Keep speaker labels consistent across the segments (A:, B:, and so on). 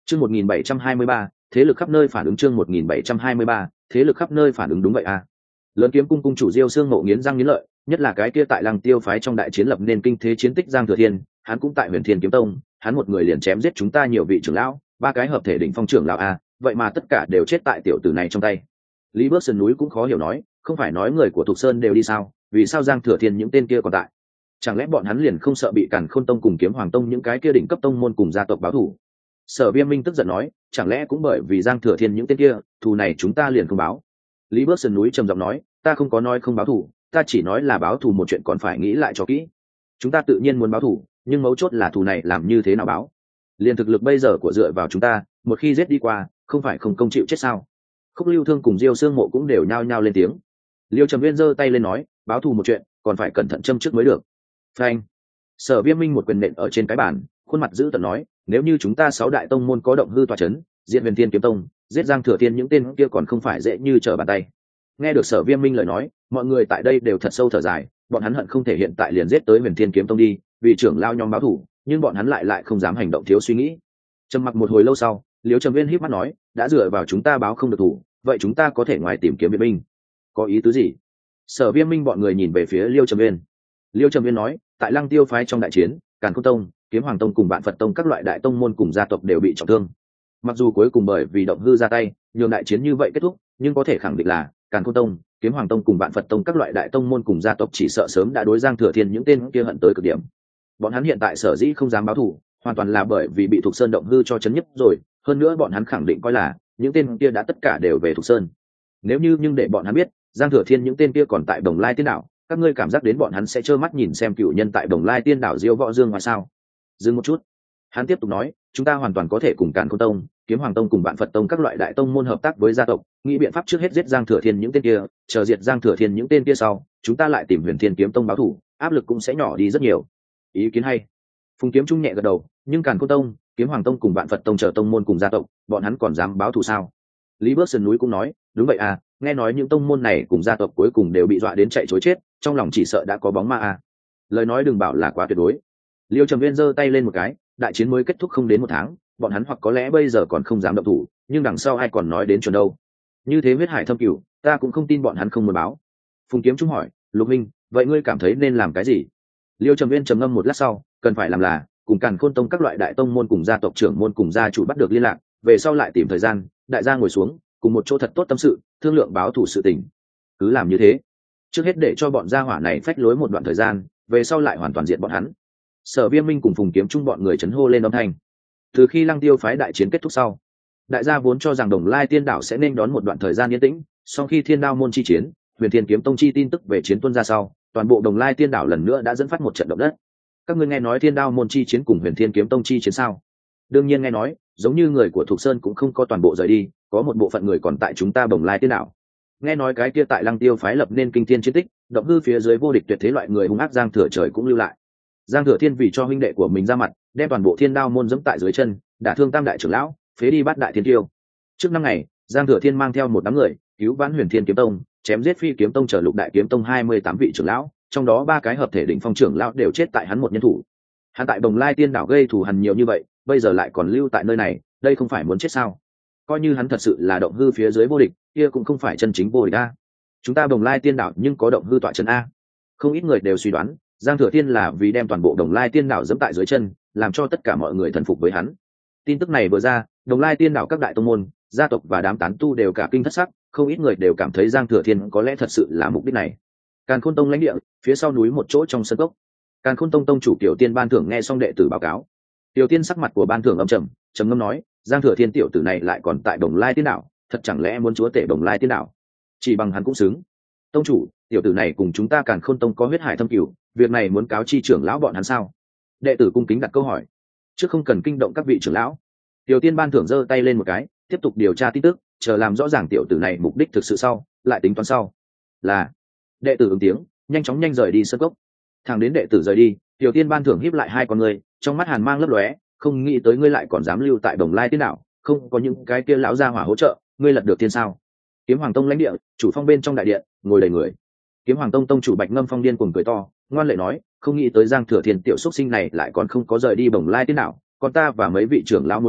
A: Chương 1723, thế lực khắp nơi phản ứng. Chương 1723, thế lực khắp nơi phản ứng. Đúng vậy à. Lớn Kiếm cung cung chủ Diêu Xương Ngộ nghiến răng nghiến lợi, nhất là cái kia tại Lăng Tiêu phái trong đại chiến lập nên kinh thế chiến tích Giang Thừa Thiên, hắn cũng tại Huyền Thiên kiếm tông, hắn một người liền chém giết chúng ta nhiều vị trưởng lão, ba cái hợp thể đỉnh phong trưởng lão a, vậy mà tất cả đều chết tại tiểu tử này trong tay. Lý Bước Sơn núi cũng khó hiểu nói, không phải nói người của Thục Sơn đều đi sao, vì sao Giang Thừa Thiên những tên kia còn tại? Chẳng lẽ bọn hắn liền không sợ bị Càn Khôn tông cùng Kiếm Hoàng tông những cái kia đỉnh cấp tông môn cùng gia tộc báo thù? Sở Viêm Minh tức giận nói, chẳng lẽ cũng bởi vì Giang Thừa Thiên những tên kia, thù này chúng ta liền không báo? Lý Bước Sơn núi trầm giọng nói, ta không có nói không báo thù, ta chỉ nói là báo thù một chuyện còn phải nghĩ lại cho kỹ. Chúng ta tự nhiên muốn báo thù, nhưng mấu chốt là thù này làm như thế nào báo? Liên thực lực bây giờ của dựa vào chúng ta, một khi giết đi qua, không phải không công chịu chết sao? Khúc Lưu Thương cùng Diêu Xương Mộ cũng đều nhao nhao lên tiếng. Liêu Trầm Viên giơ tay lên nói, báo thù một chuyện, còn phải cẩn thận châm trước mới được. Phanh! Sở Viêm Minh một quyền nện ở trên cái bàn, khuôn mặt dữ tợn nói, nếu như chúng ta 6 đại tông môn có động hư tọa chấn, diệt Huyền Thiên kiếm tông, giết Giang Thừa Thiên những tên kia còn không phải dễ như trở bàn tay. Nghe được Sở Viêm Minh lời nói, mọi người tại đây đều thật sâu thở dài, bọn hắn hận không thể hiện tại liền giết tới Huyền Thiên kiếm tông đi, vì trưởng lao nhóm báo thù, nhưng bọn hắn lại không dám hành động thiếu suy nghĩ. Trầm mặc một hồi lâu sau, Liêu Trầm Viên híp mắt nói, đã dựa vào chúng ta báo không được thủ, vậy chúng ta có thể ngoài tìm kiếm viện binh. Có ý tứ gì? Sở Viêm Minh bọn người nhìn về phía Liêu Trầm Viên. Liêu Trầm Viên nói, tại Lăng Tiêu phái trong đại chiến, Càn Khôn tông, Kiếm Hoàng tông cùng Vạn Phật tông các loại đại tông môn cùng gia tộc đều bị trọng thương. Mặc dù cuối cùng bởi vì động hư ra tay, nhường đại chiến như vậy kết thúc, nhưng có thể khẳng định là Càn Khôn tông, Kiếm Hoàng tông cùng Vạn Phật tông các loại đại tông môn cùng gia tộc chỉ sợ sớm đã đối Giang Thừa Thiên những tên kia hận tới cực điểm. Bọn hắn hiện tại sở dĩ không dám báo thù, hoàn toàn là bởi vì bị Thục Sơn động hư cho chấn nhức rồi, hơn nữa bọn hắn khẳng định coi là những tên kia đã tất cả đều về Thục Sơn. Nếu như nhưng để bọn hắn biết, Giang Thừa Thiên những tên kia còn tại Đồng Lai Tiên đảo, các ngươi cảm giác đến bọn hắn sẽ trơ mắt nhìn xem cựu nhân tại Đồng Lai Tiên đảo diêu võ dương ngoài sao? Dừng một chút, hắn tiếp tục nói, chúng ta hoàn toàn có thể cùng Càn Khôn tông, Kiếm Hoàng tông cùng Vạn Phật tông các loại đại tông môn hợp tác với gia tộc, nghĩ biện pháp trước hết giết Giang Thừa Thiên những tên kia, chờ diệt Giang Thừa Thiên những tên kia sau, chúng ta lại tìm Huyền Thiên kiếm tông báo thù, áp lực cũng sẽ nhỏ đi rất nhiều. Ý kiến hay. Phùng Kiếm Trung nhẹ gật đầu, nhưng Càn Khôn tông, Kiếm Hoàng tông cùng Vạn Phật tông chờ tông môn cùng gia tộc, bọn hắn còn dám báo thù sao? Lý Bước Sơn núi cũng nói, đúng vậy à, nghe nói những tông môn này cùng gia tộc cuối cùng đều bị dọa đến chạy trối chết, trong lòng chỉ sợ đã có bóng ma à. Lời nói đừng bảo là quá tuyệt đối. Liêu Trầm Viên giơ tay lên một cái, đại chiến mới kết thúc không đến 1 tháng, bọn hắn hoặc có lẽ bây giờ còn không dám động thủ, nhưng đằng sau ai còn nói đến chuẩn đâu. Như thế huyết hải thâm cửu, ta cũng không tin bọn hắn không muốn báo. Phùng Kiếm Trung hỏi, Lục Minh, vậy ngươi cảm thấy nên làm cái gì? Liêu Trầm Viên trầm ngâm một lát sau, cần phải làm là cùng Càn Khôn tông các loại đại tông môn cùng gia tộc trưởng môn cùng gia chủ bắt được liên lạc, về sau lại tìm thời gian, đại gia ngồi xuống, cùng một chỗ thật tốt tâm sự, thương lượng báo thù sự tình. Cứ làm như thế, trước hết để cho bọn gia hỏa này phách lối một đoạn thời gian, về sau lại hoàn toàn diệt bọn hắn. Sở Viêm Minh cùng Phùng Kiếm Trung bọn người chấn hô lên âm thanh. Từ khi Lăng Tiêu phái đại chiến kết thúc sau, đại gia vốn cho rằng Đồng Lai Tiên đảo sẽ nên đón một đoạn thời gian yên tĩnh, sau khi Thiên Đao môn chi chiến, Huyền Thiên kiếm tông chi tin tức về chiến tuân ra sau, toàn bộ Đồng Lai Tiên đảo lần nữa đã dẫn phát một trận động đất. Các ngươi nghe nói Thiên Đao môn chi chiến cùng Huyền Thiên kiếm tông chi chiến sao? Đương nhiên nghe nói, giống như người của Thục Sơn cũng không có toàn bộ rời đi, có một bộ phận người còn tại chúng ta Đồng Lai Tiên đảo. Nghe nói cái kia tại Lăng Tiêu phái lập nên kinh thiên chiến tích, động hư phía dưới vô địch tuyệt thế loại người hung ác Giang Thừa Trời cũng lưu lại. Giang Thừa Thiên vì cho huynh đệ của mình ra mặt, đem toàn bộ Thiên Đao môn giẫm tại dưới chân, đả thương tam đại trưởng lão, phế đi bát đại thiên tiêu. Trước 5 ngày, Giang Thừa Thiên mang theo một đám người cứu vãn Huyền Thiên kiếm tông, chém giết Phi kiếm tông chờ Lục đại kiếm tông 28 vị trưởng lão, trong đó 3 cái hợp thể đỉnh phong trưởng lão đều chết tại hắn một nhân thủ. Hắn tại Đồng Lai Tiên đảo gây thù hằn nhiều như vậy, bây giờ lại còn lưu tại nơi này, đây không phải muốn chết sao? Coi như hắn thật sự là động hư phía dưới vô địch, kia cũng không phải chân chính vô địch a. Chúng ta Đồng Lai Tiên đảo nhưng có động hư tọa trấn a. Không ít người đều suy đoán, Giang Thừa Thiên là vì đem toàn bộ Đồng Lai Tiên đảo giẫm tại dưới chân, làm cho tất cả mọi người thần phục với hắn. Tin tức này vừa ra, Đồng Lai Tiên đảo các đại tông môn, gia tộc và đám tán tu đều cả kinh thất sắc, không ít người đều cảm thấy Giang Thừa Thiên có lẽ thật sự là mục đích này. Càn Khôn tông lãnh địa, phía sau núi một chỗ trong sân cốc. Càn Khôn tông tông chủ Tiểu Tiên ban thưởng nghe xong đệ tử báo cáo. Tiểu Tiên sắc mặt của ban thưởng âm trầm, trầm ngâm nói, Giang Thừa Thiên tiểu tử này lại còn tại Đồng Lai Tiên đảo, thật chẳng lẽ muốn chúa tể Đồng Lai Tiên đảo? Chỉ bằng hắn cũng xứng. Tông chủ, tiểu tử này cùng chúng ta Càn Khôn tông có huyết hải thâm cửu, việc này muốn cáo chi trưởng lão bọn hắn sao? Đệ tử cung kính đặt câu hỏi. Trước không cần kinh động các vị trưởng lão. Tiểu Tiên ban thưởng giơ tay lên một cái, tiếp tục điều tra tin tức, chờ làm rõ ràng tiểu tử này mục đích thực sự sau, lại tính toán sau. Là. Đệ tử ứng tiếng, nhanh chóng rời đi sân cốc. Thằng đến đệ tử rời đi, Tiểu Tiên ban thưởng híp lại hai con người, trong mắt hàn mang lấp lóe, không nghĩ tới ngươi lại còn dám lưu tại Đồng Lai Tiên đảo, không có những cái kia lão gia hỏa hỗ trợ, ngươi lật được tiên sao? Kiếm Hoàng tông lãnh địa, chủ phong bên trong đại điện, ngồi đầy người. Kiếm Hoàng tông tông chủ Bạch Ngâm Phong điên cuồng cười to, ngoan lệ nói, không nghĩ tới Giang Thừa Thiên tiểu xuất sinh này lại còn không có rời đi Đồng Lai Tiên đảo, còn ta và mấy vị trưởng lão mối thủ,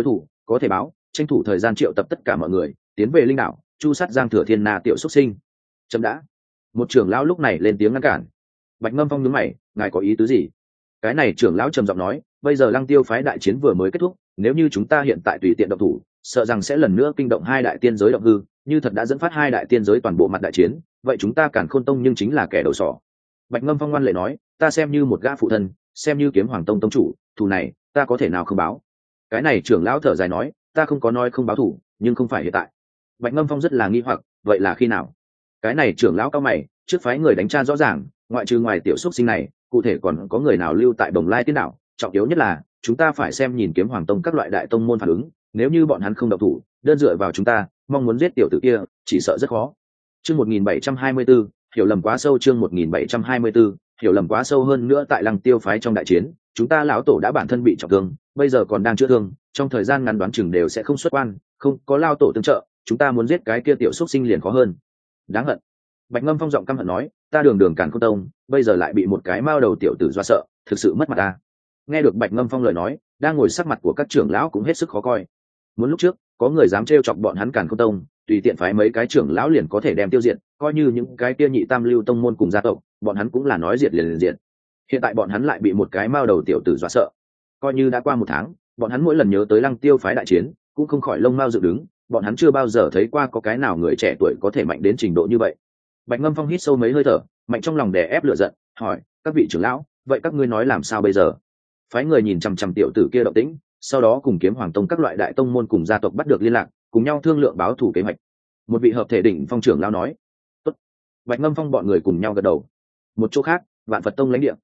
A: có thể báo, tranh thủ thời gian triệu tập tất cả mọi người tiến về linh đảo chu sát giang thừa thiên na tiểu xuất sinh. Chậm đã. Một trưởng lão lúc này lên tiếng ngăn cản. Bạch Ngâm Phong nhướng mày, ngài có ý tứ gì? Cái này trưởng lão trầm giọng nói, bây giờ Lăng Tiêu phái đại chiến vừa mới kết thúc, nếu như chúng ta hiện tại tùy tiện động thủ, sợ rằng sẽ lần nữa kinh động hai đại tiên giới động hư, như thật đã dẫn phát hai đại tiên giới toàn bộ mặt đại chiến, vậy chúng ta Càn Khôn Tông nhưng chính là kẻ đầu sỏ. Bạch Ngâm Phong ngoan lệ nói, ta xem như một gã phụ thân, xem như Kiếm Hoàng Tông tông chủ, thù này ta có thể nào không báo. Cái này trưởng lão thở dài nói, ta không có nói không báo thù, nhưng không phải hiện tại. Bạch Ngâm Phong rất là nghi hoặc, vậy là khi nào? Cái này trưởng lão cao mày, trước phái người đánh tra rõ ràng, ngoại trừ ngoài tiểu xúc sinh này, cụ thể còn có người nào lưu tại Bồng Lai Tiên đảo, trọng yếu nhất là chúng ta phải xem nhìn Kiếm Hoàng Tông các loại đại tông môn phản ứng, nếu như bọn hắn không động thủ, đơn dựa vào chúng ta, mong muốn giết tiểu tử kia, chỉ sợ rất khó. Chương 1724, hiểu lầm quá sâu. Chương 1724, hiểu lầm quá sâu. Hơn nữa tại Lăng Tiêu phái trong đại chiến, chúng ta lão tổ đã bản thân bị trọng thương, bây giờ còn đang chữa thương, trong thời gian ngắn đoán chừng đều sẽ không xuất quan, không có lao tổ tương trợ, chúng ta muốn giết cái kia tiểu xúc sinh liền khó hơn. Đáng hận. Bạch Ngâm Phong giọng căm hận nói, ta đường đường Càn Khôn Tông, bây giờ lại bị một cái mao đầu tiểu tử dọa sợ, thực sự mất mặt ta. Nghe được Bạch Ngâm Phong lời nói, đang ngồi sắc mặt của các trưởng lão cũng hết sức khó coi. Muốn lúc trước có người dám trêu chọc bọn hắn Càn Khôn Tông, tùy tiện phái mấy cái trưởng lão liền có thể đem tiêu diệt, coi như những cái kia nhị tam lưu tông môn cùng gia tộc, bọn hắn cũng là nói diệt liền diệt. Hiện tại bọn hắn lại bị một cái mao đầu tiểu tử dọa sợ. Coi như đã qua một tháng, bọn hắn mỗi lần nhớ tới Lăng Tiêu phái đại chiến, cũng không khỏi lông mao dựng đứng, bọn hắn chưa bao giờ thấy qua có cái nào người trẻ tuổi có thể mạnh đến trình độ như vậy. Bạch Ngâm Phong hít sâu mấy hơi thở, mạnh trong lòng đè ép lửa giận, hỏi, các vị trưởng lão, vậy các ngươi nói làm sao bây giờ? Phái người nhìn chằm chằm tiểu tử kia động tĩnh, sau đó cùng Kiếm Hoàng Tông các loại đại tông môn cùng gia tộc bắt được liên lạc, cùng nhau thương lượng báo thù kế hoạch. Một vị hợp thể đỉnh phong trưởng lão nói. Tốt. Bạch Ngâm Phong bọn người cùng nhau gật đầu. Một chỗ khác, Vạn Phật Tông lãnh địa,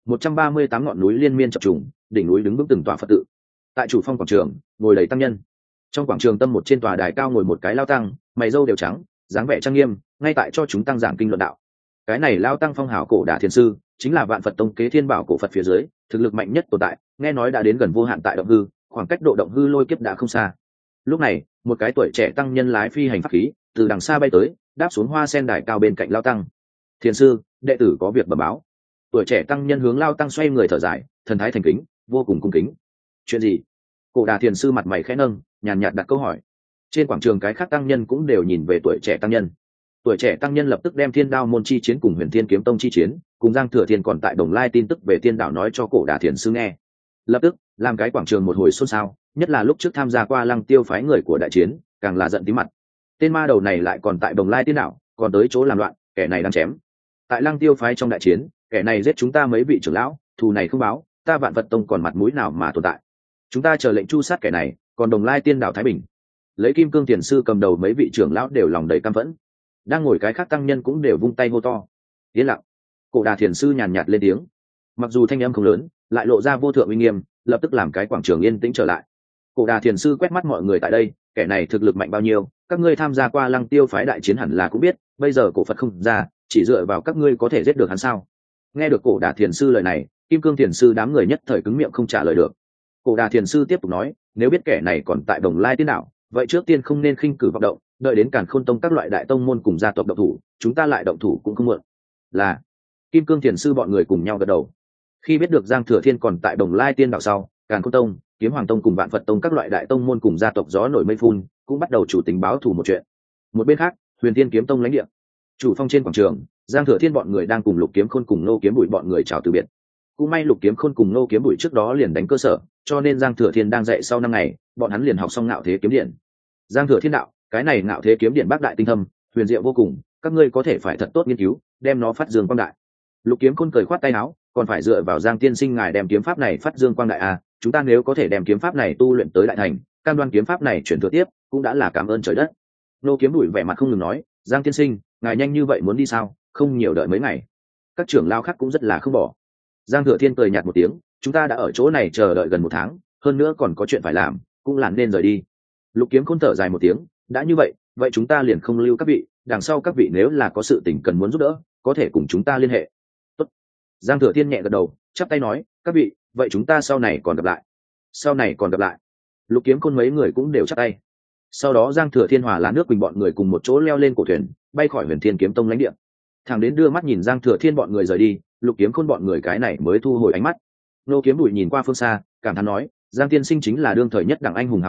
A: 138 ngọn núi liên miên chập trùng, đỉnh núi đứng vững từng tòa Phật tự. Tại chủ phong quảng trường, ngồi đầy tăng nhân. Trong quảng trường tâm một trên tòa đài cao ngồi một cái lao tăng, mày râu đều trắng, dáng vẻ trang nghiêm, ngay tại cho chúng tăng giảng kinh luận đạo. Cái này lao tăng phong hào cổ đả thiền sư, chính là Vạn Phật Tông kế thiên bảo cổ Phật phía dưới, thực lực mạnh nhất tồn tại, nghe nói đã đến gần vô hạn tại động hư, khoảng cách độ động hư lôi kiếp đã không xa. Lúc này, một cái tuổi trẻ tăng nhân lái phi hành pháp khí, từ đằng xa bay tới, đáp xuống hoa sen đài cao bên cạnh lao tăng. Thiền sư, đệ tử có việc bẩm báo. Tuổi trẻ tăng nhân hướng lao tăng xoay người thở dài, thần thái thành kính, vô cùng cung kính. Chuyện gì? Cổ đà thiền sư mặt mày khẽ nâng, nhàn nhạt đặt câu hỏi. Trên quảng trường cái khác tăng nhân cũng đều nhìn về tuổi trẻ tăng nhân. Tuổi trẻ tăng nhân lập tức đem Thiên Đao môn chi chiến cùng Huyền Thiên kiếm tông chi chiến, cùng Giang Thừa Thiên còn tại Đồng Lai tin tức về Thiên Đảo nói cho cổ đà thiền sư nghe. Lập tức làm cái quảng trường một hồi xôn xao, nhất là lúc trước tham gia qua Lăng Tiêu phái người của đại chiến, càng là giận tí mặt. Tên ma đầu này lại còn tại Đồng Lai tiên đảo, còn tới chỗ làm loạn, kẻ này đang chém. Tại Lăng Tiêu phái trong đại chiến, kẻ này giết chúng ta mấy vị trưởng lão, thù này không báo, ta Vạn Vật Tông còn mặt mũi nào mà tồn tại? Chúng ta chờ lệnh chu sát kẻ này, còn Đồng Lai tiên đảo thái bình. Lấy Kim Cương Tiền sư cầm đầu mấy vị trưởng lão đều lòng đầy căm phẫn. Đang ngồi cái khác tăng nhân cũng đều vung tay hô to. Yên lặng. Cổ đà thiền sư nhàn nhạt lên tiếng. Mặc dù thanh âm không lớn, lại lộ ra vô thượng uy nghiêm, lập tức làm cái quảng trường yên tĩnh trở lại. Cổ đà thiền sư quét mắt mọi người tại đây, kẻ này thực lực mạnh bao nhiêu, các ngươi tham gia qua Lăng Tiêu phái đại chiến hẳn là cũng biết, bây giờ cổ Phật không ra, chỉ dựa vào các ngươi có thể giết được hắn sao? Nghe được cổ đà thiền sư lời này, Kim Cương thiền sư đám người nhất thời cứng miệng không trả lời được. Cổ đà thiền sư tiếp tục nói, nếu biết kẻ này còn tại Đồng Lai tiên đảo, vậy trước tiên không nên khinh cử vọng động, đợi đến Càn Khôn Tông các loại đại tông môn cùng gia tộc động thủ, chúng ta lại động thủ cũng không muộn. Là. Kim Cương thiền sư bọn người cùng nhau gật đầu. Khi biết được Giang Thừa Thiên còn tại Đồng Lai tiên đảo sau, Càn Khôn Tông, Kiếm Hoàng Tông cùng Vạn Phật Tông các loại đại tông môn cùng gia tộc gió nổi mây phun, cũng bắt đầu chủ tính báo thù một chuyện. Một bên khác, Huyền Thiên kiếm tông lãnh địa, chủ phong trên quảng trường, Giang Thừa Thiên bọn người đang cùng Lục Kiếm Khôn cùng Nô Kiếm Bụi bọn người chào từ biệt. Cũng may Lục Kiếm Khôn cùng Nô Kiếm Bụi trước đó liền đánh cơ sở, cho nên Giang Thừa Thiên đang dạy sau 5 ngày, bọn hắn liền học xong Ngạo Thế kiếm điện. Giang Thừa Thiên đạo, cái này Ngạo Thế kiếm điện bác đại tinh thâm, huyền diệu vô cùng, các ngươi có thể phải thật tốt nghiên cứu, đem nó phát dương quang đại. Lục Kiếm Khôn cười khoát tay áo, còn phải dựa vào Giang tiên sinh ngài đem kiếm pháp này phát dương quang đại à, chúng ta nếu có thể đem kiếm pháp này tu luyện tới đại thành, cam đoan kiếm pháp này chuyển thừa tiếp, cũng đã là cảm ơn trời đất. Nô Kiếm Bụi vẻ mặt không ngừng nói, Giang tiên sinh, ngài nhanh như vậy muốn đi sao, không nhiều đợi mấy ngày. Các trưởng lao khác cũng rất là không bỏ. Giang Thừa Thiên cười nhạt một tiếng, chúng ta đã ở chỗ này chờ đợi gần 1 tháng, hơn nữa còn có chuyện phải làm, cũng là nên rời đi. Lục Kiếm Khôn thở dài một tiếng, đã như vậy, vậy chúng ta liền không lưu các vị, đằng sau các vị nếu là có sự tình cần muốn giúp đỡ, có thể cùng chúng ta liên hệ. Tốt. Giang Thừa Thiên nhẹ gật đầu, chắp tay nói, các vị, vậy chúng ta sau này còn gặp lại. Sau này còn gặp lại. Lục Kiếm Khôn mấy người cũng đều chắp tay. Sau đó Giang Thừa Thiên hòa lá nước quỳnh bọn người cùng một chỗ leo lên cổ thuyền, bay khỏi Huyền Thiên kiếm tông lãnh địa. Thằng đến đưa mắt nhìn Giang Thừa Thiên bọn người rời đi, Lục Kiếm Khôn bọn người cái này mới thu hồi ánh mắt. Nô Kiếm Bụi nhìn qua phương xa, cảm thán nói, Giang tiên sinh chính là đương thời nhất đẳng anh hùng hào kiệt,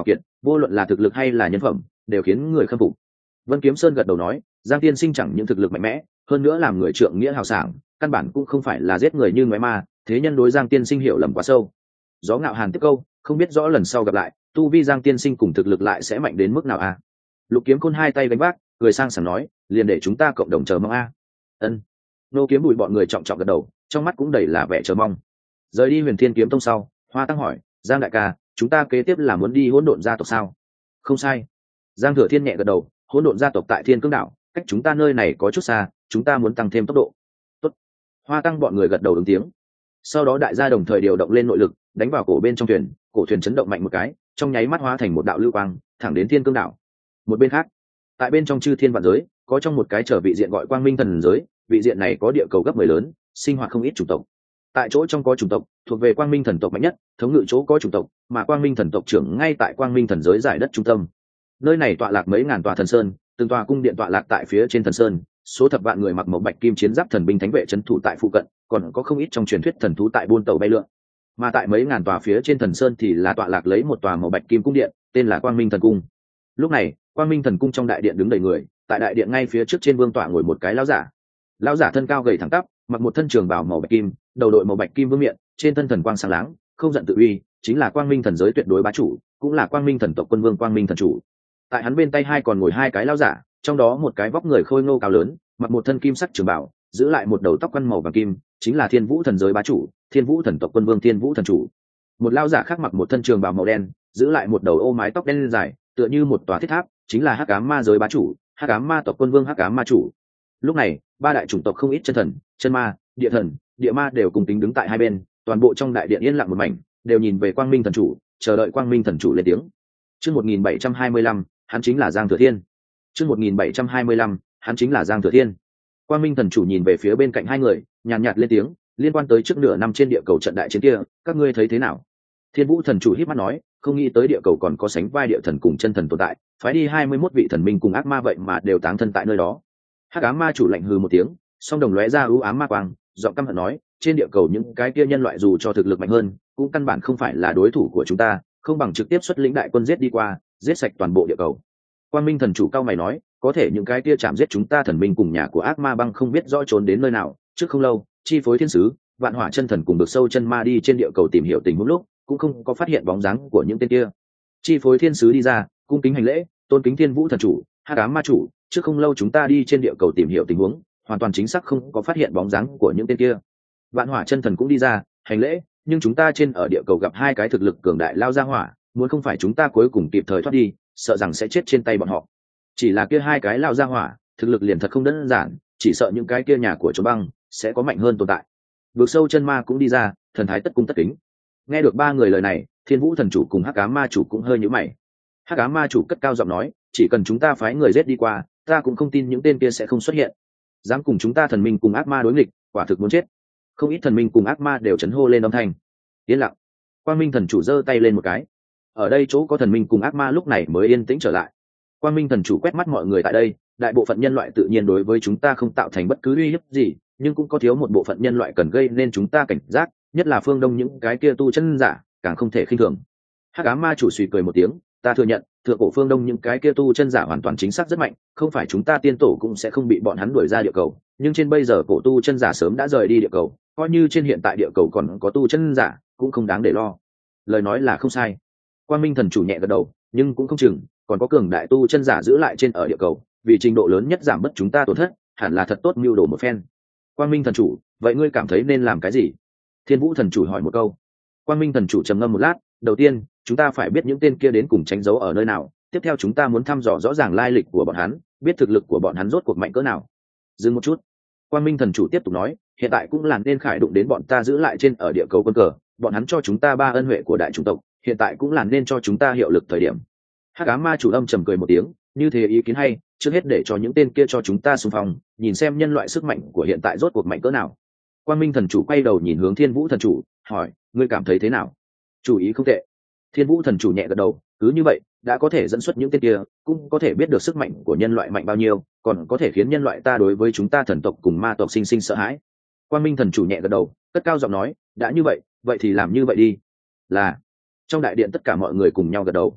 A: vô luận là thực lực hay là nhân phẩm đều khiến người khâm phục. Vân Kiếm Sơn gật đầu nói, Giang tiên sinh chẳng những thực lực mạnh mẽ, hơn nữa làm người trượng nghĩa hào sảng, căn bản cũng không phải là giết người như ngoái ma, thế nhân đối Giang tiên sinh hiểu lầm quá sâu. Gió Ngạo Hàn tiếp câu, không biết rõ lần sau gặp lại, tu vi Giang tiên sinh cùng thực lực lại sẽ mạnh đến mức nào a? Lục Kiếm Khôn hai tay gánh vác, cười sang sảng nói, liền để chúng ta cộng đồng chờ mong a. Ân. Nô Kiếm Bùi bọn người trọng trọng gật đầu, trong mắt cũng đầy là vẻ chờ mong. Rời đi Huyền Thiên Kiếm Tông sau, Hoa Tăng hỏi, Giang đại ca, chúng ta kế tiếp là muốn đi Hỗn Độn gia tộc sao? Không sai. Giang Thừa Thiên nhẹ gật đầu, Hỗn Độn gia tộc tại Thiên Cương đảo, cách chúng ta nơi này có chút xa, chúng ta muốn tăng thêm tốc độ. Tốt. Hoa Tăng bọn người gật đầu ứng tiếng. Sau đó đại gia đồng thời điều động lên nội lực, đánh vào cổ bên trong thuyền, cổ thuyền chấn động mạnh một cái, trong nháy mắt hóa thành một đạo lưu quang, thẳng đến Thiên Cương đảo. Một bên khác, tại bên trong Chư Thiên vạn giới, có trong một cái trở vị diện gọi Quang Minh thần giới, vị diện này có địa cầu gấp 10 lớn, sinh hoạt không ít chủng tộc. Tại chỗ trong có chủng tộc thuộc về Quang Minh thần tộc mạnh nhất, thống ngự chỗ có chủng tộc, mà Quang Minh thần tộc trưởng ngay tại Quang Minh thần giới giải đất trung tâm. Nơi này tọa lạc mấy ngàn tòa thần sơn, từng tòa cung điện tọa lạc tại phía trên thần sơn, số thập vạn người mặc màu bạch kim chiến giáp thần binh thánh vệ trấn thủ tại phụ cận, còn có không ít trong truyền thuyết thần thú tại buôn tàu bay lượn. Mà tại mấy ngàn tòa phía trên thần sơn thì là tọa lạc lấy một tòa màu bạch kim cung điện, tên là Quang Minh thần cung. Lúc này, Quang Minh thần cung trong đại điện đứng đầy người, tại đại điện ngay phía trước trên vương tọa ngồi một cái lão giả. Lão giả thân cao gầy thẳng tắp, mặc một thân trường bào màu bạch kim, đầu đội màu bạch kim vương miện, trên thân thần quang sáng láng, không giận tự uy, chính là Quang Minh thần giới tuyệt đối bá chủ, cũng là Quang Minh thần tộc quân vương Quang Minh thần chủ. Tại hắn bên tay hai còn ngồi hai cái lão giả, trong đó một cái vóc người khôi ngô cao lớn, mặc một thân kim sắc trường bào, giữ lại một đầu tóc quăn màu vàng kim, chính là Thiên Vũ thần giới bá chủ, Thiên Vũ thần tộc quân vương Thiên Vũ thần chủ. Một lão giả khác mặc một thân trường bào màu đen, giữ lại một đầu ô mái tóc đen dài, tựa như một tòa thiết tháp, chính là Hắc Ám ma giới bá chủ, Hắc Ám ma tộc quân vương Hắc Ám ma chủ. Lúc này, ba đại chủng tộc không ít chân thần, chân ma, địa thần, địa ma đều cùng tính đứng tại hai bên, toàn bộ trong đại điện yên lặng một mảnh, đều nhìn về Quang Minh thần chủ, chờ đợi Quang Minh thần chủ lên tiếng. Chương 1725, hắn chính là Giang Thừa Thiên. Chương 1725, hắn chính là Giang Thừa Thiên. Quang Minh thần chủ nhìn về phía bên cạnh hai người, nhàn nhạt lên tiếng, liên quan tới trước nửa năm trên địa cầu trận đại chiến kia, các ngươi thấy thế nào? Thiên Vũ thần chủ híp mắt nói, không nghĩ tới địa cầu còn có sánh vai địa thần cùng chân thần tồn tại, phái đi 21 vị thần minh cùng ác ma vậy mà đều táng thân tại nơi đó. Hắc Ám ma chủ lạnh hừ một tiếng, song đồng lóe ra ưu ám ma quang, giọng căm hận nói, trên địa cầu những cái kia nhân loại dù cho thực lực mạnh hơn, cũng căn bản không phải là đối thủ của chúng ta, không bằng trực tiếp xuất lĩnh đại quân giết đi qua, giết sạch toàn bộ địa cầu. Quang Minh thần chủ cao mày nói, có thể những cái kia chạm giết chúng ta thần minh cùng nhà của ác ma băng không biết rõ trốn đến nơi nào, trước không lâu, chi phối thiên sứ, vạn hỏa chân thần cùng được sâu chân ma đi trên địa cầu tìm hiểu tình huống lúc, cũng không có phát hiện bóng dáng của những tên kia. Chi phối thiên sứ đi ra, cung kính hành lễ, tôn kính Thiên Vũ thần chủ, Hắc Ám ma chủ, trước không lâu chúng ta đi trên địa cầu tìm hiểu tình huống, hoàn toàn chính xác không có phát hiện bóng dáng của những tên kia. Vạn hỏa chân thần cũng đi ra, hành lễ, nhưng chúng ta trên ở địa cầu gặp hai cái thực lực cường đại lao ra hỏa, muốn không phải chúng ta cuối cùng kịp thời thoát đi, sợ rằng sẽ chết trên tay bọn họ. Chỉ là kia hai cái lao ra hỏa, thực lực liền thật không đơn giản, chỉ sợ những cái kia nhà của chó băng sẽ có mạnh hơn tồn tại. Vực sâu chân ma cũng đi ra, thần thái tất cung tất kính. Nghe được ba người lời này, Thiên Vũ thần chủ cùng Hắc Ám ma chủ cũng hơi nhíu mày. Hắc Ám ma chủ cất cao giọng nói, chỉ cần chúng ta phái người giết đi qua, ta cũng không tin những tên kia sẽ không xuất hiện. Dám cùng chúng ta thần minh cùng ác ma đối nghịch, quả thực muốn chết. Không ít thần minh cùng ác ma đều chấn hô lên âm thanh. Yên lặng. Quang Minh thần chủ giơ tay lên một cái. Ở đây chỗ có thần minh cùng ác ma lúc này mới yên tĩnh trở lại. Quang Minh thần chủ quét mắt mọi người tại đây, đại bộ phận nhân loại tự nhiên đối với chúng ta không tạo thành bất cứ uy hiếp gì, nhưng cũng có thiếu một bộ phận nhân loại cần gây nên chúng ta cảnh giác, nhất là phương đông những cái kia tu chân giả, càng không thể khinh thường. Hắc Ám ma chủ suy cười một tiếng, ta thừa nhận, thượng cổ phương đông những cái kia tu chân giả hoàn toàn chính xác rất mạnh, không phải chúng ta tiên tổ cũng sẽ không bị bọn hắn đuổi ra địa cầu, nhưng trên bây giờ cổ tu chân giả sớm đã rời đi địa cầu, coi như trên hiện tại địa cầu còn có tu chân giả, cũng không đáng để lo. Lời nói là không sai. Quang Minh thần chủ nhẹ gật đầu, nhưng cũng không chừng, còn có cường đại tu chân giả giữ lại trên ở địa cầu, vì trình độ lớn nhất giảm bớt chúng ta tổn thất, hẳn là thật tốt mưu đồ một phen. Quang Minh thần chủ, vậy ngươi cảm thấy nên làm cái gì? Thiên Vũ thần chủ hỏi một câu. Quang Minh thần chủ trầm ngâm một lát, đầu tiên, chúng ta phải biết những tên kia đến cùng tránh giấu ở nơi nào, tiếp theo chúng ta muốn thăm dò rõ ràng lai lịch của bọn hắn, biết thực lực của bọn hắn rốt cuộc mạnh cỡ nào. Dừng một chút, Quang Minh thần chủ tiếp tục nói, hiện tại cũng là nên khải đụng đến bọn ta giữ lại trên ở địa cầu quân cờ, bọn hắn cho chúng ta 3 ân huệ của đại chủng tộc, hiện tại cũng là nên cho chúng ta hiệu lực thời điểm. Hắc Ám ma chủ âm trầm cười một tiếng, như thế ý kiến hay, trước hết để cho những tên kia cho chúng ta xung phong, nhìn xem nhân loại sức mạnh của hiện tại rốt cuộc mạnh cỡ nào. Quang Minh thần chủ quay đầu nhìn hướng Thiên Vũ thần chủ, hỏi, ngươi cảm thấy thế nào? Chủ ý không tệ. Thiên Vũ thần chủ nhẹ gật đầu, cứ như vậy, đã có thể dẫn xuất những tên kia, cũng có thể biết được sức mạnh của nhân loại mạnh bao nhiêu, còn có thể khiến nhân loại ta đối với chúng ta thần tộc cùng ma tộc sinh sinh sợ hãi. Quang Minh thần chủ nhẹ gật đầu, cất cao giọng nói, đã như vậy, vậy thì làm như vậy đi. Là. Trong đại điện tất cả mọi người cùng nhau gật đầu.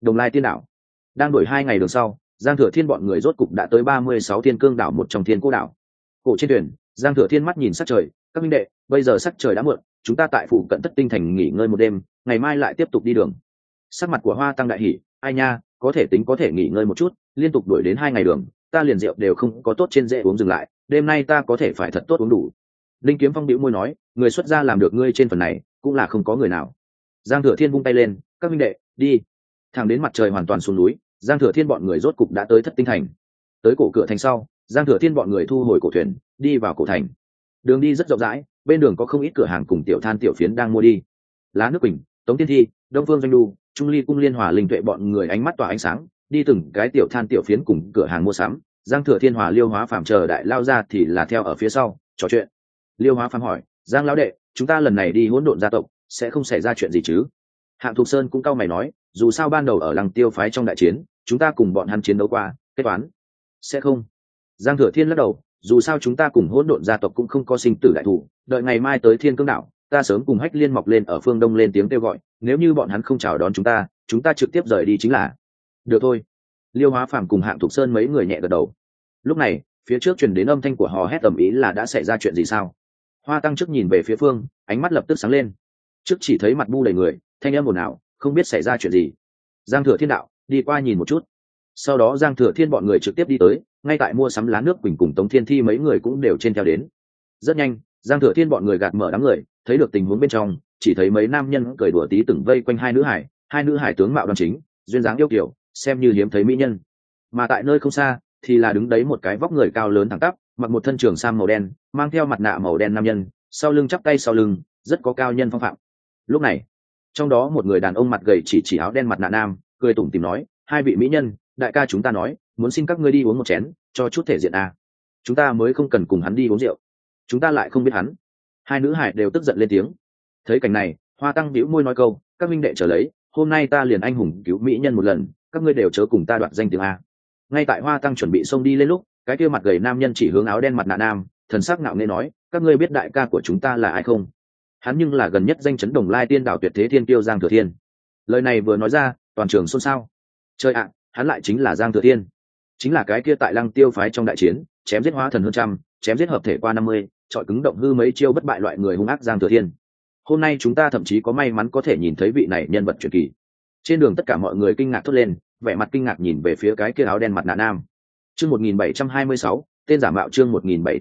A: Đồng Lai Tiên Đảo. Đang đổi 2 ngày đường sau, Giang Thừa Thiên bọn người rốt cục đã tới 36 Thiên Cương đảo, một trong Thiên Cô đảo. Cổ trên thuyền, Giang Thừa Thiên mắt nhìn sắc trời, các minh đệ, bây giờ sắc trời đã muộn, chúng ta tại phụ cận Thất Tinh thành nghỉ ngơi một đêm, ngày mai lại tiếp tục đi đường. Sắc mặt của Hoa Tăng đại hỉ, ai nha, có thể nghỉ ngơi một chút, liên tục đuổi đến 2 ngày đường, ta liền rượu đều không có tốt trên dễ uống dừng lại, đêm nay ta có thể phải thật tốt uống đủ. Linh Kiếm Phong bĩu môi nói, người xuất gia làm được ngươi trên phần này, cũng là không có người nào. Giang Thừa Thiên vung tay lên, các minh đệ, đi. Thẳng đến mặt trời hoàn toàn xuống núi, Giang Thừa Thiên bọn người rốt cục đã tới Thất Tinh thành. Tới cổ cửa thành sau, Giang Thừa Thiên bọn người thu hồi cổ thuyền, đi vào cổ thành. Đường đi rất rộng rãi, bên đường có không ít cửa hàng cùng tiểu than tiểu phiến đang mua đi. Lá Nước Bình, Tống Tiên Thi, Đông Phương Doanh Đu, Trung Ly Cung Liên Hòa Linh Tuệ bọn người ánh mắt tỏa ánh sáng, đi từng cái tiểu than tiểu phiến cùng cửa hàng mua sắm. Giang Thừa Thiên Hòa Liêu Hóa Phàm chờ đại lao ra thì là theo ở phía sau trò chuyện. Liêu Hóa Phàm hỏi, Giang lão đệ, chúng ta lần này đi hỗn độn gia tộc sẽ không xảy ra chuyện gì chứ? Hạng Thục Sơn cũng cau mày nói, dù sao ban đầu ở Lăng Tiêu phái trong đại chiến, chúng ta cùng bọn hắn chiến đấu qua, kết toán sẽ không. Giang Thừa Thiên lắc đầu, dù sao chúng ta cùng hỗn độn gia tộc cũng không có sinh tử đại thủ, đợi ngày mai tới Thiên Cương đảo, ta sớm cùng Hách Liên mọc lên ở phương đông lên tiếng kêu gọi, nếu như bọn hắn không chào đón chúng ta trực tiếp rời đi chính là. Được thôi. Liêu Hóa Phàm cùng Hạng Thục Sơn mấy người nhẹ gật đầu. Lúc này, phía trước truyền đến âm thanh của hò hét ầm ĩ, là đã xảy ra chuyện gì sao? Hoa Tăng trước nhìn về phía phương, ánh mắt lập tức sáng lên. Trước chỉ thấy mặt bu đầy người, thanh âm ồn ào, không biết xảy ra chuyện gì. Giang Thừa Thiên đạo, đi qua nhìn một chút. Sau đó Giang Thừa Thiên bọn người trực tiếp đi tới, ngay tại mua sắm Lá Nước Bình cùng Tống Thiên Thi mấy người cũng đều trên theo đến. Rất nhanh, Giang Thừa Thiên bọn người gạt mở đám người, thấy được tình huống bên trong, chỉ thấy mấy nam nhân cười đùa tí từng vây quanh hai nữ hải tướng mạo đoan chính, duyên dáng yêu kiều, xem như hiếm thấy mỹ nhân. Mà tại nơi không xa thì là đứng đấy một cái vóc người cao lớn thẳng tắp, mặc một thân trường sam màu đen, mang theo mặt nạ màu đen nam nhân, sau lưng chắp tay sau lưng, rất có cao nhân phong phạm. Lúc này, trong đó một người đàn ông mặt gầy chỉ áo đen mặt nạ nam, cười tủm tỉm nói, hai vị mỹ nhân, đại ca chúng ta nói, muốn xin các ngươi đi uống một chén, cho chút thể diện à. Chúng ta mới không cần cùng hắn đi uống rượu, chúng ta lại không biết hắn. Hai nữ hải đều tức giận lên tiếng. Thấy cảnh này, Hoa Tăng bĩu môi nói câu, các minh đệ trở lấy, hôm nay ta liền anh hùng cứu mỹ nhân một lần, các ngươi đều chớ cùng ta đoạt danh tiếng a. Ngay tại Hoa Tăng chuẩn bị xông đi lên lúc, cái kia mặt gầy nam nhân chỉ hướng áo đen mặt nạ nam, thần sắc ngạo nghễ nói, các ngươi biết đại ca của chúng ta là ai không? Hắn nhưng là gần nhất danh chấn Đồng Lai Tiên đảo tuyệt thế thiên tiêu Giang Thừa Thiên. Lời này vừa nói ra, toàn trường xôn xao. Trời ạ, hắn lại chính là Giang Thừa Thiên, chính là cái kia tại Lăng Tiêu phái trong đại chiến, chém giết hóa thần hơn trăm, chém giết hợp thể qua 50, trọi cứng động hư mấy chiêu bất bại loại người hung ác Giang Thừa Thiên. Hôm nay chúng ta thậm chí có may mắn có thể nhìn thấy vị này nhân vật truyền kỳ. Trên đường tất cả mọi người kinh ngạc thốt lên, vẻ mặt kinh ngạc nhìn về phía cái kia áo đen mặt nạ nam. Chương 1726, tên giả mạo chương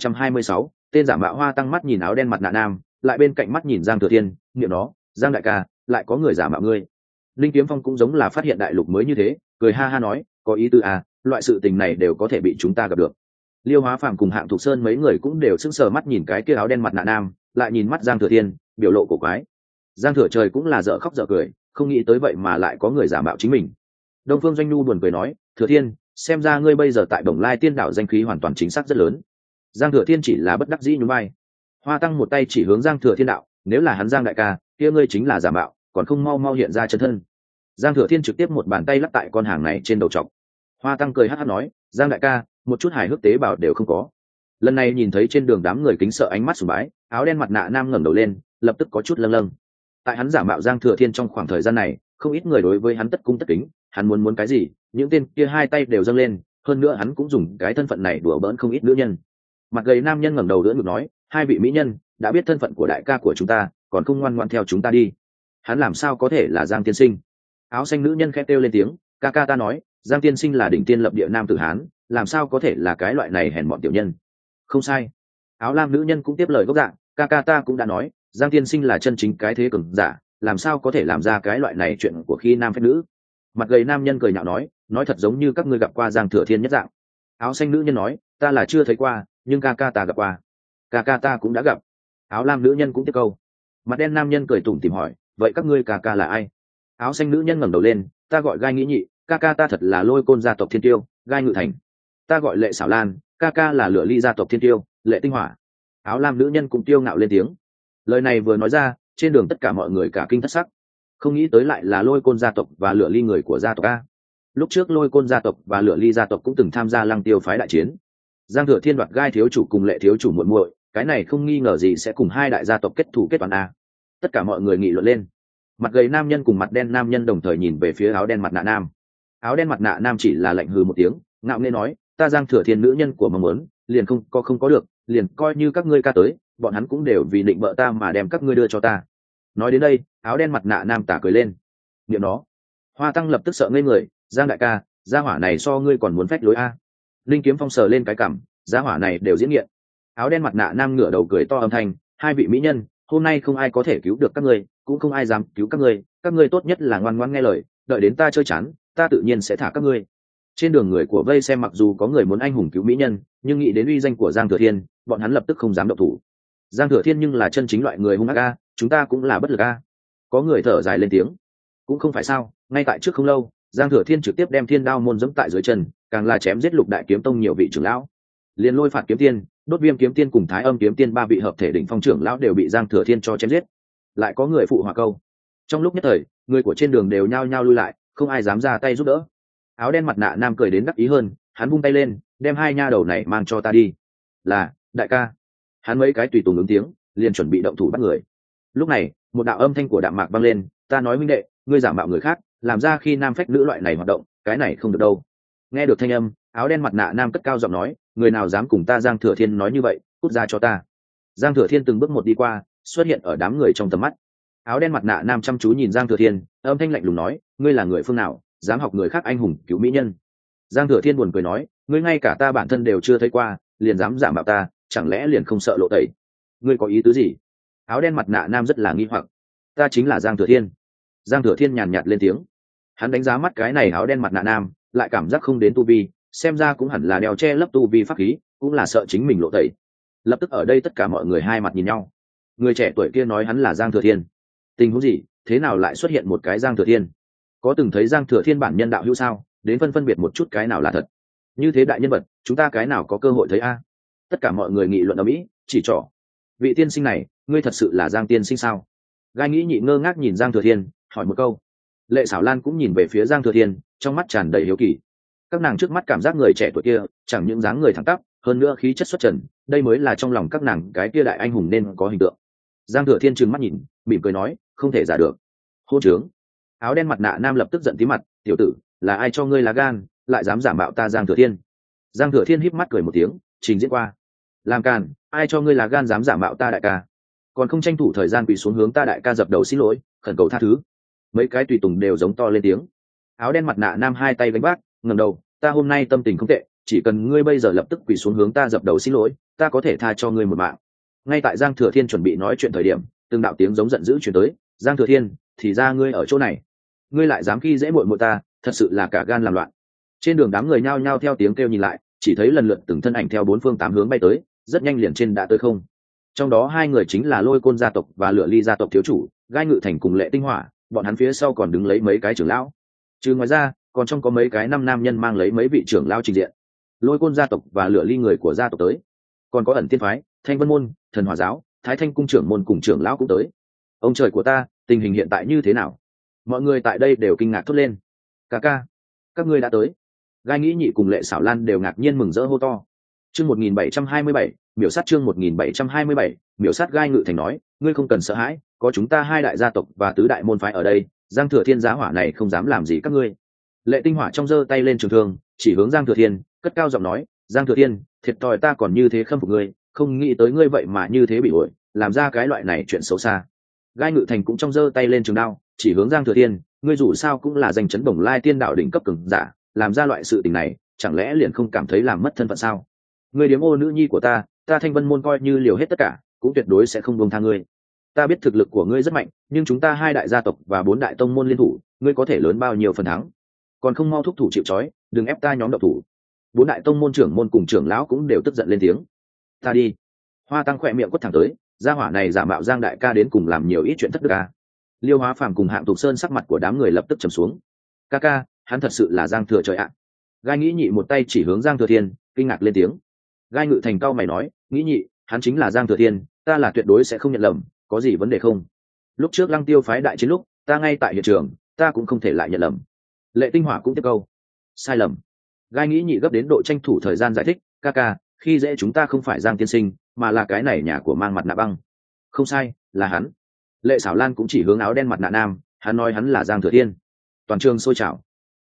A: 1726, tên giả mạo. Hoa Tăng mắt nhìn áo đen mặt nạ nam, lại bên cạnh mắt nhìn Giang Thừa Thiên, niệm nó, Giang đại ca, lại có người giả mạo ngươi. Linh Kiếm Phong cũng giống là phát hiện đại lục mới như thế, cười ha ha nói, có ý tư à, loại sự tình này đều có thể bị chúng ta gặp được. Liêu Hóa Phàm cùng Hạng Thục Sơn mấy người cũng đều sững sờ mắt nhìn cái kia áo đen mặt nạ nam, lại nhìn mắt Giang Thừa Thiên, biểu lộ cổ quái. Giang Thừa Trời cũng là dở khóc dở cười, không nghĩ tới vậy mà lại có người giả mạo chính mình. Đông Phương Doanh Nhu buồn cười nói, Thừa Thiên, xem ra ngươi bây giờ tại Đồng Lai Tiên đảo danh khí hoàn toàn chính xác rất lớn. Giang Thừa Thiên chỉ là bất đắc dĩ nhún vai. Hoa Tăng một tay chỉ hướng Giang Thừa Thiên đạo, nếu là hắn Giang đại ca, kia ngươi chính là giả mạo, còn không mau mau hiện ra chân thân. Giang Thừa Thiên trực tiếp một bàn tay lắc tại con hàng này trên đầu trọc. Hoa Tăng cười hắc hắc nói, Giang đại ca, một chút hài hước tế bào đều không có. Lần này nhìn thấy trên đường đám người kính sợ ánh mắt sùng bái, áo đen mặt nạ nam ngẩng đầu lên, lập tức có chút lâng lâng. Tại hắn giả mạo Giang Thừa Thiên trong khoảng thời gian này, không ít người đối với hắn tất cung tất kính, hắn muốn cái gì, những tên kia hai tay đều dâng lên, hơn nữa hắn cũng dùng cái thân phận này đùa bỡn không ít nữ nhân. Mặt gầy nam nhân ngẩng đầu đỡ ngực nói, hai vị mỹ nhân, đã biết thân phận của đại ca của chúng ta, còn không ngoan ngoãn theo chúng ta đi. Hắn làm sao có thể là Giang tiên sinh? Áo xanh nữ nhân khẽ kêu lên tiếng, ca ca ta nói, Giang tiên sinh là đỉnh tiên lập địa nam tử hán, làm sao có thể là cái loại này hèn mọn tiểu nhân? Không sai. Áo lam nữ nhân cũng tiếp lời gốc dạng, ca ca ta cũng đã nói, Giang tiên sinh là chân chính cái thế cường giả, làm sao có thể làm ra cái loại này chuyện của khi nam phép nữ. Mặt gầy nam nhân cười nhạo nói thật giống như các ngươi gặp qua Giang Thừa Thiên nhất dạng. Áo xanh nữ nhân nói, ta là chưa thấy qua, nhưng ca ca ta gặp qua. Ca ca ta cũng đã gặp. Áo lam nữ nhân cũng tiếp câu. Mặt đen nam nhân cười tủm tỉm hỏi, vậy các ngươi ca ca là ai? Áo xanh nữ nhân ngẩng đầu lên, ta gọi Gai Nghĩ Nhị, ca ca ta thật là Lôi Côn gia tộc Thiên Tiêu, Gai Ngự Thành. Ta gọi Lệ Xảo Lan, ca ca là Lửa Ly gia tộc Thiên Tiêu, Lệ Tinh Hỏa. Áo lam nữ nhân cũng tiêu ngạo lên tiếng. Lời này vừa nói ra, trên đường tất cả mọi người cả kinh thất sắc, không nghĩ tới lại là Lôi Côn gia tộc và Lửa Ly người của gia tộc a. Lúc trước Lôi Côn gia tộc và Lửa Ly gia tộc cũng từng tham gia Lăng Tiêu phái đại chiến. Giang Thừa Thiên đoạt Gai thiếu chủ cùng Lệ thiếu chủ muội muội, cái này không nghi ngờ gì sẽ cùng hai đại gia tộc kết thù kết toán a. Tất cả mọi người nghị luận lên. Mặt gầy nam nhân cùng mặt đen nam nhân đồng thời nhìn về phía áo đen mặt nạ nam. Áo đen mặt nạ nam chỉ là lạnh hừ một tiếng, ngạo nghễ nói, ta Giang Thừa Thiên nữ nhân của mong muốn liền không có được, liền coi như các ngươi ca tới, bọn hắn cũng đều vì định bợ ta mà đem các ngươi đưa cho ta. Nói đến đây, áo đen mặt nạ nam tả cười lên. Niệm nó. Hoa Tăng lập tức sợ ngây người, Giang đại ca, gia hỏa này so ngươi còn muốn phách lối a. Linh Kiếm Phong sờ lên cái cằm, gia hỏa này đều diễn nghiện. Áo đen mặt nạ nam ngửa đầu cười to âm thanh, hai vị mỹ nhân, hôm nay không ai có thể cứu được các ngươi, cũng không ai dám cứu các ngươi tốt nhất là ngoan ngoãn nghe lời, đợi đến ta chơi chán, ta tự nhiên sẽ thả các ngươi. Trên đường người của vây xem mặc dù có người muốn anh hùng cứu mỹ nhân, nhưng nghĩ đến uy danh của Giang Thừa Thiên, bọn hắn lập tức không dám động thủ. Giang Thừa Thiên nhưng là chân chính loại người hung ác a, chúng ta cũng là bất lực a. Có người thở dài lên tiếng. Cũng không phải sao, ngay tại trước không lâu, Giang Thừa Thiên trực tiếp đem Thiên Đao môn giẫm tại dưới chân, càng là chém giết Lục Đại Kiếm Tông nhiều vị trưởng lão. Liên Lôi Phạt Kiếm Tiên, Đốt Viêm Kiếm Tiên cùng Thái Âm Kiếm Tiên ba vị hợp thể đỉnh phong trưởng lão đều bị Giang Thừa Thiên cho chém giết. Lại có người phụ hỏa câu. Trong lúc nhất thời, người của trên đường đều nhao nhao lui lại, không ai dám ra tay giúp đỡ. Áo đen mặt nạ nam cười đến đắc ý hơn, hắn vung tay lên, đem hai nha đầu này mang cho ta đi. Là, đại ca. Hắn mấy cái tùy tùng ứng tiếng, liền chuẩn bị động thủ bắt người. Lúc này, một đạo âm thanh của Đạm Mạc vang lên, ta nói huynh đệ, ngươi giả mạo người khác, làm ra khi nam phách nữ loại này hoạt động, cái này không được đâu. Nghe được thanh âm, áo đen mặt nạ nam cất cao giọng nói, người nào dám cùng ta Giang Thừa Thiên nói như vậy, cút ra cho ta. Giang Thừa Thiên từng bước một đi qua, xuất hiện ở đám người trong tầm mắt. Áo đen mặt nạ nam chăm chú nhìn Giang Thừa Thiên, âm thanh lạnh lùng nói, ngươi là người phương nào, dám học người khác anh hùng cứu mỹ nhân. Giang Thừa Thiên buồn cười nói, ngươi ngay cả ta bản thân đều chưa thấy qua, liền dám giả mạo ta, chẳng lẽ liền không sợ lộ tẩy? Ngươi có ý tứ gì? Áo đen mặt nạ nam rất là nghi hoặc. Ta chính là Giang Thừa Thiên. Giang Thừa Thiên nhàn nhạt lên tiếng. Hắn đánh giá mắt cái này áo đen mặt nạ nam, lại cảm giác không đến tu vi, xem ra cũng hẳn là đeo che lấp tu vi pháp khí, cũng là sợ chính mình lộ tẩy. Lập tức ở đây tất cả mọi người hai mặt nhìn nhau. Người trẻ tuổi kia nói hắn là Giang Thừa Thiên. Tình huống gì, thế nào lại xuất hiện một cái Giang Thừa Thiên? Có từng thấy Giang Thừa Thiên bản nhân đạo hữu sao? Đến phân biệt một chút cái nào là thật. Như thế đại nhân vật, chúng ta cái nào có cơ hội thấy a? Tất cả mọi người nghị luận ở mỹ, chỉ trỏ. Vị tiên sinh này, ngươi thật sự là Giang tiên sinh sao? Gai nghĩ nhị ngơ ngác nhìn Giang Thừa Thiên, hỏi một câu. Lệ Sảo Lan cũng nhìn về phía Giang Thừa Thiên, trong mắt tràn đầy hiếu kỳ. Các nàng trước mắt cảm giác người trẻ tuổi kia, chẳng những dáng người thẳng tắp, hơn nữa khí chất xuất trần, đây mới là trong lòng các nàng cái kia đại anh hùng nên có hình tượng. Giang Thừa Thiên trừng mắt nhìn, mỉm cười nói, không thể giả được. Hôn trướng. Áo đen mặt nạ nam lập tức giận tí mặt, tiểu tử, là ai cho ngươi lá gan, lại dám giả mạo ta Giang Thừa Thiên? Giang Thừa Thiên híp mắt cười một tiếng, trình diễn qua. Làm càn, ai cho ngươi lá gan dám giả mạo ta đại ca? Còn không tranh thủ thời gian quỳ xuống hướng ta đại ca dập đầu xin lỗi, khẩn cầu tha thứ. Mấy cái tùy tùng đều giống to lên tiếng. Áo đen mặt nạ nam hai tay gánh vác, ngẩng đầu, ta hôm nay tâm tình không tệ, chỉ cần ngươi bây giờ lập tức quỳ xuống hướng ta dập đầu xin lỗi, ta có thể tha cho ngươi một mạng. Ngay tại Giang Thừa Thiên chuẩn bị nói chuyện thời điểm, từng đạo tiếng giống giận dữ truyền tới, Giang Thừa Thiên, thì ra ngươi ở chỗ này, ngươi lại dám khi dễ muội muội ta, thật sự là cả gan làm loạn. Trên đường đám người nhao nhao theo tiếng kêu nhìn lại, chỉ thấy lần lượt từng thân ảnh theo bốn phương tám hướng bay tới, rất nhanh liền trên đã tới không. Trong đó hai người chính là Lôi Côn gia tộc và Lửa Ly gia tộc thiếu chủ, Gai Ngự Thành cùng Lệ Tinh Hỏa, bọn hắn phía sau còn đứng lấy mấy cái trưởng lão. Trừ ngoài ra, còn trong có mấy cái năm nam nhân mang lấy mấy vị trưởng lão trình diện. Lôi Côn gia tộc và Lửa Ly người của gia tộc tới, còn có Ẩn Tiên phái, Thanh Vân môn, Thần Hỏa giáo, Thái Thanh cung trưởng môn cùng trưởng lão cũng tới. Ông trời của ta, tình hình hiện tại như thế nào? Mọi người tại đây đều kinh ngạc thốt lên. Ca ca, các ngươi đã tới. Gai Nghĩ Nhị cùng Lệ Sảo Lan đều ngạc nhiên mừng rỡ hô to. Chương 1727, miểu sát chương 1727, miểu sát. Gai Ngự Thành nói, ngươi không cần sợ hãi, có chúng ta hai đại gia tộc và tứ đại môn phái ở đây, Giang Thừa Thiên giá hỏa này không dám làm gì các ngươi. Lệ Tinh Hỏa trong giơ tay lên trường thương, chỉ hướng Giang Thừa Thiên, cất cao giọng nói, Giang Thừa Thiên, thiệt thòi ta còn như thế khâm phục ngươi, không nghĩ tới ngươi vậy mà như thế bị ổi, làm ra cái loại này chuyện xấu xa. Gai Ngự Thành cũng trong giơ tay lên trường đao, chỉ hướng Giang Thừa Thiên, ngươi dù sao cũng là danh chấn Bồng Lai tiên đạo đỉnh cấp cường giả, làm ra loại sự tình này, chẳng lẽ liền không cảm thấy làm mất thân phận sao? Ngươi điếm ô nữ nhi của ta, ta Thanh Vân môn coi như liều hết tất cả, cũng tuyệt đối sẽ không buông tha ngươi. Ta biết thực lực của ngươi rất mạnh, nhưng chúng ta hai đại gia tộc và bốn đại tông môn liên thủ, ngươi có thể lớn bao nhiêu phần thắng? Còn không mau thúc thủ chịu trói, đừng ép ta nhóm độc thủ. Bốn đại tông môn trưởng môn cùng trưởng lão cũng đều tức giận lên tiếng. Ta đi. Hoa Tăng khỏe miệng quất thẳng tới, gia hỏa này giả mạo Giang đại ca đến cùng làm nhiều ít chuyện thất đức a. Liêu Hóa Phàm cùng Hạng Tục Sơn sắc mặt của đám người lập tức trầm xuống. Ca ca, hắn thật sự là Giang Thừa trời ạ. Gai Nghĩ Nhị một tay chỉ hướng Giang Thừa Thiên, kinh ngạc lên tiếng. Gai Ngự Thành cao mày nói, Nghĩ Nhị, hắn chính là Giang Thừa Thiên, ta là tuyệt đối sẽ không nhận lầm, có gì vấn đề không? Lúc trước Lăng Tiêu phái đại chiến lúc, ta ngay tại hiện trường, ta cũng không thể lại nhận lầm. Lệ Tinh Hỏa cũng tiếp câu. Sai lầm. Gai Nghĩ Nhị gấp đến độ tranh thủ thời gian giải thích, ca ca, khi dễ chúng ta không phải Giang tiên sinh, mà là cái này nhà của mang mặt nạ băng. Không sai, là hắn. Lệ Sảo Lan cũng chỉ hướng áo đen mặt nạ nam, hắn nói hắn là Giang Thừa Thiên. Toàn trường sôi trào.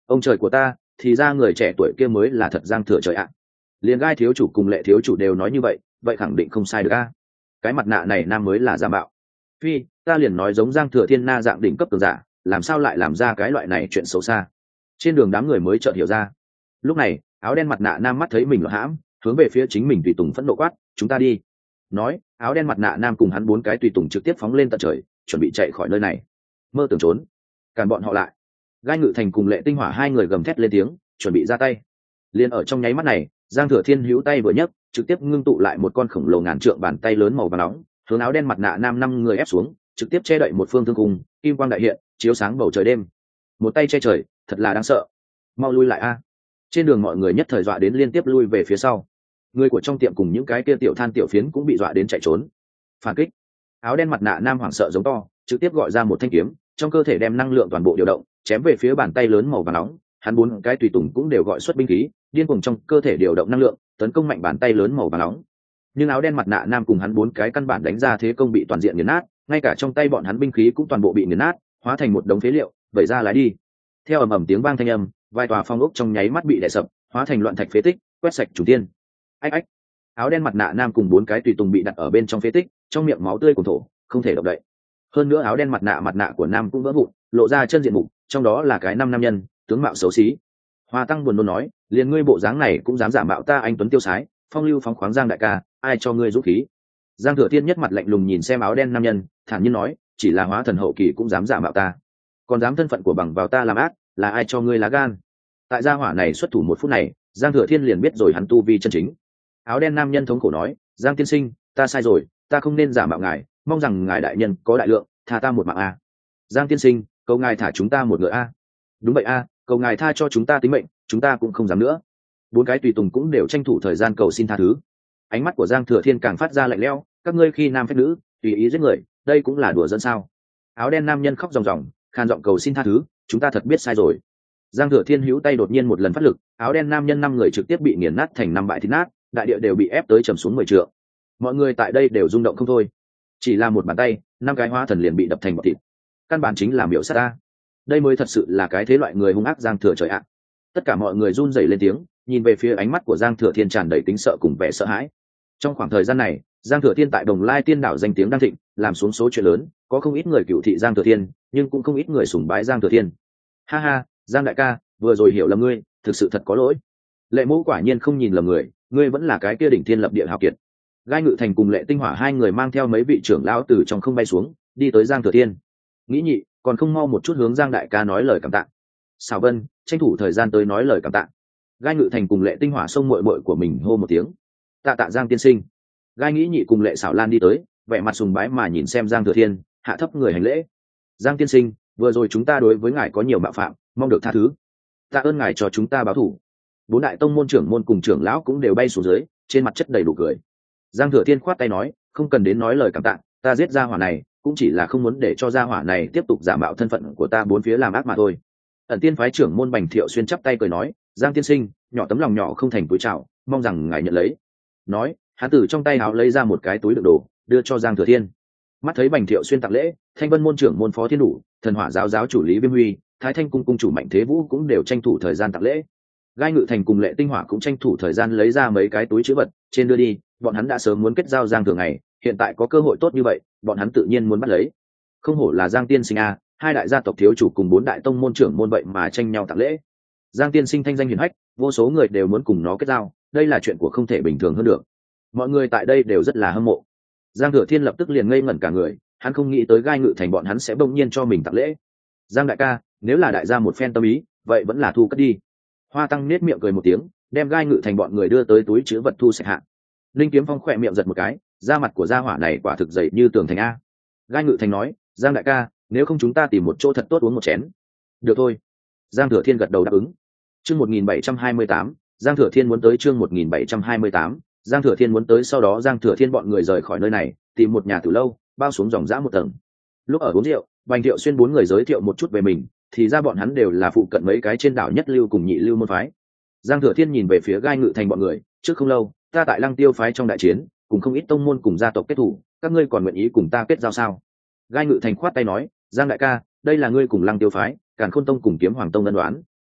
A: Ông trời của ta, thì ra người trẻ tuổi kia mới là thật Giang Thừa trời ạ. Liền Gai thiếu chủ cùng Lệ thiếu chủ đều nói như vậy, vậy khẳng định không sai được a. Cái mặt nạ này nam mới là giả mạo. Phi, ta liền nói giống Giang Thừa Thiên na dạng đỉnh cấp cường giả, làm sao lại làm ra cái loại này chuyện xấu xa. Trên đường đám người mới chợt hiểu ra. Lúc này, áo đen mặt nạ nam mắt thấy mình là hãm, hướng về phía chính mình tùy tùng phẫn nộ quát, chúng ta đi. Nói, áo đen mặt nạ nam cùng hắn 4 cái tùy tùng trực tiếp phóng lên tận trời, chuẩn bị chạy khỏi nơi này. Mơ tưởng trốn, cản bọn họ lại. Gai Ngự Thành cùng Lệ Tinh Hỏa hai người gầm thét lên tiếng, chuẩn bị ra tay. Liên ở trong nháy mắt này, Giang Thừa Thiên hữu tay vừa nhấc, trực tiếp ngưng tụ lại một con khổng lồ ngàn trượng bàn tay lớn màu vàng nóng, hướng áo đen mặt nạ nam 5 người ép xuống, trực tiếp che đậy một phương thương cung, kim quang đại hiện, chiếu sáng bầu trời đêm. Một tay che trời, thật là đáng sợ. Mau lui lại a. Trên đường mọi người nhất thời dọa đến liên tiếp lui về phía sau. Người của trong tiệm cùng những cái kia tiểu than tiểu phiến cũng bị dọa đến chạy trốn. Phản kích. Áo đen mặt nạ nam hoảng sợ giống to, trực tiếp gọi ra một thanh kiếm, trong cơ thể đem năng lượng toàn bộ điều động, chém về phía bàn tay lớn màu vàng nóng. Hắn 4 cái tùy tùng cũng đều gọi xuất binh khí, điên cuồng trong cơ thể điều động năng lượng, tấn công mạnh bàn tay lớn màu vàng nóng. Nhưng áo đen mặt nạ nam cùng hắn 4 cái căn bản đánh ra thế công bị toàn diện nghiền nát, ngay cả trong tay bọn hắn binh khí cũng toàn bộ bị nghiền nát, hóa thành một đống phế liệu, vẩy ra lái đi. Theo ầm ầm tiếng vang thanh âm, vài tòa phong ốc trong nháy mắt bị đè sập, hóa thành loạn thạch phế tích, quét sạch chủ tiên. Ách ách. Áo đen mặt nạ nam cùng 4 cái tùy tùng bị đặt ở bên trong phế tích, trong miệng máu tươi cuồn thổ, không thể động đậy. Hơn nữa áo đen mặt nạ của nam cũng vỡ vụn, lộ ra chân diện mục, trong đó là cái 5 nam nhân, tướng mạo xấu xí. Hoa Tăng buồn nôn nói, liền ngươi bộ dáng này cũng dám giả mạo ta anh tuấn tiêu sái, phong lưu phóng khoáng Giang đại ca, ai cho ngươi dũng khí? Giang Thừa Thiên nhất mặt lạnh lùng nhìn xem áo đen nam nhân, thản nhiên nói, chỉ là hóa thần hậu kỳ cũng dám giả mạo ta, còn dám thân phận của bằng vào ta làm ác, là ai cho ngươi lá gan? Tại gia hỏa này xuất thủ 1 phút này, Giang Thừa Thiên liền biết rồi hắn tu vi chân chính. Áo đen nam nhân thống khổ nói, Giang tiên sinh, ta sai rồi, ta không nên giả mạo ngài, mong rằng ngài đại nhân có đại lượng, tha ta một mạng a. Giang tiên sinh, cầu ngài thả chúng ta một ngựa a. Đúng vậy a, cầu ngài tha cho chúng ta tính mệnh, chúng ta cũng không dám nữa. 4 cái tùy tùng cũng đều tranh thủ thời gian cầu xin tha thứ. Ánh mắt của Giang Thừa Thiên càng phát ra lạnh lẽo, các ngươi khi nam phép nữ, tùy ý giết người, đây cũng là đùa dẫn sao? Áo đen nam nhân khóc ròng ròng, khan giọng cầu xin tha thứ, chúng ta thật biết sai rồi. Giang Thừa Thiên hữu tay đột nhiên một lần phát lực, áo đen nam nhân 5 người trực tiếp bị nghiền nát thành 5 bãi thịt nát, đại địa đều bị ép tới trầm xuống 10 trượng. Mọi người tại đây đều rung động không thôi. Chỉ là một bàn tay, 5 cái hóa thần liền bị đập thành bọt thịt. Căn bản chính là miểu sát ta. Đây mới thật sự là cái thế loại người hung ác Giang Thừa trời ạ. Tất cả mọi người run rẩy lên tiếng, nhìn về phía ánh mắt của Giang Thừa Thiên tràn đầy tính sợ cùng vẻ sợ hãi. Trong khoảng thời gian này, Giang Thừa Thiên tại Đồng Lai Tiên đảo danh tiếng đang thịnh, làm xuống số chuyện lớn, có không ít người cửu thị Giang Thừa Thiên, nhưng cũng không ít người sùng bái Giang Thừa Thiên. Ha ha, Giang đại ca, vừa rồi hiểu lầm ngươi, thực sự thật có lỗi. Lệ Mẫu quả nhiên không nhìn lầm người, ngươi vẫn là cái kia đỉnh thiên lập địa hào kiệt. Gai Ngự Thành cùng Lệ Tinh Hỏa hai người mang theo mấy vị trưởng lão từ trong không bay xuống, đi tới Giang Thừa Thiên. Nghĩ nhị, còn không mau một chút hướng Giang đại ca nói lời cảm tạ. Xảo Vân, tranh thủ thời gian tới nói lời cảm tạ. Gai Ngự Thành cùng Lệ Tinh Hỏa xông muội muội của mình hô một tiếng. Tạ tạ Giang tiên sinh. Gai Nghĩ nhị cùng Lệ Xảo Lan đi tới, vẻ mặt sùng bái mà nhìn xem Giang Thừa Thiên, hạ thấp người hành lễ. Giang tiên sinh, vừa rồi chúng ta đối với ngài có nhiều mạo phạm, mong được tha thứ. Tạ ơn ngài cho chúng ta báo thù. 4 đại tông môn trưởng môn cùng trưởng lão cũng đều bay xuống dưới, trên mặt chất đầy đủ cười. Giang Thừa Thiên khoát tay nói, không cần đến nói lời cảm tạ, ta giết gia hỏa này cũng chỉ là không muốn để cho gia hỏa này tiếp tục giả mạo thân phận của ta 4 phía làm ác mà thôi. Ẩn Tiên phái trưởng môn Bành Thiệu Xuyên chắp tay cười nói, Giang tiên sinh, nhỏ tấm lòng nhỏ không thành túi trào, mong rằng ngài nhận lấy. Nói, hắn từ trong tay áo lấy ra một cái túi đựng đồ, đưa cho Giang Thừa Thiên. Mắt thấy Bành Thiệu Xuyên tặng lễ, Thanh Vân môn trưởng môn Phó Thiên Đủ, Thần Hỏa giáo giáo chủ Lý Viêm Huy, Thái Thanh cung cung chủ Mạnh Thế Vũ cũng đều tranh thủ thời gian tặng lễ. Gai Ngự Thành cùng Lệ Tinh Hỏa cũng tranh thủ thời gian lấy ra mấy cái túi trữ vật, trên đưa đi, bọn hắn đã sớm muốn kết giao Giang Thừa ngày, hiện tại có cơ hội tốt như vậy, bọn hắn tự nhiên muốn bắt lấy. Không hổ là Giang tiên sinh a, 2 đại gia tộc thiếu chủ cùng 4 đại tông môn trưởng môn vậy mà tranh nhau tặng lễ. Giang tiên sinh thanh danh hiển hách, vô số người đều muốn cùng nó kết giao, đây là chuyện của không thể bình thường hơn được. Mọi người tại đây đều rất là hâm mộ. Giang Thừa Thiên lập tức liền ngây ngẩn cả người, hắn không nghĩ tới Gai Ngự Thành bọn hắn sẽ bỗng nhiên cho mình tặng lễ. Giang đại ca, nếu là đại gia một phen tâm ý, vậy vẫn là thu cất đi. Hoa Tăng nết miệng cười một tiếng, đem Gai Ngự Thành bọn người đưa tới túi chứa vật thu sạch hạ. Linh Kiếm Phong khỏe miệng giật một cái, da mặt của gia hỏa này quả thực dày như tường thành a. Gai Ngự Thành nói, Giang đại ca, nếu không chúng ta tìm một chỗ thật tốt uống một chén. Được thôi. Giang Thừa Thiên gật đầu đáp ứng. Chương 1728, Giang Thừa Thiên muốn tới chương 1728, Giang Thừa Thiên muốn tới sau đó Giang Thừa Thiên bọn người rời khỏi nơi này, tìm một nhà tử lâu, bao xuống dòng dã một tầng. Lúc ở uống rượu, Bành Thiệu Xuyên 4 người giới thiệu một chút về mình, thì ra bọn hắn đều là phụ cận mấy cái trên đảo nhất lưu cùng nhị lưu môn phái. Giang Thừa Thiên nhìn về phía Gai Ngự Thành bọn người, trước không lâu, ta tại Lăng Tiêu phái trong đại chiến, cùng không ít tông môn cùng gia tộc kết thủ, các ngươi còn nguyện ý cùng ta kết giao sao? Gai Ngự Thành khoát tay nói, Giang đại ca, đây là ngươi cùng Lăng Tiêu phái, Càn Khôn tông cùng Kiếm Hoàng tông ân đoán,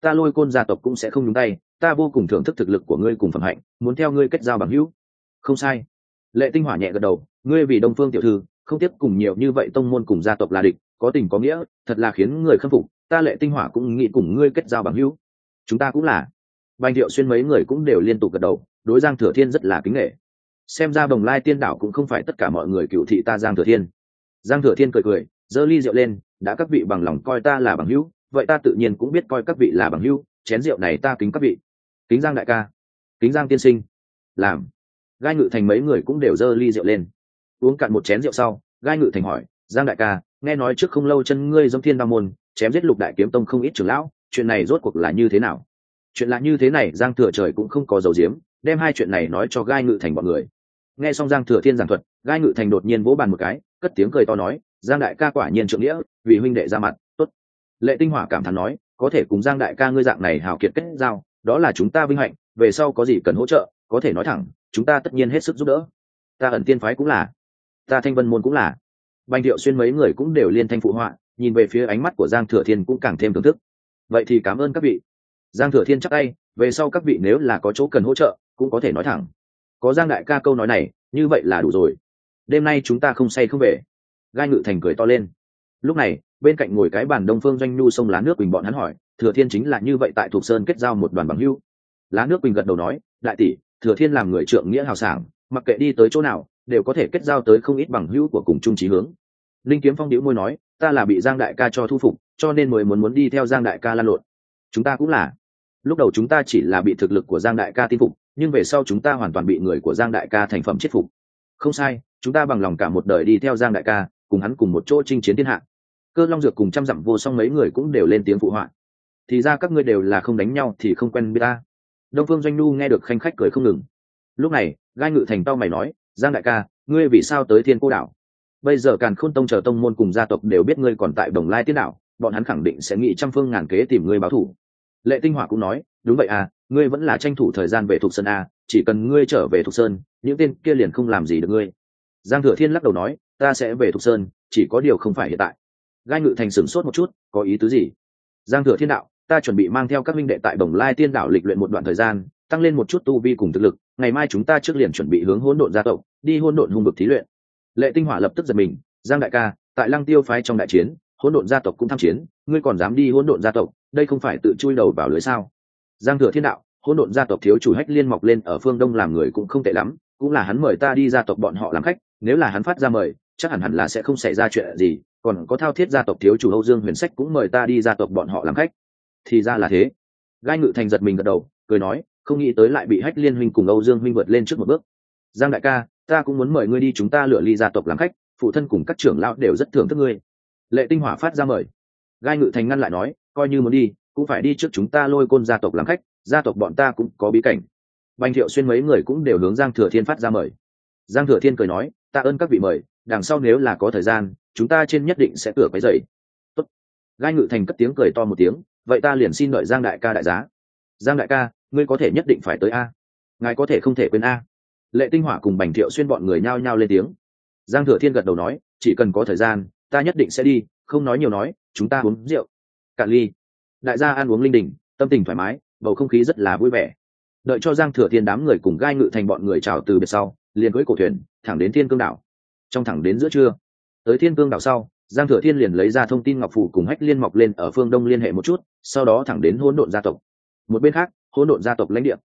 A: ta Lôi Côn gia tộc cũng sẽ không nhúng tay, ta vô cùng thưởng thức thực lực của ngươi cùng phẩm hạnh, muốn theo ngươi kết giao bằng hữu. Không sai. Lệ Tinh Hỏa nhẹ gật đầu, ngươi vì Đông Phương tiểu thư không tiếp cùng nhiều như vậy tông môn cùng gia tộc là địch, có tình có nghĩa, thật là khiến người khâm phục, ta Lệ Tinh Hỏa cũng nghĩ cùng ngươi kết giao bằng hữu. Chúng ta cũng là. Bành Thiệu Xuyên mấy người cũng đều liên tục gật đầu, đối Giang Thừa Thiên rất là kính nể. Xem ra Bồng Lai Tiên đảo cũng không phải tất cả mọi người cựu thị ta Giang Thừa Thiên. Giang Thừa Thiên cười cười, giơ ly rượu lên, đã các vị bằng lòng coi ta là bằng hữu, vậy ta tự nhiên cũng biết coi các vị là bằng hữu, chén rượu này ta kính các vị. Kính Giang đại ca, kính Giang tiên sinh. Làm. Gai Ngự Thành mấy người cũng đều giơ ly rượu lên. Uống cạn một chén rượu sau, Gai Ngự Thành hỏi, Giang đại ca, nghe nói trước không lâu chân ngươi dâm thiên đao môn, chém giết Lục đại kiếm tông không ít trưởng lão, chuyện này rốt cuộc là như thế nào? Chuyện là như thế này, Giang Thừa Trời cũng không có dấu diếm, đem hai chuyện này nói cho Gai Ngự Thành bọn người. Nghe xong Giang Thừa Thiên giảng thuật, Gai Ngự Thành đột nhiên vỗ bàn một cái, cất tiếng cười to nói, Giang đại ca quả nhiên trượng nghĩa, vì huynh đệ ra mặt, tốt. Lệ Tinh Hỏa cảm thán nói, có thể cùng Giang đại ca ngươi dạng này hào kiệt kết giao, đó là chúng ta vinh hạnh, về sau có gì cần hỗ trợ, có thể nói thẳng, chúng ta tất nhiên hết sức giúp đỡ. Ta Ẩn Tiên phái cũng là, ta Thanh Vân môn cũng là. Bành Thiệu Xuyên mấy người cũng đều liên thanh phụ họa, nhìn về phía ánh mắt của Giang Thừa Thiên cũng càng thêm thưởng thức. Vậy thì cảm ơn các vị. Giang Thừa Thiên chắp tay, về sau các vị nếu là có chỗ cần hỗ trợ, cũng có thể nói thẳng. Có Giang đại ca câu nói này, như vậy là đủ rồi. Đêm nay chúng ta không say không về. Gai Ngự Thành cười to lên. Lúc này, bên cạnh ngồi cái bàn Đông Phương Doanh Nhu sông Lá Nước Quỳnh bọn hắn hỏi, Thừa Thiên chính là như vậy tại Thục Sơn kết giao một đoàn bằng hữu. Lá Nước Quỳnh gật đầu nói, đại tỷ, Thừa Thiên làm người trượng nghĩa hào sảng, mặc kệ đi tới chỗ nào, đều có thể kết giao tới không ít bằng hữu của cùng chung chí hướng. Linh Kiếm Phong đĩu môi nói, ta là bị Giang đại ca cho thu phục, cho nên mới muốn đi theo Giang đại ca lan lộn. Chúng ta cũng là. Lúc đầu chúng ta chỉ là bị thực lực của Giang đại ca tin phục, nhưng về sau chúng ta hoàn toàn bị người của Giang đại ca thành phẩm chết phục. Không sai, chúng ta bằng lòng cả một đời đi theo Giang đại ca, cùng hắn cùng một chỗ chinh chiến thiên hạ. Cơ Long Dược cùng trăm dặm vô song mấy người cũng đều lên tiếng phụ họa. Thì ra các ngươi đều là không đánh nhau thì không quen biết ta. Đông Phương Doanh Nhu nghe được khanh khách cười không ngừng. Lúc này, Gai Ngự Thành tao mày nói, Giang đại ca, ngươi vì sao tới Thiên Cô đảo? Bây giờ Càn Khôn Tông chờ tông môn cùng gia tộc đều biết ngươi còn tại Bồng Lai Tiên đảo, bọn hắn khẳng định sẽ nghĩ trăm phương ngàn kế tìm ngươi báo thù. Lệ Tinh Hỏa cũng nói, đúng vậy à, ngươi vẫn là tranh thủ thời gian về Thục Sơn à, chỉ cần ngươi trở về Thục Sơn, những tên kia liền không làm gì được ngươi. Giang Thừa Thiên lắc đầu nói, ta sẽ về Thục Sơn, chỉ có điều không phải hiện tại. Gai Ngự Thành sửng sốt một chút, có ý tứ gì? Giang Thừa Thiên đạo, ta chuẩn bị mang theo các minh đệ tại Bồng Lai Tiên đảo lịch luyện một đoạn thời gian, tăng lên một chút tu vi cùng thực lực, ngày mai chúng ta trước liền chuẩn bị hướng Hỗn Độn gia tộc, đi Hỗn Độn hung vực thí luyện. Lệ Tinh Hỏa lập tức giật mình, Giang đại ca, tại Lăng Tiêu phái trong đại chiến, Hỗn Độn gia tộc cũng tham chiến, ngươi còn dám đi Hỗn Độn gia tộc, đây không phải tự chui đầu vào lưới sao? Giang Thừa Thiên đạo, Hỗn Độn gia tộc thiếu chủ Hách Liên mọc lên ở phương Đông làm người cũng không tệ lắm, cũng là hắn mời ta đi gia tộc bọn họ làm khách, nếu là hắn phát ra mời, chắc hẳn là sẽ không xảy ra chuyện gì, còn có Thao Thiết gia tộc thiếu chủ Âu Dương Huyền Sách cũng mời ta đi gia tộc bọn họ làm khách. Thì ra là thế. Gai Ngự Thành giật mình gật đầu, cười nói, không nghĩ tới lại bị Hách Liên huynh cùng Âu Dương huynh vượt lên trước một bước. Giang đại ca, ta cũng muốn mời ngươi đi chúng ta lựa ly gia tộc làm khách, phụ thân cùng các trưởng lão đều rất thưởng thức ngươi. Lệ Tinh Hỏa phát ra mời. Gai Ngự Thành ngăn lại nói, coi như muốn đi, cũng phải đi trước chúng ta Lôi Côn gia tộc làm khách, gia tộc bọn ta cũng có bí cảnh. Bành Thiệu Xuyên mấy người cũng đều hướng Giang Thừa Thiên phát ra mời. Giang Thừa Thiên cười nói, tạ ơn các vị mời, đằng sau nếu là có thời gian, chúng ta trên nhất định sẽ cửa quấy rầy. Tốt. Gai Ngự Thành cất tiếng cười to một tiếng, vậy ta liền xin đợi Giang đại ca đại giá. Giang đại ca, ngươi có thể nhất định phải tới a. Ngài có thể không thể quên a. Lệ Tinh Hỏa cùng Bành Thiệu Xuyên bọn người nhao nhao lên tiếng. Giang Thừa Thiên gật đầu nói, chỉ cần có thời gian, ta nhất định sẽ đi, không nói nhiều nói, chúng ta uống rượu. Cạn ly. Đại gia ăn uống linh đình, tâm tình thoải mái, bầu không khí rất là vui vẻ. Đợi cho Giang Thừa Thiên đám người cùng Gai Ngự Thành bọn người chào từ biệt sau, liền cưỡi cổ thuyền thẳng đến Thiên Cương đảo. Trong thẳng đến giữa trưa, tới Thiên Cương đảo sau, Giang Thừa Thiên liền lấy ra thông tin ngọc phủ cùng Hách Liên mọc lên ở phương Đông liên hệ một chút, sau đó thẳng đến Hỗn Độn gia tộc. Một bên khác, Hỗn Độn gia tộc lãnh địa,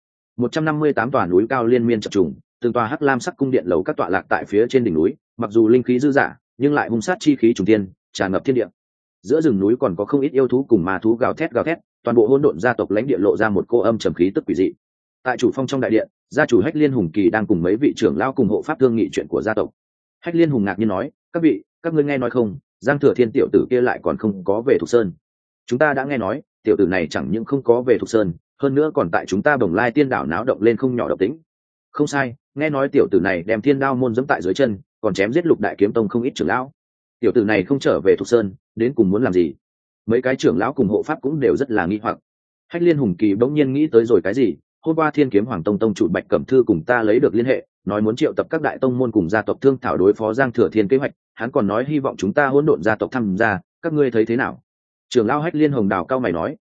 A: 158 tòa núi cao liên miên chập trùng, từng tòa hắc lam sắc cung điện lầu các tọa lạc tại phía trên đỉnh núi, mặc dù linh khí dư dả, nhưng lại hung sát chi khí trùng thiên, tràn ngập thiên địa. Giữa rừng núi còn có không ít yêu thú cùng ma thú gào thét, toàn bộ Hỗn Độn gia tộc lãnh địa lộ ra một cô âm trầm khí tức quỷ dị. Tại chủ phong trong đại điện, gia chủ Hách Liên Hùng Kỳ đang cùng mấy vị trưởng lão cùng hộ pháp thương nghị chuyện của gia tộc. Hách Liên Hùng ngạc nhiên nói, các vị, các ngươi nghe nói không, Giang Thừa Thiên tiểu tử kia lại còn không có về Thục Sơn. Chúng ta đã nghe nói, tiểu tử này chẳng những không có về Thục Sơn, hơn nữa còn tại chúng ta Bồng Lai Tiên đảo náo động lên không nhỏ động tĩnh. Không sai, nghe nói tiểu tử này đem Thiên Đao môn giẫm tại dưới chân, còn chém giết Lục đại kiếm tông không ít trưởng lão. Tiểu tử này không trở về Thục Sơn, đến cùng muốn làm gì? Mấy cái trưởng lão cùng hộ pháp cũng đều rất là nghi hoặc. Hách Liên Hùng Kỳ bỗng nhiên nghĩ tới rồi cái gì, hôm qua Thiên Kiếm Hoàng Tông tông chủ Bạch Cẩm Thư cùng ta lấy được liên hệ, nói muốn triệu tập các đại tông môn cùng gia tộc thương thảo đối phó Giang Thừa Thiên kế hoạch, hắn còn nói hy vọng chúng ta Hỗn Độn gia tộc tham gia, các ngươi thấy thế nào? Trưởng lão Hách Liên Hồng Đào cao mày nói,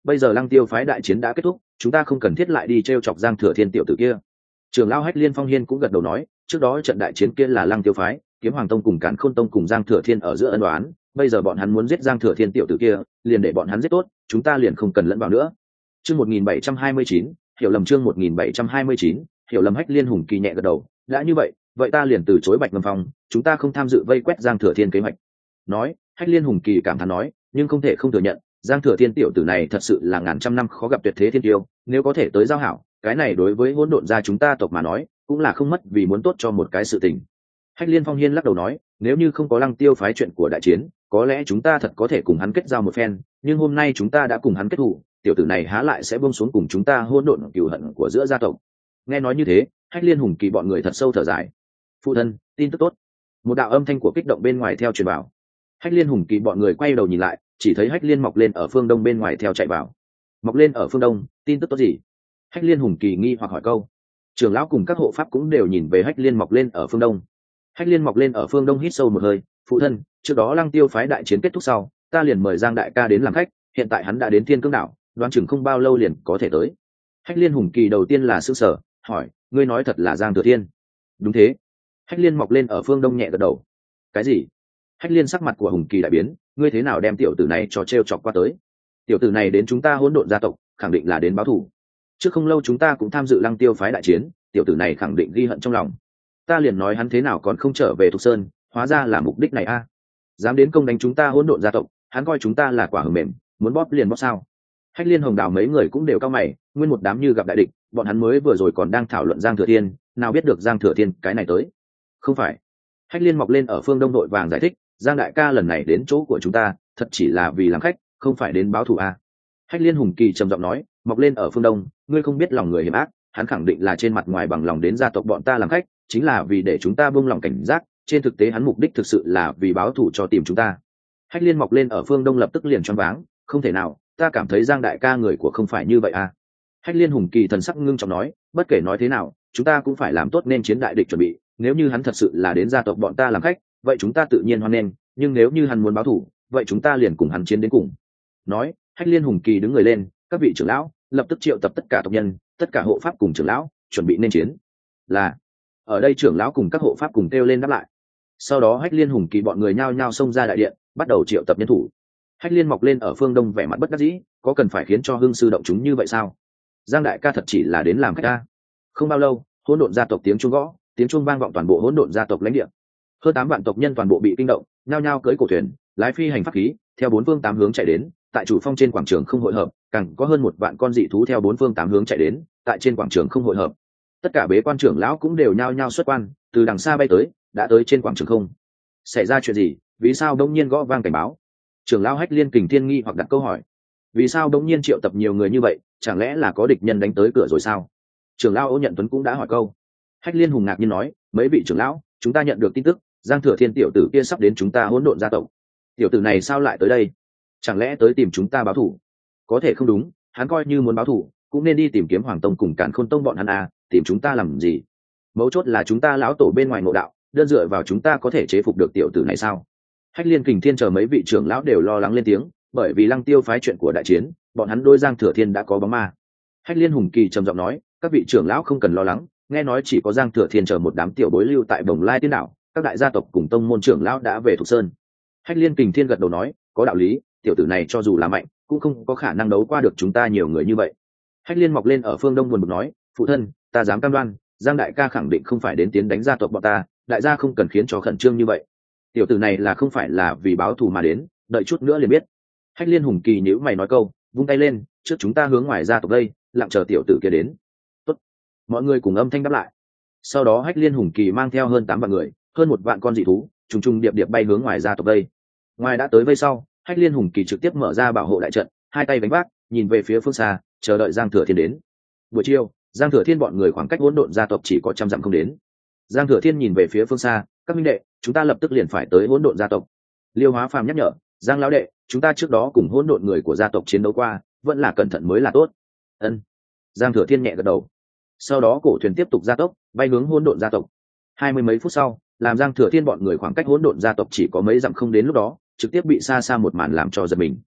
A: bây giờ Lăng Tiêu phái đại chiến đã kết thúc, chúng ta không cần thiết lại đi trêu chọc Giang Thừa Thiên tiểu tử kia. Trưởng lão Hách Liên Phong Hiên cũng gật đầu nói, trước đó trận đại chiến kia là Lăng Tiêu phái, Kiếm Hoàng Tông cùng Càn Khôn Tông cùng Giang Thừa Thiên ở giữa ân oán, bây giờ bọn hắn muốn giết Giang Thừa Thiên tiểu tử kia, liền để bọn hắn giết tốt, chúng ta liền không cần lẫn vào nữa. Chương 1729, hiểu lầm chương 1729, hiểu lầm. Hách Liên Hùng Kỳ nhẹ gật đầu, đã như vậy, vậy ta liền từ chối Bạch Ngâm Phong, chúng ta không tham dự vây quét Giang Thừa Thiên kế hoạch. Nói, Hách Liên Hùng Kỳ cảm thán nói, nhưng không thể không thừa nhận, Giang Thừa Thiên tiểu tử này thật sự là ngàn trăm năm khó gặp tuyệt thế thiên tiêu, nếu có thể tới giao hảo, cái này đối với hỗn độn gia chúng ta tộc mà nói, cũng là không mất vì muốn tốt cho một cái sự tình. Hách Liên Phong Hiên lắc đầu nói, nếu như không có Lăng Tiêu phái chuyện của đại chiến, có lẽ chúng ta thật có thể cùng hắn kết giao một phen, nhưng hôm nay chúng ta đã cùng hắn kết thù, tiểu tử này há lại sẽ buông xuống cùng chúng ta hỗn độn cừu hận của giữa gia tộc. Nghe nói như thế, Hách Liên Hùng Kỳ bọn người thật sâu thở dài. Phụ thân, tin tức tốt. Một đạo âm thanh của kích động bên ngoài theo truyền vào. Hách Liên Hùng Kỳ bọn người quay đầu nhìn lại, chỉ thấy Hách Liên mọc lên ở phương đông bên ngoài theo chạy vào. Mọc lên ở phương đông, tin tức tốt gì? Hách Liên Hùng Kỳ nghi hoặc hỏi câu. Trưởng lão cùng các hộ pháp cũng đều nhìn về Hách Liên mọc lên ở phương đông. Hách Liên mọc lên ở phương đông hít sâu một hơi, phụ thân, trước đó Lăng Tiêu phái đại chiến kết thúc sau, ta liền mời Giang đại ca đến làm khách, hiện tại hắn đã đến Thiên Cương đảo, đoán chừng không bao lâu liền có thể tới. Hách Liên Hùng Kỳ đầu tiên là sửng sở, hỏi, ngươi nói thật là Giang Thừa Thiên? Đúng thế. Hách Liên mọc lên ở phương đông nhẹ gật đầu. Cái gì? Hách Liên sắc mặt của Hùng Kỳ đại biến, ngươi thế nào đem tiểu tử này cho trêu chọc qua tới? Tiểu tử này đến chúng ta hỗn độn gia tộc, khẳng định là đến báo thù. Trước không lâu chúng ta cũng tham dự Lăng Tiêu phái đại chiến, tiểu tử này khẳng định ghi hận trong lòng. Ta liền nói hắn thế nào còn không trở về Thục Sơn, hóa ra là mục đích này a. Dám đến công đánh chúng ta hỗn độn gia tộc, hắn coi chúng ta là quả hờ mềm, muốn bóp liền bóp sao? Hách Liên Hồng Đào mấy người cũng đều cao mày, nguyên một đám như gặp đại địch, bọn hắn mới vừa rồi còn đang thảo luận Giang Thừa Thiên, nào biết được Giang Thừa Thiên cái này tới. Không phải. Hách Liên mọc lên ở phương đông đội vàng giải thích, Giang đại ca lần này đến chỗ của chúng ta, thật chỉ là vì làm khách, không phải đến báo thù a. Hách Liên Hùng Kỳ trầm giọng nói, mọc lên ở phương đông, ngươi không biết lòng người hiểm ác, hắn khẳng định là trên mặt ngoài bằng lòng đến gia tộc bọn ta làm khách, chính là vì để chúng ta buông lòng cảnh giác, trên thực tế hắn mục đích thực sự là vì báo thù cho tìm chúng ta. Hách Liên mọc lên ở phương đông lập tức liền choáng váng, không thể nào, ta cảm thấy Giang đại ca người của không phải như vậy à. Hách Liên Hùng Kỳ thần sắc ngưng trọng nói, bất kể nói thế nào, chúng ta cũng phải làm tốt nên chiến đại địch chuẩn bị, nếu như hắn thật sự là đến gia tộc bọn ta làm khách, vậy chúng ta tự nhiên hoan nghênh, nhưng nếu như hắn muốn báo thù, vậy chúng ta liền cùng hắn chiến đến cùng. Nói, Hách Liên Hùng Kỳ đứng người lên, các vị trưởng lão, lập tức triệu tập tất cả tộc nhân, tất cả hộ pháp cùng trưởng lão, chuẩn bị nên chiến. Là, ở đây trưởng lão cùng các hộ pháp cùng kêu lên đáp lại. Sau đó Hách Liên Hùng Kỳ bọn người nhao nhao xông ra đại điện, bắt đầu triệu tập nhân thủ. Hách Liên mọc lên ở phương đông vẻ mặt bất đắc dĩ, có cần phải khiến cho hưng sư động chúng như vậy sao? Giang đại ca thật chỉ là đến làm khách ta. Không bao lâu, hỗn độn gia tộc tiếng chuông gõ, tiếng chuông vang vọng toàn bộ hỗn độn gia tộc lãnh địa. Hơn 8 vạn tộc nhân toàn bộ bị kinh động, nhao nhao cưỡi cổ thuyền, lái phi hành pháp khí, theo bốn phương tám hướng chạy đến, tại chủ phong trên quảng trường không hội hợp, càng có hơn 1 vạn con dị thú theo bốn phương tám hướng chạy đến, tại trên quảng trường không hội hợp. Tất cả bế quan trưởng lão cũng đều nhao nhao xuất quan, từ đằng xa bay tới, đã tới trên quảng trường không. Xảy ra chuyện gì? Vì sao đông nhiên gõ vang cảnh báo? Trưởng lão Hách Liên Kình Thiên nghi hoặc đặt câu hỏi. Vì sao đông nhiên triệu tập nhiều người như vậy, chẳng lẽ là có địch nhân đánh tới cửa rồi sao? Trưởng lão Ô Nhận Tuấn cũng đã hỏi câu. Hách Liên Hùng ngạc nhiên nói, mấy vị trưởng lão, chúng ta nhận được tin tức, Giang Thừa Thiên tiểu tử kia sắp đến chúng ta hỗn độn gia tộc. Tiểu tử này sao lại tới đây? Chẳng lẽ tới tìm chúng ta báo thù? Có thể không đúng, hắn coi như muốn báo thù, cũng nên đi tìm Kiếm Hoàng Tông cùng Càn Khôn Tông bọn hắn à, tìm chúng ta làm gì? Mấu chốt là chúng ta lão tổ bên ngoài ngộ đạo, đơn dựa vào chúng ta có thể chế phục được tiểu tử này sao? Hách Liên Kình Thiên chờ mấy vị trưởng lão đều lo lắng lên tiếng, bởi vì Lăng Tiêu phái chuyện của đại chiến, bọn hắn đôi Giang Thừa Thiên đã có bóng ma. Hách Liên Hùng Kỳ trầm giọng nói, các vị trưởng lão không cần lo lắng, nghe nói chỉ có Giang Thừa Thiên chờ một đám tiểu bối lưu tại Bồng Lai Tiên đảo, các đại gia tộc cùng tông môn trưởng lão đã về Thục Sơn. Hách Liên Kình Thiên gật đầu nói, có đạo lý, tiểu tử này cho dù là mạnh, cũng không có khả năng đấu qua được chúng ta nhiều người như vậy. Hách Liên mọc lên ở phương đông buồn bực nói, phụ thân, ta dám cam đoan, Giang đại ca khẳng định không phải đến tiến đánh gia tộc bọn ta, đại gia không cần khiến cho khẩn trương như vậy. Tiểu tử này là không phải là vì báo thù mà đến, đợi chút nữa liền biết. Hách Liên Hùng Kỳ nhíu mày nói câu, vung tay lên, trước chúng ta hướng ngoài gia tộc đây, lặng chờ tiểu tử kia đến. Tốt. Mọi người cùng âm thanh đáp lại. Sau đó Hách Liên Hùng Kỳ mang theo hơn 8 vạn người, hơn 1 vạn con dị thú, trùng trùng điệp điệp bay hướng ngoài gia tộc đây. Ngoài đã tới vây sau, Hách Liên Hùng Kỳ trực tiếp mở ra bảo hộ đại trận, hai tay đánh vác, nhìn về phía phương xa, chờ đợi Giang Thừa Thiên đến. Buổi chiều, Giang Thừa Thiên bọn người khoảng cách hỗn độn gia tộc chỉ có 100 dặm không đến. Giang Thừa Thiên nhìn về phía phương xa, các minh đệ, chúng ta lập tức liền phải tới hỗn độn gia tộc. Liêu Hóa Phàm nhắc nhở, Giang lão đệ, chúng ta trước đó cùng hỗn độn người của gia tộc chiến đấu qua, vẫn là cẩn thận mới là tốt. Ân. Giang Thừa Thiên nhẹ gật đầu. Sau đó cổ thuyền tiếp tục gia tốc, bay hướng hỗn độn gia tộc. 20 mấy phút sau, làm Giang Thừa Thiên bọn người khoảng cách hỗn độn gia tộc chỉ có mấy dặm không đến lúc đó, trực tiếp bị xa xa một màn làm cho giật mình.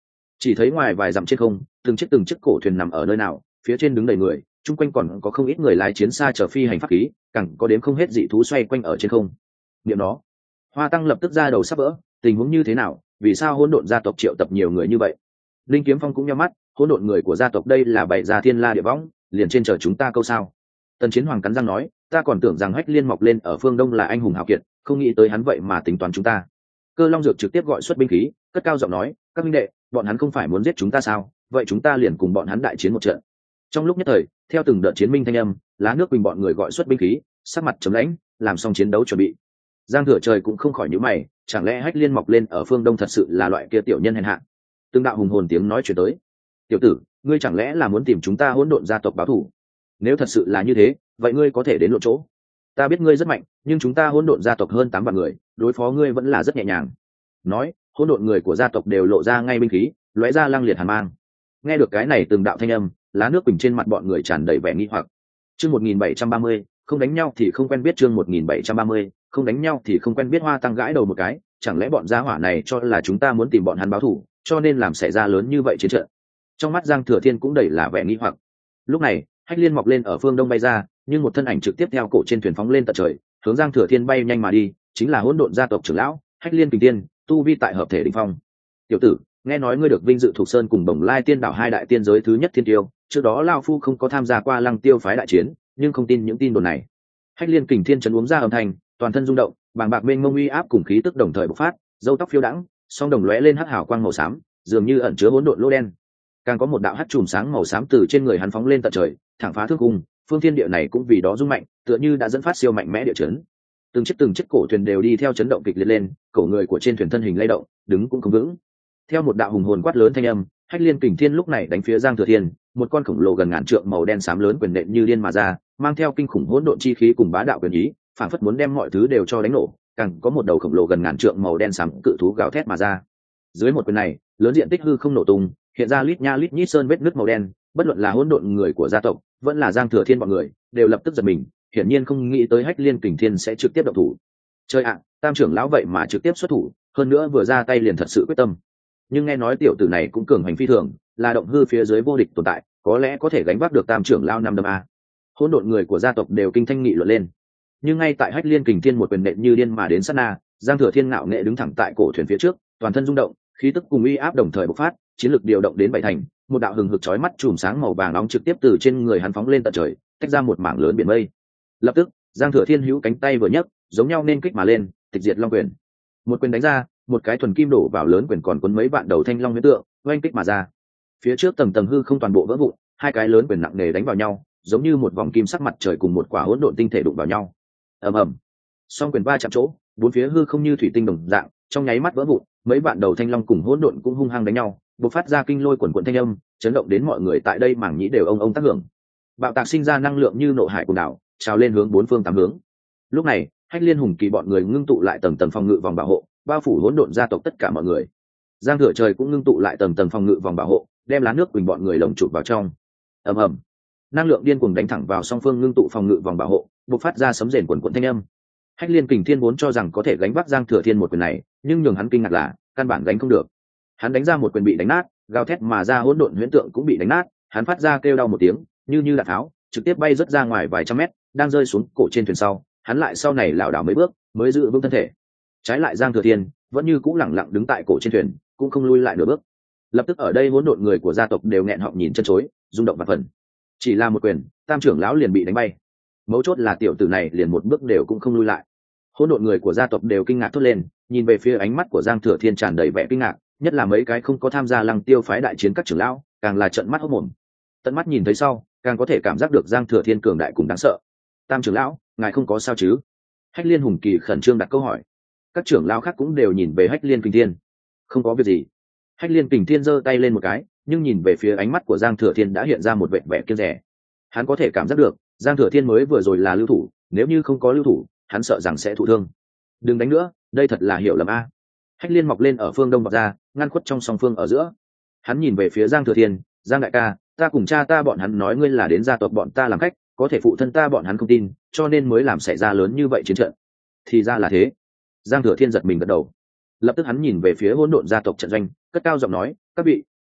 A: Chỉ thấy ngoài vài dặm trên không, từng chiếc cổ thuyền nằm ở nơi nào, phía trên đứng đầy người, chung quanh còn có không ít người lái chiến xa chở phi hành pháp khí, càng có đếm không hết dị thú xoay quanh ở trên không. Niệm đó, Hoa Tăng lập tức ra đầu sắp vỡ, tình huống như thế nào, vì sao hỗn độn gia tộc triệu tập nhiều người như vậy? Linh Kiếm Phong cũng nhắm mắt, hỗn độn người của gia tộc đây là bày ra thiên la địa võng, liền trên chờ chúng ta câu sao? Tần Chiến Hoàng cắn răng nói, ta còn tưởng rằng Hách Liên mọc lên ở phương Đông là anh hùng hào kiệt, không nghĩ tới hắn vậy mà tính toán chúng ta. Cơ Long Dược trực tiếp gọi xuất binh khí, cất cao giọng nói, các minh đệ, bọn hắn không phải muốn giết chúng ta sao? Vậy chúng ta liền cùng bọn hắn đại chiến một trận. Trong lúc nhất thời, theo từng đợt chiến minh thanh âm, Lá Nước Quỳnh bọn người gọi xuất binh khí, sắc mặt trầm lãnh, làm xong chiến đấu chuẩn bị. Giang Thừa Trời cũng không khỏi nhíu mày, chẳng lẽ Hách Liên mọc lên ở phương Đông thật sự là loại kia tiểu nhân hèn hạ? Từng đạo hùng hồn tiếng nói truyền tới. Tiểu tử, ngươi chẳng lẽ là muốn tìm chúng ta hỗn độn gia tộc báo thù? Nếu thật sự là như thế, vậy ngươi có thể đến lộ chỗ. Ta biết ngươi rất mạnh, nhưng chúng ta hỗn độn gia tộc hơn 8 vạn người, đối phó ngươi vẫn là rất nhẹ nhàng. Nói, hỗn độn người của gia tộc đều lộ ra ngay binh khí, lóe ra lăng liệt hàn mang. Nghe được cái này từng đạo thanh âm, Lá Nước Quỳnh trên mặt bọn người tràn đầy vẻ nghi hoặc. Chương 1730, không đánh nhau thì không quen biết. Chương 1730, không đánh nhau thì không quen biết. Hoa Tăng gãi đầu một cái, chẳng lẽ bọn gia hỏa này cho là chúng ta muốn tìm bọn hắn báo thù, cho nên làm xảy ra lớn như vậy chiến trận? Trong mắt Giang Thừa Thiên cũng đầy là vẻ nghi hoặc. Lúc này, Hách Liên mọc lên ở phương Đông bay ra, nhưng một thân ảnh trực tiếp theo cổ trên thuyền phóng lên tận trời, hướng Giang Thừa Thiên bay nhanh mà đi, chính là hỗn độn gia tộc trưởng lão Hách Liên Kình Tiên, tu vi tại hợp thể đỉnh phong. Tiểu tử, nghe nói ngươi được vinh dự thuộc sơn cùng Bồng Lai Tiên đảo hai đại tiên giới thứ nhất thiên tiêu, trước đó lão phu không có tham gia qua Lăng Tiêu phái đại chiến, nhưng không tin những tin đồn này. Hách Liên Kình Thiên chấn uống ra âm thanh, toàn thân rung động, bàng bạc mênh mông uy áp cùng khí tức đồng thời bộc phát, râu tóc phiêu đãng, song đồng lóe lên hắc hào quang màu xám, dường như ẩn chứa hỗn độn lô đen. Càng có một đạo hắc chùm sáng màu xám từ trên người hắn phóng lên tận trời, thẳng phá thương cung, phương thiên địa này cũng vì đó rung mạnh, tựa như đã dẫn phát siêu mạnh mẽ địa chấn. Từng chiếc cổ thuyền đều đi theo chấn động kịch liệt lên, cổ người của trên thuyền thân hình lay động, đứng cũng không vững. Theo một đạo hùng hồn quát lớn thanh âm, Hách Liên Kình Thiên lúc này đánh phía Giang Thừa Thiên, một con khổng lồ gần ngàn trượng màu đen xám lớn quyền nện như điên mà ra, mang theo kinh khủng hỗn độn chi khí cùng bá đạo quyền ý, phảng phất muốn đem mọi thứ đều cho đánh nổ. Càng có một đầu khổng lồ gần ngàn trượng màu đen xám cự thú gào thét mà ra. Dưới một quyền này, lớn diện tích hư không nổ tung, hiện ra lít nha lít nhít sơn vết nứt màu đen, bất luận là hỗn độn người của gia tộc, vẫn là Giang Thừa Thiên bọn người, đều lập tức giật mình, hiển nhiên không nghĩ tới Hách Liên Kình Thiên sẽ trực tiếp động thủ. Chơi ạ, Tam trưởng lão vậy mà trực tiếp xuất thủ, hơn nữa vừa ra tay liền thật sự quyết tâm. Nhưng nghe nói tiểu tử này cũng cường hành phi thường, là động hư phía dưới vô địch tồn tại, có lẽ có thể gánh vác được Tam trưởng lão năm đâm a. Hỗn độn người của gia tộc đều kinh thanh nghị luận lên. Nhưng ngay tại Hách Liên Kình Thiên một quyền nện như điên mà đến sát na, Giang Thừa Thiên ngạo nghệ đứng thẳng tại cổ thuyền phía trước, toàn thân rung động, khí tức cùng uy áp đồng thời bộc phát, chiến lực điều động đến bảy thành, một đạo hừng hực chói mắt chùm sáng màu vàng nóng trực tiếp từ trên người hắn phóng lên tận trời, tách ra một mảng lớn biển mây. Lập tức, Giang Thừa Thiên hữu cánh tay vừa nhấc, giống nhau nên kích mà lên, tịch diệt long quyền. Một quyền đánh ra, một cái thuần kim đổ vào lớn quyền còn cuốn mấy vạn đầu thanh long huyễn tượng, oanh kích mà ra. Phía trước tầng tầng hư không toàn bộ vỡ vụn, hai cái lớn quyền nặng nề đánh vào nhau, giống như một vòng kim sắc mặt trời cùng một quả hỗn độn tinh thể đụng vào nhau. Ầm ầm. Song quyền va chạm chỗ, bốn phía hư không như thủy tinh đồng dạng, trong nháy mắt vỡ vụn, mấy vạn đầu thanh long cùng hỗn độn cũng hung hăng đánh nhau, bộc phát ra kinh lôi quần quần thanh âm, chấn động đến mọi người tại đây mảng nhĩ đều ông tác hưởng. Bạo tạc sinh ra năng lượng như nộ hải cuồng đảo, trào lên hướng bốn phương tám hướng. Lúc này, Hách Liên hùng kỳ bọn người ngưng tụ lại tầng tầng phòng ngự vòng bảo hộ, bao phủ hỗn độn gia tộc tất cả mọi người. Giang Thừa Trời cũng ngưng tụ lại tầng tầng phòng ngự vòng bảo hộ, đem Lá Nước Quỳnh bọn người lồng chụp vào trong. Ầm ầm. Năng lượng điên cuồng đánh thẳng vào song phương ngưng tụ phòng ngự vòng bảo hộ, bộc phát ra sấm rền quần quần thanh âm. Hách Liên Kình Thiên vốn cho rằng có thể gánh vác Giang Thừa Thiên một quyền này, nhưng nhường hắn kinh ngạc là, căn bản gánh không được. Hắn đánh ra một quyền bị đánh nát, gào thét mà ra hỗn độn huyễn tượng cũng bị đánh nát, hắn phát ra kêu đau một tiếng, như đạn tháo, trực tiếp bay rất ra ngoài vài trăm mét, đang rơi xuống cổ trên thuyền sau, hắn lại sau này lảo đảo mấy bước, mới giữ vững thân thể. Trái lại Giang Thừa Thiên, vẫn như cũ lẳng lặng đứng tại cổ trên thuyền, cũng không lui lại nửa bước. Lập tức ở đây hỗn độn người của gia tộc đều nghẹn họng nhìn chân chối, rung động vạn phần. Chỉ là một quyền, Tam trưởng lão liền bị đánh bay. Mấu chốt là tiểu tử này liền một bước đều cũng không lui lại. Hỗn độn người của gia tộc đều kinh ngạc thốt lên, nhìn về phía ánh mắt của Giang Thừa Thiên tràn đầy vẻ kinh ngạc, nhất là mấy cái không có tham gia Lăng Tiêu phái đại chiến các trưởng lão, càng là trợn mắt hốt mồm. Tận mắt nhìn thấy sau, càng có thể cảm giác được Giang Thừa Thiên cường đại cùng đáng sợ. Tam trưởng lão, ngài không có sao chứ? Hách Liên hùng kỳ khẩn trương đặt câu hỏi. Các trưởng lão khác cũng đều nhìn về Hách Liên Kình Thiên. Không có việc gì. Hách Liên Kình Thiên giơ tay lên một cái, nhưng nhìn về phía ánh mắt của Giang Thừa Thiên đã hiện ra một vẻ vẻ kiêng dè. Hắn có thể cảm giác được, Giang Thừa Thiên mới vừa rồi là lưu thủ, nếu như không có lưu thủ, hắn sợ rằng sẽ thụ thương. Đừng đánh nữa, đây thật là hiểu lầm a. Hách Liên mọc lên ở phương đông vọt ra, ngăn khuất trong song phương ở giữa. Hắn nhìn về phía Giang Thừa Thiên, Giang đại ca, ta cùng cha ta bọn hắn nói ngươi là đến gia tộc bọn ta làm khách, có thể phụ thân ta bọn hắn không tin, cho nên mới làm xảy ra lớn như vậy chiến trận. Thì ra là thế. Giang Thừa Thiên giật mình gật đầu. Lập tức hắn nhìn về phía hỗn độn gia tộc trận doanh, cất cao giọng nói, các vị,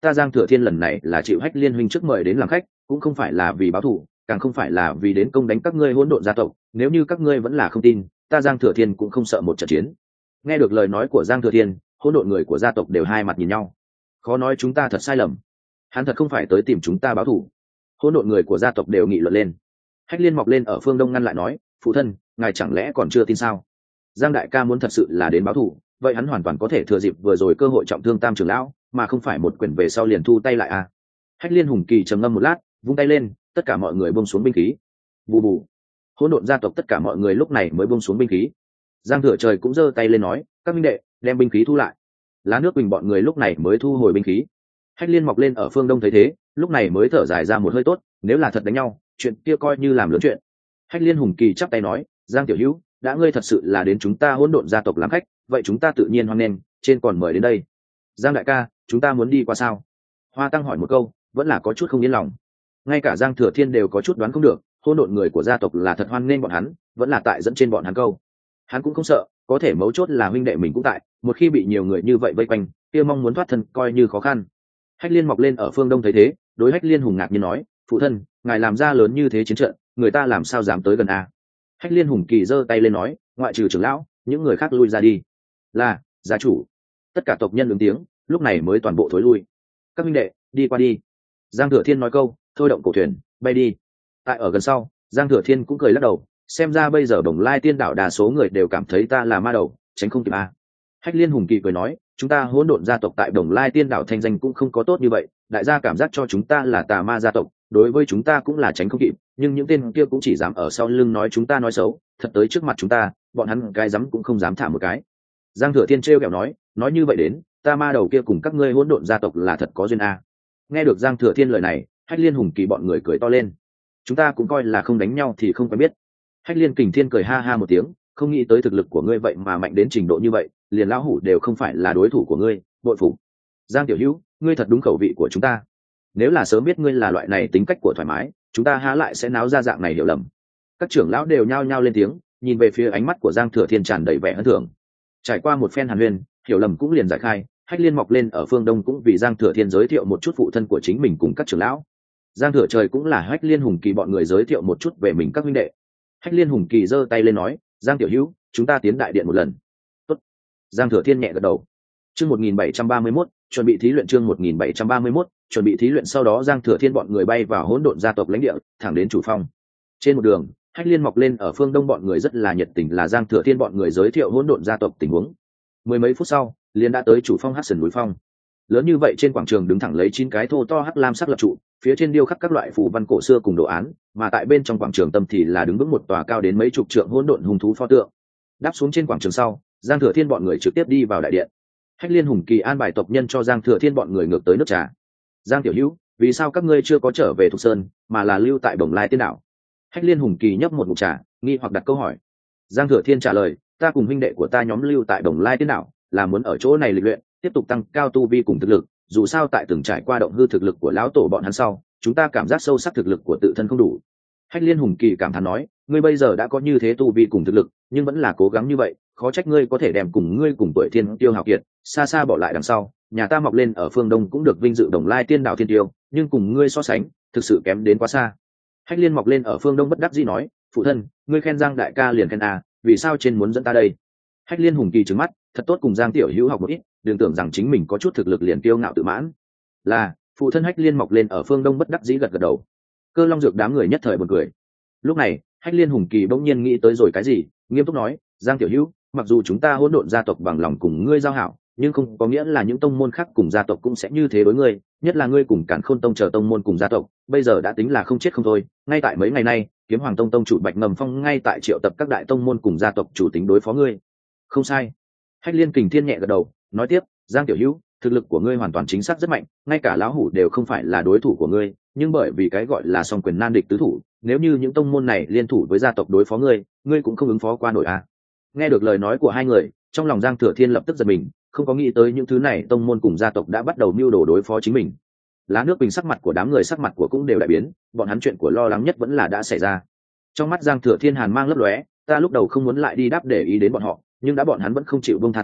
A: ta Giang Thừa Thiên lần này là chịu Hách Liên huynh trước mời đến làm khách, cũng không phải là vì báo thù, càng không phải là vì đến công đánh các ngươi hỗn độn gia tộc. Nếu như các ngươi vẫn là không tin, ta Giang Thừa Thiên cũng không sợ một trận chiến. Nghe được lời nói của Giang Thừa Thiên, hỗn độn người của gia tộc đều hai mặt nhìn nhau. Khó nói chúng ta thật sai lầm, hắn thật không phải tới tìm chúng ta báo thù. Hỗn độn người của gia tộc đều nghị luận lên. Hách Liên mọc lên ở phương đông ngăn lại nói, phụ thân, ngài chẳng lẽ còn chưa tin sao? Giang đại ca muốn thật sự là đến báo thù, vậy hắn hoàn toàn có thể thừa dịp vừa rồi cơ hội trọng thương Tam trưởng lão, mà không phải một quyền về sau liền thu tay lại à? Hách Liên hùng kỳ trầm ngâm một lát, vung tay lên, tất cả mọi người buông xuống binh khí. Bù bù. Hỗn độn gia tộc tất cả mọi người lúc này mới buông xuống binh khí. Giang Thừa Trời cũng giơ tay lên nói, các minh đệ, đem binh khí thu lại. Lá Nước Quỳnh bọn người lúc này mới thu hồi binh khí. Hách Liên mọc lên ở phương đông thấy thế, lúc này mới thở dài ra một hơi tốt, nếu là thật đánh nhau, chuyện kia coi như làm lớn chuyện. Hách Liên hùng kỳ chắp tay nói, Giang tiểu hữu, đã ngươi thật sự là đến chúng ta hỗn độn gia tộc làm khách, vậy chúng ta tự nhiên hoan nghênh, trên còn mời đến đây. Giang đại ca, chúng ta muốn đi qua sao? Hoa Tăng hỏi một câu, vẫn là có chút không yên lòng. Ngay cả Giang Thừa Thiên đều có chút đoán không được, hỗn độn người của gia tộc là thật hoan nghênh bọn hắn, vẫn là tại dẫn trên bọn hắn câu. Hắn cũng không sợ, có thể mấu chốt là huynh đệ mình cũng tại, một khi bị nhiều người như vậy vây quanh, kia mong muốn thoát thân coi như khó khăn. Hách Liên mọc lên ở phương đông thấy thế, đối Hách Liên hùng ngạc nhiên nói, phụ thân, ngài làm ra lớn như thế chiến trận, người ta làm sao dám tới gần a? Hách Liên hùng kỳ giơ tay lên nói, ngoại trừ trưởng lão, những người khác lui ra đi. Là gia chủ. Tất cả tộc nhân ứng tiếng, lúc này mới toàn bộ thối lui. Các huynh đệ, đi qua đi. Giang Thừa Thiên nói câu, thôi động cổ thuyền, bay đi. Tại ở gần sau, Giang Thừa Thiên cũng cười lắc đầu, xem ra bây giờ Bồng Lai Tiên đảo đa số người đều cảm thấy ta là ma đầu, tránh không kịp a. Hách Liên hùng kỳ cười nói, chúng ta hỗn độn gia tộc tại Bồng Lai Tiên đảo thanh danh cũng không có tốt như vậy, đại gia cảm giác cho chúng ta là tà ma gia tộc, đối với chúng ta cũng là tránh không kịp, nhưng những tên kia cũng chỉ dám ở sau lưng nói chúng ta nói xấu, thật tới trước mặt chúng ta, bọn hắn cái dám cũng không dám thả một cái. Giang Thừa Thiên trêu ghẹo nói như vậy đến, ta ma đầu kia cùng các ngươi hỗn độn gia tộc là thật có duyên a. Nghe được Giang Thừa Thiên lời này, Hách Liên hùng kỳ bọn người cười to lên. Chúng ta cũng coi là không đánh nhau thì không quen biết. Hách Liên Kình Thiên cười ha ha một tiếng, không nghĩ tới thực lực của ngươi vậy mà mạnh đến trình độ như vậy, liền lão hủ đều không phải là đối thủ của ngươi, bội phục. Giang tiểu hữu, ngươi thật đúng khẩu vị của chúng ta. Nếu là sớm biết ngươi là loại này tính cách của thoải mái, chúng ta há lại sẽ náo ra dạng này hiểu lầm. Các trưởng lão đều nhao nhao lên tiếng, nhìn về phía ánh mắt của Giang Thừa Thiên tràn đầy vẻ hân thưởng. Trải qua một phen hàn huyên, hiểu lầm cũng liền giải khai, Hách Liên mọc lên ở phương đông cũng vì Giang Thừa Thiên giới thiệu một chút phụ thân của chính mình cùng các trưởng lão. Giang Thừa Trời cũng là Hách Liên hùng kỳ bọn người giới thiệu một chút về mình các huynh đệ. Hách Liên hùng kỳ giơ tay lên nói, Giang tiểu hữu, chúng ta tiến đại điện một lần. Tốt. Giang Thừa Thiên nhẹ gật đầu. Chương 1731, chuẩn bị thí luyện. Chương 1731, chuẩn bị thí luyện. Sau đó Giang Thừa Thiên bọn người bay vào hỗn độn gia tộc lãnh địa, thẳng đến chủ phong. Trên một đường, Hách Liên mọc lên ở phương đông bọn người rất là nhiệt tình, là Giang Thừa Thiên bọn người giới thiệu hỗn độn gia tộc tình huống. Mười mấy phút sau, liền đã tới chủ phong Hắc Sườn núi phong. Lớn như vậy, trên quảng trường đứng thẳng lấy 9 cái thô to hắc lam sắc lập trụ, phía trên điêu khắc các loại phù văn cổ xưa cùng đồ án, mà tại bên trong quảng trường tâm thì là đứng vững một tòa cao đến mấy chục trượng hỗn độn hung thú pho tượng. Đáp xuống trên quảng trường sau, Giang Thừa Thiên bọn người trực tiếp đi vào đại điện. Hách Liên hùng kỳ an bài tộc nhân cho Giang Thừa Thiên bọn người ngược tới nước trà. Giang tiểu hữu, vì sao các ngươi chưa có trở về Thục Sơn, mà là lưu tại Bồng Lai Tiên đảo? Hách Liên hùng kỳ nhấp một ngụm trà, nghi hoặc đặt câu hỏi. Giang Thừa Thiên trả lời, ta cùng huynh đệ của ta nhóm lưu tại Bồng Lai Tiên đảo, là muốn ở chỗ này lịch luyện, tiếp tục tăng cao tu vi cùng thực lực. Dù sao tại từng trải qua động hư thực lực của lão tổ bọn hắn sau, chúng ta cảm giác sâu sắc thực lực của tự thân không đủ. Hách Liên hùng kỳ cảm thán nói, ngươi bây giờ đã có như thế tu vi cùng thực lực, nhưng vẫn là cố gắng như vậy, khó trách ngươi có thể đem cùng ngươi cùng tuổi thiên tiêu hào kiệt xa xa bỏ lại đằng sau. Nhà ta mọc lên ở phương đông cũng được vinh dự Bồng Lai Tiên đảo thiên tiêu, nhưng cùng ngươi so sánh, thực sự kém đến quá xa. Hách Liên mọc lên ở phương đông bất đắc dĩ nói, phụ thân, ngươi khen Giang đại ca liền khen a, vì sao trên muốn dẫn ta đây? Hách Liên hùng kỳ trừng mắt, thật tốt cùng Giang tiểu hữu học một ít, đừng tưởng rằng chính mình có chút thực lực liền kiêu ngạo tự mãn. Là, phụ thân. Hách Liên mọc lên ở phương đông bất đắc dĩ gật gật đầu. Cơ Long Dược đám người nhất thời buồn cười. Lúc này, Hách Liên hùng kỳ bỗng nhiên nghĩ tới rồi cái gì, nghiêm túc nói, Giang tiểu hữu, mặc dù chúng ta hỗn độn gia tộc bằng lòng cùng ngươi giao hảo, nhưng không có nghĩa là những tông môn khác cùng gia tộc cũng sẽ như thế đối ngươi, nhất là ngươi cùng Càn Khôn tông chờ tông môn cùng gia tộc, bây giờ đã tính là không chết không thôi. Ngay tại mấy ngày nay, Kiếm Hoàng tông tông chủ Bạch Ngầm Phong ngay tại triệu tập các đại tông môn cùng gia tộc chủ tính đối phó ngươi. Không sai. Hách Liên Kình Thiên nhẹ gật đầu, nói tiếp, Giang tiểu hữu, thực lực của ngươi hoàn toàn chính xác rất mạnh, ngay cả lão hủ đều không phải là đối thủ của ngươi, nhưng bởi vì cái gọi là song quyền nan địch tứ thủ, nếu như những tông môn này liên thủ với gia tộc đối phó ngươi, ngươi cũng không ứng phó qua nổi à. Nghe được lời nói của hai người, trong lòng Giang Thừa Thiên lập tức giật mình, không có nghĩ tới những thứ này tông môn cùng gia tộc đã bắt đầu mưu đồ đối phó chính mình. Lá Nước Bình sắc mặt của đám người sắc mặt của cũng đều đại biến, bọn hắn chuyện của lo lắng nhất vẫn là đã xảy ra. Trong mắt Giang Thừa Thiên hàn mang lấp lóe, ta lúc đầu không muốn lại đi đáp để ý đến bọn họ, nhưng đã bọn hắn vẫn không chịu buông tha ta,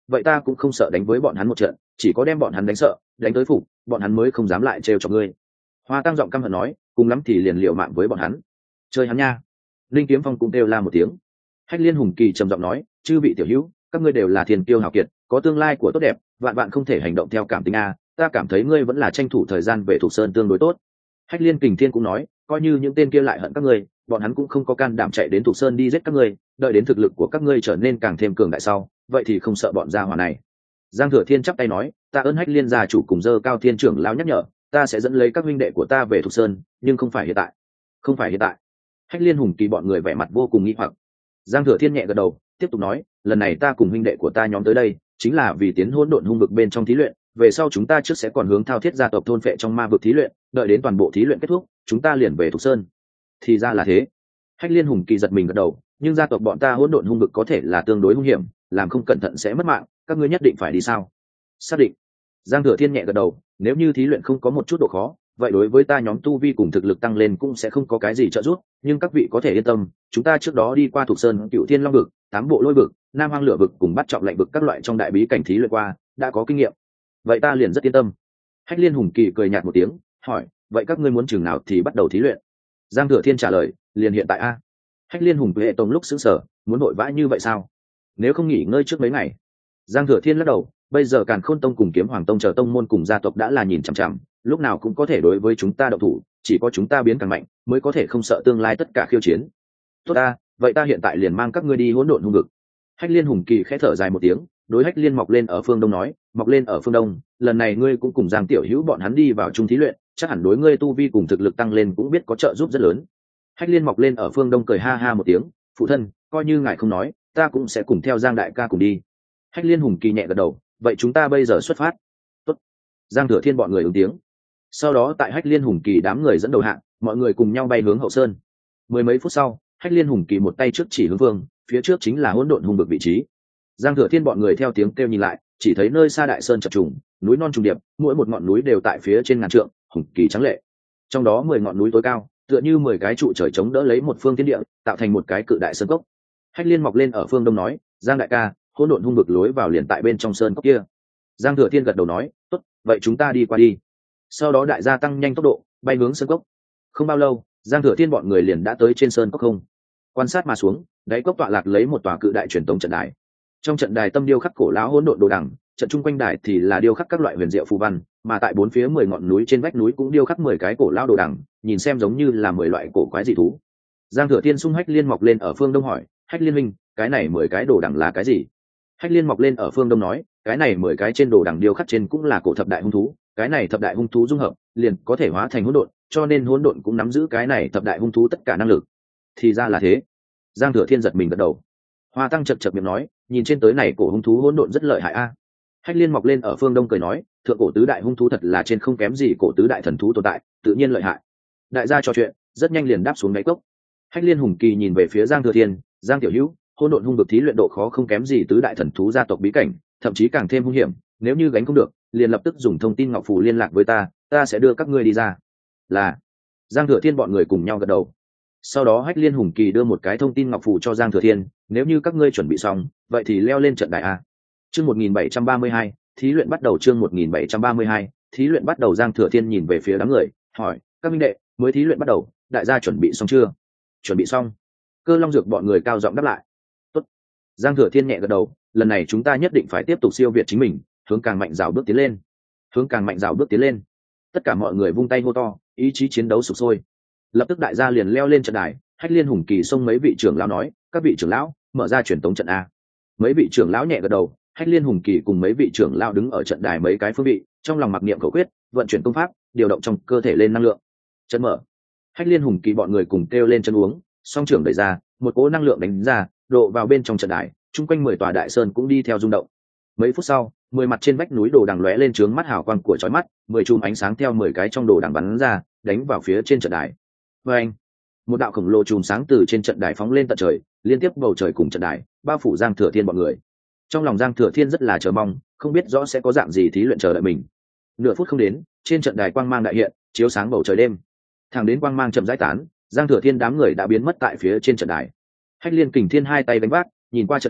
A: vậy ta cũng không sợ đánh với bọn hắn một trận, chỉ có đem bọn hắn đánh sợ, đánh tới phục, bọn hắn mới không dám lại trêu cho ngươi. Hoa Tăng giọng căm hận nói, cùng lắm thì liền liều mạng với bọn hắn. Chơi hắn nha. Linh Kiếm Phong cũng kêu la một tiếng. Hách Liên Hùng Kỳ trầm giọng nói, chư vị tiểu hữu, các ngươi đều là thiên kiêu hào kiệt, có tương lai của tốt đẹp, vạn vạn không thể hành động theo cảm tính a, ta cảm thấy ngươi vẫn là tranh thủ thời gian về Thục Sơn tương đối tốt. Hách Liên Kình Thiên cũng nói, coi như những tên kia lại hận các ngươi, bọn hắn cũng không có can đảm chạy đến Thục Sơn đi giết các ngươi, đợi đến thực lực của các ngươi trở nên càng thêm cường đại sau, vậy thì không sợ bọn gia hỏa này. Giang Thừa Thiên chắp tay nói, ta ơn Hách Liên gia chủ cùng Dơ Cao Thiên trưởng lão nhắc nhở, ta sẽ dẫn lấy các huynh đệ của ta về Thục Sơn, nhưng không phải hiện tại. Không phải hiện tại. Hách Liên Hùng Kỳ bọn người vẻ mặt vô cùng nghi hoặc. Giang Thừa Thiên nhẹ gật đầu, tiếp tục nói, lần này ta cùng huynh đệ của ta nhóm tới đây, chính là vì tiến hỗn độn hung vực bên trong thí luyện, về sau chúng ta trước sẽ còn hướng Thao Thiết gia tộc thôn phệ trong ma vực thí luyện, đợi đến toàn bộ thí luyện kết thúc, chúng ta liền về Thục Sơn. Thì ra là thế. Hách Liên Hùng Kỳ giật mình gật đầu, nhưng gia tộc bọn ta hỗn độn hung vực có thể là tương đối hung hiểm, làm không cẩn thận sẽ mất mạng, các ngươi nhất định phải đi sao? Xác định. Giang Thừa Thiên nhẹ gật đầu, nếu như thí luyện không có một chút độ khó, vậy đối với ta nhóm tu vi cùng thực lực tăng lên cũng sẽ không có cái gì trợ giúp, nhưng các vị có thể yên tâm, chúng ta trước đó đi qua Thục Sơn, Cựu Thiên Long vực, Tám Bộ Lôi vực, Nam Hoang Lửa vực cùng Bắt Trọng Lạnh vực các loại trong đại bí cảnh thí luyện qua, đã có kinh nghiệm. Vậy ta liền rất yên tâm. Hách Liên Hùng Kỳ cười nhạt một tiếng, hỏi, vậy các ngươi muốn chừng nào thì bắt đầu thí luyện? Giang Thừa Thiên trả lời, liền hiện tại a. Hách Liên Hùng Tuệ Tông lúc sững sờ, muốn vội vã như vậy sao? Nếu không nghỉ ngơi trước mấy ngày. Giang Thừa Thiên lắc đầu, bây giờ Càn Khôn Tông cùng Kiếm Hoàng Tông chờ tông môn cùng gia tộc đã là nhìn chằm chằm, lúc nào cũng có thể đối với chúng ta động thủ, chỉ có chúng ta biến càng mạnh mới có thể không sợ tương lai tất cả khiêu chiến. Tốt ta, vậy ta hiện tại liền mang các ngươi đi hỗn độn hung vực. Hách Liên Hùng Kỳ khẽ thở dài một tiếng, đối Hách Liên Mọc Lên ở phương đông nói, Mọc Lên ở phương đông, lần này ngươi cũng cùng Giang tiểu hữu bọn hắn đi vào chung thí luyện, chắc hẳn đối ngươi tu vi cùng thực lực tăng lên cũng biết có trợ giúp rất lớn. Hách Liên Mọc Lên ở phương đông cười ha ha một tiếng, phụ thân, coi như ngài không nói, ta cũng sẽ cùng theo Giang đại ca cùng đi. Hách Liên Hùng Kỳ nhẹ gật đầu, vậy chúng ta bây giờ xuất phát. Tốt. Giang Thừa Thiên bọn người ứng tiếng. Sau đó tại Hách Liên Hùng Kỳ đám người dẫn đầu hạng, mọi người cùng nhau bay hướng hậu sơn. Mười mấy phút sau, Hách Liên Hùng Kỳ một tay trước chỉ hướng vương, phía trước chính là hỗn độn hung vực vị trí. Giang Thừa Thiên bọn người theo tiếng kêu nhìn lại, chỉ thấy nơi xa đại sơn chập trùng, núi non trùng điệp, mỗi một ngọn núi đều tại phía trên ngàn trượng, hùng kỳ trắng lệ. Trong đó 10 ngọn núi tối cao, tựa như 10 cái trụ trời chống đỡ lấy một phương thiên địa, tạo thành một cái cự đại sơn cốc. Hách Liên Mọc Lên ở phương đông nói, Giang đại ca, hỗn độn hung vực lối vào liền tại bên trong sơn cốc kia. Giang Thừa Thiên gật đầu nói, tốt, vậy chúng ta đi qua đi. Sau đó đại gia tăng nhanh tốc độ, bay hướng sơn cốc. Không bao lâu, Giang Thừa Thiên bọn người liền đã tới trên sơn cốc không. Quan sát mà xuống, đáy cốc tọa lạc lấy một tòa cự đại truyền tống trận đài. Trong trận đài tâm điêu khắc cổ lão hỗn độn đồ đằng, trận chung quanh đài thì là điêu khắc các loại huyền diệu phù văn, mà tại bốn phía 10 ngọn núi trên vách núi cũng điêu khắc 10 cái cổ lão đồ đằng, nhìn xem giống như là 10 loại cổ quái dị thú. Giang Thừa Thiên xung Hách Liên Mọc Lên ở phương đông hỏi, Hách Liên minh, cái này 10 cái đồ đằng là cái gì? Hách Liên Mọc Lên ở phương đông nói, cái này 10 cái trên đồ đằng điêu khắc trên cũng là cổ thập đại hung thú, cái này thập đại hung thú dung hợp, liền có thể hóa thành hỗn độn, cho nên hỗn độn cũng nắm giữ cái này thập đại hung thú tất cả năng lực. Thì ra là thế. Giang Thừa Thiên giật mình gật đầu. Hoa Tăng chật chật miệng nói, nhìn trên tới này cổ hung thú hỗn độn rất lợi hại a. Hách Liên Mọc Lên ở phương đông cười nói, thượng cổ tứ đại hung thú thật là trên không kém gì cổ tứ đại thần thú tồn tại, tự nhiên lợi hại. Đại gia trò chuyện, rất nhanh liền đáp xuống đáy cốc. Hách Liên Hùng Kỳ nhìn về phía Giang Thừa Thiên, Giang tiểu hữu, hỗn độn hung vực thí luyện độ khó không kém gì tứ đại thần thú gia tộc bí cảnh, thậm chí càng thêm hung hiểm, nếu như gánh không được, liền lập tức dùng thông tin ngọc phù liên lạc với ta sẽ đưa các ngươi đi ra. Là. Giang Thừa Thiên bọn người cùng nhau gật đầu. Sau đó Hách Liên Hùng Kỳ đưa một cái thông tin ngọc phù cho Giang Thừa Thiên, nếu như các ngươi chuẩn bị xong, vậy thì leo lên trận đại a. Chương 1732, thí luyện bắt đầu. Chương 1732, thí luyện bắt đầu. Giang Thừa Thiên nhìn về phía đám người, hỏi, các minh đệ, mới thí luyện bắt đầu, đại gia chuẩn bị xong chưa? Chuẩn bị xong. Cơ Long Dược bọn người cao giọng đáp lại. Tốt. Giang Thừa Thiên nhẹ gật đầu, lần này chúng ta nhất định phải tiếp tục siêu việt chính mình, hướng càng mạnh rào bước tiến lên. Hướng càng mạnh rào bước tiến lên. Tất cả mọi người vung tay hô to, ý chí chiến đấu sục sôi. Lập tức đại gia liền leo lên trận đài. Hách Liên Hùng Kỳ xông mấy vị trưởng lão nói, các vị trưởng lão, mở ra truyền tống trận a. Mấy vị trưởng lão nhẹ gật đầu. Hách Liên Hùng Kỳ cùng mấy vị trưởng lão đứng ở trận đài mấy cái phương vị, trong lòng mặc niệm khẩu quyết, vận chuyển công pháp, điều động trong cơ thể lên năng lượng. Trận mở. Hách Liên Hùng Kỳ bọn người cùng kêu lên chân uống, song trưởng đẩy ra, một cỗ năng lượng đánh ra, độ vào bên trong trận đài, chung quanh 10 tòa đại sơn cũng đi theo rung động. Mấy phút sau, 10 mặt trên vách núi đồ đằng lóe lên chướng mắt hào quang của chói mắt, 10 chùm ánh sáng theo 10 cái trong đồ đằng bắn ra, đánh vào phía trên trận đài. Oeng! Một đạo khổng lồ chùm sáng từ trên trận đài phóng lên tận trời, liên tiếp bầu trời cùng trận đài, bao phủ Giang Thừa Thiên bọn người. Trong lòng Giang Thừa Thiên rất là chờ mong, không biết rõ sẽ có dạng gì thí luyện chờ đợi mình. Nửa phút không đến, trên trận đài quang mang đại hiện, chiếu sáng bầu trời đêm. Thẳng đến quang mang chậm rãi tán, Giang Thừa Thiên đám người đã biến mất tại phía trên trận đài. Hách Liên Kình Thiên hai tay đánh vác, nhìn qua trận đài,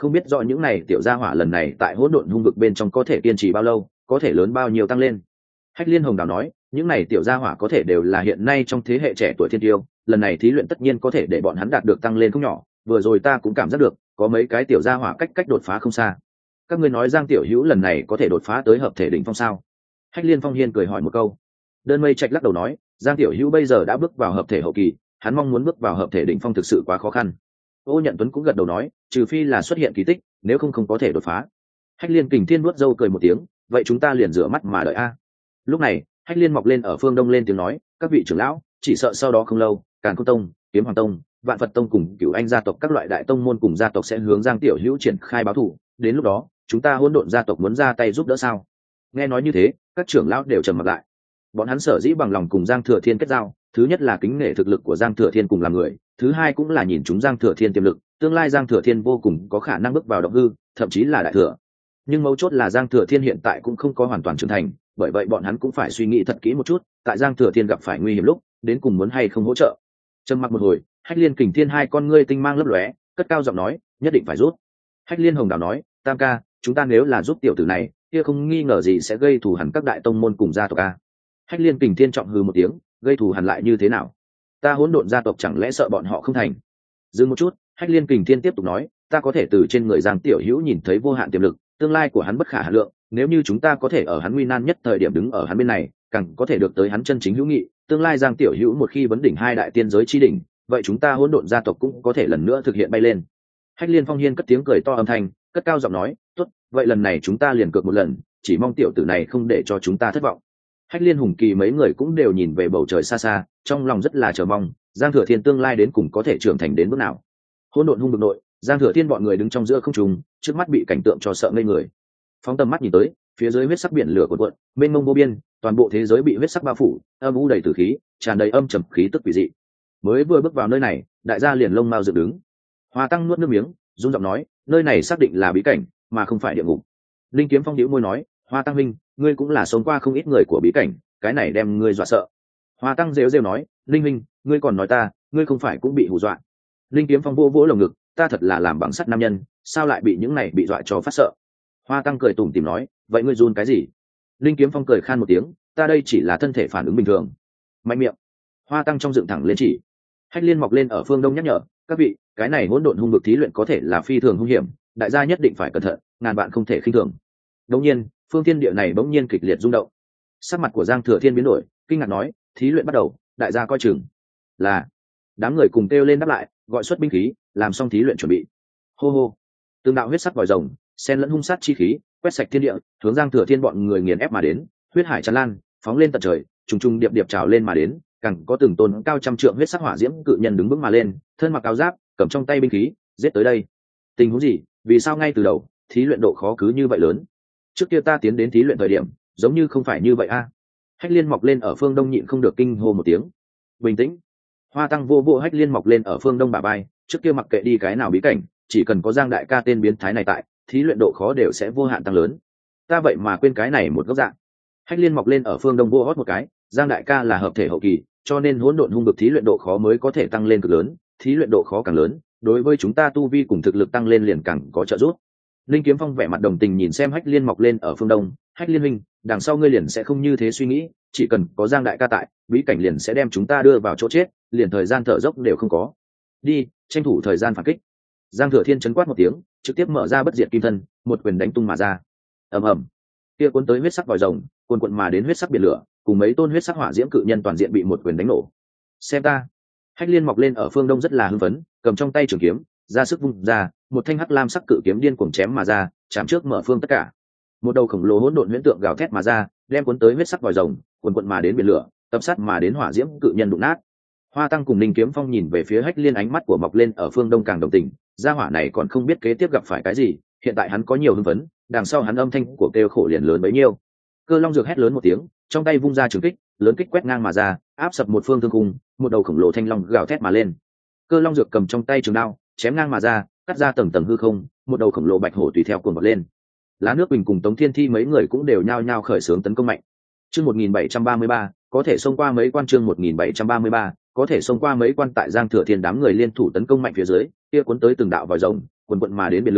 A: không biết rõ những này tiểu gia hỏa lần này tại hỗn độn hung vực bên trong có thể kiên trì bao lâu, có thể lớn bao nhiêu tăng lên. Hách Liên Hồng Đào nói, những này tiểu gia hỏa có thể đều là hiện nay trong thế hệ trẻ tuổi thiên tiêu, lần này thí luyện tất nhiên có thể để bọn hắn đạt được tăng lên không nhỏ. Vừa rồi ta cũng cảm giác được có mấy cái tiểu gia hỏa cách đột phá không xa. Các ngươi nói Giang tiểu hữu lần này có thể đột phá tới hợp thể đỉnh phong sao? Hách Liên Phong Hiên cười hỏi một câu. Đơn Mây Trạch lắc đầu nói, Giang tiểu hữu bây giờ đã bước vào hợp thể hậu kỳ, hắn mong muốn bước vào hợp thể đỉnh phong thực sự quá khó khăn. Ô Nhận Tuấn cũng gật đầu nói, trừ phi là xuất hiện kỳ tích, nếu không có thể đột phá. Hách Liên Kình Thiên nuốt râu cười một tiếng, vậy chúng ta liền rửa mắt mà đợi a. Lúc này, Hách Liên mọc lên ở phương đông lên tiếng nói, các vị trưởng lão, chỉ sợ sau đó không lâu, Càn Khôn Tông, Kiếm Hoàng Tông, Vạn Phật Tông cùng Cửu Anh gia tộc các loại đại tông môn cùng gia tộc sẽ hướng Giang tiểu hữu triển khai báo thù, đến lúc đó, chúng ta Hỗn Độn gia tộc muốn ra tay giúp đỡ sao? Nghe nói như thế, các trưởng lão đều trầm mặt lại. Bọn hắn sở dĩ bằng lòng cùng Giang Thừa Thiên kết giao, thứ nhất là kính nể thực lực của Giang Thừa Thiên cùng làm người, thứ hai cũng là nhìn chúng Giang Thừa Thiên tiềm lực, tương lai Giang Thừa Thiên vô cùng có khả năng bước vào động hư, thậm chí là đại thừa. Nhưng mấu chốt là Giang Thừa Thiên hiện tại cũng không có hoàn toàn trưởng thành, bởi vậy bọn hắn cũng phải suy nghĩ thật kỹ một chút, tại Giang Thừa Thiên gặp phải nguy hiểm lúc, đến cùng muốn hay không hỗ trợ. Trầm mặc một hồi, Hách Liên Kình Thiên hai con ngươi tinh mang lấp lóe, cất cao giọng nói, nhất định phải giúp. Hách Liên Hồng Đào nói, Tam ca, chúng ta nếu là giúp tiểu tử này, kia không nghi ngờ gì sẽ gây thù hằn các đại tông môn cùng gia tộc a. Hách Liên Kình Thiên trọng hừ một tiếng, gây thù hằn lại như thế nào? Ta Hỗn Độn gia tộc chẳng lẽ sợ bọn họ không thành? Dừng một chút, Hách Liên Kình Thiên tiếp tục nói, ta có thể từ trên người Giang tiểu hữu nhìn thấy vô hạn tiềm lực, tương lai của hắn bất khả hà lượng, nếu như chúng ta có thể ở hắn nguy nan nhất thời điểm đứng ở hắn bên này, càng có thể được tới hắn chân chính hữu nghị, tương lai Giang tiểu hữu một khi vấn đỉnh hai đại tiên giới chi đỉnh, vậy chúng ta Hỗn Độn gia tộc cũng có thể lần nữa thực hiện bay lên. Hách Liên Phong Hiên cất tiếng cười to âm thanh, cất cao giọng nói, tốt, vậy lần này chúng ta liền cược một lần, chỉ mong tiểu tử này không để cho chúng ta thất vọng. Hách Liên Hùng Kỳ mấy người cũng đều nhìn về bầu trời xa xa, trong lòng rất là chờ mong, Giang Thừa Thiên tương lai đến cùng có thể trưởng thành đến bước nào. Hỗn Độn hung vực nội, Giang Thừa Thiên bọn người đứng trong giữa không trung, trước mắt bị cảnh tượng cho sợ ngây người. Phóng tầm mắt nhìn tới, phía dưới huyết sắc biển lửa cuộn cuộn, mênh mông vô biên, toàn bộ thế giới bị huyết sắc bao phủ, âm u đầy tử khí, tràn đầy âm trầm khí tức quỷ dị. Mới vừa bước vào nơi này, đại gia liền lông mao dựng đứng. Hoa Tăng nuốt nước miếng, run giọng nói, nơi này xác định là bí cảnh, mà không phải địa ngục. Linh Kiếm Phong nhíu môi nói, Hoa Tăng huynh, ngươi cũng là sống qua không ít người của bí cảnh, cái này đem ngươi dọa sợ. Hoa Tăng rêu rêu nói, Linh huynh, ngươi còn nói ta, ngươi không phải cũng bị hù dọa. Linh Kiếm Phong vô vỗ lồng ngực, ta thật là làm bằng sắt nam nhân, sao lại bị những này bị dọa cho phát sợ. Hoa Tăng cười tủm tỉm nói, vậy ngươi run cái gì? Linh Kiếm Phong cười khan một tiếng, ta đây chỉ là thân thể phản ứng bình thường. Mạnh miệng. Hoa Tăng trong dựng thẳng lên chỉ. Hách Liên mọc lên ở phương đông nhắc nhở, các vị, cái này hỗn độn hung vực thí luyện có thể là phi thường hung hiểm, đại gia nhất định phải cẩn thận, ngàn bạn không thể khinh thường. Đống nhiên, phương thiên địa này bỗng nhiên kịch liệt rung động. Sắc mặt của Giang Thừa Thiên biến đổi, kinh ngạc nói, thí luyện bắt đầu, đại gia coi chừng. Là. Đám người cùng kêu lên đáp lại, gọi xuất binh khí, làm xong thí luyện chuẩn bị. Hô hô. Từng đạo huyết sắc vòi rồng, xen lẫn hung sát chi khí, quét sạch thiên địa, hướng Giang Thừa Thiên bọn người nghiền ép mà đến, huyết hải tràn lan, phóng lên tận trời, trùng trùng điệp điệp trào lên mà đến, càng có từng tôn cao trăm trượng huyết sắc hỏa diễm cự nhân đứng vững mà lên, thân mặc áo giáp, cầm trong tay binh khí, giết tới đây. Tình huống gì? Vì sao ngay từ đầu, thí luyện độ khó cứ như vậy lớn? Trước kia ta tiến đến thí luyện thời điểm, giống như không phải như vậy a. Hách Liên mọc lên ở phương đông nhịn không được kinh hô một tiếng. Bình tĩnh. Hoa Tăng vô vô Hách Liên mọc lên ở phương đông bả vai, trước kia mặc kệ đi cái nào bí cảnh, chỉ cần có Giang đại ca tên biến thái này tại, thí luyện độ khó đều sẽ vô hạn tăng lớn. Ta vậy mà quên cái này một góc dạng. Hách Liên mọc lên ở phương đông vô hót một cái, Giang đại ca là hợp thể hậu kỳ, cho nên hỗn độn hung vực thí luyện độ khó mới có thể tăng lên cực lớn, thí luyện độ khó càng lớn, đối với chúng ta tu vi cùng thực lực tăng lên liền càng có trợ giúp. Linh Kiếm Phong vẻ mặt đồng tình nhìn xem Hách Liên mọc lên ở phương đông, Hách Liên huynh, đằng sau ngươi liền sẽ không như thế suy nghĩ, chỉ cần có Giang đại ca tại, bí cảnh liền sẽ đem chúng ta đưa vào chỗ chết, liền thời gian thở dốc đều không có. Đi, tranh thủ thời gian phản kích. Giang Thừa Thiên chấn quát một tiếng, trực tiếp mở ra bất diệt kim thân, một quyền đánh tung mà ra. Ầm ầm. Kia cuốn tới huyết sắc vòi rồng, cuồn cuộn mà đến huyết sắc biển lửa, cùng mấy tôn huyết sắc hỏa diễm cự nhân toàn diện bị một quyền đánh nổ. Xem ta. Hách Liên mọc lên ở phương đông rất là hưng phấn, cầm trong tay trường kiếm, ra sức vung ra, một thanh hắc lam sắc cự kiếm điên cuồng chém mà ra, chạm trước mở phương tất cả. Một đầu khổng lồ hỗn độn huyễn tượng gào thét mà ra, đem cuốn tới huyết sắc vòi rồng, cuồn cuộn mà đến biển lửa, tập sát mà đến hỏa diễm cự nhân đụng nát. Hoa Tăng cùng Ninh Kiếm Phong nhìn về phía Hách Liên, ánh mắt của mọc lên ở phương đông càng đồng tình, gia hỏa này còn không biết kế tiếp gặp phải cái gì, hiện tại hắn có nhiều hưng phấn, đằng sau hắn âm thanh của kêu khổ liền lớn bấy nhiêu. Cơ Long Dược hét lớn một tiếng, trong tay vung ra trường kích, lớn kích quét ngang mà ra, áp sập một phương thương khung, một đầu khổng lồ thanh long gào thét mà lên. Cơ Long Dược cầm trong tay trường đao, chém ngang mà ra, cắt ra tầng tầng hư không, một đầu khổng lồ bạch hổ tùy theo cuồng vọt lên. Lá Nước Bình cùng Tống Thiên Thi mấy người cũng đều nhao nhao khởi xướng tấn công mạnh. Chương 1733, có thể xông qua mấy quan, chương 1733, có thể xông qua mấy quan. Tại Giang Thừa Thiên đám người liên thủ tấn công mạnh phía dưới, kia cuốn tới từng đạo vòi rồng, quần quần mà đến biển lửa,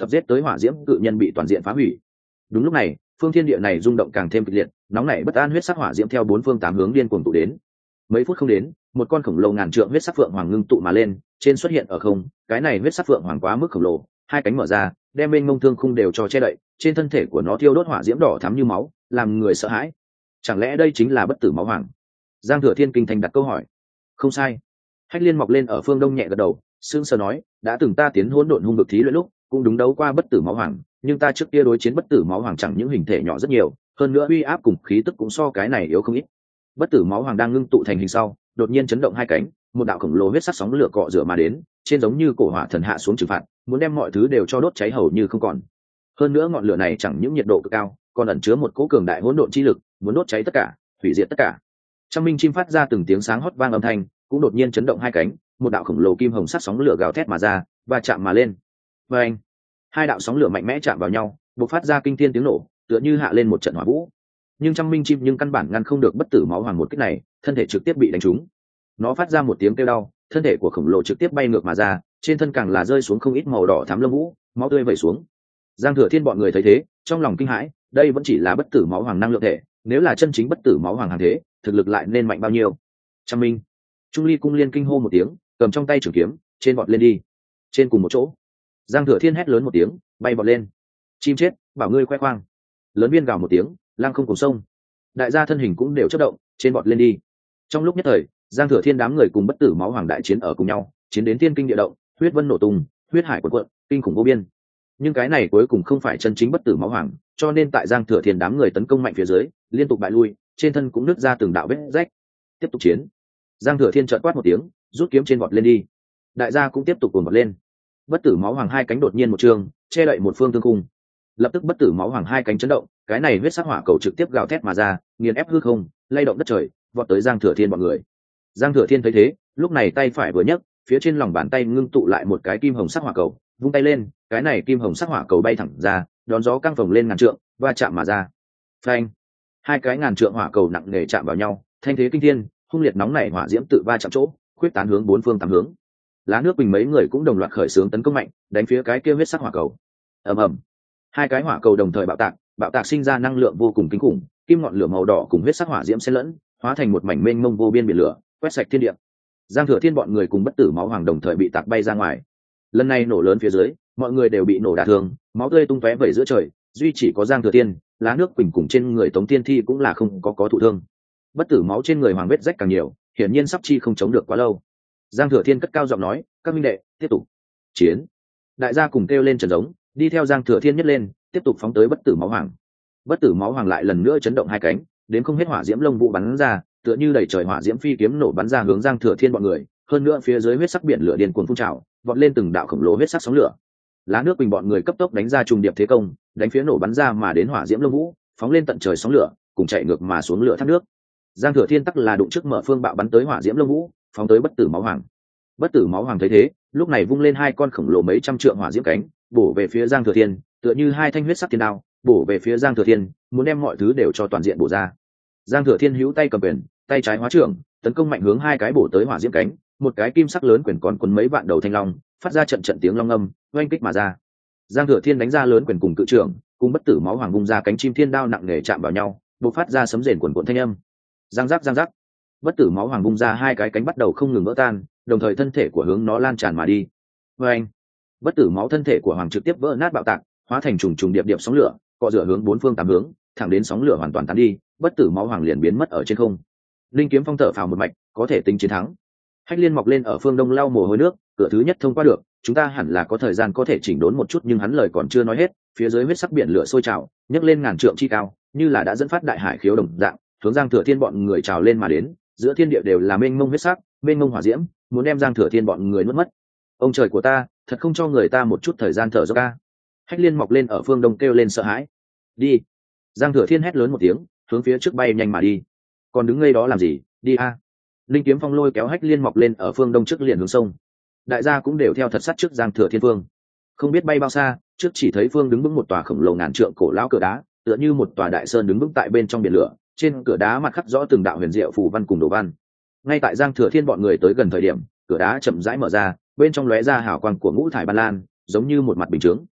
A: tập giết tới hỏa diễm cự nhân bị toàn diện phá hủy. Đúng lúc này, phương thiên địa này rung động càng thêm kịch liệt, nóng nảy bất an huyết sắc hỏa diễm theo bốn phương tám hướng điên cuồng tụ đến. Mấy phút không đến, một con khổng lồ ngàn trượng huyết sắc phượng hoàng ngưng tụ mà lên, trên xuất hiện ở không, cái này huyết sắc phượng hoàng quá mức khổng lồ, hai cánh mở ra, đem bên ngông thương khung đều cho che đậy, trên thân thể của nó thiêu đốt hỏa diễm đỏ thắm như máu, làm người sợ hãi. Chẳng lẽ đây chính là bất tử máu hoàng? Giang Thừa Thiên kinh thành đặt câu hỏi. Không sai. Hách Liên mọc lên ở phương đông nhẹ gật đầu, sững sờ nói, đã từng ta tiến hỗn độn hung vực thí luyện lúc, cũng đúng đấu qua bất tử máu hoàng, nhưng ta trước kia đối chiến bất tử máu hoàng chẳng những hình thể nhỏ rất nhiều, hơn nữa uy áp cùng khí tức cũng so cái này yếu không ít. Bất tử máu hoàng đang ngưng tụ thành hình sau, đột nhiên chấn động hai cánh, một đạo khổng lồ huyết sắc sóng lửa cọ rửa mà đến, trên giống như cổ hỏa thần hạ xuống trừng phạt, muốn đem mọi thứ đều cho đốt cháy hầu như không còn. Hơn nữa ngọn lửa này chẳng những nhiệt độ cực cao, còn ẩn chứa một cỗ cường đại hỗn độn chi lực, muốn đốt cháy tất cả, hủy diệt tất cả. Trăm minh chim phát ra từng tiếng sáng hót vang âm thanh, cũng đột nhiên chấn động hai cánh, một đạo khổng lồ kim hồng sắc sóng lửa gào thét mà ra, và chạm mà lên. Và anh, hai đạo sóng lửa mạnh mẽ chạm vào nhau, bộc phát ra kinh thiên tiếng nổ, tựa như hạ lên một trận hỏa vũ. Nhưng trăm minh chim nhưng căn bản ngăn không được bất tử máu hoàng một kích này, thân thể trực tiếp bị đánh trúng. Nó phát ra một tiếng kêu đau, thân thể của khổng lồ trực tiếp bay ngược mà ra, trên thân càng là rơi xuống không ít màu đỏ thắm lông vũ, máu tươi vẩy xuống. Giang Thừa Thiên bọn người thấy thế, trong lòng kinh hãi, đây vẫn chỉ là bất tử máu hoàng năng lượng thể, nếu là chân chính bất tử máu hoàng hàng thế, thực lực lại nên mạnh bao nhiêu? Trăm minh, Trung Ly cung liên kinh hô một tiếng, cầm trong tay trường kiếm, trên vọt lên đi. Trên cùng một chỗ, Giang Thừa Thiên hét lớn một tiếng, bay vọt lên. Chim chết, bảo ngươi khoe khoang. Lớn biên gào một tiếng, lang không cùng sông. Đại gia thân hình cũng đều chớp động, trên vọt lên đi. Trong lúc nhất thời, Giang Thừa Thiên đám người cùng bất tử máu hoàng đại chiến ở cùng nhau, chiến đến thiên kinh địa động, huyết vân nổ tung, huyết hải cuộn cuộn, kinh khủng vô biên. Nhưng cái này cuối cùng không phải chân chính bất tử máu hoàng, cho nên tại Giang Thừa Thiên đám người tấn công mạnh phía dưới, liên tục bại lui, trên thân cũng nứt ra từng đạo vết rách. Tiếp tục chiến. Giang Thừa Thiên chợt quát một tiếng, rút kiếm trên vọt lên đi. Đại gia cũng tiếp tục cuồng vọt lên. Bất tử máu hoàng hai cánh đột nhiên một trường, che đậy một phương thương cung. Lập tức bất tử máu hoàng hai cánh chấn động, cái này huyết sắc hỏa cầu trực tiếp gào thét mà ra, nghiền ép hư không, lay động đất trời, vọt tới Giang Thừa Thiên bọn người. Giang Thừa Thiên thấy thế, lúc này tay phải vừa nhấc, phía trên lòng bàn tay ngưng tụ lại một cái kim hồng sắc hỏa cầu, vung tay lên, cái này kim hồng sắc hỏa cầu bay thẳng ra, đón gió căng phồng lên ngàn trượng, va chạm mà ra. Phanh! Hai cái ngàn trượng hỏa cầu nặng nề chạm vào nhau, thanh thế kinh thiên, hung liệt nóng nảy hỏa diễm tự va chạm chỗ, khuyết tán hướng bốn phương tám hướng. Lá Nước Bình mấy người cũng đồng loạt khởi xướng tấn công mạnh, đánh phía cái kia huyết sắc hỏa cầu. Ầm ầm! Hai cái hỏa cầu đồng thời bạo tạc sinh ra năng lượng vô cùng kinh khủng, kim ngọn lửa màu đỏ cùng huyết sắc hỏa diễm xen lẫn, hóa thành một mảnh mênh mông vô biên biển lửa, quét sạch thiên địa. Giang Thừa Thiên bọn người cùng bất tử máu hoàng đồng thời bị tạc bay ra ngoài. Lần này nổ lớn phía dưới, mọi người đều bị nổ đả thương, máu tươi tung tóe vẩy giữa trời, duy chỉ có Giang Thừa Thiên, Lá Nước Quỳnh cùng trên người Tống Tiên Thi cũng là không có thụ thương. Bất tử máu trên người hoàng vết rách càng nhiều, hiển nhiên sắp chi không chống được quá lâu. Giang Thừa Thiên cất cao giọng nói, các minh đệ, tiếp tục chiến. Đại gia cùng kêu lên trần giống, đi theo Giang Thừa Thiên nhất lên, tiếp tục phóng tới bất tử máu hoàng. Bất tử máu hoàng lại lần nữa chấn động hai cánh, đến không hết hỏa diễm lông vũ bắn ra, tựa như đẩy trời hỏa diễm phi kiếm nổ bắn ra hướng Giang Thừa Thiên bọn người, hơn nữa phía dưới huyết sắc biển lửa điên cuồng phun trào, vọt lên từng đạo khổng lồ huyết sắc sóng lửa. Lá Nước Bình bọn người cấp tốc đánh ra trùng điệp thế công, đánh phía nổ bắn ra mà đến hỏa diễm lông vũ, phóng lên tận trời sóng lửa, cùng chạy ngược mà xuống lửa thác nước. Giang Thừa Thiên tắc là đụng trước mở phương bạo bắn tới hỏa diễm lông vũ, phóng tới bất tử máu hoàng. Bất tử máu hoàng thấy thế, lúc này vung lên hai con khổng lồ mấy trăm trượng hỏa diễm cánh, bổ về phía Giang Thừa Thiên, tựa như hai thanh huyết sắc thiên đao, bổ về phía Giang Thừa Thiên, muốn đem mọi thứ đều cho toàn diện bổ ra. Giang Thừa Thiên hữu tay cầm quyền, tay trái hóa trưởng, tấn công mạnh hướng hai cái bổ tới hỏa diễm cánh, một cái kim sắc lớn quyền còn cuốn mấy vạn đầu thanh long, phát ra trận trận tiếng long âm, oanh kích mà ra. Giang Thừa Thiên đánh ra lớn quyền cùng cự trưởng, cùng bất tử máu hoàng vung ra cánh chim thiên đao nặng nề chạm vào nhau, bộc phát ra sấm rền cuồn cuộn thanh âm. Giang giác giang giác. Bất tử máu hoàng vung ra hai cái cánh bắt đầu không ngừng vỡ tan, đồng thời thân thể của hướng nó lan tràn mà đi. Oanh! Bất tử máu thân thể của hoàng trực tiếp vỡ nát bạo tạc, hóa thành trùng trùng điệp điệp sóng lửa, cọ rửa hướng bốn phương tám hướng, thẳng đến sóng lửa hoàn toàn tán đi, bất tử máu hoàng liền biến mất ở trên không. Linh Kiếm Phong thở phào một mạch, có thể tính chiến thắng. Hách Liên mọc lên ở phương đông lau mồ hôi nước, cửa thứ nhất thông qua được, chúng ta hẳn là có thời gian có thể chỉnh đốn một chút, nhưng hắn lời còn chưa nói hết, phía dưới huyết sắc biển lửa sôi trào, nhấc lên ngàn trượng chi cao, như là đã dẫn phát đại hải khiếu đồng dạng, hướng Giang Thừa Thiên bọn người trào lên mà đến, giữa thiên địa đều là mênh mông huyết sắc, mênh mông hỏa diễm, muốn đem Giang Thừa Thiên bọn người nuốt mất. Ông trời của ta, thật không cho người ta một chút thời gian thở dốc ca. Hách Liên mọc lên ở phương đông kêu lên sợ hãi. Đi! Giang Thừa Thiên hét lớn một tiếng, hướng phía trước bay nhanh mà đi. Còn đứng ngây đó làm gì, đi a! Linh Kiếm Phong lôi kéo Hách Liên mọc lên ở phương đông trước liền hướng sông. Đại gia cũng đều theo thật sát trước Giang Thừa Thiên phương. Không biết bay bao xa, trước chỉ thấy phương đứng vững một tòa khổng lồ ngàn trượng cổ lão cửa đá, tựa như một tòa đại sơn đứng vững tại bên trong biển lửa, trên cửa đá mặt khắc rõ từng đạo huyền diệu phù văn cùng đồ văn. Ngay tại Giang Thừa Thiên bọn người tới gần thời điểm, cửa đá chậm rãi mở ra, bên trong lóe ra hào quang của ngũ thải ban lan, giống như một mặt bình chướng.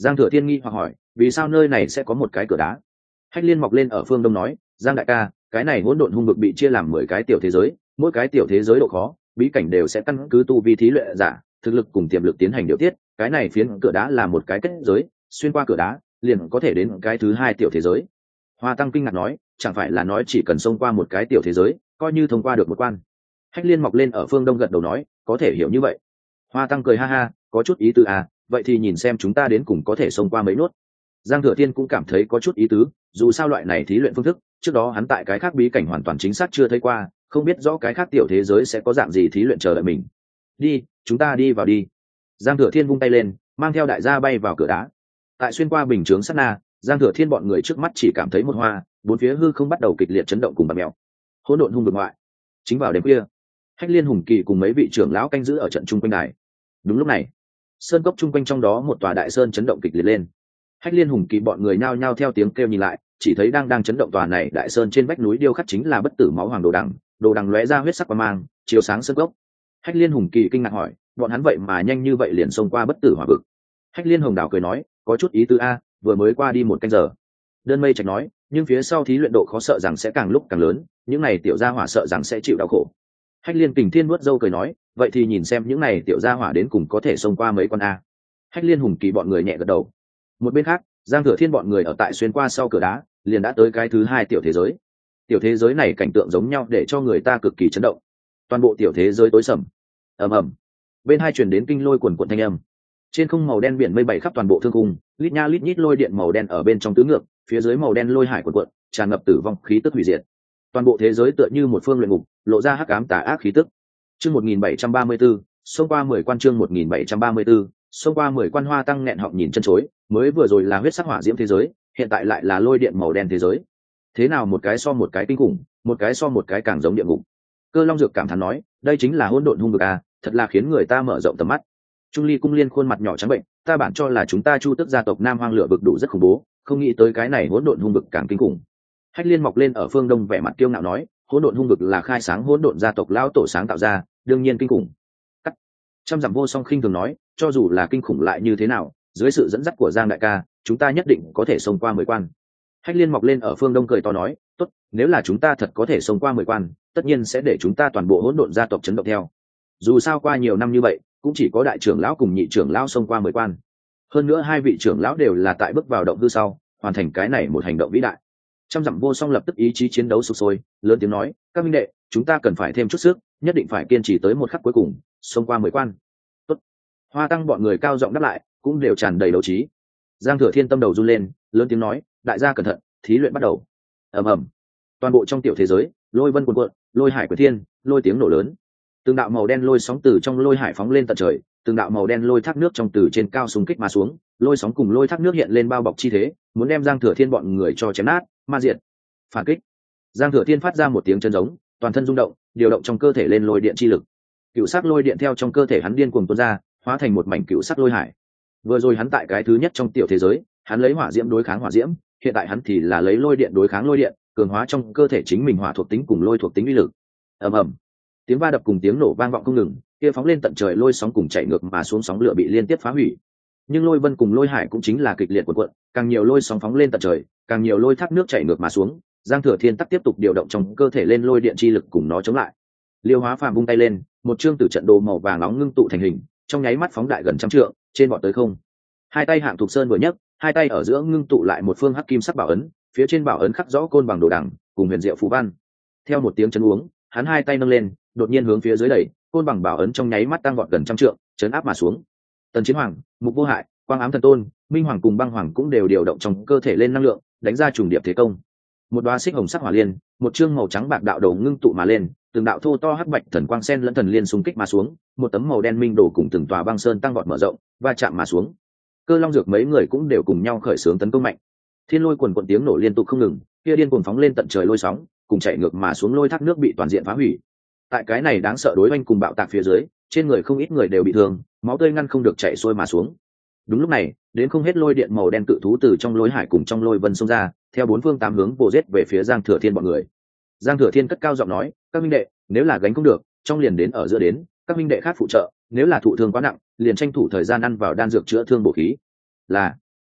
A: Giang Thừa Thiên nghi hoặc hỏi, vì sao nơi này sẽ có một cái cửa đá? Hách Liên mọc lên ở phương đông nói, Giang đại ca, cái này hỗn độn hung vực bị chia làm 10 cái tiểu thế giới, mỗi cái tiểu thế giới độ khó, bí cảnh đều sẽ căn cứ tu vi thí luyện giả, thực lực cùng tiềm lực tiến hành điều tiết, cái này phiến cửa đá là một cái kết giới, xuyên qua cửa đá, liền có thể đến cái thứ hai tiểu thế giới. Hoa Tăng kinh ngạc nói, chẳng phải là nói chỉ cần xông qua một cái tiểu thế giới, coi như thông qua được một quan. Hách Liên mọc lên ở phương đông gật đầu nói, có thể hiểu như vậy. Hoa Tăng cười ha ha, có chút ý tứ à, vậy thì nhìn xem chúng ta đến cùng có thể xông qua mấy nốt. Giang Thừa Thiên cũng cảm thấy có chút ý tứ, dù sao loại này thí luyện phương thức, trước đó hắn tại cái khác bí cảnh hoàn toàn chính xác chưa thấy qua, không biết rõ cái khác tiểu thế giới sẽ có dạng gì thí luyện chờ đợi mình. Đi, chúng ta đi vào đi. Giang Thừa Thiên vung tay lên, mang theo đại gia bay vào cửa đá. Tại xuyên qua bình chướng sát na, Giang Thừa Thiên bọn người trước mắt chỉ cảm thấy một hoa, bốn phía hư không bắt đầu kịch liệt chấn động cùng bạt mèo. Hỗn độn hung vực ngoại. Chính vào đêm khuya, Hách Liên Hùng Kỳ cùng mấy vị trưởng lão canh giữ ở trận trung quanh đài. Đúng lúc này, sơn cốc trung quanh trong đó một tòa đại sơn chấn động kịch liệt lên. Hách Liên Hùng Kỳ bọn người nhao nhao theo tiếng kêu nhìn lại, chỉ thấy đang chấn động tòa này đại sơn trên vách núi điêu khắc chính là bất tử máu hoàng đồ đằng lóe ra huyết sắc quang mang, chiếu sáng sơn cốc. Hách Liên Hùng Kỳ kinh ngạc hỏi, bọn hắn vậy mà nhanh như vậy liền xông qua bất tử hỏa vực? Hách Liên Hồng Đào cười nói, có chút ý tứ a, vừa mới qua đi một canh giờ. Đơn Mây Trạch nói, nhưng phía sau thí luyện độ khó sợ rằng sẽ càng lúc càng lớn, những này tiểu gia hỏa sợ rằng sẽ chịu đau khổ. Hách Liên Kình Thiên vuốt râu cười nói, vậy thì nhìn xem những này tiểu gia hỏa đến cùng có thể xông qua mấy con a. Hách Liên Hùng Kỳ bọn người nhẹ gật đầu. Một bên khác, Giang Thừa Thiên bọn người ở tại xuyên qua sau cửa đá, liền đã tới cái thứ hai tiểu thế giới. Tiểu thế giới này cảnh tượng giống nhau để cho người ta cực kỳ chấn động. Toàn bộ tiểu thế giới tối sầm. Ầm ầm. Bên hai truyền đến kinh lôi quần quần thanh âm. Trên không màu đen biển mây bảy khắp toàn bộ thương khung, lít nha lít nhít lôi điện màu đen ở bên trong tứ ngược, phía dưới màu đen lôi hải quần quần, tràn ngập tử vong khí tức hủy diệt. Toàn bộ thế giới tựa như một phương luyện ngục, lộ ra hắc ám tà ác khí tức. Chương 1734, xông qua 10 quan chương 1734, xông qua 10 quan. Hoa Tăng nghẹn họng nhìn chân chối, mới vừa rồi là huyết sắc hỏa diễm thế giới, hiện tại lại là lôi điện màu đen thế giới. Thế nào một cái so một cái kinh khủng, một cái so một cái càng giống địa ngục. Cơ Long Dược cảm thán nói, đây chính là hỗn độn hung vực à, thật là khiến người ta mở rộng tầm mắt. Trung Ly Cung Liên khuôn mặt nhỏ trắng bệnh, ta bản cho là chúng ta Chu Tước gia tộc Nam Hoang lửa vực đủ rất khủng bố, không nghĩ tới cái này hỗn độn hung vực càng kinh khủng. Hách Liên mọc lên ở phương đông vẻ mặt kiêu ngạo nói, hỗn độn hung vực là khai sáng hỗn độn gia tộc lão tổ sáng tạo ra, đương nhiên kinh khủng. Cắt. Trăm dặm vô song khinh thường nói, cho dù là kinh khủng lại như thế nào, dưới sự dẫn dắt của Giang đại ca, chúng ta nhất định có thể xông qua 10 quan. Hách Liên mọc lên ở phương đông cười to nói, tốt, nếu là chúng ta thật có thể xông qua 10 quan, tất nhiên sẽ để chúng ta toàn bộ hỗn độn gia tộc chấn động theo. Dù sao qua nhiều năm như vậy, cũng chỉ có đại trưởng lão cùng nhị trưởng lão xông qua 10 quan. Hơn nữa hai vị trưởng lão đều là tại bước vào động hư sau, hoàn thành cái này một hành động vĩ đại. Trăm dặm vô song lập tức ý chí chiến đấu sục sôi, lớn tiếng nói, các minh đệ, chúng ta cần phải thêm chút sức, nhất định phải kiên trì tới một khắc cuối cùng, xông qua 10 quan. Tốt. Hoa Tăng bọn người cao giọng đáp lại, cũng đều tràn đầy đấu trí. Giang Thừa Thiên tâm đầu run lên, lớn tiếng nói, đại gia cẩn thận, thí luyện bắt đầu. Ầm ầm. Toàn bộ trong tiểu thế giới, lôi vân cuồn cuộn, lôi hải quyển thiên, lôi tiếng nổ lớn. Từng đạo màu đen lôi sóng từ trong lôi hải phóng lên tận trời, từng đạo màu đen lôi thác nước trong từ trên cao xung kích mà xuống, lôi sóng cùng lôi thác nước hiện lên bao bọc chi thế, muốn đem Giang Thừa Thiên bọn người cho chém nát, ma diệt. Phản kích. Giang Thừa Thiên phát ra một tiếng chân giống, toàn thân rung động, điều động trong cơ thể lên lôi điện chi lực. Cựu sắc lôi điện theo trong cơ thể hắn điên cuồng tuôn ra, hóa thành một mảnh cựu sắc lôi hải. Vừa rồi hắn tại cái thứ nhất trong tiểu thế giới, hắn lấy hỏa diễm đối kháng hỏa diễm, hiện tại hắn thì là lấy lôi điện đối kháng lôi điện, cường hóa trong cơ thể chính mình hỏa thuộc tính cùng lôi thuộc tính uy lực. Ầm ầm. Tiếng va đập cùng tiếng nổ vang vọng không ngừng, kia phóng lên tận trời lôi sóng cùng chạy ngược mà xuống sóng lửa bị liên tiếp phá hủy. Nhưng lôi vân cùng lôi hải cũng chính là kịch liệt cuộn cuộn, càng nhiều lôi sóng phóng lên tận trời, càng nhiều lôi thác nước chạy ngược mà xuống. Giang Thừa Thiên tắc tiếp tục điều động trong cơ thể lên lôi điện chi lực cùng nó chống lại. Liêu Hóa Phàm vung tay lên, một chương tử trận đồ màu vàng nóng ngưng tụ thành hình, trong nháy mắt phóng đại gần trăm trượng, trên bọn tới không. Hai tay Hạng Thục Sơn vừa nhấc, hai tay ở giữa ngưng tụ lại một phương hắc kim sắc bảo ấn, phía trên bảo ấn khắc rõ côn bằng đồ đằng cùng huyền diệu phù văn. Theo một tiếng chấn uống, hắn hai tay nâng lên, đột nhiên hướng phía dưới đẩy, côn bằng bảo ấn trong nháy mắt tăng vọt gần trăm trượng, chấn áp mà xuống. Tần Chiến Hoàng, Mục Vô Hại, Quang Ám Thần Tôn, Minh Hoàng cùng Băng Hoàng cũng đều điều động trong cơ thể lên năng lượng, đánh ra trùng điệp thế công. Một đóa xích hồng sắc hỏa liên, một chương màu trắng bạc đạo đầu ngưng tụ mà lên, từng đạo thô to hắc bạch thần quang sen lẫn thần liên xung kích mà xuống, một tấm màu đen minh đồ cùng từng tòa băng sơn tăng vọt mở rộng, va chạm mà xuống. Cơ Long Dược mấy người cũng đều cùng nhau khởi xướng tấn công mạnh. Thiên lôi quần quần tiếng nổ liên tục không ngừng, kia điên cuồng phóng lên tận trời lôi sóng, cùng chạy ngược mà xuống lôi thác nước bị toàn diện phá hủy. Tại cái này đáng sợ đối oanh cùng bạo tạc phía dưới, trên người không ít người đều bị thương, máu tươi ngăn không được chảy xuôi mà xuống. Đúng lúc này, đến không hết lôi điện màu đen cự thú từ trong lôi hải cùng trong lôi vân xông ra, theo bốn phương tám hướng vồ giết về phía Giang Thừa Thiên bọn người. Giang Thừa Thiên cất cao giọng nói, các minh đệ, nếu là gánh không được, trong liền đến ở giữa đến, các minh đệ khác phụ trợ, nếu là thụ thương quá nặng, liền tranh thủ thời gian ăn vào đan dược chữa thương bổ khí. Là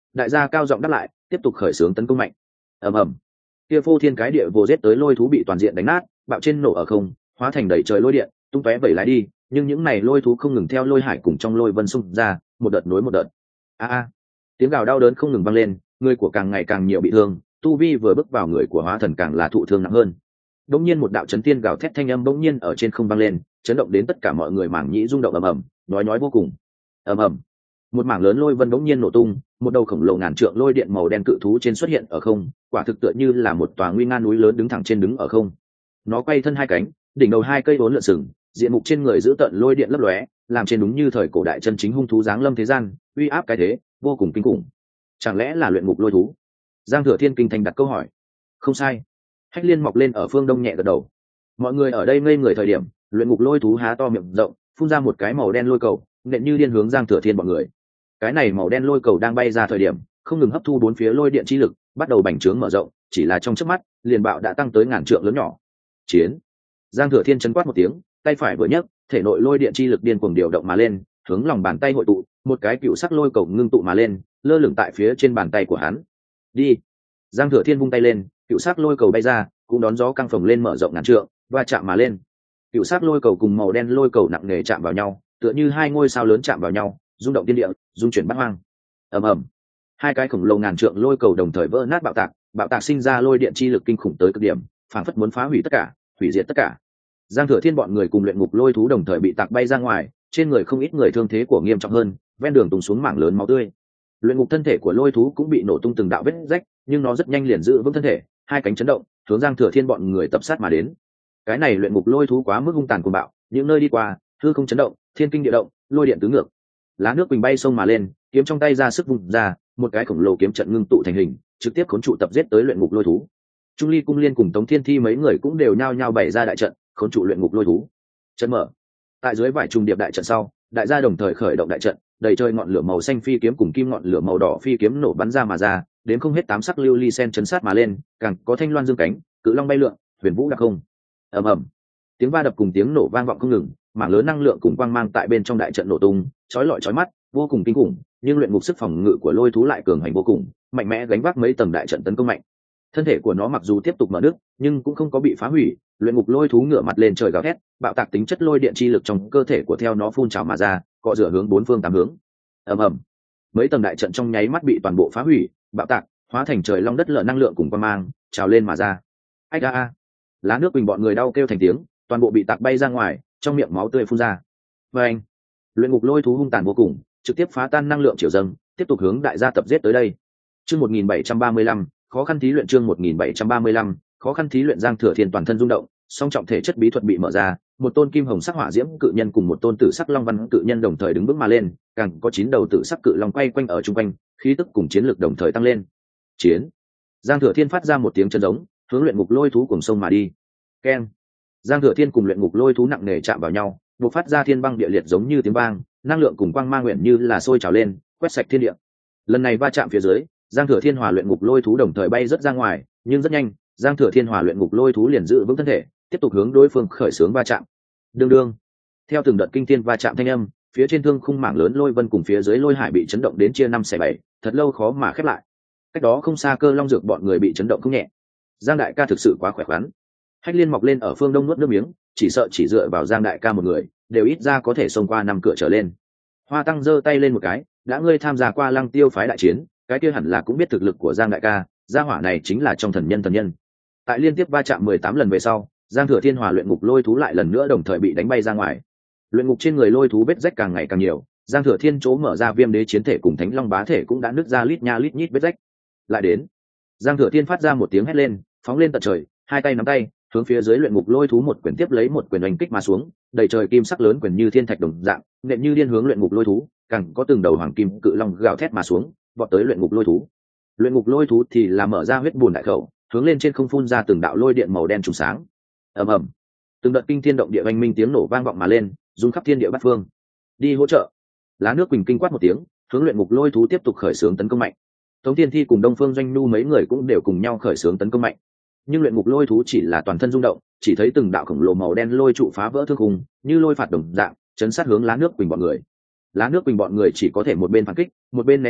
A: đại gia cao giọng đáp lại, tiếp tục khởi xướng tấn công mạnh. Ầm ầm, kia phô thiên cái địa vô giết tới lôi thú bị toàn diện đánh nát, bạo trên nổ ở không, hóa thành đầy trời lôi điện, tung tóe vẩy lái đi. Nhưng những này lôi thú không ngừng theo lôi hải cùng trong lôi vân xung ra, một đợt nối một đợt. A, tiếng gào đau đớn không ngừng vang lên, người của càng ngày càng nhiều bị thương, tu vi vừa bước vào người của hóa thần càng là thụ thương nặng hơn. Đống nhiên một đạo chấn thiên gào thét thanh âm bỗng nhiên ở trên không vang lên, chấn động đến tất cả mọi người mảng nhĩ rung động ầm ầm, nói vô cùng. Ầm ầm, một mảng lớn lôi vân bỗng nhiên nổ tung, một đầu khổng lồ ngàn trượng lôi điện màu đen cự thú trên xuất hiện ở không, quả thực tựa như là một tòa nguy nga núi lớn đứng thẳng trên đứng ở không. Nó quay thân hai cánh, đỉnh đầu hai cây bốn lượn sừng, diện mục trên người giữ tận lôi điện lấp lóe, làm trên đúng như thời cổ đại chân chính hung thú giáng lâm thế gian, uy áp cái thế, vô cùng kinh khủng. Chẳng lẽ là luyện ngục lôi thú? Giang Thừa Thiên kinh thành đặt câu hỏi. Không sai. Hách Liên mọc lên ở phương đông nhẹ gật đầu. Mọi người ở đây ngây người thời điểm, luyện ngục lôi thú há to miệng rộng, phun ra một cái màu đen lôi cầu, nện như điên hướng Giang Thừa Thiên bọn người. Cái này màu đen lôi cầu đang bay ra thời điểm, không ngừng hấp thu bốn phía lôi điện chi lực, bắt đầu bành trướng mở rộng, chỉ là trong chớp mắt, liền bạo đã tăng tới ngàn trượng lớn nhỏ. Chiến! Giang Thừa Thiên chấn quát một tiếng, tay phải vừa nhấc, thể nội lôi điện chi lực điên cuồng điều động mà lên, hướng lòng bàn tay hội tụ, một cái cựu sắc lôi cầu ngưng tụ mà lên, lơ lửng tại phía trên bàn tay của hắn. Đi! Giang Thừa Thiên vung tay lên, cựu sắc lôi cầu bay ra, cũng đón gió căng phồng lên mở rộng ngàn trượng, và chạm mà lên. Cựu sắc lôi cầu cùng màu đen lôi cầu nặng nề chạm vào nhau, tựa như hai ngôi sao lớn chạm vào nhau, rung động thiên địa, rung chuyển bát hoang. Ầm ầm, hai cái khổng lồ ngàn trượng lôi cầu đồng thời vỡ nát bạo tạc sinh ra lôi điện chi lực kinh khủng tới cực điểm, phảng phất muốn phá hủy tất cả, hủy diệt tất cả. Giang Thừa Thiên bọn người cùng luyện ngục lôi thú đồng thời bị tạc bay ra ngoài, trên người không ít người thương thế của nghiêm trọng hơn, ven đường tung xuống mảng lớn máu tươi. Luyện ngục thân thể của lôi thú cũng bị nổ tung từng đạo vết rách, nhưng nó rất nhanh liền giữ vững thân thể, hai cánh chấn động, hướng Giang Thừa Thiên bọn người tập sát mà đến. Cái này luyện ngục lôi thú quá mức hung tàn cuồng bạo, những nơi đi qua, hư không chấn động, thiên kinh địa động, lôi điện tứ ngược. Lá nước quỳnh bay sông mà lên, kiếm trong tay ra sức vùng ra, một cái khổng lồ kiếm trận ngưng tụ thành hình, trực tiếp khốn trụ tập giết tới luyện ngục lôi thú. Trung Ly Cung Liên cùng Tống Thiên Thi mấy người cũng đều nhao nhao bày ra đại trận, khốn trụ luyện ngục lôi thú. Trận mở. Tại dưới vải trùng điệp đại trận sau, đại gia đồng thời khởi động đại trận, đầy trời ngọn lửa màu xanh phi kiếm cùng kim ngọn lửa màu đỏ phi kiếm nổ bắn ra mà ra, đến không hết tám sắc lưu ly sen chấn sát mà lên, càng có thanh loan dương cánh, cự long bay lượn, huyền vũ đặc không. Ầm ầm. Tiếng va đập cùng tiếng nổ vang vọng không ngừng, mảng lớn năng lượng cùng quang mang tại bên trong đại trận nổ tung, chói lọi chói mắt, vô cùng kinh khủng, nhưng luyện ngục sức phòng ngự của lôi thú lại cường hành vô cùng, mạnh mẽ gánh vác mấy tầng đại trận tấn công mạnh. Thân thể của nó mặc dù tiếp tục mở nước, nhưng cũng không có bị phá hủy. Luyện ngục lôi thú ngửa mặt lên trời gào thét, bạo tạc tính chất lôi điện chi lực trong cơ thể của theo nó phun trào mà ra, cọ rửa hướng bốn phương tám hướng. Ầm ầm, mấy tầng đại trận trong nháy mắt bị toàn bộ phá hủy, bạo tạc, hóa thành trời long đất lở năng lượng cùng quang mang, trào lên mà ra. Ách a! Lá nước quỳnh bọn người đau kêu thành tiếng, toàn bộ bị tạc bay ra ngoài, trong miệng máu tươi phun ra. Và anh, luyện ngục lôi thú hung tàn vô cùng, trực tiếp phá tan năng lượng chiều dâng, tiếp tục hướng đại gia tập giết tới đây. Chương 1735, khó khăn thí luyện chương 1735, khó khăn thí luyện. Giang Thừa Thiên toàn thân rung động, song trọng thể chất bí thuật bị mở ra, một tôn kim hồng sắc hỏa diễm cự nhân cùng một tôn tử sắc long văn cự nhân đồng thời đứng bước mà lên, càng có 9 đầu tử sắc cự long quay quanh ở trung quanh, khí tức cùng chiến lực đồng thời tăng lên. Chiến! Giang Thừa Thiên phát ra một tiếng chấn giống, hướng luyện ngục lôi thú cùng sông mà đi. Keng! Giang Thừa Thiên cùng luyện ngục lôi thú nặng nề chạm vào nhau, bộc phát ra thiên băng địa liệt giống như tiếng vang, năng lượng cùng quang mang nguyện như là sôi trào lên, quét sạch thiên địa. Lần này va chạm phía dưới, Giang Thừa Thiên hòa luyện ngục lôi thú đồng thời bay rất ra ngoài, nhưng rất nhanh, Giang Thừa Thiên hòa luyện ngục lôi thú liền giữ vững thân thể, tiếp tục hướng đối phương khởi xướng va chạm. Đương đương, theo từng đợt kinh thiên va chạm thanh âm, phía trên thương khung mảng lớn lôi vân cùng phía dưới lôi hải bị chấn động đến chia 5/7, thật lâu khó mà khép lại. Cách đó không xa Cơ Long Dược bọn người bị chấn động không nhẹ. Giang đại ca thực sự quá khỏe khoắn. Hách Liên mọc lên ở phương đông nuốt nước miếng, chỉ sợ chỉ dựa vào Giang đại ca một người, đều ít ra có thể xông qua 5 cửa trở lên. Hoa Tăng giơ tay lên một cái, đã ngươi tham gia qua Lăng Tiêu phái đại chiến, cái kia hẳn là cũng biết thực lực của Giang đại ca, gia hỏa này chính là trong thần nhân. Tại liên tiếp va chạm 18 lần về sau, Giang Thừa Thiên hòa luyện ngục lôi thú lại lần nữa đồng thời bị đánh bay ra ngoài. Luyện ngục trên người lôi thú vết rách càng ngày càng nhiều, Giang Thừa Thiên chỗ mở ra Viêm Đế chiến thể cùng Thánh Long bá thể cũng đã nứt ra lít nha lít nhít vết rách. Lại đến, Giang Thừa Thiên phát ra một tiếng hét lên, phóng lên tận trời, hai tay nắm tay, hướng phía dưới luyện ngục lôi thú một quyền tiếp lấy một quyền đánh kích mà xuống, đầy trời kim sắc lớn quyền như thiên thạch đồng dạng, nện như điên hướng luyện ngục lôi thú, càng có từng đầu hoàng kim cự long gào thét mà xuống, vọt tới luyện ngục lôi thú. Luyện ngục lôi thú thì là mở ra huyết bùn đại khẩu, hướng lên trên không phun ra từng đạo lôi điện màu đen trùng sáng. Ầm ầm, từng đợt kinh thiên động địa oanh minh tiếng nổ vang vọng mà lên, rung khắp thiên địa bát phương. Đi hỗ trợ. Lá nước quỳnh kinh quát một tiếng, hướng luyện ngục lôi thú tiếp tục khởi xướng tấn công mạnh. Tống Thiên Thi cùng Đông Phương Doanh Nhu mấy người cũng đều cùng nhau khởi xướng tấn công mạnh. Nhưng luyện ngục lôi thú chỉ là toàn thân rung động, chỉ thấy từng đạo khổng lồ màu đen lôi trụ phá vỡ thương khung, như lôi phạt đồng dạng, chấn sát hướng lá nước quỳnh bọn người. Lá nước quỳnh bọn người chỉ có thể một bên phản kích, một bên né tránh,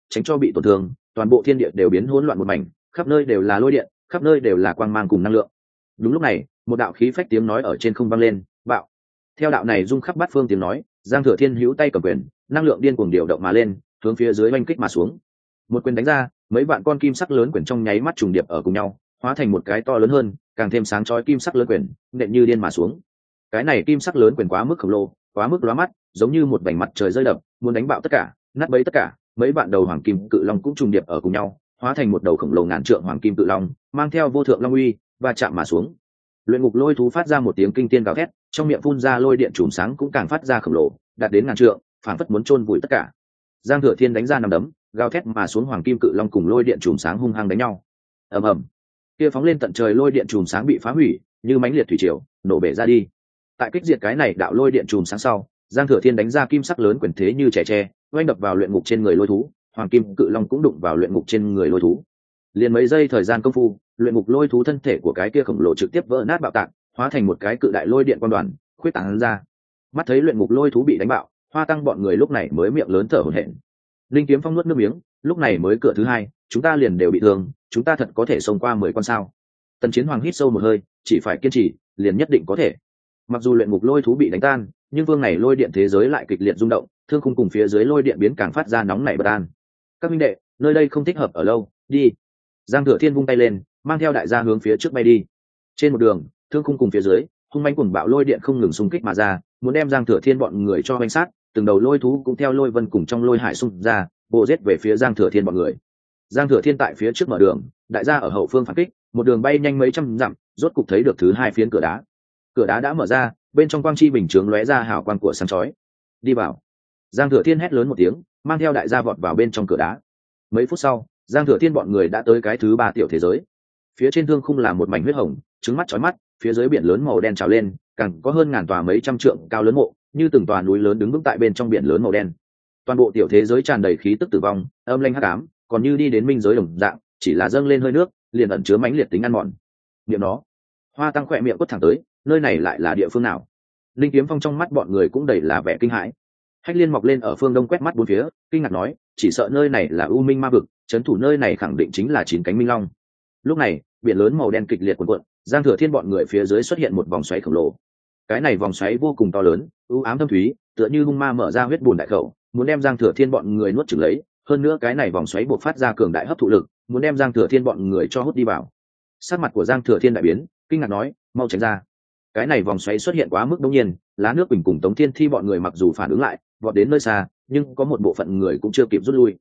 A: tránh cho bị tổn thương. Toàn bộ thiên địa đều biến hỗn loạn một mảnh, khắp nơi đều là lôi điện, khắp nơi đều là quang mang cùng năng lượng. Đúng lúc này, một đạo khí phách tiếng nói ở trên không vang lên, bạo. Theo đạo này rung khắp bát phương tiếng nói, Giang Thừa Thiên hữu tay cầm quyền, năng lượng điên cuồng điều động mà lên, hướng phía dưới oanh kích mà xuống. Một quyền đánh ra, mấy vạn con kim sắc lớn quyền trong nháy mắt trùng điệp ở cùng nhau, hóa thành một cái to lớn hơn, càng thêm sáng chói kim sắc lớn quyền, nện như điên mà xuống. Cái này kim sắc lớn quyền quá mức khổng lồ, quá mức lóa mắt, giống như một vành mặt trời rơi đập, muốn đánh bạo tất cả, nát bấy tất cả. Mấy vạn đầu hoàng kim cự long cũng trùng điệp ở cùng nhau, hóa thành một đầu khổng lồ ngàn trượng hoàng kim cự long, mang theo vô thượng long uy và chạm mà xuống. Luyện ngục lôi thú phát ra một tiếng kinh tiên gào thét, trong miệng phun ra lôi điện chùm sáng cũng càng phát ra khổng lồ, đạt đến ngàn trượng, phảng phất muốn chôn vùi tất cả. Giang Thừa Thiên đánh ra nằm đấm, gào thét mà xuống hoàng kim cự long cùng lôi điện chùm sáng hung hăng đánh nhau. Ầm ầm, kia phóng lên tận trời lôi điện chùm sáng bị phá hủy, như mãnh liệt thủy triều, nổ bể ra đi. Tại kích diệt cái này đạo lôi điện chùm sáng sau, Giang Thừa Thiên đánh ra kim sắc lớn quyền thế như trẻ tre, oanh đập vào luyện ngục trên người lôi thú, hoàng kim cự long cũng đụng vào luyện ngục trên người lôi thú. Liền mấy giây thời gian công phu, luyện ngục lôi thú thân thể của cái kia khổng lồ trực tiếp vỡ nát bạo tạc, hóa thành một cái cự đại lôi điện quang đoàn, khuyết tán ra. Mắt thấy luyện ngục lôi thú bị đánh bạo, Hoa Tăng bọn người lúc này mới miệng lớn thở hổn hển. Linh Kiếm Phong nuốt nước miếng, lúc này mới cửa thứ hai, chúng ta liền đều bị thương, chúng ta thật có thể xông qua 10 con sao? Tần Chiến Hoàng hít sâu một hơi, chỉ phải kiên trì, liền nhất định có thể. Mặc dù luyện ngục lôi thú bị đánh tan, nhưng vương này lôi điện thế giới lại kịch liệt rung động, thương khung cùng phía dưới lôi điện biến càng phát ra nóng nảy bất an. Các minh đệ, nơi đây không thích hợp ở lâu, đi. Giang Thừa Thiên vung tay lên, mang theo đại gia hướng phía trước bay đi. Trên một đường, thương khung cùng phía dưới, hung mãnh cuồng bạo lôi điện không ngừng xung kích mà ra, muốn đem Giang Thừa Thiên bọn người cho hoành sát, từng đầu lôi thú cũng theo lôi vân cùng trong lôi hải xung ra, bộ giết về phía Giang Thừa Thiên bọn người. Giang Thừa Thiên tại phía trước mở đường, đại gia ở hậu phương phản kích, một đường bay nhanh mấy trăm dặm, rốt cục thấy được thứ hai phiến cửa đá. Cửa đá đã mở ra, bên trong quang chi bình chướng lóe ra hào quang của sáng chói. Đi vào. Giang Thừa Thiên hét lớn một tiếng, mang theo đại gia vọt vào bên trong cửa đá. Mấy phút sau, Giang Thừa Thiên bọn người đã tới cái thứ ba tiểu thế giới. Phía trên thương khung là một mảnh huyết hồng, trứng mắt chói mắt, phía dưới biển lớn màu đen trào lên, càng có hơn ngàn tòa mấy trăm trượng cao lớn mộ, như từng tòa núi lớn đứng vững tại bên trong biển lớn màu đen. Toàn bộ tiểu thế giới tràn đầy khí tức tử vong, âm lãnh hắc ám, còn như đi đến minh giới đồng dạng, chỉ là dâng lên hơi nước, liền ẩn chứa mãnh liệt tính ăn mòn. Niệm đó, Hoa Tăng khỏe miệng quất thẳng tới, nơi này lại là địa phương nào? Linh Kiếm Phong trong mắt bọn người cũng đầy là vẻ kinh hãi. Hách Liên mọc lên ở phương đông quét mắt bốn phía, kinh ngạc nói, chỉ sợ nơi này là U Minh Ma vực, trấn thủ nơi này khẳng định chính là chín cánh minh long. Lúc này, biển lớn màu đen kịch liệt cuộn cuộn, Giang Thừa Thiên bọn người phía dưới xuất hiện một vòng xoáy khổng lồ. Cái này vòng xoáy vô cùng to lớn, u ám thâm thúy, tựa như hung ma mở ra huyết bùn đại khẩu, muốn đem Giang Thừa Thiên bọn người nuốt chửng lấy. Hơn nữa cái này vòng xoáy buộc phát ra cường đại hấp thụ lực, muốn đem Giang Thừa Thiên bọn người cho hút đi vào. Sắc mặt của Giang Thừa Thiên đại biến, kinh ngạc nói, mau tránh ra. Cái này vòng xoáy xuất hiện quá mức đột nhiên, Lá Nước Bình cùng Tống Thiên Thi bọn người mặc dù phản ứng lại, vọt đến nơi xa, nhưng có một bộ phận người cũng chưa kịp rút lui.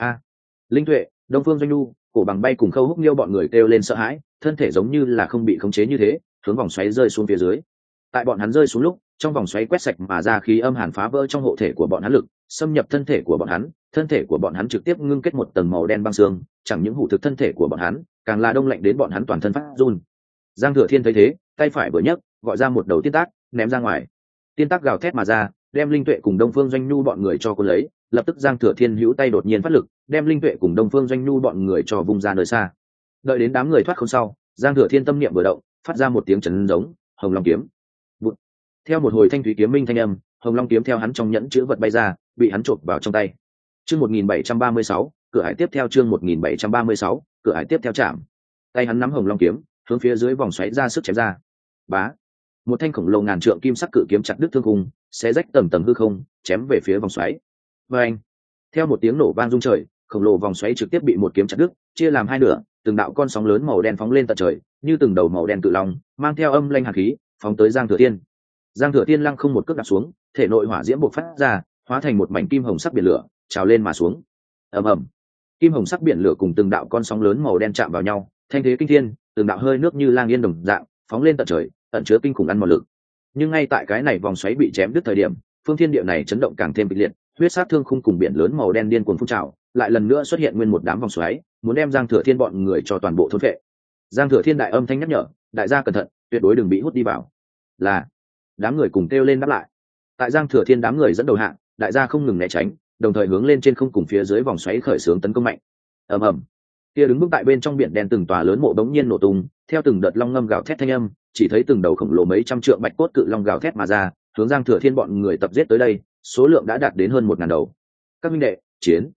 A: Linh Tuệ, Đông Phương Doanh Nhu, Cổ Bằng Bay cùng Khâu Húc Liêu bọn người kêu lên sợ hãi, thân thể giống như là không bị khống chế như thế, hướng vòng xoáy rơi xuống phía dưới. Tại bọn hắn rơi xuống lúc, trong vòng xoáy quét sạch mà ra khí âm hàn phá vỡ trong hộ thể của bọn hắn lực, xâm nhập thân thể của bọn hắn, thân thể của bọn hắn trực tiếp ngưng kết một tầng màu đen băng xương, chẳng những hủ thực thân thể của bọn hắn, càng là đông lạnh đến bọn hắn toàn thân phát run. Giang Thừa Thiên thấy thế, tay phải vừa nhấc, gọi ra một đầu tiên tác, ném ra ngoài. Tiên tác gào thét mà ra, đem Linh Tuệ cùng Đông Phương Doanh Nhu bọn người cho cuốn lấy, lập tức Giang Thừa Thiên hữu tay đột nhiên phát lực, đem Linh Tuệ cùng Đông Phương Doanh Nhu bọn người cho vung ra nơi xa. Đợi đến đám người thoát không sau, Giang Thừa Thiên tâm niệm vừa động, phát ra một tiếng chấn giống, Hồng Long kiếm. Bụt. Theo một hồi thanh thúy kiếm minh thanh âm, Hồng Long kiếm theo hắn trong nhẫn chứa vật bay ra, bị hắn chộp vào trong tay. Chương 1736, cửa hải tiếp theo chương 1736, cửa hải tiếp theo chạm. Tay hắn nắm Hồng Long kiếm, hướng phía dưới vòng xoáy ra sức chém ra. Bá. Một thanh khổng lồ ngàn trượng kim sắc cự kiếm chặt đứt thương khung, xé rách tầng tầng hư không, chém về phía vòng xoáy. Và anh. Theo một tiếng nổ vang rung trời, khổng lồ vòng xoáy trực tiếp bị một kiếm chặt đứt, chia làm hai nửa, từng đạo con sóng lớn màu đen phóng lên tận trời, như từng đầu màu đen cự long, mang theo âm lanh hàn khí, phóng tới Giang Thừa Thiên. Giang Thừa Thiên lăng không một cước đạp xuống, thể nội hỏa diễm bộc phát ra, hóa thành một mảnh kim hồng sắc biển lửa, trào lên mà xuống. Ầm ầm. Kim hồng sắc biển lửa cùng từng đạo con sóng lớn màu đen chạm vào nhau, thanh thế kinh thiên, từng đạo hơi nước như lang yên đồng dạng, phóng lên tận trời, ẩn chứa kinh khủng ăn mòn lực. Nhưng ngay tại cái này vòng xoáy bị chém đứt thời điểm, phương thiên địa này chấn động càng thêm kịch liệt, huyết sát thương khung cùng biển lớn màu đen điên cuồng phun trào, lại lần nữa xuất hiện nguyên một đám vòng xoáy, muốn đem Giang Thừa Thiên bọn người cho toàn bộ thôn phệ. Giang Thừa Thiên đại âm thanh nhắc nhở, đại gia cẩn thận, tuyệt đối đừng bị hút đi vào. Là. Đám người cùng kêu lên đáp lại. Tại Giang Thừa Thiên đám người dẫn đầu hạng, đại gia không ngừng né tránh, đồng thời hướng lên trên không cùng phía dưới vòng xoáy khởi xướng tấn công mạnh. Ầm ầm. Kia đứng bước tại bên trong biển đen từng tòa lớn mộ đống nhiên nổ tung, theo từng đợt long ngâm gào thét thanh âm, chỉ thấy từng đầu khổng lồ mấy trăm trượng bạch cốt cự long gào thét mà ra, hướng Giang Thừa Thiên bọn người tập giết tới đây, số lượng đã đạt đến hơn 1000 đầu. Các minh đệ, chiến!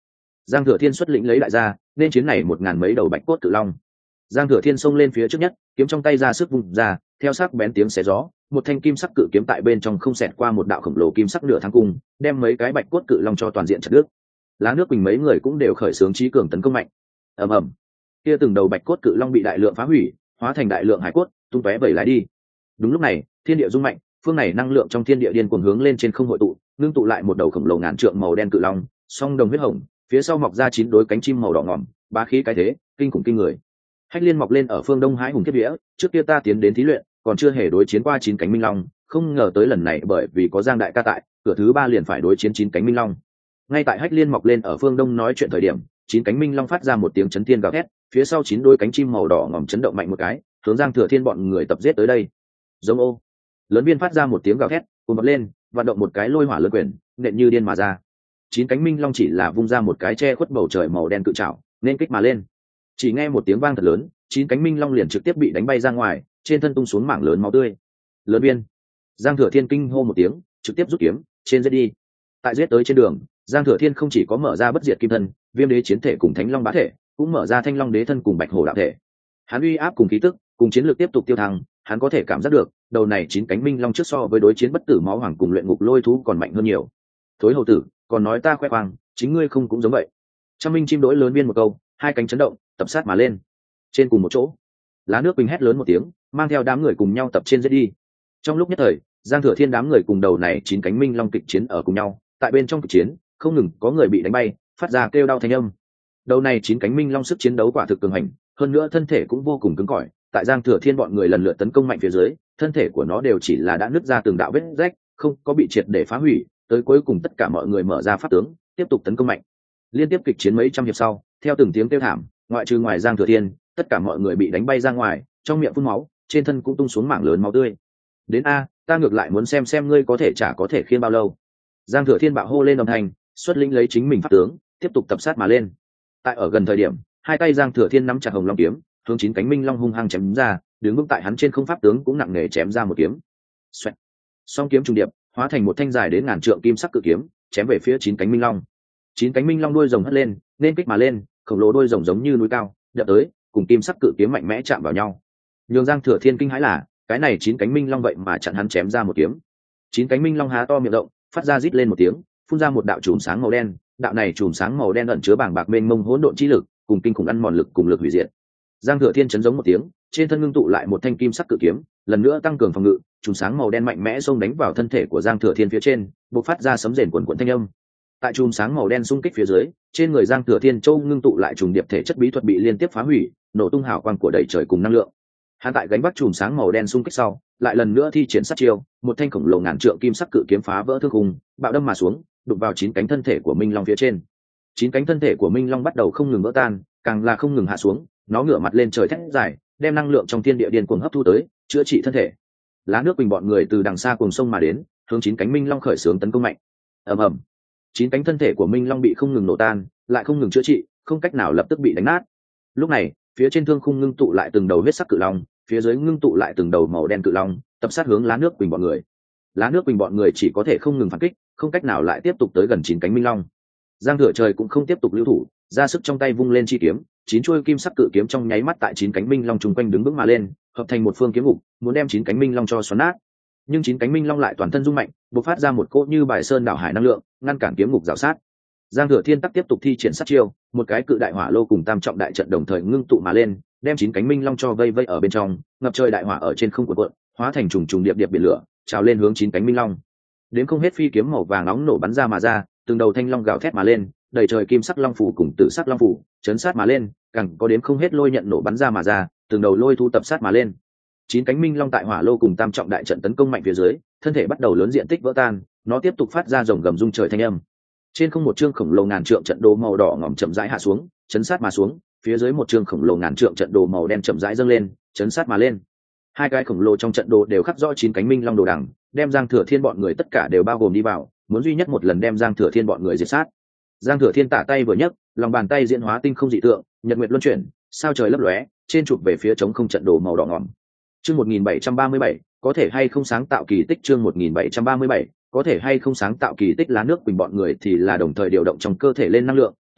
A: Giang Thừa Thiên xuất lĩnh lấy đại gia nên chiến này 1000 mấy đầu bạch cốt cự long. Giang Thừa Thiên xông lên phía trước nhất, kiếm trong tay ra sức vung ra, theo sắc bén tiếng xé gió, một thanh kim sắc cự kiếm tại bên trong không xẹt qua một đạo khổng lồ kim sắc nửa thang cung, đem mấy cái bạch cốt cự long cho toàn diện chặt đứt. Lá nước Quỳnh mấy người cũng đều khởi xướng chí cường tấn công mạnh. Ầm ầm, kia từng đầu bạch cốt cự long bị đại lượng phá hủy, hóa thành đại lượng hải cốt, tung tóe vẩy lái đi. Đúng lúc này, thiên địa rung mạnh, phương này năng lượng trong thiên địa điên cuồng hướng lên trên không hội tụ, ngưng tụ lại một đầu khổng lồ ngàn trượng màu đen cự long, song đồng huyết hồng, phía sau mọc ra 9 đôi cánh chim màu đỏ ngòm, bá khí cái thế, kinh khủng kinh người. Hách Liên mọc lên ở phương đông hãi hùng kiếp vía, trước kia ta tiến đến thí luyện, còn chưa hề đối chiến qua 9 cánh minh long, không ngờ tới lần này bởi vì có Giang đại ca tại, cửa thứ 3 liền phải đối chiến 9 cánh minh long. Ngay tại Hách Liên mọc lên ở phương đông nói chuyện thời điểm, 9 cánh minh long phát ra một tiếng chấn thiên gào thét, phía sau 9 đôi cánh chim màu đỏ ngòm chấn động mạnh một cái, hướng Giang Thừa Thiên bọn người tập giết tới đây. Giống ô. Lớn Biên phát ra một tiếng gào thét, cuồn vọt lên, vận động một cái lôi hỏa lớn quyền, nện như điên mà ra. 9 cánh minh long chỉ là vung ra một cái che khuất bầu trời màu đen cự trảo, nên kích mà lên. Chỉ nghe một tiếng vang thật lớn, 9 cánh minh long liền trực tiếp bị đánh bay ra ngoài, trên thân tung xuống mảng lớn máu tươi. Lớn Biên. Giang Thừa Thiên kinh hô một tiếng, trực tiếp rút kiếm, trên giết đi. Tại giết tới trên đường, Giang Thừa Thiên không chỉ có mở ra bất diệt kim thân, viêm đế chiến thể cùng thánh long bá thể, cũng mở ra thanh long đế thân cùng bạch hổ đạo thể. Hắn uy áp cùng khí tức, cùng chiến lược tiếp tục tiêu thăng, hắn có thể cảm giác được, đầu này 9 cánh minh long trước so với đối chiến bất tử máu hoàng cùng luyện ngục lôi thú còn mạnh hơn nhiều. Thối hầu tử, còn nói ta khoe khoang, chính ngươi không cũng giống vậy. Trăm Minh chim đối Lớn Biên một câu, hai cánh chấn động, tập sát mà lên. Trên cùng một chỗ, Lá Nước Quỳnh hét lớn một tiếng, mang theo đám người cùng nhau tập trên giết đi. Trong lúc nhất thời, Giang Thừa Thiên đám người cùng đầu này 9 cánh minh long kịch chiến ở cùng nhau, tại bên trong kịch chiến, không ngừng có người bị đánh bay, phát ra kêu đau thanh âm. Đầu này 9 cánh minh long sức chiến đấu quả thực cường hành, hơn nữa thân thể cũng vô cùng cứng cỏi, tại Giang Thừa Thiên bọn người lần lượt tấn công mạnh phía dưới, thân thể của nó đều chỉ là đã nứt ra từng đạo vết rách, không có bị triệt để phá hủy, tới cuối cùng tất cả mọi người mở ra pháp tướng, tiếp tục tấn công mạnh. Liên tiếp kịch chiến mấy trăm hiệp sau, theo từng tiếng kêu thảm, ngoại trừ ngoài Giang Thừa Thiên, tất cả mọi người bị đánh bay ra ngoài, trong miệng phun máu, trên thân cũng tung xuống mảng lớn máu tươi. Đến a, ta ngược lại muốn xem ngươi có thể có thể khiêng bao lâu. Giang Thừa Thiên bạo hô lên đồng thanh, xuất lĩnh lấy chính mình pháp tướng, tiếp tục tập sát mà lên. Tại ở gần thời điểm, hai tay Giang Thừa Thiên nắm chặt hồng long kiếm, hướng 9 cánh minh long hung hăng chém ra, đứng vững tại hắn trên không pháp tướng cũng nặng nề chém ra một kiếm. Xoẹt. Song kiếm trùng điệp, hóa thành một thanh dài đến ngàn trượng kim sắc cự kiếm, chém về phía 9 cánh minh long. 9 cánh minh long đuôi rồng hất lên, nên kích mà lên, khổng lồ đuôi rồng giống như núi cao, đập tới, cùng kim sắc cự kiếm mạnh mẽ chạm vào nhau. Nhưng Giang Thừa Thiên kinh hãi là, cái này 9 cánh minh long vậy mà chặn hắn chém ra một kiếm. 9 cánh minh long há to miệng rộng, phát ra rít lên một tiếng, phun ra một đạo chùm sáng màu đen, đạo này chùm sáng màu đen ẩn chứa bàng bạc mênh mông hỗn độn chi lực, cùng kinh khủng ăn mòn lực cùng lực hủy diệt. Giang Thừa Thiên chấn giống một tiếng, trên thân ngưng tụ lại một thanh kim sắc cự kiếm, lần nữa tăng cường phòng ngự, chùm sáng màu đen mạnh mẽ xông đánh vào thân thể của Giang Thừa Thiên phía trên, bộc phát ra sấm rền quần quần thanh âm. Tại chùm sáng màu đen xung kích phía dưới, trên người Giang Thừa Thiên châu ngưng tụ lại trùng điệp thể chất bí thuật bị liên tiếp phá hủy, nổ tung hào quang của đầy trời cùng năng lượng. Hắn tại gánh vác chùm sáng màu đen xung kích sau, lại lần nữa thi triển sát chiêu, một thanh khổng lồ ngàn trượng kim sắc cự kiếm phá vỡ thương khung, bạo đâm mà xuống, đụng vào 9 cánh thân thể của Minh Long phía trên. 9 cánh thân thể của Minh Long bắt đầu không ngừng vỡ tan, càng là không ngừng hạ xuống, nó ngửa mặt lên trời thét dài, đem năng lượng trong thiên địa điên cuồng hấp thu tới, chữa trị thân thể. Lá Nước Quỳnh bọn người từ đằng xa cùng sông mà đến, hướng 9 cánh Minh Long khởi xướng tấn công mạnh. Ầm ầm. 9 cánh thân thể của Minh Long bị không ngừng nổ tan, lại không ngừng chữa trị, không cách nào lập tức bị đánh nát. Lúc này, phía trên thương khung ngưng tụ lại từng đầu huyết sắc cự long, phía dưới ngưng tụ lại từng đầu màu đen cự long, tập sát hướng Lá Nước Quỳnh bọn người. Lá Nước Quỳnh bọn người chỉ có thể không ngừng phản kích, không cách nào lại tiếp tục tới gần 9 cánh Minh Long. Giang Thừa Trời cũng không tiếp tục lưu thủ, ra sức trong tay vung lên chi kiếm, 9 chuôi kim sắc cự kiếm trong nháy mắt tại 9 cánh Minh Long trùng quanh đứng vững mà lên, hợp thành một phương kiếm ngục, muốn đem 9 cánh Minh Long cho xoắn nát. Nhưng 9 cánh Minh Long lại toàn thân rung mạnh, bộc phát ra một cỗ như bài sơn đảo hải năng lượng, ngăn cản kiếm ngục rào sát. Giang Thừa Thiên tắc tiếp tục thi triển sát chiêu, một cái cự đại hỏa lô cùng tam trọng đại trận đồng thời ngưng tụ mà lên, đem 9 cánh Minh Long cho vây vây ở bên trong, ngập trời đại hỏa ở trên không cuộn cuộn, hóa thành trùng trùng điệp điệp biển lửa, trào lên hướng 9 cánh Minh Long. Đến không hết phi kiếm màu vàng nóng nổ bắn ra mà ra, từng đầu thanh long gào thét mà lên, đầy trời kim sắc long phủ cùng tử sắc long phủ chấn sát mà lên, càng có đến không hết lôi nhận nổ bắn ra mà ra, từng đầu lôi thu tập sát mà lên. 9 cánh Minh Long tại hỏa lô cùng tam trọng đại trận tấn công mạnh phía dưới, thân thể bắt đầu lớn diện tích vỡ tan, nó tiếp tục phát ra rồng gầm rung trời thanh âm. Trên không một chương khổng lồ ngàn trượng trận đồ màu đỏ ngòm chậm rãi hạ xuống, chấn sát mà xuống, phía dưới một chương khổng lồ ngàn trượng trận đồ màu đen chậm rãi dâng lên, chấn sát mà lên. Hai cái khổng lồ trong trận đồ đều khắc rõ 9 cánh Minh Long đồ đằng, đem Giang Thừa Thiên bọn người tất cả đều bao gồm đi vào, muốn duy nhất một lần đem Giang Thừa Thiên bọn người diệt sát. Giang Thừa Thiên tả tay vừa nhấc, lòng bàn tay diễn hóa tinh không dị tượng, nhật nguyệt luân chuyển, sao trời lấp lóe, trên chụp về phía trống không trận đồ màu đỏ ngòm. Chương 1737, có thể hay không sáng tạo kỳ tích. Chương 1737, có thể hay không sáng tạo kỳ tích. Lá Nước Quỳnh bọn người thì là đồng thời điều động trong cơ thể lên năng lượng,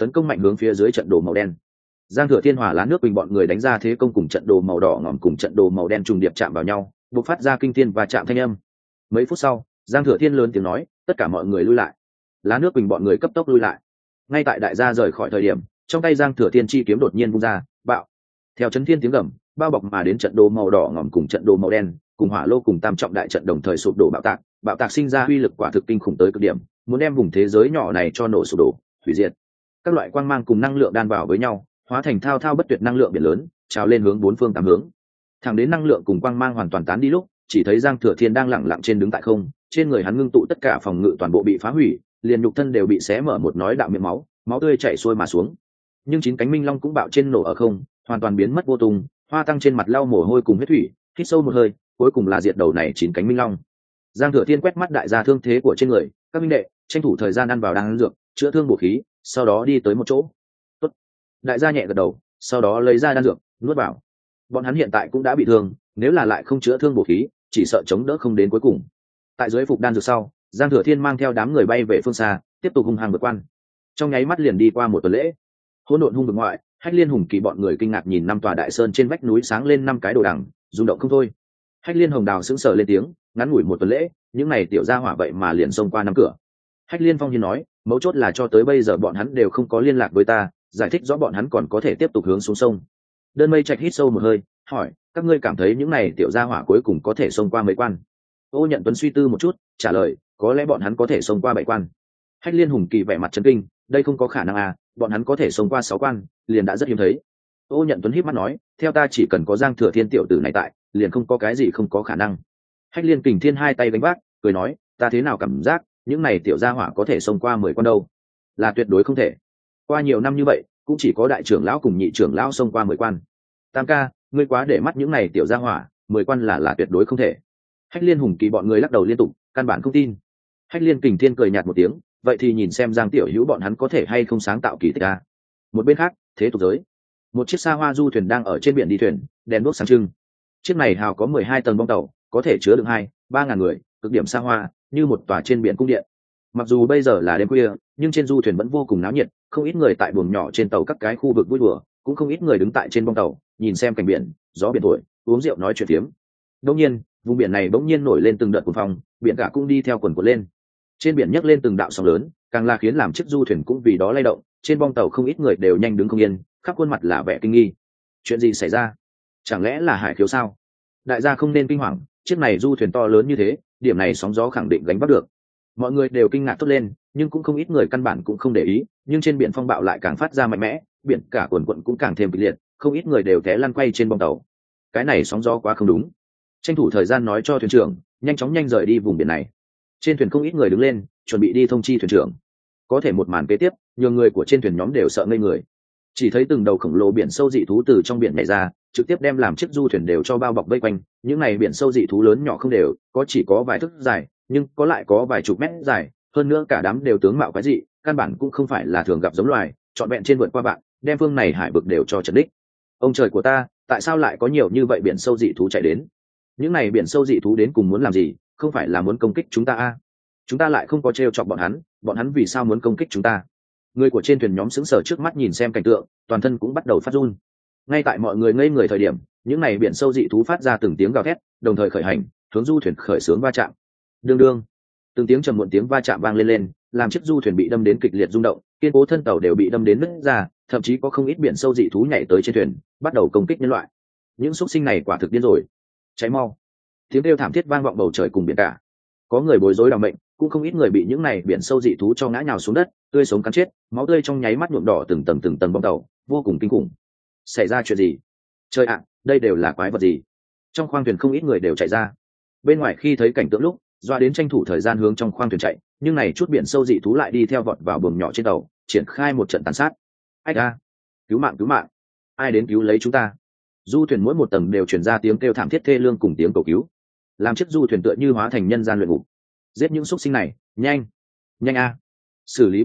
A: tấn công mạnh hướng phía dưới trận đồ màu đen. Giang Thừa Thiên hỏa lá nước bình bọn người đánh ra thế công cùng trận đồ màu đỏ ngòm cùng trận đồ màu đen trùng điệp chạm vào nhau, bộc phát ra kinh thiên và chạm thanh âm. Mấy phút sau, Giang Thừa Thiên lớn tiếng nói, tất cả mọi người lui lại. Lá nước bình bọn người cấp tốc lui lại. Ngay tại đại gia rời khỏi thời điểm, trong tay Giang Thừa Thiên chi kiếm đột nhiên vung ra, bạo. Theo chấn thiên tiếng gầm, bao bọc mà đến trận đồ màu đỏ ngòm cùng trận đồ màu đen, cùng hỏa lô cùng tam trọng đại trận đồng thời sụp đổ bạo tạc sinh ra uy lực quả thực kinh khủng tới cực điểm, muốn đem vùng thế giới nhỏ này cho nổ sụp đổ, hủy diệt. Các loại quang mang cùng năng lượng đan vào với nhau, hóa thành thao thao bất tuyệt năng lượng biển lớn, trào lên hướng bốn phương tám hướng. Thẳng đến năng lượng cùng quang mang hoàn toàn tán đi lúc, chỉ thấy Giang Thừa Thiên đang lẳng lặng trên đứng tại không, trên người hắn ngưng tụ tất cả phòng ngự toàn bộ bị phá hủy, liền nhục thân đều bị xé mở một nói đạo miệng máu, máu tươi chảy xuôi mà xuống. Nhưng chín cánh minh long cũng bạo trên nổ ở không, hoàn toàn biến mất vô tung. Hoa Tăng trên mặt lau mồ hôi cùng huyết thủy, hít sâu một hơi, cuối cùng là diệt đầu này chín cánh minh long. Giang Thừa Thiên quét mắt đại gia thương thế của trên người, các minh đệ tranh thủ thời gian ăn vào đan dược, chữa thương bổ khí, sau đó đi tới một chỗ. Tốt. Đại gia nhẹ gật đầu, sau đó lấy ra đan dược, nuốt vào. Bọn hắn hiện tại cũng đã bị thương, nếu là lại không chữa thương bổ khí, chỉ sợ chống đỡ không đến cuối cùng. Tại dưới phục đan dược sau, Giang Thừa Thiên mang theo đám người bay về phương xa, tiếp tục hung hăng vượt quan. Trong nháy mắt liền đi qua một tuần lễ. Hỗn độn hung vực ngoại, Hách Liên Hùng Kỳ bọn người kinh ngạc nhìn năm tòa đại sơn trên vách núi sáng lên năm cái đồ đằng, rung động không thôi. Hách Liên Hồng Đào sững sờ lên tiếng, ngắn ngủi một tuần lễ, những này tiểu gia hỏa vậy mà liền xông qua năm cửa. Hách Liên Phong Hiên nói, mấu chốt là cho tới bây giờ bọn hắn đều không có liên lạc với ta, giải thích rõ bọn hắn còn có thể tiếp tục hướng xuống sông. Đơn Mây Trạch hít sâu một hơi, hỏi, các ngươi cảm thấy những này tiểu gia hỏa cuối cùng có thể xông qua mấy quan? Ô Nhận Tuấn suy tư một chút, trả lời, có lẽ bọn hắn có thể xông qua 7 quan. Hách Liên Hùng Kỳ vẻ mặt chấn kinh, đây không có khả năng à, bọn hắn có thể xông qua 6 quan, liền đã rất hiếm thấy. Ô Nhận Tuấn híp mắt nói, theo ta chỉ cần có Giang Thừa Thiên tiểu tử này tại, liền không có cái gì không có khả năng. Hách Liên Kình Thiên hai tay đánh vác, cười nói, ta thế nào cảm giác những này tiểu gia hỏa có thể xông qua 10 quan đâu? Là tuyệt đối không thể. Qua nhiều năm như vậy, cũng chỉ có đại trưởng lão cùng nhị trưởng lão xông qua 10 quan. Tam ca, ngươi quá để mắt những này tiểu gia hỏa, 10 quan là tuyệt đối không thể. Hách Liên Hùng Kỳ bọn người lắc đầu liên tục, căn bản không tin. Hách Liên Kình Thiên cười nhạt một tiếng, vậy thì nhìn xem Giang tiểu hữu bọn hắn có thể hay không sáng tạo kỳ tích a. Một bên khác, thế tục giới, một chiếc xa hoa du thuyền đang ở trên biển đi thuyền, đèn đuốc sáng trưng. Chiếc này hào có 12 tầng bong tàu, có thể chứa được 2-3 ngàn người, cực điểm xa hoa, như một tòa trên biển cung điện. Mặc dù bây giờ là đêm khuya, nhưng trên du thuyền vẫn vô cùng náo nhiệt, không ít người tại buồng nhỏ trên tàu các cái khu vực vui đùa, cũng không ít người đứng tại trên bong tàu, nhìn xem cảnh biển, gió biển thổi, uống rượu nói chuyện phiếm. Đột nhiên, vùng biển này bỗng nhiên nổi lên từng đợt cuồng phong, biển cả cũng đi theo cuồn cuộn lên. Trên biển nhấc lên từng đạo sóng lớn, càng là khiến làm chiếc du thuyền cũng vì đó lay động. Trên bong tàu không ít người đều nhanh đứng không yên, khắp khuôn mặt là vẻ kinh nghi. Chuyện gì xảy ra? Chẳng lẽ là hải khiếu sao? Đại gia không nên kinh hoàng, chiếc này du thuyền to lớn như thế, điểm này sóng gió khẳng định gánh vác được. Mọi người đều kinh ngạc thốt lên, nhưng cũng không ít người căn bản cũng không để ý. Nhưng trên biển phong bạo lại càng phát ra mạnh mẽ, biển cả cuồn cuộn cũng càng thêm kịch liệt, không ít người đều té lăn quay trên bong tàu. Cái này sóng gió quá không đúng. Tranh thủ thời gian nói cho thuyền trưởng, nhanh rời đi vùng biển này. Trên thuyền không ít người đứng lên, chuẩn bị đi thông chi thuyền trưởng. Có thể một màn kế tiếp, nhiều người của trên thuyền nhóm đều sợ ngây người. Chỉ thấy từng đầu khổng lồ biển sâu dị thú từ trong biển nhảy ra, trực tiếp đem làm chiếc du thuyền đều cho bao bọc vây quanh. Những này biển sâu dị thú lớn nhỏ không đều, có chỉ có vài thước dài, nhưng có lại có vài chục mét dài. Hơn nữa cả đám đều tướng mạo quái dị, căn bản cũng không phải là thường gặp giống loài, trọn vẹn trên vượt qua bạn, đem phương này hải vực đều cho trấn đích. Ông trời của ta, tại sao lại có nhiều như vậy biển sâu dị thú chạy đến? Những này biển sâu dị thú đến cùng muốn làm gì? Không phải là muốn công kích chúng ta à? Chúng ta lại không có trêu chọc bọn hắn vì sao muốn công kích chúng ta? Người của trên thuyền nhóm sững sờ trước mắt nhìn xem cảnh tượng, toàn thân cũng bắt đầu phát run. Ngay tại mọi người ngây người thời điểm, những này biển sâu dị thú phát ra từng tiếng gào thét, đồng thời khởi hành, hướng du thuyền khởi xướng va chạm. Đương, từng tiếng trầm muộn tiếng va chạm vang lên, làm chiếc du thuyền bị đâm đến kịch liệt rung động, kiên cố thân tàu đều bị đâm đến nứt ra, thậm chí có không ít biển sâu dị thú nhảy tới trên thuyền, bắt đầu công kích nhân loại. Những xúc sinh này quả thực điên rồi. Cháy mau! Tiếng kêu thảm thiết vang vọng bầu trời cùng biển cả. Có người bối rối đào mệnh, cũng không ít người bị những này biển sâu dị thú cho ngã nhào xuống đất, tươi sống cắn chết, máu tươi trong nháy mắt nhuộm đỏ từng tầng bong tàu, vô cùng kinh khủng. Xảy ra chuyện gì? Trời ạ, đây đều là quái vật gì? Trong khoang thuyền không ít người đều chạy ra. Bên ngoài khi thấy cảnh tượng lúc, doa đến tranh thủ thời gian hướng trong khoang thuyền chạy, nhưng này chút biển sâu dị thú lại đi theo vọt vào buồng nhỏ trên tàu, triển khai một trận tàn sát. Ách a! Cứu mạng! Ai đến cứu lấy chúng ta? Du thuyền mỗi một tầng đều truyền ra tiếng kêu thảm thiết thê lương cùng tiếng cầu cứu. Làm chiếc du thuyền tựa như hóa thành nhân gian luyện ngục. Giết những xúc sinh này, nhanh a! Xử lý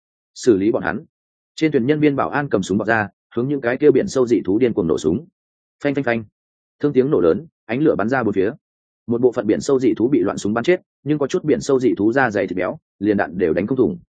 A: bọn hắn! Trên thuyền nhân viên bảo an cầm súng bọc ra, hướng những cái kêu biển sâu dị thú điên cuồng nổ súng. Phanh! Thương tiếng nổ lớn, ánh lửa bắn ra bốn phía. Một bộ phận biển sâu dị thú bị loạn súng bắn chết, nhưng có chút biển sâu dị thú da dày thịt béo, liền đạn đều đánh không thủng.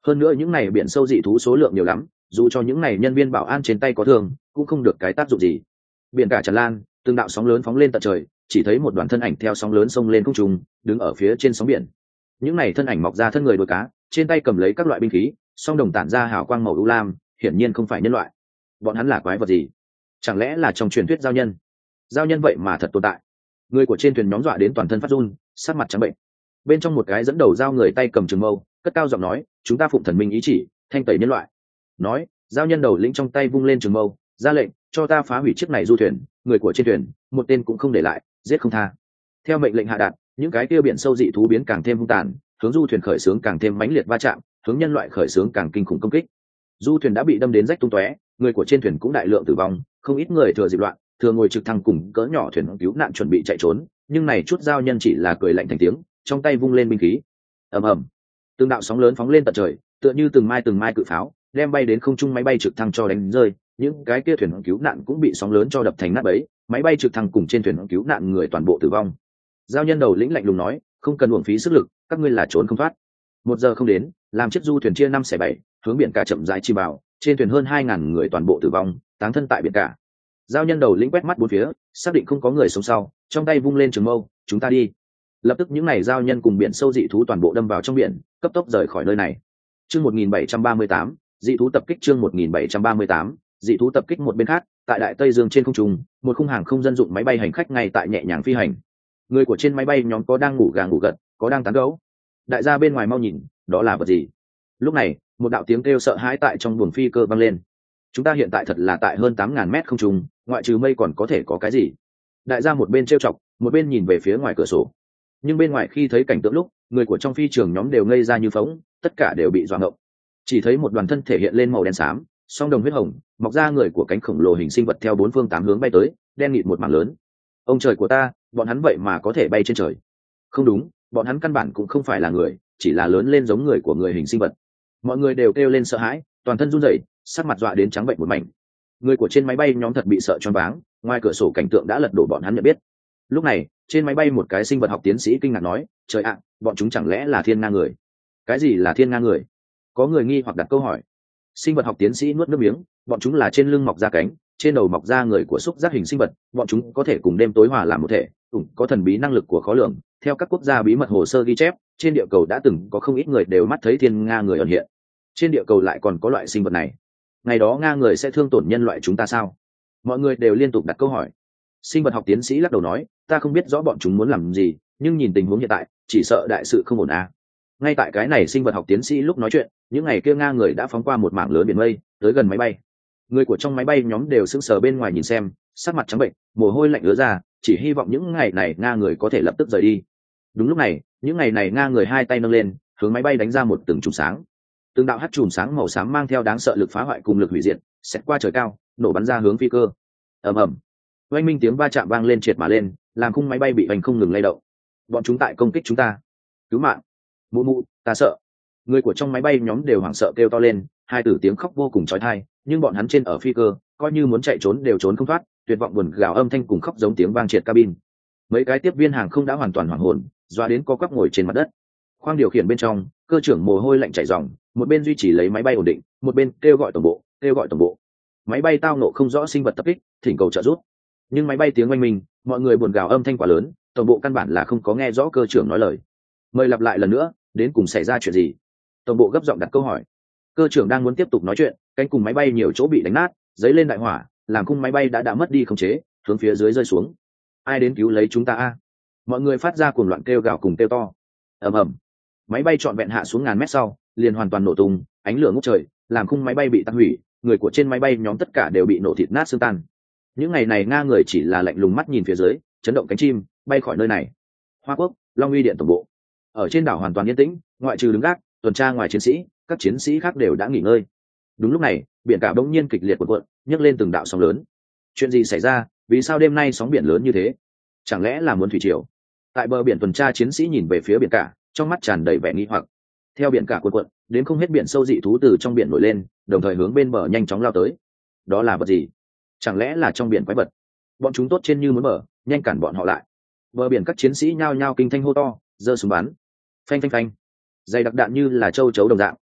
A: hơn nữa những này biển sâu dị thú số lượng nhiều lắm, dù cho những này nhân viên bảo an trên tay có thương cũng không được cái tác dụng gì. Biển cả tràn lan, từng đạo sóng lớn phóng lên tận trời, chỉ thấy một đoàn thân ảnh theo sóng lớn xông lên không trung, đứng ở phía trên sóng biển. Những này thân ảnh mọc ra thân người đuôi cá, trên tay cầm lấy các loại binh khí, song đồng tản ra hào quang màu u lam, hiển nhiên không phải nhân loại. Bọn hắn là quái vật gì? Chẳng lẽ là trong truyền thuyết giao nhân? Giao nhân vậy mà thật tồn tại. Người của trên thuyền nhóm dọa đến toàn thân phát run, sắc mặt trắng bệnh. Bên trong một cái dẫn đầu giao người tay cầm trường mâu, cất cao giọng nói, chúng ta phụng thần minh ý chỉ, thanh tẩy nhân loại. Nói, giao nhân đầu lĩnh trong tay vung lên trường mâu, ra lệnh cho ta phá hủy chiếc này du thuyền, người của trên thuyền một tên cũng không để lại, giết không tha. Theo mệnh lệnh hạ đạt, những cái kia biển sâu dị thú biến càng thêm hung tàn, hướng du thuyền khởi xướng càng thêm mãnh liệt va chạm, hướng nhân loại khởi xướng càng kinh khủng công kích. Du thuyền đã bị đâm đến rách tung tóe, người của trên thuyền cũng đại lượng tử vong, không ít người thừa dịp loạn, thừa ngồi trực thăng cùng cỡ nhỏ thuyền cứu nạn chuẩn bị chạy trốn, nhưng này chút giao nhân chỉ là cười lạnh thành tiếng, trong tay vung lên binh khí. Ầm ầm, từng đạo sóng lớn phóng lên tận trời, tựa như từng mai cự pháo, đem bay đến không trung máy bay trực thăng cho đánh rơi, những cái kia thuyền cứu nạn cũng bị sóng lớn cho đập thành nát bấy, máy bay trực thăng cùng trên thuyền cứu nạn người toàn bộ tử vong. Giao nhân đầu lĩnh lạnh lùng nói, không cần uổng phí sức lực, các ngươi là trốn không thoát. 1 giờ không đến, làm chiếc du thuyền chia 5/7, hướng biển cả chậm rãi chi vào, trên thuyền hơn 2.000 người toàn bộ tử vong, táng thân tại biển cả. Giao nhân đầu lĩnh quét mắt bốn phía, xác định không có người sống sau, trong tay vung lên trường mâu, chúng ta đi. Lập tức những này giao nhân cùng biển sâu dị thú toàn bộ đâm vào trong biển, cấp tốc rời khỏi nơi này. Chương 1738, dị thú tập kích. Chương 1738, dị thú tập kích. Một bên khác, tại Đại Tây Dương trên không trung, một khung hàng không dân dụng máy bay hành khách ngay tại nhẹ nhàng phi hành. Người của trên máy bay nhóm có đang ngủ gà ngủ gật, có đang tán gẫu. Đại gia bên ngoài mau nhìn, đó là vật gì? Lúc này, một đạo tiếng kêu sợ hãi tại trong buồng phi cơ vang lên. Chúng ta hiện tại thật là tại hơn 8.000 mét không trung, ngoại trừ mây còn có thể có cái gì? Đại gia một bên trêu chọc, một bên nhìn về phía ngoài cửa sổ. Nhưng bên ngoài khi thấy cảnh tượng lúc, người của trong phi trường nhóm đều ngây ra như phóng, tất cả đều bị doạ ngộng. Chỉ thấy một đoàn thân thể hiện lên màu đen xám, song đồng huyết hồng, mọc ra người của cánh khổng lồ hình sinh vật theo 4 phương 8 hướng bay tới, đen nghịt một mảng lớn. Ông trời của ta, bọn hắn vậy mà có thể bay trên trời. Không đúng, bọn hắn căn bản cũng không phải là người, chỉ là lớn lên giống người của người hình sinh vật. Mọi người đều kêu lên sợ hãi, toàn thân run rẩy, sắc mặt dọa đến trắng bệnh một mảnh. Người của trên máy bay nhóm thật bị sợ choáng váng, ngoài cửa sổ cảnh tượng đã lật đổ bọn hắn nhận biết. Lúc này, trên máy bay một cái sinh vật học tiến sĩ kinh ngạc nói, trời ạ, bọn chúng chẳng lẽ là thiên nga người? Cái gì là thiên nga người? Có người nghi hoặc đặt câu hỏi. Sinh vật học tiến sĩ nuốt nước miếng, bọn chúng là trên lưng mọc ra cánh, trên đầu mọc ra người của xúc giác hình sinh vật, bọn chúng có thể cùng đêm tối hòa làm một thể, có thần bí năng lực của khó lường. Theo các quốc gia bí mật hồ sơ ghi chép, trên địa cầu đã từng có không ít người đều mắt thấy thiên nga người ẩn hiện. Trên địa cầu lại còn có loại sinh vật này. Ngày đó nga người sẽ thương tổn nhân loại chúng ta sao? Mọi người đều liên tục đặt câu hỏi. Sinh vật học tiến sĩ lắc đầu nói, ta không biết rõ bọn chúng muốn làm gì, nhưng nhìn tình huống hiện tại, chỉ sợ đại sự không ổn à. Ngay tại cái này sinh vật học tiến sĩ lúc nói chuyện, những ngày kia nga người đã phóng qua một mảng lớn biển mây, tới gần máy bay. Người của trong máy bay nhóm đều sững sờ bên ngoài nhìn xem, sắc mặt trắng bệnh, mồ hôi lạnh ứa ra, chỉ hy vọng những ngày này nga người có thể lập tức rời đi. Đúng lúc này, những ngày này nga người hai tay nâng lên, hướng máy bay đánh ra một từng chùm sáng. Từng đạo hắt chùm sáng màu xám mang theo đáng sợ lực phá hoại cùng lực hủy diệt, xẹt qua trời cao, nổ bắn ra hướng phi cơ. Ầm ầm, oanh minh tiếng va chạm vang lên triệt mà lên, làm khung máy bay bị hoành không ngừng lay động. Bọn chúng tại công kích chúng ta, cứu mạng! Mụ mụ, ta sợ! Người của trong máy bay nhóm đều hoảng sợ kêu to lên, hai tử tiếng khóc vô cùng chói tai, nhưng bọn hắn trên ở phi cơ, coi như muốn chạy trốn đều trốn không thoát, tuyệt vọng buồn gào âm thanh cùng khóc giống tiếng vang triệt cabin. Mấy cái tiếp viên hàng không đã hoàn toàn hoảng hồn, doa đến co quắp ngồi trên mặt đất. Khoang điều khiển bên trong, cơ trưởng mồ hôi lạnh chảy ròng, một bên duy trì lấy máy bay ổn định, một bên kêu gọi tổng bộ, kêu gọi tổng bộ. Máy bay tao nộ không rõ sinh vật tập kích, thỉnh cầu trợ giúp. Nhưng máy bay tiếng oanh minh, mọi người buồn gào âm thanh quá lớn, tổng bộ căn bản là không có nghe rõ cơ trưởng nói lời. Mời lặp lại lần nữa, đến cùng xảy ra chuyện gì? Tổng bộ gấp giọng đặt câu hỏi. Cơ trưởng đang muốn tiếp tục nói chuyện, cánh cùng máy bay nhiều chỗ bị đánh nát, giấy lên đại hỏa, làm khung máy bay đã mất đi khống chế, hướng phía dưới rơi xuống. Ai đến cứu lấy chúng ta a? Mọi người phát ra cuồng loạn kêu gào cùng kêu to. Ầm ầm, máy bay trọn vẹn hạ xuống ngàn mét sau, liền hoàn toàn nổ tung, ánh lửa ngút trời, làm khung máy bay bị tan hủy, người của trên máy bay nhóm tất cả đều bị nổ thịt nát xương tan. Những ngày này nga người chỉ là lạnh lùng mắt nhìn phía dưới, chấn động cánh chim, bay khỏi nơi này. Hoa Quốc, Long Uy điện tổng bộ. Ở trên đảo hoàn toàn yên tĩnh, ngoại trừ đứng gác, tuần tra ngoài chiến sĩ, các chiến sĩ khác đều đã nghỉ ngơi. Đúng lúc này, biển cả bỗng nhiên kịch liệt cuộn cuộn, nhấc lên từng đạo sóng lớn. Chuyện gì xảy ra? Vì sao đêm nay sóng biển lớn như thế? Chẳng lẽ là muốn thủy triều? Tại bờ biển tuần tra chiến sĩ nhìn về phía biển cả, trong mắt tràn đầy vẻ nghi hoặc. Theo biển cả cuộn cuộn, đến không hết biển sâu dị thú từ trong biển nổi lên, đồng thời hướng bên bờ nhanh chóng lao tới. Đó là vật gì? Chẳng lẽ là trong biển quái vật? Bọn chúng tốt trên như muốn mở, nhanh cản bọn họ lại. Bờ biển các chiến sĩ nhao nhao kinh thanh hô to, giơ súng bắn. Phanh phanh phanh. Dày đặc đạn như là châu chấu đồng dạng,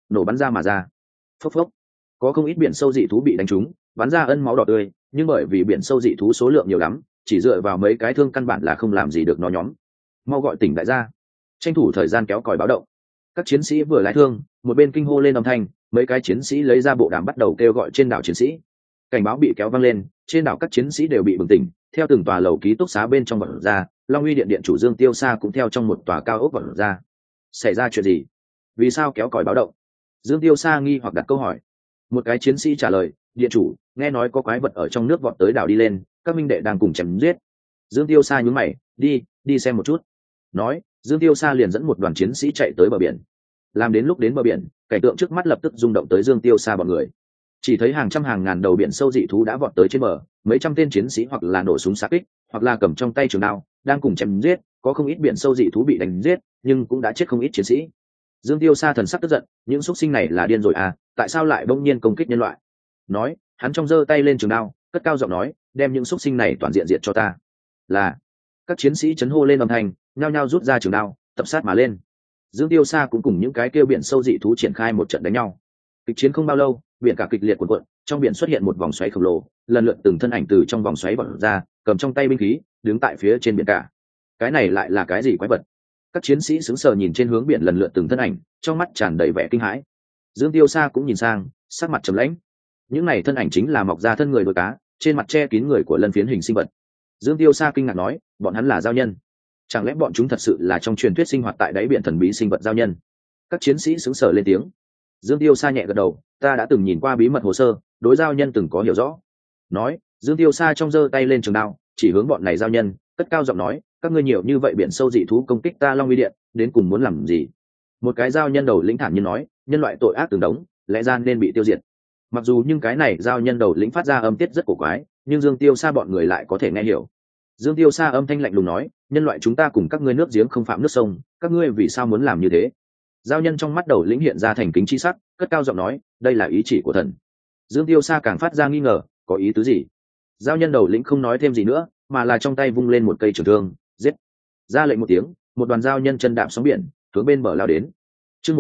A: nổ bắn ra mà ra. Phốc phốc, có không ít biển sâu dị thú bị đánh trúng, bắn ra ân máu đỏ tươi, nhưng bởi vì biển sâu dị thú số lượng nhiều lắm, chỉ dựa vào mấy cái thương căn bản là không làm gì được nó nhóm. Mau gọi tỉnh đại gia, tranh thủ thời gian kéo còi báo động. Các chiến sĩ vừa lái thương, một bên kinh hô lên âm thanh, mấy cái chiến sĩ lấy ra bộ đàm bắt đầu kêu gọi trên đảo chiến sĩ. Cảnh báo bị kéo vang lên, trên đảo các chiến sĩ đều bị bừng tỉnh, theo từng tòa lầu ký túc xá bên trong vật ra, Long Uy điện điện chủ Dương Tiêu Sa cũng theo trong một tòa cao ốc vật ra. Xảy ra chuyện gì? Vì sao kéo còi báo động? Dương Tiêu Sa nghi hoặc đặt câu hỏi. Một cái chiến sĩ trả lời, điện chủ, nghe nói có quái vật ở trong nước vọt tới đảo đi lên, các minh đệ đang cùng chém giết. Dương Tiêu Sa nhún mày, đi xem một chút. Nói, Dương Tiêu Sa liền dẫn một đoàn chiến sĩ chạy tới bờ biển. Làm đến lúc đến bờ biển, cảnh tượng trước mắt lập tức rung động tới Dương Tiêu Sa bọn người. Chỉ thấy hàng trăm hàng ngàn đầu biển sâu dị thú đã vọt tới trên bờ, mấy trăm tên chiến sĩ hoặc là nổ súng xạ kích, hoặc là cầm trong tay trường đao, đang cùng chém giết, có không ít biển sâu dị thú bị đánh giết, nhưng cũng đã chết không ít chiến sĩ. Dương Tiêu Sa thần sắc tức giận, những xuất sinh này là điên rồi à, tại sao lại bỗng nhiên công kích nhân loại? Nói, hắn trong giơ tay lên trường đao, cất cao giọng nói, đem những xuất sinh này toàn diện diệt cho ta. Là. Các chiến sĩ chấn hô lên âm thanh, nhao nhao rút ra trường đao, tập sát mà lên. Dương Tiêu Sa cũng cùng những cái kêu biển sâu dị thú triển khai một trận đánh nhau. Kịch chiến không bao lâu, biển cả kịch liệt cuộn cuộn, trong biển xuất hiện một vòng xoáy khổng lồ, lần lượt từng thân ảnh từ trong vòng xoáy vọt ra, cầm trong tay binh khí, đứng tại phía trên biển cả. Cái này lại là cái gì quái vật? Các chiến sĩ sững sờ nhìn trên hướng biển lần lượt từng thân ảnh, trong mắt tràn đầy vẻ kinh hãi. Dương Tiêu Sa cũng nhìn sang, sắc mặt trầm lãnh. Những này thân ảnh chính là mọc ra thân người đuôi cá, trên mặt che kín người của lân phiến hình sinh vật. Dương Tiêu Sa kinh ngạc nói, bọn hắn là giao nhân. Chẳng lẽ bọn chúng thật sự là trong truyền thuyết sinh hoạt tại đáy biển thần bí sinh vật giao nhân? Các chiến sĩ sững sờ lên tiếng. Dương Tiêu Sa nhẹ gật đầu, ta đã từng nhìn qua bí mật hồ sơ, đối giao nhân từng có hiểu rõ. Nói, Dương Tiêu Sa trong giơ tay lên trường đao, chỉ hướng bọn này giao nhân, cất cao giọng nói, các ngươi nhiều như vậy biển sâu dị thú công kích ta Long Uy điện, đến cùng muốn làm gì? Một cái giao nhân đầu lĩnh thản nhiên nói, nhân loại tội ác từng đống, lẽ ra nên bị tiêu diệt. Mặc dù nhưng cái này giao nhân đầu lĩnh phát ra âm tiết rất cổ quái, nhưng Dương Tiêu Sa bọn người lại có thể nghe hiểu. Dương Tiêu Sa âm thanh lạnh lùng nói, nhân loại chúng ta cùng các ngươi nước giếng không phạm nước sông, các ngươi vì sao muốn làm như thế? Giao nhân trong mắt đầu lĩnh hiện ra thành kính chi sắc, cất cao giọng nói, đây là ý chỉ của thần. Dương Tiêu Sa càng phát ra nghi ngờ, có ý tứ gì? Giao nhân đầu lĩnh không nói thêm gì nữa, mà là trong tay vung lên một cây trường thương, giết. Ra lệnh một tiếng, một đoàn giao nhân chân đạp sóng biển, hướng bên bờ lao đến. Chương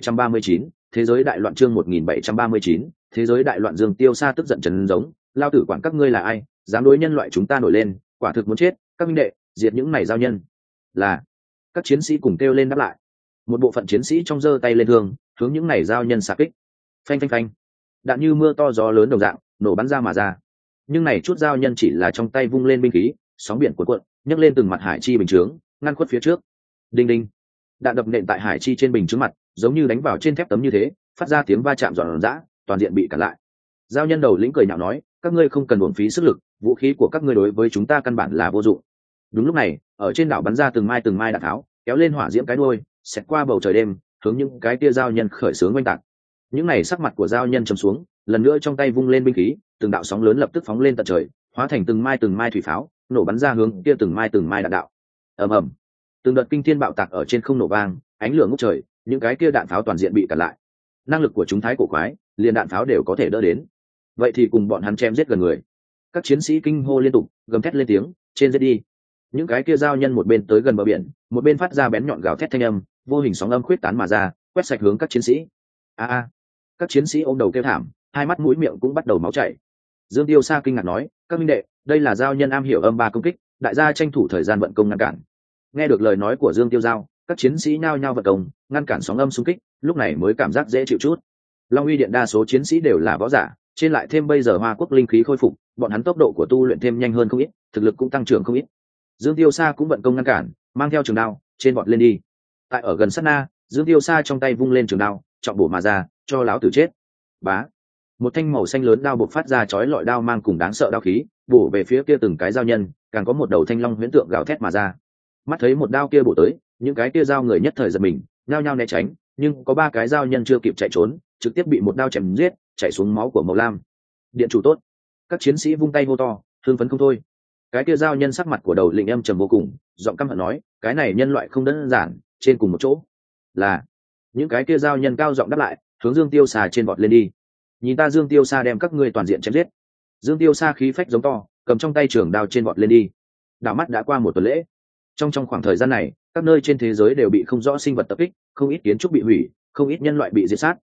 A: 1739, thế giới đại loạn. Chương 1739, thế giới đại loạn. Dương Tiêu Sa tức giận trấn giống, lao tử quản các ngươi là ai, dám đối nhân loại chúng ta nổi lên, quả thực muốn chết, các minh đệ, diệt những này giao nhân. Là. Các chiến sĩ cùng kêu lên đáp lại. Một bộ phận chiến sĩ trong giơ tay lên thương, hướng những này giao nhân xạ kích. Phanh phanh phanh. Đạn như mưa to gió lớn đồng dạng, nổ bắn ra mà ra. Nhưng này chút giao nhân chỉ là trong tay vung lên binh khí, sóng biển cuộn cuộn, nhấc lên từng mặt hải chi bình chướng, ngăn khuất phía trước. Đinh đinh. Đạn đập nện tại hải chi trên bình chướng mặt, giống như đánh vào trên thép tấm như thế, phát ra tiếng va chạm giòn giã, toàn diện bị cản lại. Giao nhân đầu lĩnh cười nhạo nói, các ngươi không cần uổng phí sức lực, vũ khí của các ngươi đối với chúng ta căn bản là vô dụng. Đúng lúc này, ở trên đảo bắn ra từng mai đạn tháo, kéo lên hỏa diễm cái đuôi, xẹt qua bầu trời đêm, hướng những cái tia giao nhân khởi xướng oanh tạc. Những này sắc mặt của giao nhân trầm xuống, lần nữa trong tay vung lên binh khí, từng đạo sóng lớn lập tức phóng lên tận trời, hóa thành từng mai thủy pháo, nổ bắn ra hướng kia từng mai đạn đạo. Ầm ầm, từng đợt kinh thiên bạo tạc ở trên không nổ vang, ánh lửa ngút trời, những cái kia đạn pháo toàn diện bị cản lại. Năng lực của chúng thái cổ quái, liền đạn pháo đều có thể đỡ đến. Vậy thì cùng bọn hắn chém giết gần người. Các chiến sĩ kinh hô liên tục, gầm thét lên tiếng, trên giết đi. Những cái kia giao nhân một bên tới gần bờ biển, một bên phát ra bén nhọn gào thét thanh âm, vô hình sóng âm khuyết tán mà ra, quét sạch hướng các chiến sĩ. A. Các chiến sĩ ôm đầu kêu thảm, hai mắt mũi miệng cũng bắt đầu máu chảy. Dương Tiêu Sa kinh ngạc nói, các minh đệ, đây là giao nhân am hiểu âm ba công kích, đại gia tranh thủ thời gian vận công ngăn cản. Nghe được lời nói của Dương Tiêu Giao, các chiến sĩ nhao nhao vận công ngăn cản sóng âm xung kích, lúc này mới cảm giác dễ chịu chút. Long Uy điện đa số chiến sĩ đều là võ giả, trên lại thêm bây giờ Hoa Quốc linh khí khôi phục, bọn hắn tốc độ của tu luyện thêm nhanh hơn không ít, thực lực cũng tăng trưởng không ít. Dương Tiêu Sa cũng vận công ngăn cản, mang theo trường đao, trên vọt lên đi. Tại ở gần sát na, Dương Tiêu Sa trong tay vung lên trường đao, trọng bổ mà ra, cho lão tử chết. Bá. Một thanh màu xanh lớn đao bộc phát ra chói lọi đao mang cùng đáng sợ đao khí, bổ về phía kia từng cái giao nhân, càng có một đầu thanh long huyễn tượng gào thét mà ra. Mắt thấy một đao kia bổ tới, những cái kia giao người nhất thời giật mình, nhao nhao né tránh, nhưng có ba cái giao nhân chưa kịp chạy trốn, trực tiếp bị một đao chém giết, chảy xuống máu của màu lam. Điện chủ tốt. Các chiến sĩ vung tay hô to, thương phấn không thôi. Cái kia giao nhân sắc mặt của đầu lĩnh âm trầm vô cùng, giọng căm hận nói, cái này nhân loại không đơn giản, trên cùng một chỗ. Là. Những cái kia giao nhân cao giọng đáp lại, hướng Dương Tiêu Sa trên vọt lên đi. Nhìn ta Dương Tiêu Sa đem các ngươi toàn diện chém giết. Dương Tiêu Sa khí phách giống to, cầm trong tay trường đao trên vọt lên đi. Đảo mắt đã qua một tuần lễ. Trong khoảng thời gian này, các nơi trên thế giới đều bị không rõ sinh vật tập kích, không ít kiến trúc bị hủy, không ít nhân loại bị diệt sát,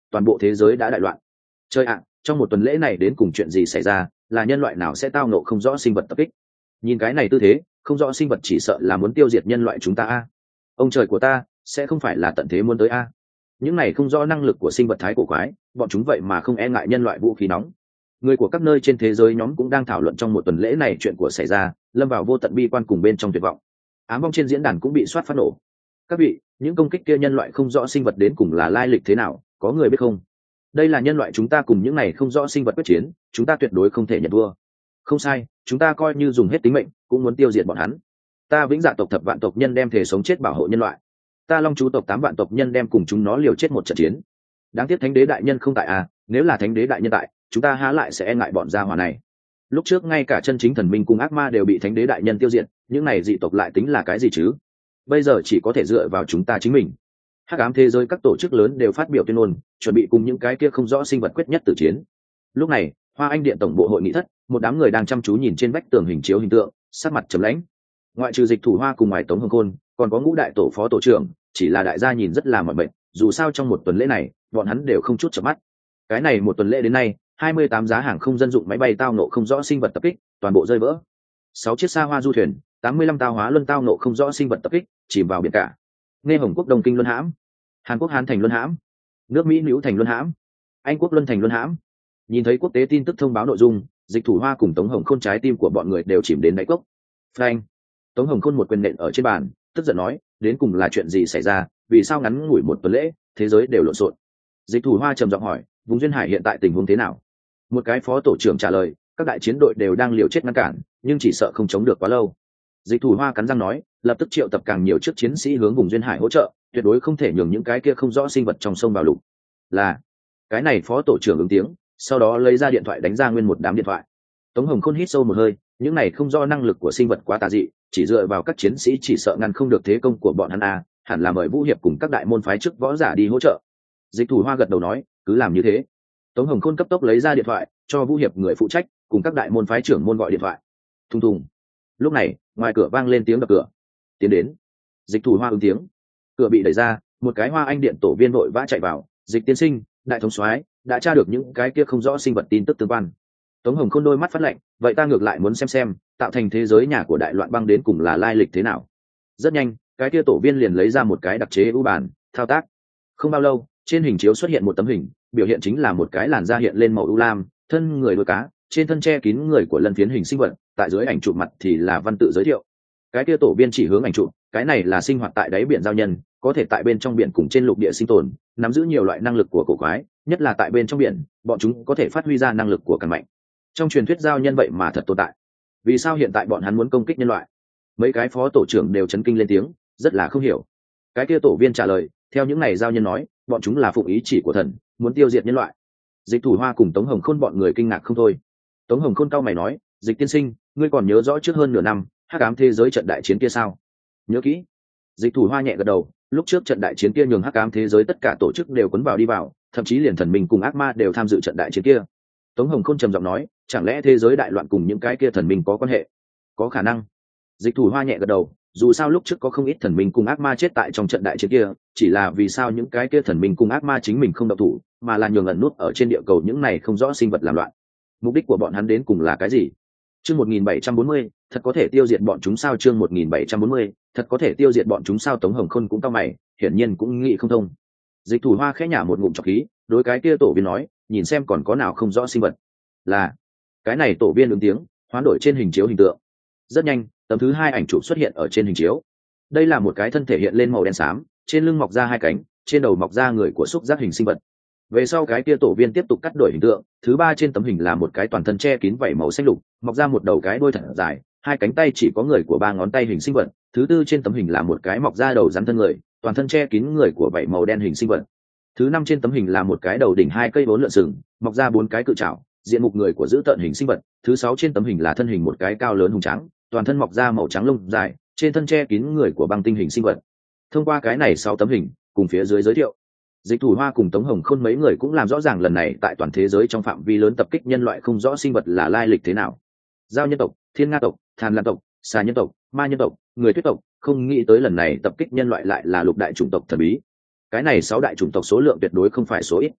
A: toàn bộ thế giới đã đại loạn. Chơi ạ, trong một tuần lễ này đến cùng chuyện gì xảy ra, là nhân loại nào sẽ tao nộ không rõ sinh vật tập kích? Nhìn cái này tư thế, không rõ sinh vật chỉ sợ là muốn tiêu diệt nhân loại chúng ta a. Ông trời của ta, sẽ không phải là tận thế muốn tới a. Những này không rõ năng lực của sinh vật thái cổ quái, bọn chúng vậy mà không e ngại nhân loại vũ khí nóng. Người của các nơi trên thế giới nhóm cũng đang thảo luận trong một tuần lễ này chuyện của xảy ra, lâm vào vô tận bi quan cùng bên trong tuyệt vọng. Ám vong trên diễn đàn cũng bị soát phát nổ. Các vị, những công kích kia nhân loại không rõ sinh vật đến cùng là lai lịch thế nào, có người biết không? Đây là nhân loại chúng ta cùng những này không rõ sinh vật quyết chiến, chúng ta tuyệt đối không thể nhận thua. Không sai, chúng ta coi như dùng hết tính mệnh cũng muốn tiêu diệt bọn hắn. Ta Vĩnh Dạ tộc thập vạn tộc nhân đem thể sống chết bảo hộ nhân loại. Ta Long Chú tộc 8 vạn tộc nhân đem cùng chúng nó liều chết một trận chiến. Đáng tiếc Thánh đế đại nhân không tại à, nếu là Thánh đế đại nhân tại, chúng ta há lại sẽ e ngại bọn gia hỏa này. Lúc trước ngay cả chân chính thần minh cùng ác ma đều bị Thánh đế đại nhân tiêu diệt, những này dị tộc lại tính là cái gì chứ? Bây giờ chỉ có thể dựa vào chúng ta chính mình. Hắc ám thế giới các tổ chức lớn đều phát biểu tuyên ngôn, chuẩn bị cùng những cái kia không rõ sinh vật quyết nhất tử chiến. Lúc này, Hoa Anh điện tổng bộ hội nghị thất, một đám người đang chăm chú nhìn trên vách tường hình chiếu hình tượng, sắc mặt trầm lãnh. Ngoại trừ Dịch Thủ Hoa cùng ngoài Tống Hồng Khôn, còn có Ngũ đại tổ phó tổ trưởng, chỉ là đại gia nhìn rất là mỏi mệt, dù sao trong một tuần lễ này, bọn hắn đều không chút chợp mắt. Cái này một tuần lễ đến nay, 28 giá hàng không dân dụng máy bay tao nộ không rõ sinh vật tập kích, toàn bộ rơi vỡ. 6 chiếc xa hoa du thuyền, 85 tàu hóa luân tao nộ không rõ sinh vật tập kích, chìm vào biển cả. Nghe Hồng Quốc Đông Kinh luân hãm, Hàn Quốc Hán thành luân hãm, nước Mỹ Nữu thành luân hãm, Anh Quốc Luân thành luân hãm. Nhìn thấy quốc tế tin tức thông báo nội dung, Dịch Thủ Hoa cùng Tống Hồng Khôn trái tim của bọn người đều chìm đến đáy cốc. Frank, Tống Hồng Khôn một quyền nện ở trên bàn, tức giận nói, đến cùng là chuyện gì xảy ra, vì sao ngắn ngủi một tuần lễ, thế giới đều lộn xộn. Dịch Thủ Hoa trầm giọng hỏi, vùng duyên hải hiện tại tình huống thế nào? Một cái phó tổ trưởng trả lời, các đại chiến đội đều đang liều chết ngăn cản, nhưng chỉ sợ không chống được quá lâu. Dịch Thủ Hoa cắn răng nói, lập tức triệu tập càng nhiều trước chiến sĩ hướng vùng duyên hải hỗ trợ, tuyệt đối không thể nhường những cái kia không rõ sinh vật trong sông vào lục. Là, cái này phó tổ trưởng ứng tiếng, sau đó lấy ra điện thoại đánh ra nguyên một đám điện thoại. Tống Hồng Khôn hít sâu một hơi, những này không do năng lực của sinh vật quá tà dị, chỉ dựa vào các chiến sĩ chỉ sợ ngăn không được thế công của bọn hắn a, hẳn là mời Vũ Hiệp cùng các đại môn phái chức võ giả đi hỗ trợ. Dịch Thủ Hoa gật đầu nói, cứ làm như thế. Tống Hồng Khôn cấp tốc lấy ra điện thoại, cho Vũ Hiệp người phụ trách, cùng các đại môn phái trưởng môn gọi điện thoại. Thùng thùng. Lúc này, ngoài cửa vang lên tiếng đập cửa. Tiến đến. Dịch Thủ Hoa ứng tiếng. Cửa bị đẩy ra, một cái Hoa Anh điện tổ viên vội vã chạy vào. Dịch tiên sinh, đại thống soái đã tra được những cái kia không rõ sinh vật tin tức tương quan. Tống Hồng Khôn đôi mắt phát lạnh, vậy ta ngược lại muốn xem tạo thành thế giới nhà của đại loạn băng đến cùng là lai lịch thế nào. Rất nhanh, cái kia tổ viên liền lấy ra một cái đặc chế ưu bàn thao tác. Không bao lâu, trên hình chiếu xuất hiện một tấm hình, biểu hiện chính là một cái làn da hiện lên màu ưu lam, thân người đuôi cá, trên thân che kín người của lân phiến hình sinh vật, tại dưới ảnh chụp mặt thì là văn tự giới thiệu. Cái kia tổ viên chỉ hướng ảnh chụp, cái này là sinh hoạt tại đáy biển giao nhân, có thể tại bên trong biển cùng trên lục địa sinh tồn, nắm giữ nhiều loại năng lực của cổ quái, nhất là tại bên trong biển, bọn chúng có thể phát huy ra năng lực của càng mạnh. Trong truyền thuyết giao nhân vậy mà thật tồn tại. Vì sao hiện tại bọn hắn muốn công kích nhân loại? Mấy cái phó tổ trưởng đều chấn kinh lên tiếng, rất là không hiểu. Cái kia tổ viên trả lời, theo những này giao nhân nói, bọn chúng là phụng ý chỉ của thần, muốn tiêu diệt nhân loại. Dịch Thủ Hoa cùng Tống Hồng Khôn bọn người kinh ngạc không thôi. Tống Hồng Khôn cau mày nói, Dịch tiên sinh, ngươi còn nhớ rõ trước hơn nửa năm hắc ám thế giới trận đại chiến kia sao? Nhớ kỹ. Dịch Thủ Hoa nhẹ gật đầu, lúc trước trận đại chiến kia nhường hắc ám thế giới tất cả tổ chức đều cuốn vào đi vào, thậm chí liền thần minh cùng ác ma đều tham dự trận đại chiến kia. Tống Hồng Khôn trầm giọng nói, chẳng lẽ thế giới đại loạn cùng những cái kia thần minh có quan hệ? Có khả năng. Dịch Thủ Hoa nhẹ gật đầu, dù sao lúc trước có không ít thần minh cùng ác ma chết tại trong trận đại chiến kia, chỉ là vì sao những cái kia thần minh cùng ác ma chính mình không động thủ, mà là nhường ẩn nút ở trên địa cầu những này không rõ sinh vật làm loạn. Mục đích của bọn hắn đến cùng là cái gì? Chương 1740, thật có thể tiêu diệt bọn chúng sao? Chương 1740, thật có thể tiêu diệt bọn chúng sao? Tống Hồng Khôn cũng cau mày, hiển nhiên cũng nghĩ không thông. Dịch Thủ Hoa khẽ nhả một ngụm trọc khí, đối cái kia tổ viên nói, nhìn xem còn có nào không rõ sinh vật. Là, cái này tổ viên ứng tiếng, hoán đổi trên hình chiếu hình tượng. Rất nhanh, tấm thứ 2 ảnh chụp xuất hiện ở trên hình chiếu. Đây là một cái thân thể hiện lên màu đen xám, trên lưng mọc ra 2 cánh, trên đầu mọc ra người của xúc giác hình sinh vật. Về sau cái kia tổ viên tiếp tục cắt đổi hình tượng, thứ 3 trên tấm hình là một cái toàn thân che kín vảy màu xanh lục, mọc ra một đầu cái đuôi thật dài, 2 cánh tay chỉ có người của 3 ngón tay hình sinh vật. Thứ 4 trên tấm hình là một cái mọc ra đầu rắn thân người, toàn thân che kín người của vảy màu đen hình sinh vật. Thứ 5 trên tấm hình là một cái đầu đỉnh 2 cây 4 lượn sừng, mọc ra 4 cái cự trảo, diện mục người của giữ tợn hình sinh vật. Thứ 6 trên tấm hình là thân hình một cái cao lớn hùng trắng, toàn thân mọc ra màu trắng lông dài, trên thân che kín người của băng tinh hình sinh vật. Thông qua cái này 6 tấm hình cùng phía dưới giới thiệu, Dịch Thủ Hoa cùng Tống Hồng Khôn mấy người cũng làm rõ ràng lần này tại toàn thế giới trong phạm vi lớn tập kích nhân loại không rõ sinh vật là lai lịch thế nào. Giao nhân tộc, Thiên Nga tộc, Thàn Lan tộc, Xà nhân tộc, Ma nhân tộc, Người Tuyết tộc, không nghĩ tới lần này tập kích nhân loại lại là lục đại chủng tộc thần bí. Cái này 6 đại chủng tộc số lượng tuyệt đối không phải số ít.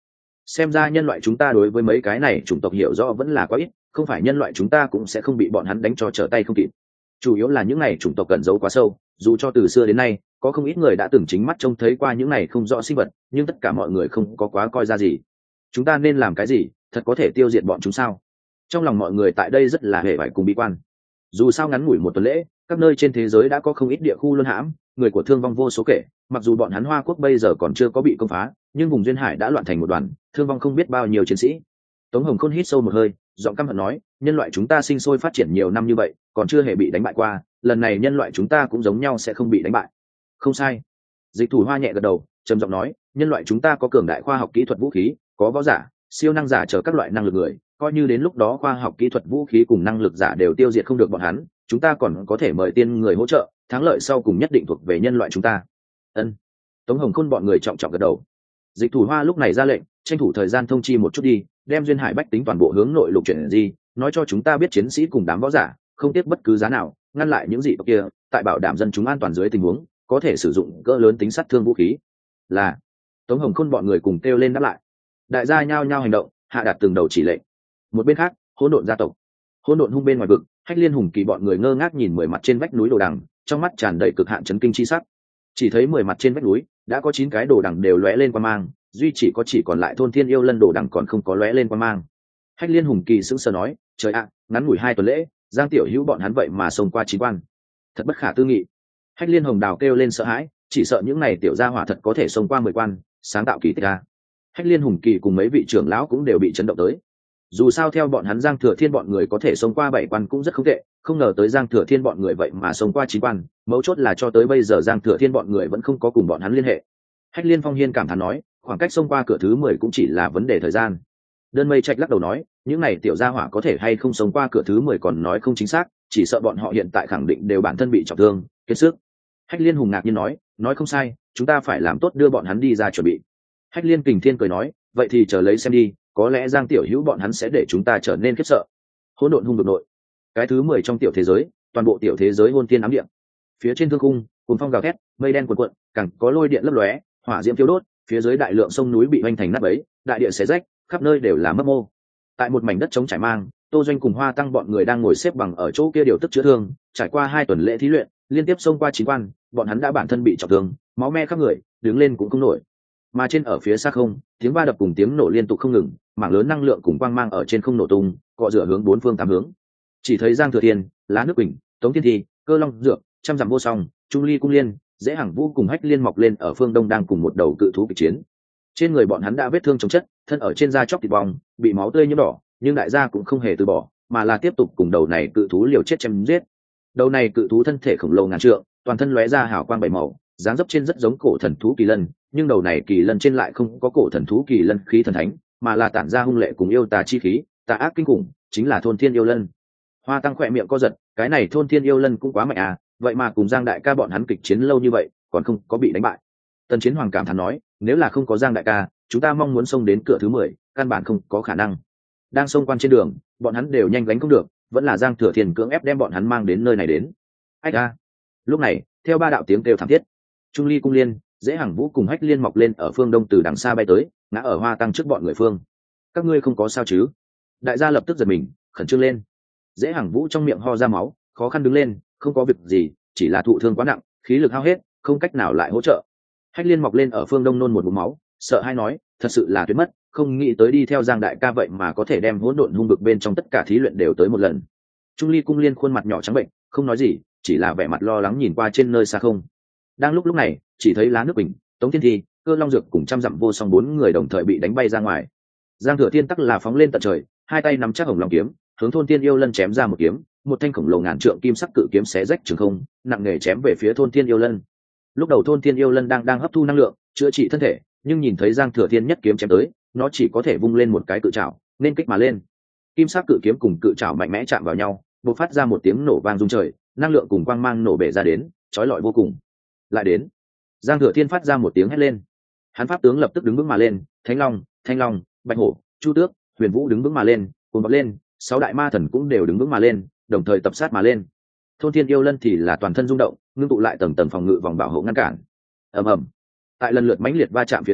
A: xem ra nhân loại chúng ta đối với mấy cái này chủng tộc hiểu rõ vẫn là quá ít, không phải nhân loại chúng ta cũng sẽ không bị bọn hắn đánh cho trở tay không kịp. Chủ yếu là những này chủng tộc cẩn giấu quá sâu, dù cho từ xưa đến nay có không ít người đã từng chính mắt trông thấy qua những này không rõ sinh vật, nhưng tất cả mọi người không có quá coi ra gì. Chúng ta nên làm cái gì, thật có thể tiêu diệt bọn chúng sao? Trong lòng mọi người tại đây rất là hề vải cùng bi quan. Dù sao ngắn ngủi một tuần lễ, các nơi trên thế giới đã có không ít địa khu luân hãm, người của thương vong vô số kể. Mặc dù bọn hắn Hoa Quốc bây giờ còn chưa có bị công phá, nhưng vùng duyên hải đã loạn thành một đoàn, thương vong không biết bao nhiêu chiến sĩ. Tống Hồng Khôn hít sâu một hơi, giọng căm hận nói, nhân loại chúng ta sinh sôi phát triển nhiều năm như vậy, còn chưa hề bị đánh bại qua, lần này nhân loại chúng ta cũng giống nhau sẽ không bị đánh bại. Không sai. Dịch Thủ Hoa nhẹ gật đầu, trầm giọng nói, nhân loại chúng ta có cường đại khoa học kỹ thuật vũ khí, có võ giả, siêu năng giả chở các loại năng lực người, coi như đến lúc đó khoa học kỹ thuật vũ khí cùng năng lực giả đều tiêu diệt không được bọn hắn, chúng ta còn có thể mời tiên người hỗ trợ, thắng lợi sau cùng nhất định thuộc về nhân loại chúng ta. Ân. Tống Hồng Khôn bọn người trọng trọng gật đầu. Dịch Thủ Hoa lúc này ra lệnh, tranh thủ thời gian thông chi một chút đi, đem duyên hải bách tính toàn bộ hướng nội lục chuyển gì, nói cho chúng ta biết chiến sĩ cùng đám võ giả không tiếc bất cứ giá nào ngăn lại những dị tộc kia, tại bảo đảm dân chúng an toàn dưới tình huống có thể sử dụng cỡ lớn tính sát thương vũ khí. Là. Tống Hồng Khôn bọn người cùng kêu lên đáp lại. Đại gia nhao nhao hành động, hạ đạt từng đầu chỉ lệnh. Một bên khác, hỗn độn gia tộc, hỗn độn hung bên ngoài vực, Hách Liên Hùng Kỳ bọn người ngơ ngác nhìn 10 mặt trên vách núi đồ đằng, trong mắt tràn đầy cực hạn chấn kinh chi sắc. Chỉ thấy 10 mặt trên vách núi đã có 9 cái đồ đằng đều lóe lên quang mang, duy chỉ còn lại thôn thiên yêu lân đồ đằng còn không có lóe lên quang mang. Hách Liên Hùng Kỳ sững sờ nói, trời ạ, ngắn ngủi 2 tuần lễ, Giang Tiểu Hữu bọn hắn vậy mà xông qua 9 quan, thật bất khả tư nghị. Hách Liên Hồng Đào kêu lên sợ hãi, chỉ sợ những này tiểu gia hỏa thật có thể xông qua 10 quan, sáng tạo kỳ tích a. Hách Liên Hùng Kỳ cùng mấy vị trưởng lão cũng đều bị chấn động tới. Dù sao theo bọn hắn Giang Thừa Thiên bọn người có thể xông qua 7 quan cũng rất không tệ, không ngờ tới Giang Thừa Thiên bọn người vậy mà xông qua 9 quan, mấu chốt là cho tới bây giờ Giang Thừa Thiên bọn người vẫn không có cùng bọn hắn liên hệ. Hách Liên Phong Hiên cảm thán nói, khoảng cách xông qua cửa thứ 10 cũng chỉ là vấn đề thời gian. Đơn Mây Trạch lắc đầu nói, những này tiểu gia hỏa có thể hay không xông qua cửa thứ 10 còn nói không chính xác, chỉ sợ bọn họ hiện tại khẳng định đều bản thân bị trọng thương, kiệt sức. Hách Liên Hùng ngạc nhiên nói không sai, chúng ta phải làm tốt đưa bọn hắn đi ra chuẩn bị. Hách Liên Kình Thiên cười nói, vậy thì chờ lấy xem đi, có lẽ Giang Tiểu Hữu bọn hắn sẽ để chúng ta trở nên khiếp sợ. Hỗn độn hung vực nội, cái thứ 10 trong tiểu thế giới, toàn bộ tiểu thế giới hôn thiên ám địa. Phía trên thương khung, cuồng phong gào thét, mây đen cuồn cuộn, càng có lôi điện lấp lóe, hỏa diễm thiêu đốt, phía dưới đại lượng sông núi bị hoành thành nát bấy, đại địa xé rách, khắp nơi đều là mấp mô. Tại một mảnh đất trống trải mang, Tô Doanh cùng Hoa Tăng bọn người đang ngồi xếp bằng ở chỗ kia điều tức chữa thương, trải qua 2 tuần lễ thí luyện, liên tiếp xông qua 9 quan, bọn hắn đã bản thân bị trọng thương, máu me khắp người, đứng lên cũng không nổi. Mà trên ở phía xa không, tiếng va đập cùng tiếng nổ liên tục không ngừng, mảng lớn năng lượng cùng quang mang ở trên không nổ tung, cọ rửa hướng 4 phương 8 hướng. Chỉ thấy Giang Thừa Thiên, Lá Nước Quỳnh, Tống Thiên Thi, Cơ Long Dược, Trăm Dặm Vô Song, Trung Ly Cung Liên, Dễ Hằng Vũ cùng Hách Liên mọc lên ở phương đông đang cùng một đầu cự thú kịch chiến. Trên người bọn hắn đã vết thương chồng chất, thân ở trên da chóc thịt bong, bị máu tươi nhuốm đỏ, nhưng đại gia cũng không hề từ bỏ, mà là tiếp tục cùng đầu này cự thú liều chết chém giết. Đầu này cự thú thân thể khổng lồ ngàn trượng, toàn thân lóe ra hào quang bảy màu, dáng dấp trên rất giống cổ thần thú kỳ lân, nhưng đầu này kỳ lân trên lại không có cổ thần thú kỳ lân khí thần thánh, mà là tản ra hung lệ cùng yêu tà chi khí, tà ác kinh khủng, chính là thôn thiên yêu lân. Hoa Tăng khỏe miệng co giật, cái này thôn thiên yêu lân cũng quá mạnh à, vậy mà cùng Giang đại ca bọn hắn kịch chiến lâu như vậy, còn không có bị đánh bại. Tần Chiến Hoàng cảm thán nói, nếu là không có Giang đại ca, chúng ta mong muốn xông đến cửa thứ 10, căn bản không có khả năng. Đang xông quan trên đường, bọn hắn đều nhanh gánh không được, vẫn là Giang Thừa Thiên cưỡng ép đem bọn hắn mang đến nơi này đến. Ách a! Lúc này, theo 3 đạo tiếng kêu thảm thiết, Trung Ly Cung Liên, Dễ Hằng Vũ cùng Hách Liên mọc lên ở phương đông từ đằng xa bay tới, ngã ở Hoa Tăng trước bọn người phương. Các ngươi không có sao chứ? Đại gia lập tức giật mình, khẩn trương lên. Dễ Hằng Vũ trong miệng ho ra máu, khó khăn đứng lên, không có việc gì, chỉ là thụ thương quá nặng, khí lực hao hết, không cách nào lại hỗ trợ. Hách Liên mọc lên ở phương đông nôn một ngụm máu, sợ hai nói, thật sự là tuyệt mất, không nghĩ tới đi theo Giang đại ca vậy mà có thể đem hỗn độn hung vực bên trong tất cả thí luyện đều tới một lần. Trung Ly Cung Liên khuôn mặt nhỏ trắng bệnh, không nói gì, chỉ là vẻ mặt lo lắng nhìn qua trên nơi xa không. Đang lúc này, chỉ thấy Lá Nước Bình, Tống Thiên Thi, Cơ Long Dược cùng Trăm Dặm Vô Song 4 người đồng thời bị đánh bay ra ngoài. Giang Thừa Thiên tắc là phóng lên tận trời, hai tay nắm chắc hồng long kiếm, hướng thôn thiên yêu lân chém ra một kiếm, một thanh khổng lồ ngàn trượng kim sắc cự kiếm xé rách trường không, nặng nề chém về phía thôn thiên yêu lân. Lúc đầu thôn thiên yêu lân đang hấp thu năng lượng, chữa trị thân thể, nhưng nhìn thấy Giang Thừa Thiên nhất kiếm chém tới, nó chỉ có thể vung lên một cái cự trảo, nên kích mà lên. Kim sắc cự kiếm cùng cự trảo mạnh mẽ chạm vào nhau, bộc phát ra một tiếng nổ vang rung trời, năng lượng cùng quang mang nổ bể ra đến, chói lọi vô cùng. Lại đến, Giang Thừa Thiên phát ra một tiếng hét lên. Hắn pháp tướng lập tức đứng vững mà lên, Thánh Long, Thanh Long, Bạch Hổ, Chu Tước, Huyền Vũ đứng vững mà lên, cùng bật lên, 6 đại ma thần cũng đều đứng vững mà lên, đồng thời tập sát mà lên. Thôn thiên yêu lân thì là toàn thân rung động, ngưng tụ lại tầng tầng phòng ngự vòng bảo hộ ngăn cản. Ầm ầm. Tại lần lượt mãnh liệt va chạm phía dưới,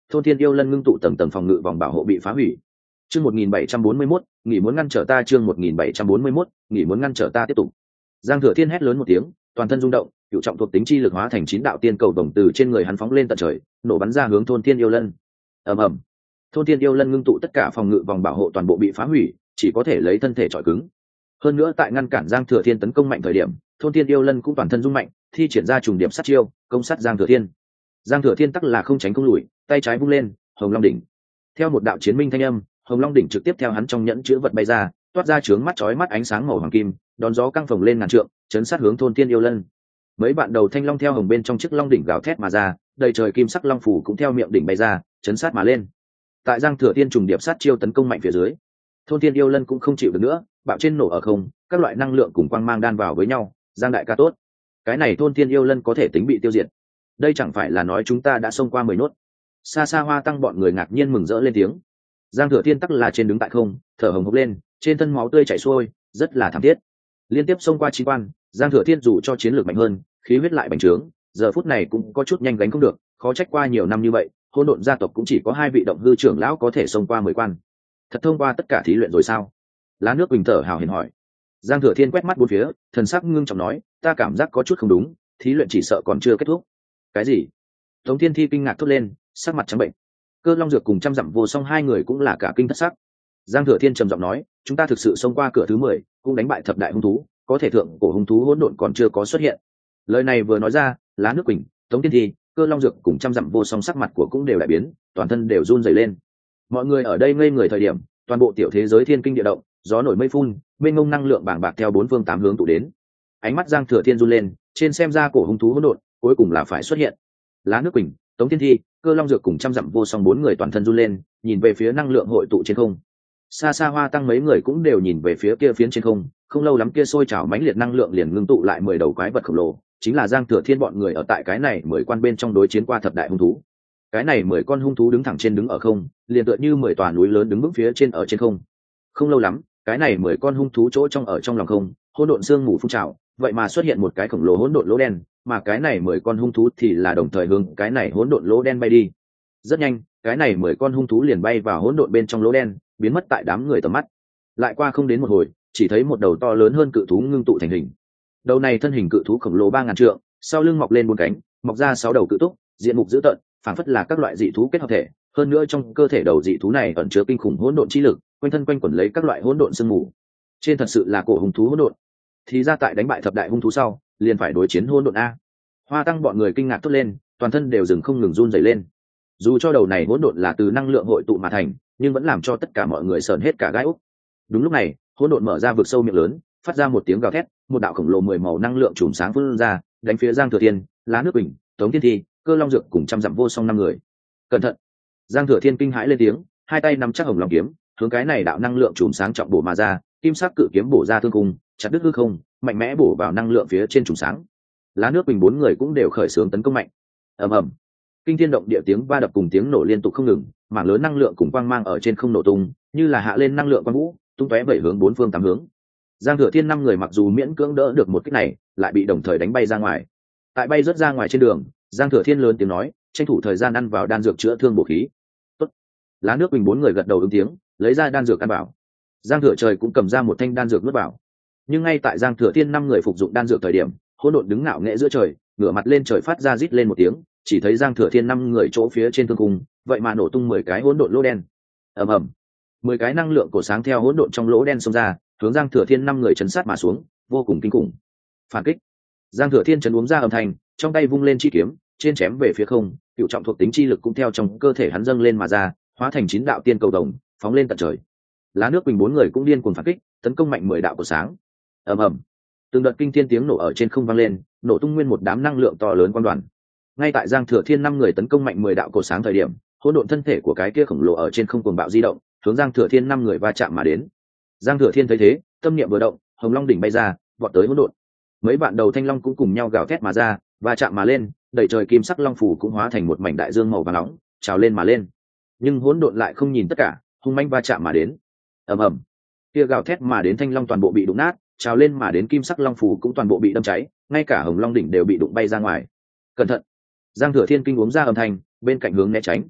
A: thôn thiên yêu lân ngưng tụ tầng tầng phòng ngự vòng bảo hộ bị phá hủy. Chương 1741, nghỉ muốn ngăn trở ta. Chương 1741, nghỉ muốn ngăn trở ta. Tiếp tục. Giang Thừa Thiên hét lớn một tiếng, toàn thân rung động, cựu trọng thuộc tính chi lực hóa thành 9 đạo tiên cầu đồng từ trên người hắn phóng lên tận trời, nổ bắn ra hướng thôn thiên yêu lân. ầm ầm, thôn thiên yêu lân ngưng tụ tất cả phòng ngự vòng bảo hộ toàn bộ bị phá hủy, chỉ có thể lấy thân thể trọi cứng. Hơn nữa tại ngăn cản Giang Thừa Thiên tấn công mạnh thời điểm, thôn thiên yêu lân cũng toàn thân rung mạnh, thi triển ra trùng điểm sát chiêu, công sát Giang Thừa Thiên. Giang Thừa Thiên tắc là không tránh không lùi, tay trái vung lên, Hồng Long đỉnh. Theo một đạo chiến minh thanh âm, Hồng Long đỉnh trực tiếp theo hắn trong nhẫn chứa vật bay ra, toát ra chướng mắt chói mắt ánh sáng màu hoàng kim, đón gió căng phồng lên ngàn trượng, chấn sát hướng thôn thiên yêu lân. Mấy bạn đầu thanh long theo hồng bên trong chiếc long đỉnh gào thét mà ra, đầy trời kim sắc long phủ cũng theo miệng đỉnh bay ra, chấn sát mà lên. Tại Giang Thừa Thiên trùng điệp sát chiêu tấn công mạnh phía dưới, thôn thiên yêu lân cũng không chịu được nữa, bạo trên nổ ở không, các loại năng lượng cùng quang mang đan vào với nhau. Giang đại ca tốt, cái này thôn thiên yêu lân có thể tính bị tiêu diệt. Đây chẳng phải là nói chúng ta đã xông qua 10 nốt. Xa xa Hoa Tăng bọn người ngạc nhiên mừng rỡ lên tiếng. Giang Thừa Thiên tắc là trên đứng tại không, thở hồng hộc lên, trên thân máu tươi chảy xuôi, rất là thảm thiết. Liên tiếp xông qua 9 quan, Giang Thừa Thiên dù cho chiến lược mạnh hơn, khí huyết lại bành trướng, giờ phút này cũng có chút nhanh gánh không được, khó trách qua nhiều năm như vậy, Hỗn Độn gia tộc cũng chỉ có 2 vị động hư trưởng lão có thể xông qua 10 quan. Thật thông qua tất cả thí luyện rồi sao? Lá nước Quỳnh thở hào hiền hỏi. Giang Thừa Thiên quét mắt bốn phía, thần sắc ngưng trọng nói, ta cảm giác có chút không đúng, thí luyện chỉ sợ còn chưa kết thúc. Cái gì? Tống Thiên Thi kinh ngạc thốt lên, sắc mặt trắng bệnh. Cơ Long Dược cùng Trăm Dặm Vô Song hai người cũng là cả kinh thất sắc. Giang Thừa Thiên trầm giọng nói, chúng ta thực sự xông qua cửa thứ 10, cũng đánh bại thập đại hung thú, có thể thượng cổ hung thú hỗn độn còn chưa có xuất hiện. Lời này vừa nói ra, Lá nước Quỳnh, Tống Thiên Thi, Cơ Long Dược cùng Trăm Dặm Vô Song sắc mặt của cũng đều đại biến, toàn thân đều run rẩy lên. Mọi người ở đây ngây người thời điểm, toàn bộ tiểu thế giới thiên kinh địa động, gió nổi mây phun, mênh mông năng lượng bàng bạc theo 4 phương 8 hướng tụ đến. Ánh mắt Giang Thừa Thiên run lên, trên xem ra cổ hung thú hỗn độn, cuối cùng là phải xuất hiện. Lá nước Quỳnh, Tống Thiên Thi, Cơ Long Dược cùng Trăm Dặm Vô Song 4 người toàn thân run lên, nhìn về phía năng lượng hội tụ trên không. Xa xa Hoa Tăng mấy người cũng đều nhìn về phía kia phiến trên không, không lâu lắm kia sôi trào mãnh liệt năng lượng liền ngưng tụ lại 10 đầu quái vật khổng lồ, chính là Giang Thừa Thiên bọn người ở tại cái này 10 quan bên trong đối chiến qua thập đại hung thú. Cái này 10 con hung thú đứng thẳng trên đứng ở không, liền tựa như 10 tòa núi lớn đứng vững phía trên ở trên không. Không lâu lắm, cái này 10 con hung thú chỗ trong ở trong lòng không, hỗn độn sương mù phun trào, vậy mà xuất hiện một cái khổng lồ hỗn độn lỗ đen, mà cái này 10 con hung thú thì là đồng thời hướng cái này hỗn độn lỗ đen bay đi. Rất nhanh, cái này 10 con hung thú liền bay vào hỗn độn bên trong lỗ đen, biến mất tại đám người tầm mắt. Lại qua không đến một hồi, chỉ thấy một đầu to lớn hơn cự thú ngưng tụ thành hình. Đầu này thân hình cự thú khổng lồ 3000 trượng, sau lưng mọc lên 4 cánh, mọc ra 6 đầu cự túc, diện mục dữ tợn, phản phất là các loại dị thú kết hợp thể, hơn nữa trong cơ thể đầu dị thú này ẩn chứa kinh khủng hỗn độn chi lực, quanh thân quanh quẩn lấy các loại hỗn độn sương mù. Trên thật sự là cổ hung thú hỗn độn. Thì ra tại đánh bại thập đại hung thú sau, liền phải đối chiến hỗn độn a. Hoa Tăng bọn người kinh ngạc thốt lên, toàn thân đều dừng không ngừng run rẩy lên. Dù cho đầu này hỗn độn là từ năng lượng hội tụ mà thành, nhưng vẫn làm cho tất cả mọi người sờn hết cả gai ốc. Đúng lúc này, hỗn độn mở ra vực sâu miệng lớn, phát ra một tiếng gào thét, một đạo khổng lồ 10 màu năng lượng chùm sáng phun ra, đánh phía Giang Thừa Thiên, Lá nước Quỳnh, Tống Thiên Thi, Cơ Long Dược cùng Trăm Dặm Vô Song 5 người. Cẩn thận! Giang Thừa Thiên kinh hãi lên tiếng, hai tay nắm chắc hồng long kiếm, hướng cái này đạo năng lượng chùm sáng trọng bổ mà ra, kim sắc cự kiếm bổ ra thương cung, chặt đứt hư không, mạnh mẽ bổ vào năng lượng phía trên chùm sáng. Lá nước Quỳnh 4 người cũng đều khởi xướng tấn công mạnh. Ầm ầm! Kinh thiên động địa tiếng va đập cùng tiếng nổ liên tục không ngừng, mảng lớn năng lượng cùng quang mang ở trên không nổ tung, như là hạ lên năng lượng quang vũ, tung tóe bảy hướng 4 phương 8 hướng. Giang Thừa Thiên 5 người mặc dù miễn cưỡng đỡ được một kích này, lại bị đồng thời đánh bay ra ngoài. Tại bay rớt ra ngoài trên đường, Giang Thừa Thiên lớn tiếng nói, tranh thủ thời gian ăn vào đan dược chữa thương bổ khí. Tốt. Lá nước Quỳnh 4 người gật đầu ứng tiếng, lấy ra đan dược ăn vào. Giang Thừa Trời cũng cầm ra một thanh đan dược nuốt vào. Nhưng ngay tại Giang Thừa Thiên 5 người phục dụng đan dược thời điểm, hỗn độn đứng ngạo nghễ giữa trời, ngửa mặt lên trời phát ra rít lên một tiếng, chỉ thấy Giang Thừa Thiên 5 người chỗ phía trên thương cung, vậy mà nổ tung 10 cái hỗn độn lỗ đen. Ầm ầm. 10 cái năng lượng cổ sáng theo hỗn độn trong lỗ đen xông ra, hướng Giang Thừa Thiên 5 người chấn sát mà xuống, vô cùng kinh khủng. Phản kích. Giang Thừa Thiên chấn uống ra âm thanh, trong tay vung lên chi kiếm, trên chém về phía không, cựu trọng thuộc tính chi lực cũng theo trong cơ thể hắn dâng lên mà ra, hóa thành 9 đạo tiên cầu đồng, phóng lên tận trời. Lá nước Quỳnh 4 người cũng điên cuồng phản kích, tấn công mạnh 10 đạo cổ sáng. Ầm ầm. Từng đợt kinh thiên tiếng nổ ở trên không vang lên, nổ tung nguyên một đám năng lượng to lớn quang đoàn. Ngay tại Giang Thừa Thiên 5 người tấn công mạnh 10 đạo cổ sáng thời điểm, hỗn độn thân thể của cái kia khổng lồ ở trên không cuồng bạo di động, hướng Giang Thừa Thiên 5 người va chạm mà đến. Giang Thừa Thiên thấy thế, tâm niệm vừa động, Hồng Long đỉnh bay ra, vọt tới hỗn độn. Mấy bạn đầu thanh long cũng cùng nhau gào thét mà ra, va chạm mà lên, đầy trời kim sắc long phủ cũng hóa thành một mảnh đại dương màu vàng nóng, trào lên mà lên. Nhưng hỗn độn lại không nhìn tất cả, hung manh va chạm mà đến. Ầm ầm. Kia gào thét mà đến thanh long toàn bộ bị đụng nát, trào lên mà đến kim sắc long phủ cũng toàn bộ bị đâm cháy, ngay cả Hồng Long đỉnh đều bị đụng bay ra ngoài. Cẩn thận! Giang Thừa Thiên kinh uống ra âm thanh, bên cạnh hướng né tránh.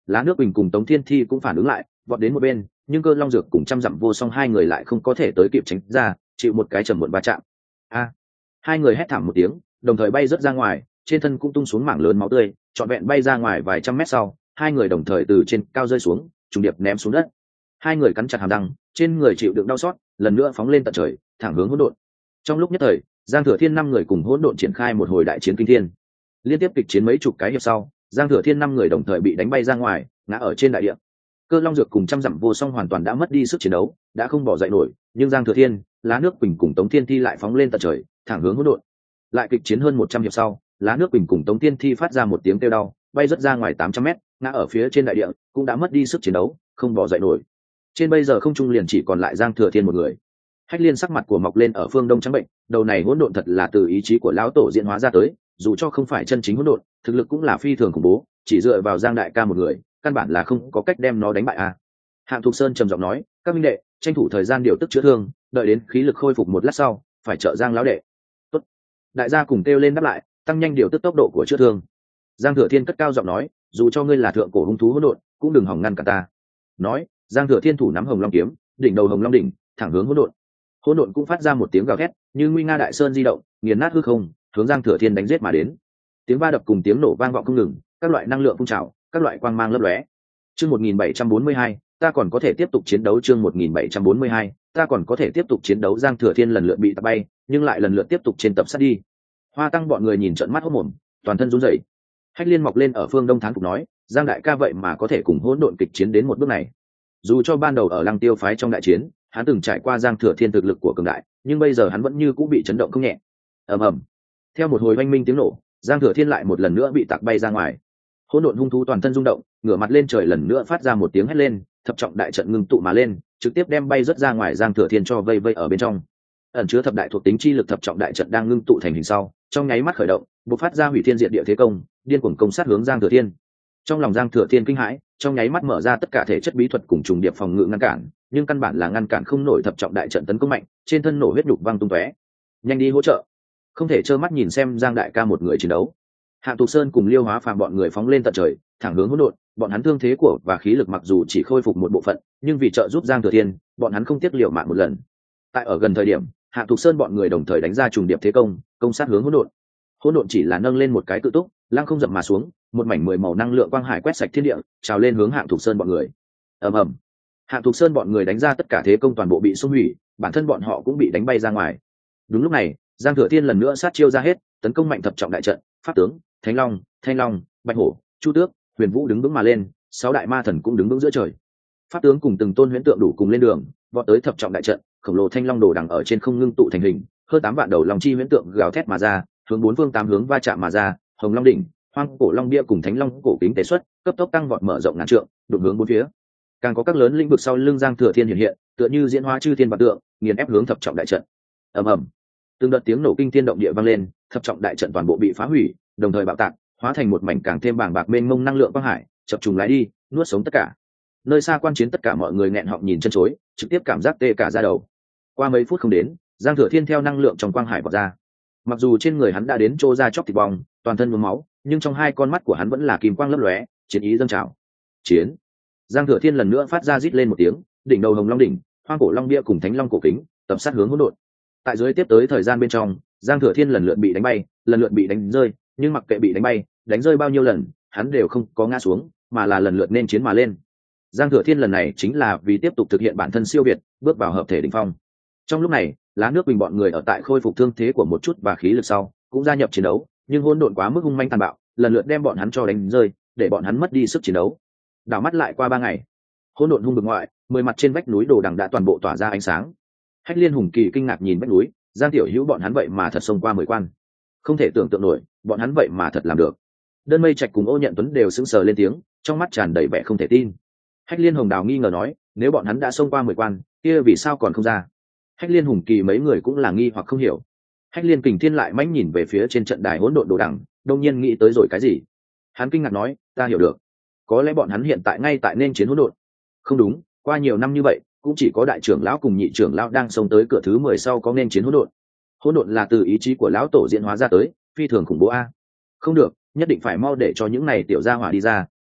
A: Lá Nước Bình cùng Tống Thiên Thi cũng phản ứng lại, vọt đến một bên, nhưng Cơ Long Dược cùng Trăm Dặm Vô Song hai người lại không có thể tới kịp tránh ra, chịu một cái trầm muộn va chạm. A! Hai người hét thảm một tiếng, đồng thời bay rớt ra ngoài, trên thân cũng tung xuống mảng lớn máu tươi, trọn vẹn bay ra ngoài vài trăm mét sau, hai người đồng thời từ trên cao rơi xuống, trùng điệp ném xuống đất. Hai người cắn chặt hàm răng, trên người chịu đựng đau xót, lần nữa phóng lên tận trời, thẳng hướng hỗn độn. Trong lúc nhất thời, Giang Thừa Thiên năm người cùng hỗn độn triển khai một hồi đại chiến kinh thiên. Liên tiếp kịch chiến mấy chục cái hiệp sau, Giang Thừa Thiên năm người đồng thời bị đánh bay ra ngoài, ngã ở trên đại địa. Cơ Long Dược cùng Trăm Dặm Vô Song hoàn toàn đã mất đi sức chiến đấu, đã không bỏ dậy nổi, nhưng Giang Thừa Thiên, Lá Nước Quỳnh cùng Tống Thiên Thi lại phóng lên tận trời, thẳng hướng hỗn độn. Lại kịch chiến hơn 100 hiệp sau, Lá Nước Quỳnh cùng Tống Thiên Thi phát ra một tiếng kêu đau, bay rất ra ngoài 800 mét, ngã ở phía trên đại địa, cũng đã mất đi sức chiến đấu, không bỏ dậy nổi. Trên bây giờ không trung liền chỉ còn lại Giang Thừa Thiên một người. Hách Liên sắc mặt của mọc lên ở phương đông trắng bệnh, đầu này hỗn độn thật là từ ý chí của lão tổ diễn hóa ra tới, dù cho không phải chân chính hỗn độn, thực lực cũng là phi thường khủng bố, chỉ dựa vào Giang đại ca một người, căn bản là không có cách đem nó đánh bại à. Hạng Thục Sơn trầm giọng nói, các minh đệ, tranh thủ thời gian điều tức chữa thương, đợi đến khí lực khôi phục một lát sau, phải trợ Giang lão đệ. Tốt. Đại gia cùng kêu lên đáp lại, tăng nhanh điều tức tốc độ của chữa thương. Giang Thừa Thiên cất cao giọng nói, dù cho ngươi là thượng cổ hung thú hỗn độn, cũng đừng hòng ngăn cả ta. Nói, Giang Thừa Thiên thủ nắm Hồng Long kiếm, đỉnh đầu Hồng Long đỉnh, thẳng hướng hỗn độn. Hỗn độn cũng phát ra một tiếng gào thét, như nguy nga đại sơn di động, nghiền nát hư không, hướng Giang Thừa Thiên đánh giết mà đến. Tiếng va đập cùng tiếng nổ vang vọng không ngừng, các loại năng lượng phun trào, các loại quang mang lấp lóe. Chương 1742, ta còn có thể tiếp tục chiến đấu. Chương 1742, ta còn có thể tiếp tục chiến đấu. Giang Thừa Thiên lần lượt bị tạt bay, nhưng lại lần lượt tiếp tục trên tập sát đi. Hoa Tăng bọn người nhìn trợn mắt hốt mồm, toàn thân run rẩy. Hách Liên mọc lên ở phương đông thán phục nói, Giang đại ca vậy mà có thể cùng hỗn độn kịch chiến đến một bước này. Dù cho ban đầu ở Lăng Tiêu phái trong đại chiến, hắn từng trải qua Giang Thừa Thiên thực lực của cường đại, nhưng bây giờ hắn vẫn như cũng bị chấn động không nhẹ. Ầm ầm. Theo một hồi oanh minh tiếng nổ, Giang Thừa Thiên lại một lần nữa bị tạc bay ra ngoài. Hỗn độn hung thú toàn thân rung động, ngửa mặt lên trời lần nữa phát ra một tiếng hét lên, thập trọng đại trận ngưng tụ mà lên, trực tiếp đem bay rất ra ngoài Giang Thừa Thiên cho vây vây ở bên trong. Ẩn chứa thập đại thuộc tính chi lực thập trọng đại trận đang ngưng tụ thành hình sau, trong nháy mắt khởi động, bộc phát ra hủy thiên diệt địa thế công, điên cuồng công sát hướng Giang Thừa Thiên. Trong lòng Giang Thừa Thiên kinh hãi, trong nháy mắt mở ra tất cả thể chất bí thuật cùng trùng điệp phòng ngự ngăn cản, nhưng căn bản là ngăn cản không nổi thập trọng đại trận tấn công mạnh, trên thân nổ huyết nhục văng tung tóe. Nhanh đi hỗ trợ, không thể trơ mắt nhìn xem Giang đại ca một người chiến đấu. Hạ Tục Sơn cùng Liêu Hóa Phàm bọn người phóng lên tận trời, thẳng hướng hỗn độn, bọn hắn thương thế của và khí lực mặc dù chỉ khôi phục một bộ phận, nhưng vì trợ giúp Giang Thừa Thiên, bọn hắn không tiếc liều mạng một lần. Tại ở gần thời điểm, Hạ Tục Sơn bọn người đồng thời đánh ra trùng điệp thế công, công sát hướng hỗn độn. Hỗn độn chỉ là nâng lên một cái cự túc, lăng không dậm mà xuống, một mảnh 10 màu năng lượng quang hải quét sạch thiên địa, trào lên hướng Hạng Thục Sơn bọn người. Ầm ầm. Hạng Thục Sơn bọn người đánh ra tất cả thế công toàn bộ bị xung hủy, bản thân bọn họ cũng bị đánh bay ra ngoài. Đúng lúc này, Giang Thừa Thiên lần nữa sát chiêu ra hết, tấn công mạnh thập trọng đại trận, pháp tướng, Thánh Long, Thanh Long, Bạch Hổ, Chu Tước, Huyền Vũ đứng vững mà lên, 6 đại ma thần cũng đứng vững giữa trời. Pháp tướng cùng từng tôn huyễn tượng đủ cùng lên đường, vọt tới thập trọng đại trận, khổng lồ Thanh Long đồ đằng ở trên không ngưng tụ thành hình, hơn 8 vạn đầu long chi huyễn tượng gào thét mà ra, hướng bốn phương tám hướng va chạm mà ra, Hồng Long đỉnh, Hoang cổ long bia cùng Thánh Long cổ kính tế xuất, cấp tốc tăng vọt mở rộng ngàn trượng, đụng hướng bốn phía. Càng có các lớn lĩnh vực sau lưng Giang Thừa Thiên hiện hiện, tựa như diễn hóa chư thiên vạn tượng, nghiền ép hướng thập trọng đại trận. Ầm ầm. Từng đợt tiếng nổ kinh thiên động địa vang lên, thập trọng đại trận toàn bộ bị phá hủy, đồng thời bạo tạc, hóa thành một mảnh càng thêm bàng bạc mênh mông năng lượng quang hải, chập trùng lái đi, nuốt sống tất cả. Nơi xa quan chiến tất cả mọi người nghẹn họng nhìn chân chối, trực tiếp cảm giác tê cả da đầu. Qua mấy phút không đến, Giang Thừa Thiên theo năng lượng trong quang hải vọt ra. Mặc dù trên người hắn đã đến trô ra chóc thịt bong, toàn thân nhuốm máu, nhưng trong hai con mắt của hắn vẫn là kim quang lấp lóe, chiến ý dâng trào. Chiến! Giang Thừa Thiên lần nữa phát ra rít lên một tiếng, đỉnh đầu Hồng Long đỉnh, Hoang cổ long bia cùng Thánh Long cổ kính, tập sát hướng hỗn độn. Tại dưới tiếp tới thời gian bên trong, Giang Thừa Thiên lần lượt bị đánh bay, lần lượt bị đánh rơi, nhưng mặc kệ bị đánh bay, đánh rơi bao nhiêu lần, hắn đều không có ngã xuống, mà là lần lượt nên chiến mà lên. Giang Thừa Thiên lần này chính là vì tiếp tục thực hiện bản thân siêu việt, bước vào hợp thể đỉnh phong. Trong lúc này, Lá Nước Bình bọn người ở tại khôi phục thương thế của một chút và khí lực sau, cũng gia nhập chiến đấu, nhưng hỗn độn quá mức hung manh tàn bạo, lần lượt đem bọn hắn cho đánh rơi, để bọn hắn mất đi sức chiến đấu. Đảo mắt lại qua 3 ngày, hỗn độn hung bực ngoại, 10 mặt trên vách núi đồ đằng đã toàn bộ tỏa ra ánh sáng. Hách Liên hùng kỳ kinh ngạc nhìn vách núi, Giang Tiểu Hữu bọn hắn vậy mà thật xông qua 10 quan, không thể tưởng tượng nổi, bọn hắn vậy mà thật làm được. Đơn Mây Trạch cùng Ô Nhận Tuấn đều sững sờ lên tiếng, trong mắt tràn đầy vẻ không thể tin. Hách Liên Hồng Đào nghi ngờ nói, nếu bọn hắn đã xông qua 10 quan, kia vì sao còn không ra? Hách Liên hùng kỳ mấy người cũng là nghi hoặc không hiểu. Hách Liên Kình Thiên lại mãnh nhìn về phía trên trận đài hỗn độn đồ đằng, đông nhiên nghĩ tới rồi cái gì. Hắn kinh ngạc nói, ta hiểu được, có lẽ bọn hắn hiện tại ngay tại nên chiến hỗn độn. Không đúng, qua nhiều năm như vậy, cũng chỉ có đại trưởng lão cùng nhị trưởng lão đang xông tới cửa thứ 10 sau có nên chiến hỗn độn. Hỗn độn là từ ý chí của lão tổ diễn hóa ra tới, phi thường khủng bố a. Không được, nhất định phải mau để cho những này tiểu gia hỏa đi ra,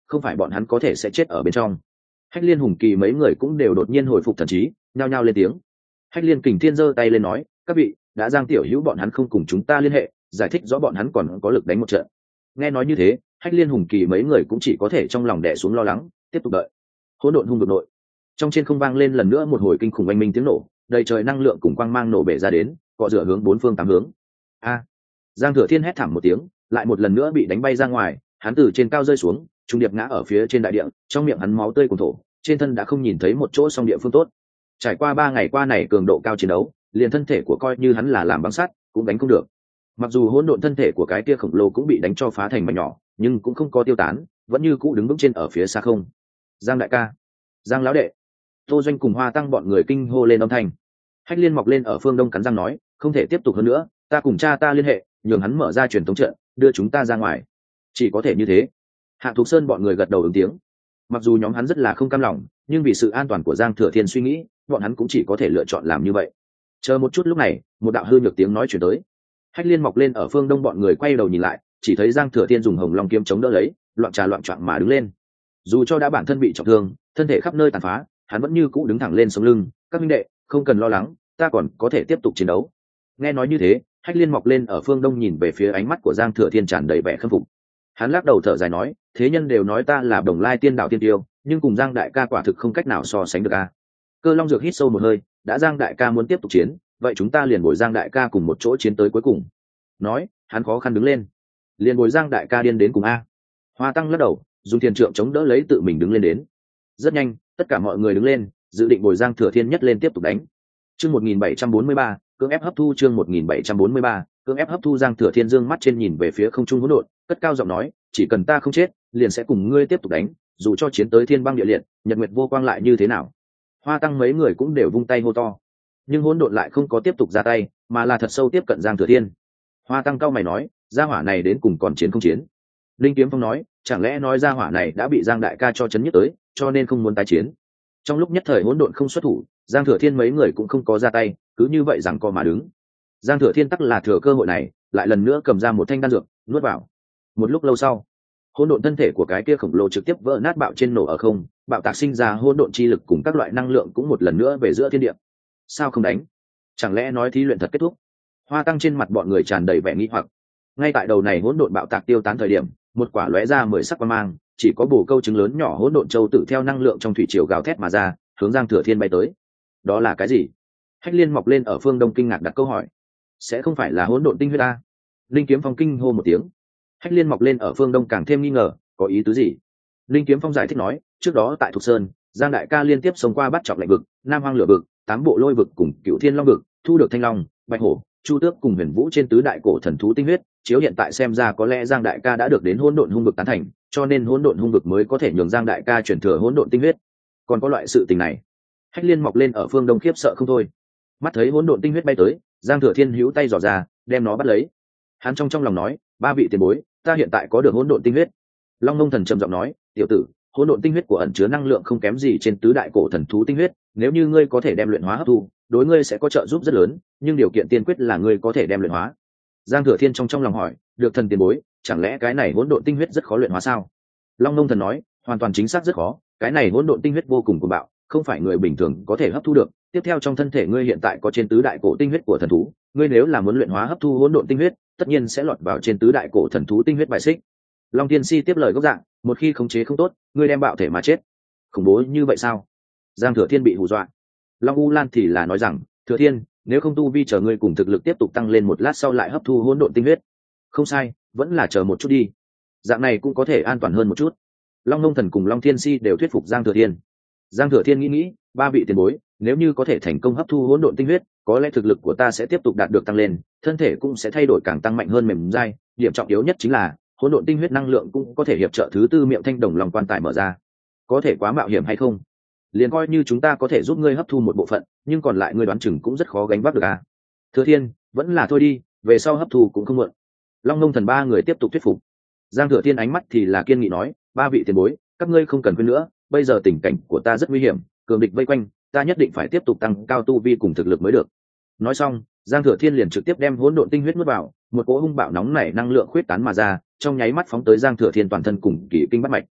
A: không phải bọn hắn có thể sẽ chết ở bên trong. Hách Liên Hùng Kỳ mấy người cũng đều đột nhiên hồi phục thần trí, nhao nhao lên tiếng. Hách Liên Kình Thiên giơ tay lên nói, các vị, đã Giang tiểu hữu bọn hắn không cùng chúng ta liên hệ, giải thích rõ bọn hắn còn có lực đánh một trận. Nghe nói như thế, Hách Liên Hùng Kỳ mấy người cũng chỉ có thể trong lòng đè xuống lo lắng, tiếp tục đợi. Hỗn độn hung vực nội, trong trên không vang lên lần nữa một hồi kinh khủng oanh minh tiếng nổ, đầy trời năng lượng cùng quang mang nổ bể ra đến, cọ rửa hướng bốn phương tám hướng. A! Giang Thừa Thiên hét thảm một tiếng, lại một lần nữa bị đánh bay ra ngoài, hắn từ trên cao rơi xuống, trung điệp ngã ở phía trên đại địa, trong miệng hắn máu tươi cuồn thổ, trên thân đã không nhìn thấy một chỗ song địa phương tốt. Trải qua 3 ngày qua này cường độ cao chiến đấu, liền thân thể của coi như hắn là làm băng sắt, cũng đánh không được. Mặc dù hỗn độn thân thể của cái kia khổng lồ cũng bị đánh cho phá thành mảnh nhỏ, nhưng cũng không có tiêu tán, vẫn như cũ đứng vững trên ở phía xa không. Giang đại ca, Giang lão đệ, Tô Doanh cùng Hoa Tăng bọn người kinh hô lên âm thanh. Hách Liên mọc lên ở phương đông cắn răng nói, không thể tiếp tục hơn nữa, ta cùng cha ta liên hệ, nhường hắn mở ra truyền thống trận, đưa chúng ta ra ngoài. Chỉ có thể như thế. Hạ Thục Sơn bọn người gật đầu ứng tiếng. Mặc dù nhóm hắn rất là không cam lòng, nhưng vì sự an toàn của Giang Thừa Thiên suy nghĩ, bọn hắn cũng chỉ có thể lựa chọn làm như vậy. Chờ một chút, lúc này một đạo hư nhược tiếng nói chuyển tới. Hách Liên mọc lên ở phương đông bọn người quay đầu nhìn lại, chỉ thấy Giang Thừa Thiên dùng hồng long kiếm chống đỡ lấy, loạn trà loạn choạng mà đứng lên. Dù cho đã bản thân bị trọng thương, thân thể khắp nơi tàn phá, hắn vẫn như cũ đứng thẳng lên sống lưng. Các minh đệ, không cần lo lắng, ta còn có thể tiếp tục chiến đấu. Nghe nói như thế, Hách Liên mọc lên ở phương đông nhìn về phía ánh mắt của Giang Thừa Thiên tràn đầy vẻ khâm phục. Hắn lắc đầu thở dài nói, thế nhân đều nói ta là Đồng Lai Tiên Đạo Tiên Tiêu, nhưng cùng Giang đại ca quả thực không cách nào so sánh được a. Cơ Long Dược hít sâu một hơi, đã Giang đại ca muốn tiếp tục chiến, vậy chúng ta liền bồi Giang đại ca cùng một chỗ chiến tới cuối cùng. Nói, hắn khó khăn đứng lên. Liền bồi Giang đại ca điên đến cùng a. Hoa Tăng lắc đầu, dùng thiền trượng chống đỡ lấy tự mình đứng lên đến. Rất nhanh, tất cả mọi người đứng lên, dự định bồi Giang Thừa Thiên nhất lên tiếp tục đánh. Chương 1743, cưỡng ép hấp thu. Chương 1743, cưỡng ép hấp thu. Giang Thừa Thiên dương mắt trên nhìn về phía không trung hỗn độn, cất cao giọng nói, chỉ cần ta không chết, liền sẽ cùng ngươi tiếp tục đánh, dù cho chiến tới thiên băng địa liệt, nhật nguyệt vô quang lại như thế nào. Hoa Tăng mấy người cũng đều vung tay hô to, nhưng hỗn độn lại không có tiếp tục ra tay, mà là thật sâu tiếp cận Giang Thừa Thiên. Hoa Tăng cao mày nói, gia hỏa này đến cùng còn chiến không chiến? Linh Kiếm Phong nói, chẳng lẽ nói gia hỏa này đã bị Giang đại ca cho chấn nhất tới, cho nên không muốn tái chiến. Trong lúc nhất thời hỗn độn không xuất thủ, Giang Thừa Thiên mấy người cũng không có ra tay, cứ như vậy rằng co mà đứng. Giang Thừa Thiên tắc là thừa cơ hội này, lại lần nữa cầm ra một thanh đan dược, nuốt vào. Một lúc lâu sau, hỗn độn thân thể của cái kia khổng lồ trực tiếp vỡ nát, bạo trên nổ ở không, bạo tạc sinh ra hỗn độn chi lực cùng các loại năng lượng cũng một lần nữa về giữa thiên địa. Sao không đánh? Chẳng lẽ nói thí luyện thật kết thúc? Hoa Tăng trên mặt bọn người tràn đầy vẻ nghi hoặc. Ngay tại đầu này hỗn độn bạo tạc tiêu tán thời điểm, một quả lóe ra 10 sắc quang mang, chỉ có bổ câu trứng lớn nhỏ hỗn độn châu tự theo năng lượng trong thủy triều gào thét mà ra, hướng Giang Thừa Thiên bay tới. Đó là cái gì? Hách Liên mọc lên ở phương đông kinh ngạc đặt câu hỏi. Sẽ không phải là hỗn độn tinh huyết a? Linh Kiếm Phong kinh hô một tiếng. Hách Liên mọc lên ở phương đông càng thêm nghi ngờ, có ý tứ gì? Linh Kiếm Phong giải thích nói, trước đó tại Thục Sơn, Giang đại ca liên tiếp sống qua bắt trọng lạnh vực, Nam Hoang lửa vực, 8 bộ lôi vực cùng Cửu Thiên Long vực, thu được Thanh Long, Bạch Hổ, Chu Tước cùng Huyền Vũ trên tứ đại cổ thần thú tinh huyết, chiếu hiện tại xem ra có lẽ Giang đại ca đã được đến hỗn độn hung vực tán thành, cho nên hỗn độn hung vực mới có thể nhường Giang đại ca chuyển thừa hỗn độn tinh huyết. Còn có loại sự tình này? Hách Liên mọc lên ở phương đông khiếp sợ không thôi. Mắt thấy hỗn độn tinh huyết bay tới, Giang Thừa Thiên hữu tay giỏ ra, đem nó bắt lấy. Hắn trong lòng nói, ba vị tiền bối, ta hiện tại có được hỗn độn tinh huyết. Long Ngông Thần trầm giọng nói, tiểu tử, hỗn độn tinh huyết của ẩn chứa năng lượng không kém gì trên tứ đại cổ thần thú tinh huyết, nếu như ngươi có thể đem luyện hóa hấp thu, đối ngươi sẽ có trợ giúp rất lớn, nhưng điều kiện tiên quyết là ngươi có thể đem luyện hóa. Giang Thừa Thiên trong lòng hỏi, được thần tiền bối, chẳng lẽ cái này hỗn độn tinh huyết rất khó luyện hóa sao? Long Ngông Thần nói, hoàn toàn chính xác rất khó, cái này hỗn độn tinh huyết vô cùng cuồng bạo, không phải người bình thường có thể hấp thu được. Tiếp theo trong thân thể ngươi hiện tại có trên tứ đại cổ tinh huyết của thần thú, ngươi nếu là muốn luyện hóa hấp thu hỗn độn tinh huyết, tất nhiên sẽ lọt vào trên tứ đại cổ thần thú tinh huyết bài xích. Long Tiên Si tiếp lời gốc dạng, một khi khống chế không tốt, ngươi đem bạo thể mà chết. Khủng bố như vậy sao? Giang Thừa Thiên bị hù dọa. Long U Lan thì là nói rằng, Thừa Thiên, nếu không tu vi chờ ngươi cùng thực lực tiếp tục tăng lên một lát sau lại hấp thu hỗn độn tinh huyết. Không sai, vẫn là chờ một chút đi. Dạng này cũng có thể an toàn hơn một chút. Long Nông Thần cùng Long Thiên Si đều thuyết phục Giang Thừa Thiên. Giang Thừa Thiên nghĩ, ba vị tiền bối, nếu như có thể thành công hấp thu hỗn độn tinh huyết, có lẽ thực lực của ta sẽ tiếp tục đạt được tăng lên, thân thể cũng sẽ thay đổi càng tăng mạnh hơn mềm dai. Điểm trọng yếu nhất chính là hỗn độn tinh huyết năng lượng cũng có thể hiệp trợ thứ tư miệng thanh đồng lòng quan tài mở ra. Có thể quá mạo hiểm hay không? Liền coi như chúng ta có thể giúp ngươi hấp thu một bộ phận, nhưng còn lại ngươi đoán chừng cũng rất khó gánh vác được à? Thừa Thiên, vẫn là thôi đi, về sau hấp thu cũng không muộn. Long Nông Thần ba người tiếp tục thuyết phục. Giang Thừa Thiên ánh mắt thì là kiên nghị nói, ba vị tiền bối, các ngươi không cần quên nữa, bây giờ tình cảnh của ta rất nguy hiểm, cường địch vây quanh, ta nhất định phải tiếp tục tăng cao tu vi cùng thực lực mới được. Nói xong, Giang Thừa Thiên liền trực tiếp đem hỗn độn tinh huyết nuốt vào, một cỗ hung bạo nóng nảy năng lượng khuyết tán mà ra, trong nháy mắt phóng tới Giang Thừa Thiên toàn thân cùng kỳ kinh bắt mạch.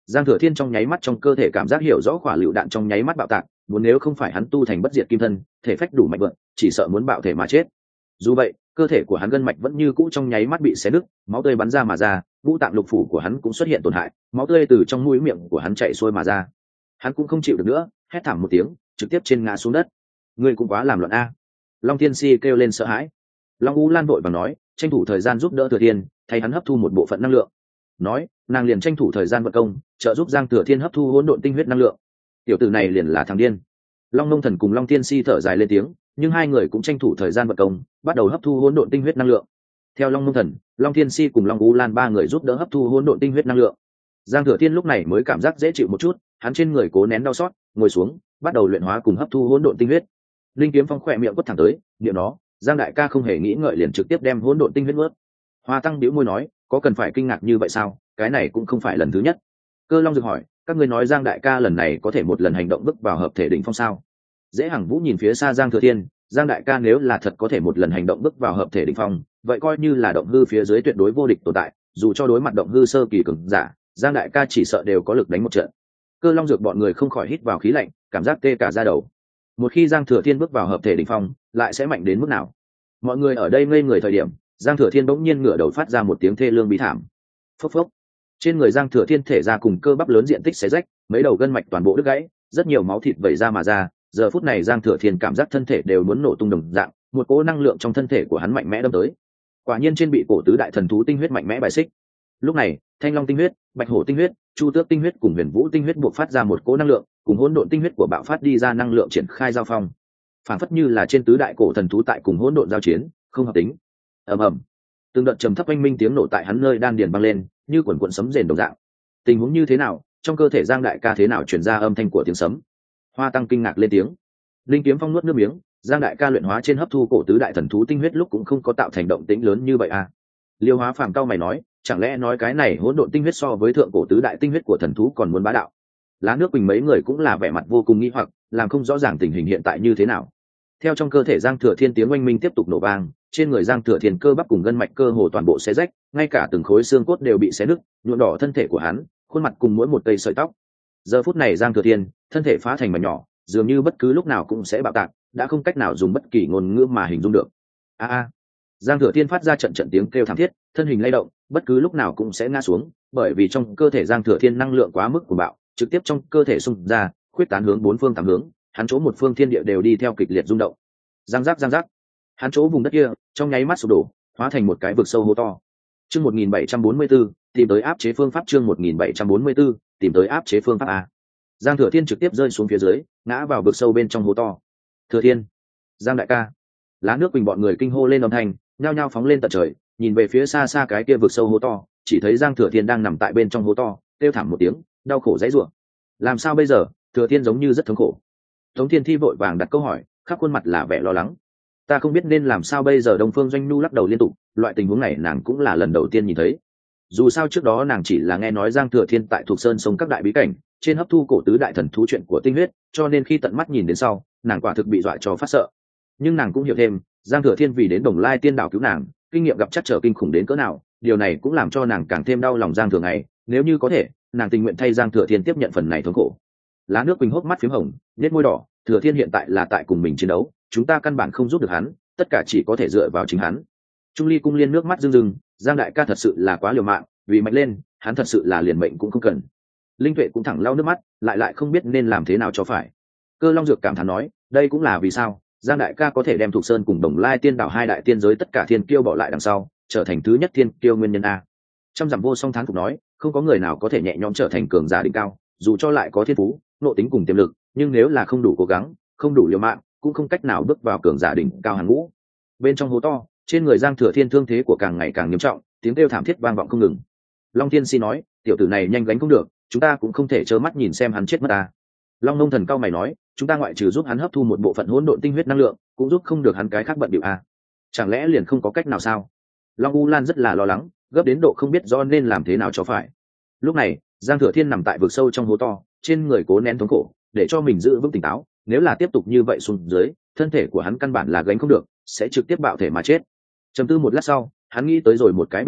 A: Giang Thừa Thiên trong nháy mắt trong cơ thể cảm giác hiểu rõ quả lựu đạn trong nháy mắt bạo tạc, muốn nếu không phải hắn tu thành bất diệt kim thân, thể phách đủ mạnh vượng, chỉ sợ muốn bạo thể mà chết. Dù vậy, cơ thể của hắn gân mạch vẫn như cũ trong nháy mắt bị xé nứt, máu tươi bắn ra mà ra, ngũ tạng lục phủ của hắn cũng xuất hiện tổn hại, máu tươi từ trong mũi miệng của hắn chảy xuôi mà ra. Hắn cũng không chịu được nữa, hét thảm một tiếng, trực tiếp trên ngã xuống đất. Ngươi cũng quá làm loạn a! Long Thiên Si kêu lên sợ hãi. Long U Lan vội vàng nói, tranh thủ thời gian giúp đỡ Thừa Thiên, thay hắn hấp thu một bộ phận năng lượng. Nói, nàng liền tranh thủ thời gian vận công, trợ giúp Giang Thừa Thiên hấp thu hỗn độn tinh huyết năng lượng. Tiểu tử này liền là thằng điên. Long Nông Thần cùng Long Thiên Si thở dài lên tiếng, nhưng hai người cũng tranh thủ thời gian vận công, bắt đầu hấp thu hỗn độn tinh huyết năng lượng. Theo Long Nông Thần, Long Thiên Si cùng Long U Lan ba người giúp đỡ hấp thu hỗn độn tinh huyết năng lượng. Giang Thừa Thiên lúc này mới cảm giác dễ chịu một chút, hắn trên người cố nén đau xót, ngồi xuống, bắt đầu luyện hóa cùng hấp thu hỗn độn tinh huyết. Linh Kiếm Phong khỏe miệng quất thẳng tới, niệm nó, Giang đại ca không hề nghĩ ngợi liền trực tiếp đem hỗn độn tinh huyết nuốt. Hoa Tăng bĩu môi nói, có cần phải kinh ngạc như vậy sao, cái này cũng không phải lần thứ nhất. Cơ Long Dược hỏi, các ngươi nói Giang đại ca lần này có thể một lần hành động bước vào hợp thể đỉnh phong sao? Dễ Hằng Vũ nhìn phía xa Giang Thừa Thiên, Giang đại ca nếu là thật có thể một lần hành động bước vào hợp thể đỉnh phong, vậy coi như là động hư phía dưới tuyệt đối vô địch tồn tại, dù cho đối mặt động hư sơ kỳ cường giả, Giang đại ca chỉ sợ đều có lực đánh một trận. Cơ Long Dược bọn người không khỏi hít vào khí lạnh, cảm giác tê cả da đầu. Một khi Giang Thừa Thiên bước vào hợp thể đỉnh phong, lại sẽ mạnh đến mức nào? Mọi người ở đây ngây người thời điểm, Giang Thừa Thiên bỗng nhiên ngửa đầu phát ra một tiếng thê lương bi thảm. Phốc phốc. Trên người Giang Thừa Thiên thể ra cùng cơ bắp lớn diện tích xé rách, mấy đầu gân mạch toàn bộ đứt gãy, rất nhiều máu thịt vẩy ra mà ra. Giờ phút này Giang Thừa Thiên cảm giác thân thể đều muốn nổ tung đồng dạng, một cỗ năng lượng trong thân thể của hắn mạnh mẽ đâm tới. Quả nhiên trên bị cổ tứ đại thần thú tinh huyết mạnh mẽ bài xích. Lúc này, Thanh Long tinh huyết, Bạch Hổ tinh huyết, Chu Tước tinh huyết cùng Huyền Vũ tinh huyết buộc phát ra một cỗ năng lượng, cùng hỗn độn tinh huyết của bạo phát đi ra năng lượng triển khai giao phong. Phản phất như là trên tứ đại cổ thần thú tại cùng hỗn độn giao chiến, không hợp tính. Ầm ầm. Từng đợt trầm thấp oanh minh tiếng nổ tại hắn nơi đan điền vang lên, như quần quần sấm rền đồng dạng. Tình huống như thế nào, trong cơ thể Giang đại ca thế nào truyền ra âm thanh của tiếng sấm? Hoa Tăng kinh ngạc lên tiếng. Linh Kiếm Phong nuốt nước miếng, Giang đại ca luyện hóa trên hấp thu cổ tứ đại thần thú tinh huyết lúc cũng không có tạo thành động tĩnh lớn như vậy à? Liêu Hóa Phàm cao mày nói, chẳng lẽ nói cái này hỗn độn tinh huyết so với thượng cổ tứ đại tinh huyết của thần thú còn muốn bá đạo? Lá Nước Quỳnh mấy người cũng là vẻ mặt vô cùng nghi hoặc, làm không rõ ràng tình hình hiện tại như thế nào. Theo trong cơ thể Giang Thừa Thiên tiếng oanh minh tiếp tục nổ vang, trên người Giang Thừa Thiên cơ bắp cùng gân mạch cơ hồ toàn bộ xé rách, ngay cả từng khối xương cốt đều bị xé nứt, nhuộm đỏ thân thể của hắn, khuôn mặt cùng mỗi một cây sợi tóc. Giờ phút này Giang Thừa Thiên, thân thể phá thành mảnh nhỏ, dường như bất cứ lúc nào cũng sẽ bạo tạc, đã không cách nào dùng bất kỳ ngôn ngữ mà hình dung được. A Giang Thừa Thiên phát ra trận trận tiếng kêu thảm thiết, thân hình lay động, bất cứ lúc nào cũng sẽ ngã xuống, bởi vì trong cơ thể Giang Thừa Thiên năng lượng quá mức cuồng bạo, trực tiếp trong cơ thể xung ra, khuyết tán hướng bốn phương tám hướng, hắn chỗ một phương thiên địa đều đi theo kịch liệt rung động. Giang giác, hắn chỗ vùng đất kia trong nháy mắt sụp đổ, hóa thành một cái vực sâu hố to. Chương 1744, tìm tới áp chế phương pháp. Chương 1744, tìm tới áp chế phương pháp a. Giang Thừa Thiên trực tiếp rơi xuống phía dưới, ngã vào vực sâu bên trong hố to. Thừa Thiên, Giang đại ca. Lá Nước Quỳnh bọn người kinh hô lên âm thanh, nhao nhao phóng lên tận trời, nhìn về phía xa xa cái kia vực sâu hố to, chỉ thấy Giang Thừa Thiên đang nằm tại bên trong hố to, kêu thảm một tiếng, đau khổ dãy rủa. Làm sao bây giờ? Thừa Thiên giống như rất thống khổ. Tống Thiên Thi vội vàng đặt câu hỏi, khắp khuôn mặt là vẻ lo lắng. Ta không biết nên làm sao bây giờ. Đông Phương Doanh Nhu lắc đầu liên tục, loại tình huống này nàng cũng là lần đầu tiên nhìn thấy. Dù sao trước đó nàng chỉ là nghe nói Giang Thừa Thiên tại Thuộc Sơn sông các đại bí cảnh, trên hấp thu cổ tứ đại thần thú chuyện của tinh huyết, cho nên khi tận mắt nhìn đến sau, nàng quả thực bị dọa cho phát sợ. Nhưng nàng cũng hiểu thêm, Giang Thừa Thiên vì đến Đồng Lai Tiên Đảo cứu nàng, kinh nghiệm gặp chắc trở kinh khủng đến cỡ nào, điều này cũng làm cho nàng càng thêm đau lòng Giang Thừa Ngày, nếu như có thể, nàng tình nguyện thay Giang Thừa Thiên tiếp nhận phần này thống khổ. Lá Nước Quỳnh hốc mắt phím hồng, nhếch môi đỏ, Thừa Thiên hiện tại là tại cùng mình chiến đấu, chúng ta căn bản không giúp được hắn, tất cả chỉ có thể dựa vào chính hắn. Trung Ly Cung Liên nước mắt rưng rưng, Giang đại ca thật sự là quá liều mạng, vì mạnh lên, hắn thật sự là liền mệnh cũng không cần. Linh Tuệ cũng thẳng lau nước mắt, lại không biết nên làm thế nào cho phải. Cơ Long Dược cảm thán nói, đây cũng là vì sao Giang đại ca có thể đem Thuộc Sơn cùng Đồng Lai Tiên Đảo hai đại tiên giới tất cả thiên kiêu bỏ lại đằng sau, trở thành thứ nhất thiên kiêu nguyên nhân a. Trăm dặm vô song thán phục nói, không có người nào có thể nhẹ nhõm trở thành cường giả đỉnh cao, dù cho lại có thiên phú, nội tính cùng tiềm lực, nhưng nếu là không đủ cố gắng, không đủ liều mạng, cũng không cách nào bước vào cường giả đỉnh cao hàng ngũ. Bên trong hố to, trên người Giang Thừa Thiên thương thế của càng ngày càng nghiêm trọng, tiếng kêu thảm thiết vang vọng không ngừng. Long Thiên Si nói, tiểu tử này nhanh gánh không được, chúng ta cũng không thể trơ mắt nhìn xem hắn chết mất ta. Long Nông Thần cao mày nói, chúng ta ngoại trừ giúp hắn hấp thu một bộ phận hỗn độn tinh huyết năng lượng, cũng giúp không được hắn cái khác bận bịu a. Chẳng lẽ liền không có cách nào sao? Long U Lan rất là lo lắng, gấp đến độ không biết do nên làm thế nào cho phải. Lúc này, Giang Thừa Thiên nằm tại vực sâu trong hố to, trên người cố nén thống khổ, để cho mình giữ vững tỉnh táo, nếu là tiếp tục như vậy xuống dưới, thân thể của hắn căn bản là gánh không được, sẽ trực tiếp bạo thể mà chết. Trầm tư một lát sau, hắn nghĩ tới rồi một cái biện pháp,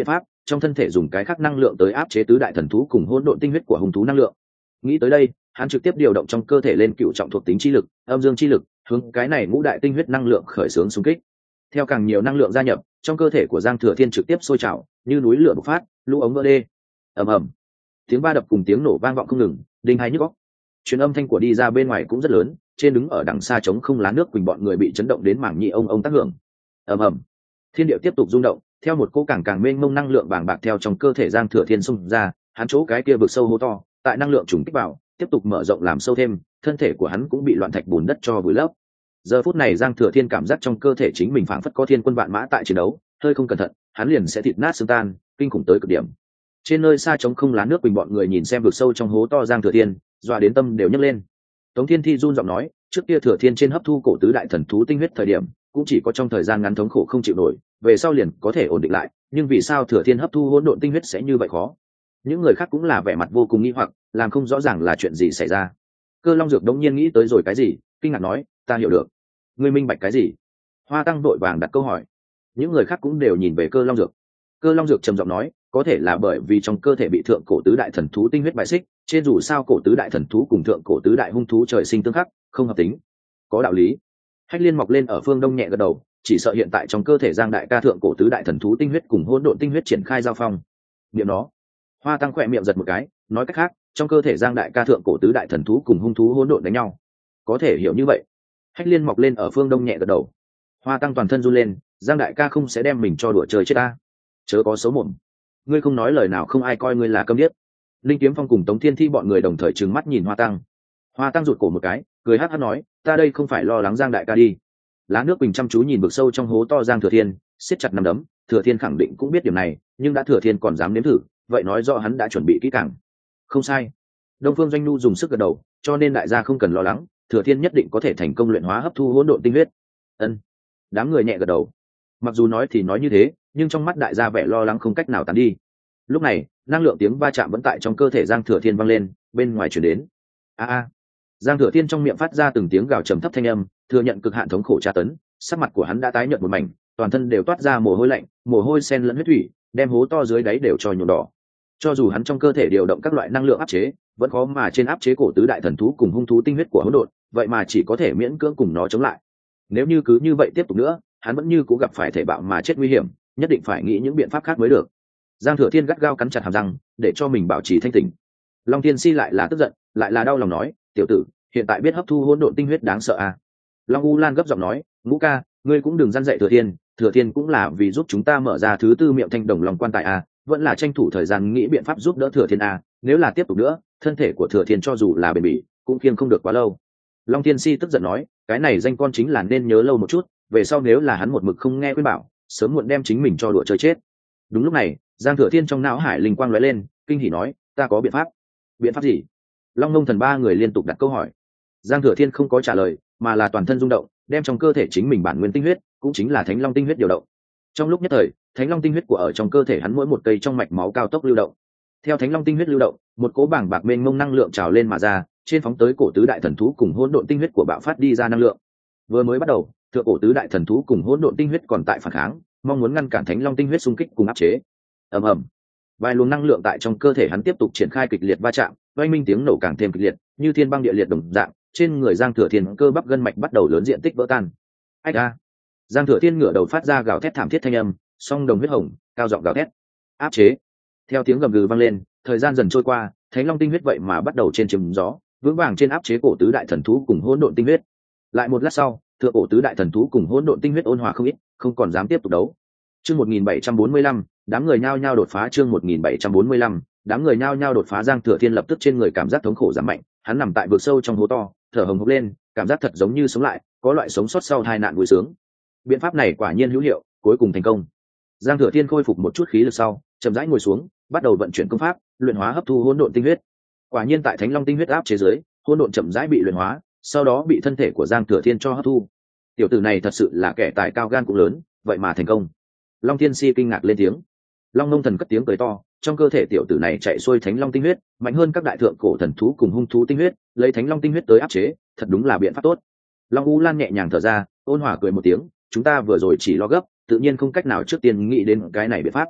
A: trong thân thể dùng cái khác năng lượng tới áp chế tứ đại thần thú cùng hỗn độn tinh huyết của hung thú năng lượng. Nghĩ tới đây, hắn trực tiếp điều động trong cơ thể lên cựu trọng thuộc tính chi lực, âm dương chi lực, hướng cái này ngũ đại tinh huyết năng lượng khởi xướng xung kích. Theo càng nhiều năng lượng gia nhập, trong cơ thể của Giang Thừa Thiên trực tiếp sôi trào, như núi lửa bộc phát, lũ ống vỡ đê. Ầm ầm. Tiếng va đập cùng tiếng nổ vang vọng không ngừng, đinh hai nhức óc. Truyền âm thanh của đi ra bên ngoài cũng rất lớn, trên đứng ở đằng xa trống không lá nước quỳnh bọn người bị chấn động đến mảng nhị ông tác hưởng. Ầm ầm. Thiên địa tiếp tục rung động, theo một cỗ càng mênh mông năng lượng bàng bạc theo trong cơ thể Giang Thừa Thiên xung ra, hắn chỗ cái kia vực sâu hố to, tại năng lượng trùng kích vào, tiếp tục mở rộng làm sâu thêm, thân thể của hắn cũng bị loạn thạch bùn đất cho vùi lấp. Giờ phút này Giang Thừa Thiên cảm giác trong cơ thể chính mình phảng phất có thiên quân vạn mã tại chiến đấu, hơi không cẩn thận, hắn liền sẽ thịt nát xương tan, kinh khủng tới cực điểm. Trên nơi xa trống không lá nước quỳnh bọn người nhìn xem vực sâu trong hố to Giang Thừa Thiên, dọa đến tâm đều nhấc lên. Tống Thiên Thi run giọng nói, trước kia Thừa Thiên trên hấp thu cổ tứ đại thần thú tinh huyết thời điểm, cũng chỉ có trong thời gian ngắn thống khổ không chịu nổi, về sau liền có thể ổn định lại, nhưng vì sao Thừa Thiên hấp thu hỗn độn tinh huyết sẽ như vậy khó? Những người khác cũng là vẻ mặt vô cùng nghi hoặc, làm không rõ ràng là chuyện gì xảy ra. Cơ Long Dược đống nhiên nghĩ tới rồi cái gì, kinh ngạc nói, ta hiểu được. Ngươi minh bạch cái gì? Hoa Tăng đội vàng đặt câu hỏi. Những người khác cũng đều nhìn về Cơ Long Dược. Cơ Long Dược trầm giọng nói, có thể là bởi vì trong cơ thể bị thượng cổ tứ đại thần thú tinh huyết bại xích, trên dù sao cổ tứ đại thần thú cùng thượng cổ tứ đại hung thú trời sinh tương khắc, không hợp tính. Có đạo lý. Hách Liên mọc lên ở phương đông nhẹ gật đầu, chỉ sợ hiện tại trong cơ thể Giang đại ca thượng cổ tứ đại thần thú tinh huyết cùng hỗn độn tinh huyết triển khai giao phong. Niệm đó. Hoa Tăng khỏe miệng giật một cái, nói cách khác, trong cơ thể Giang đại ca thượng cổ tứ đại thần thú cùng hung thú hỗn độn đánh nhau. Có thể hiểu như vậy. Hách Liên mọc lên ở phương đông nhẹ gật đầu. Hoa Tăng toàn thân run lên, Giang đại ca không sẽ đem mình cho đùa chơi chết ta. Chớ có xấu mồm. Ngươi không nói lời nào không ai coi ngươi là câm điếc. Linh Kiếm Phong cùng Tống Thiên Thi bọn người đồng thời trừng mắt nhìn Hoa Tăng. Hoa Tăng rụt cổ một cái, cười hắc hắc nói, ta đây không phải lo lắng Giang đại ca đi. Lá nước bình chăm chú nhìn vực sâu trong hố to Giang Thừa Thiên, siết chặt nắm đấm. Thừa Thiên khẳng định cũng biết điểm này, nhưng đã Thừa Thiên còn dám nếm thử, vậy nói rõ hắn đã chuẩn bị kỹ càng. Không sai. Đông Phương Doanh Nhu dùng sức gật đầu, cho nên đại gia không cần lo lắng, Thừa Thiên nhất định có thể thành công luyện hóa hấp thu hỗn độn tinh huyết. Ân. Đám người nhẹ gật đầu. Mặc dù nói thì nói như thế, nhưng trong mắt đại gia vẻ lo lắng không cách nào tán đi. Lúc này, năng lượng tiếng va chạm vẫn tại trong cơ thể Giang Thừa Thiên vang lên, bên ngoài truyền đến. A. Giang Thừa Thiên trong miệng phát ra từng tiếng gào trầm thấp thanh âm, thừa nhận cực hạn thống khổ tra tấn, sắc mặt của hắn đã tái nhợt một mảnh, toàn thân đều toát ra mồ hôi lạnh, mồ hôi xen lẫn huyết thủy, đem hố to dưới đáy đều cho nhuộm đỏ. Cho dù hắn trong cơ thể điều động các loại năng lượng áp chế, vẫn khó mà trên áp chế cổ tứ đại thần thú cùng hung thú tinh huyết của hỗn độn, vậy mà chỉ có thể miễn cưỡng cùng nó chống lại. Nếu như cứ như vậy tiếp tục nữa, hắn vẫn như cũ gặp phải thể bạo mà chết nguy hiểm, nhất định phải nghĩ những biện pháp khác mới được. Giang Thừa Thiên gắt gao cắn chặt hàm răng, để cho mình bảo trì thanh tỉnh. Long Tiên Si lại là tức giận, lại là đau lòng nói, tiểu tử, hiện tại biết hấp thu hỗn độn tinh huyết đáng sợ à? Long U Lan gấp giọng nói, Ngũ ca, ngươi cũng đừng răn dạy Thừa Thiên cũng là vì giúp chúng ta mở ra thứ tư miệng thanh đồng lòng quan tài à, vẫn là tranh thủ thời gian nghĩ biện pháp giúp đỡ Thừa Thiên à, nếu là tiếp tục nữa, thân thể của Thừa Thiên cho dù là bền bỉ, cũng khiêng không được quá lâu. Long Tiên Si tức giận nói, cái này danh con chính là nên nhớ lâu một chút, về sau nếu là hắn một mực không nghe khuyên bảo, sớm muộn đem chính mình cho đùa chơi chết. Đúng lúc này, Giang Thừa Thiên trong não hải linh quang lóe lên, kinh hỉ nói, ta có biện pháp. Biện pháp gì? Long Nông Thần ba người liên tục đặt câu hỏi. Giang Thừa Thiên không có trả lời, mà là toàn thân rung động, đem trong cơ thể chính mình bản nguyên tinh huyết, cũng chính là Thánh Long tinh huyết điều động. Trong lúc nhất thời, Thánh Long tinh huyết của ở trong cơ thể hắn mỗi một cây trong mạch máu cao tốc lưu động. Theo Thánh Long tinh huyết lưu động, một cỗ bảng bạc mênh mông năng lượng trào lên mà ra, trên phóng tới cổ tứ đại thần thú cùng hỗn độn tinh huyết của bạo phát đi ra năng lượng. Vừa mới bắt đầu, thượng cổ tứ đại thần thú cùng hỗn độn tinh huyết còn tại phản kháng, mong muốn ngăn cản Thánh Long tinh huyết xung kích cùng áp chế. Ầm ầm. Vài luồng năng lượng tại trong cơ thể hắn tiếp tục triển khai kịch liệt va chạm, oanh minh tiếng nổ càng thêm kịch liệt, như thiên băng địa liệt đồng dạng, trên người Giang Thừa Thiên cơ bắp gân mạch bắt đầu lớn diện tích vỡ tan. Ách a! Giang Thừa Thiên ngửa đầu phát ra gào thét thảm thiết thanh âm, song đồng huyết hồng, cao giọng gào thét. Áp chế! Theo tiếng gầm gừ vang lên, thời gian dần trôi qua, Thánh Long tinh huyết vậy mà bắt đầu trên chìm gió, vững vàng trên áp chế cổ tứ đại thần thú cùng hỗn độn tinh huyết. Lại một lát sau, thượng cổ tứ đại thần thú cùng hỗn độn tinh huyết ôn hòa không ít, không còn dám tiếp tục đấu. Chương 1745, đám người nhao nhao đột phá. Chương 1745, đám người nhao nhao đột phá. Giang Thừa Thiên lập tức trên người cảm giác thống khổ giảm mạnh, hắn nằm tại vực sâu trong hố to, thở hồng hộc lên, cảm giác thật giống như sống lại, có loại sống sót sau tai nạn vui sướng. Biện pháp này quả nhiên hữu hiệu, cuối cùng thành công. Giang Thừa Thiên khôi phục một chút khí lực sau, chậm rãi ngồi xuống, bắt đầu vận chuyển công pháp, luyện hóa hấp thu hỗn độn tinh huyết. Quả nhiên tại Thánh Long tinh huyết áp chế dưới, hỗn độn chậm rãi bị luyện hóa, sau đó bị thân thể của Giang Thừa Thiên cho hấp thu. Tiểu tử này thật sự là kẻ tài cao gan cũng lớn, vậy mà thành công. Long Thiên Si kinh ngạc lên tiếng. Long Nông Thần cất tiếng cười to, trong cơ thể tiểu tử này chạy xuôi Thánh Long tinh huyết, mạnh hơn các đại thượng cổ thần thú cùng hung thú tinh huyết, lấy Thánh Long tinh huyết tới áp chế, thật đúng là biện pháp tốt. Long U Lan nhẹ nhàng thở ra, ôn hòa cười một tiếng, chúng ta vừa rồi chỉ lo gấp, tự nhiên không cách nào trước tiên nghĩ đến cái này biện pháp.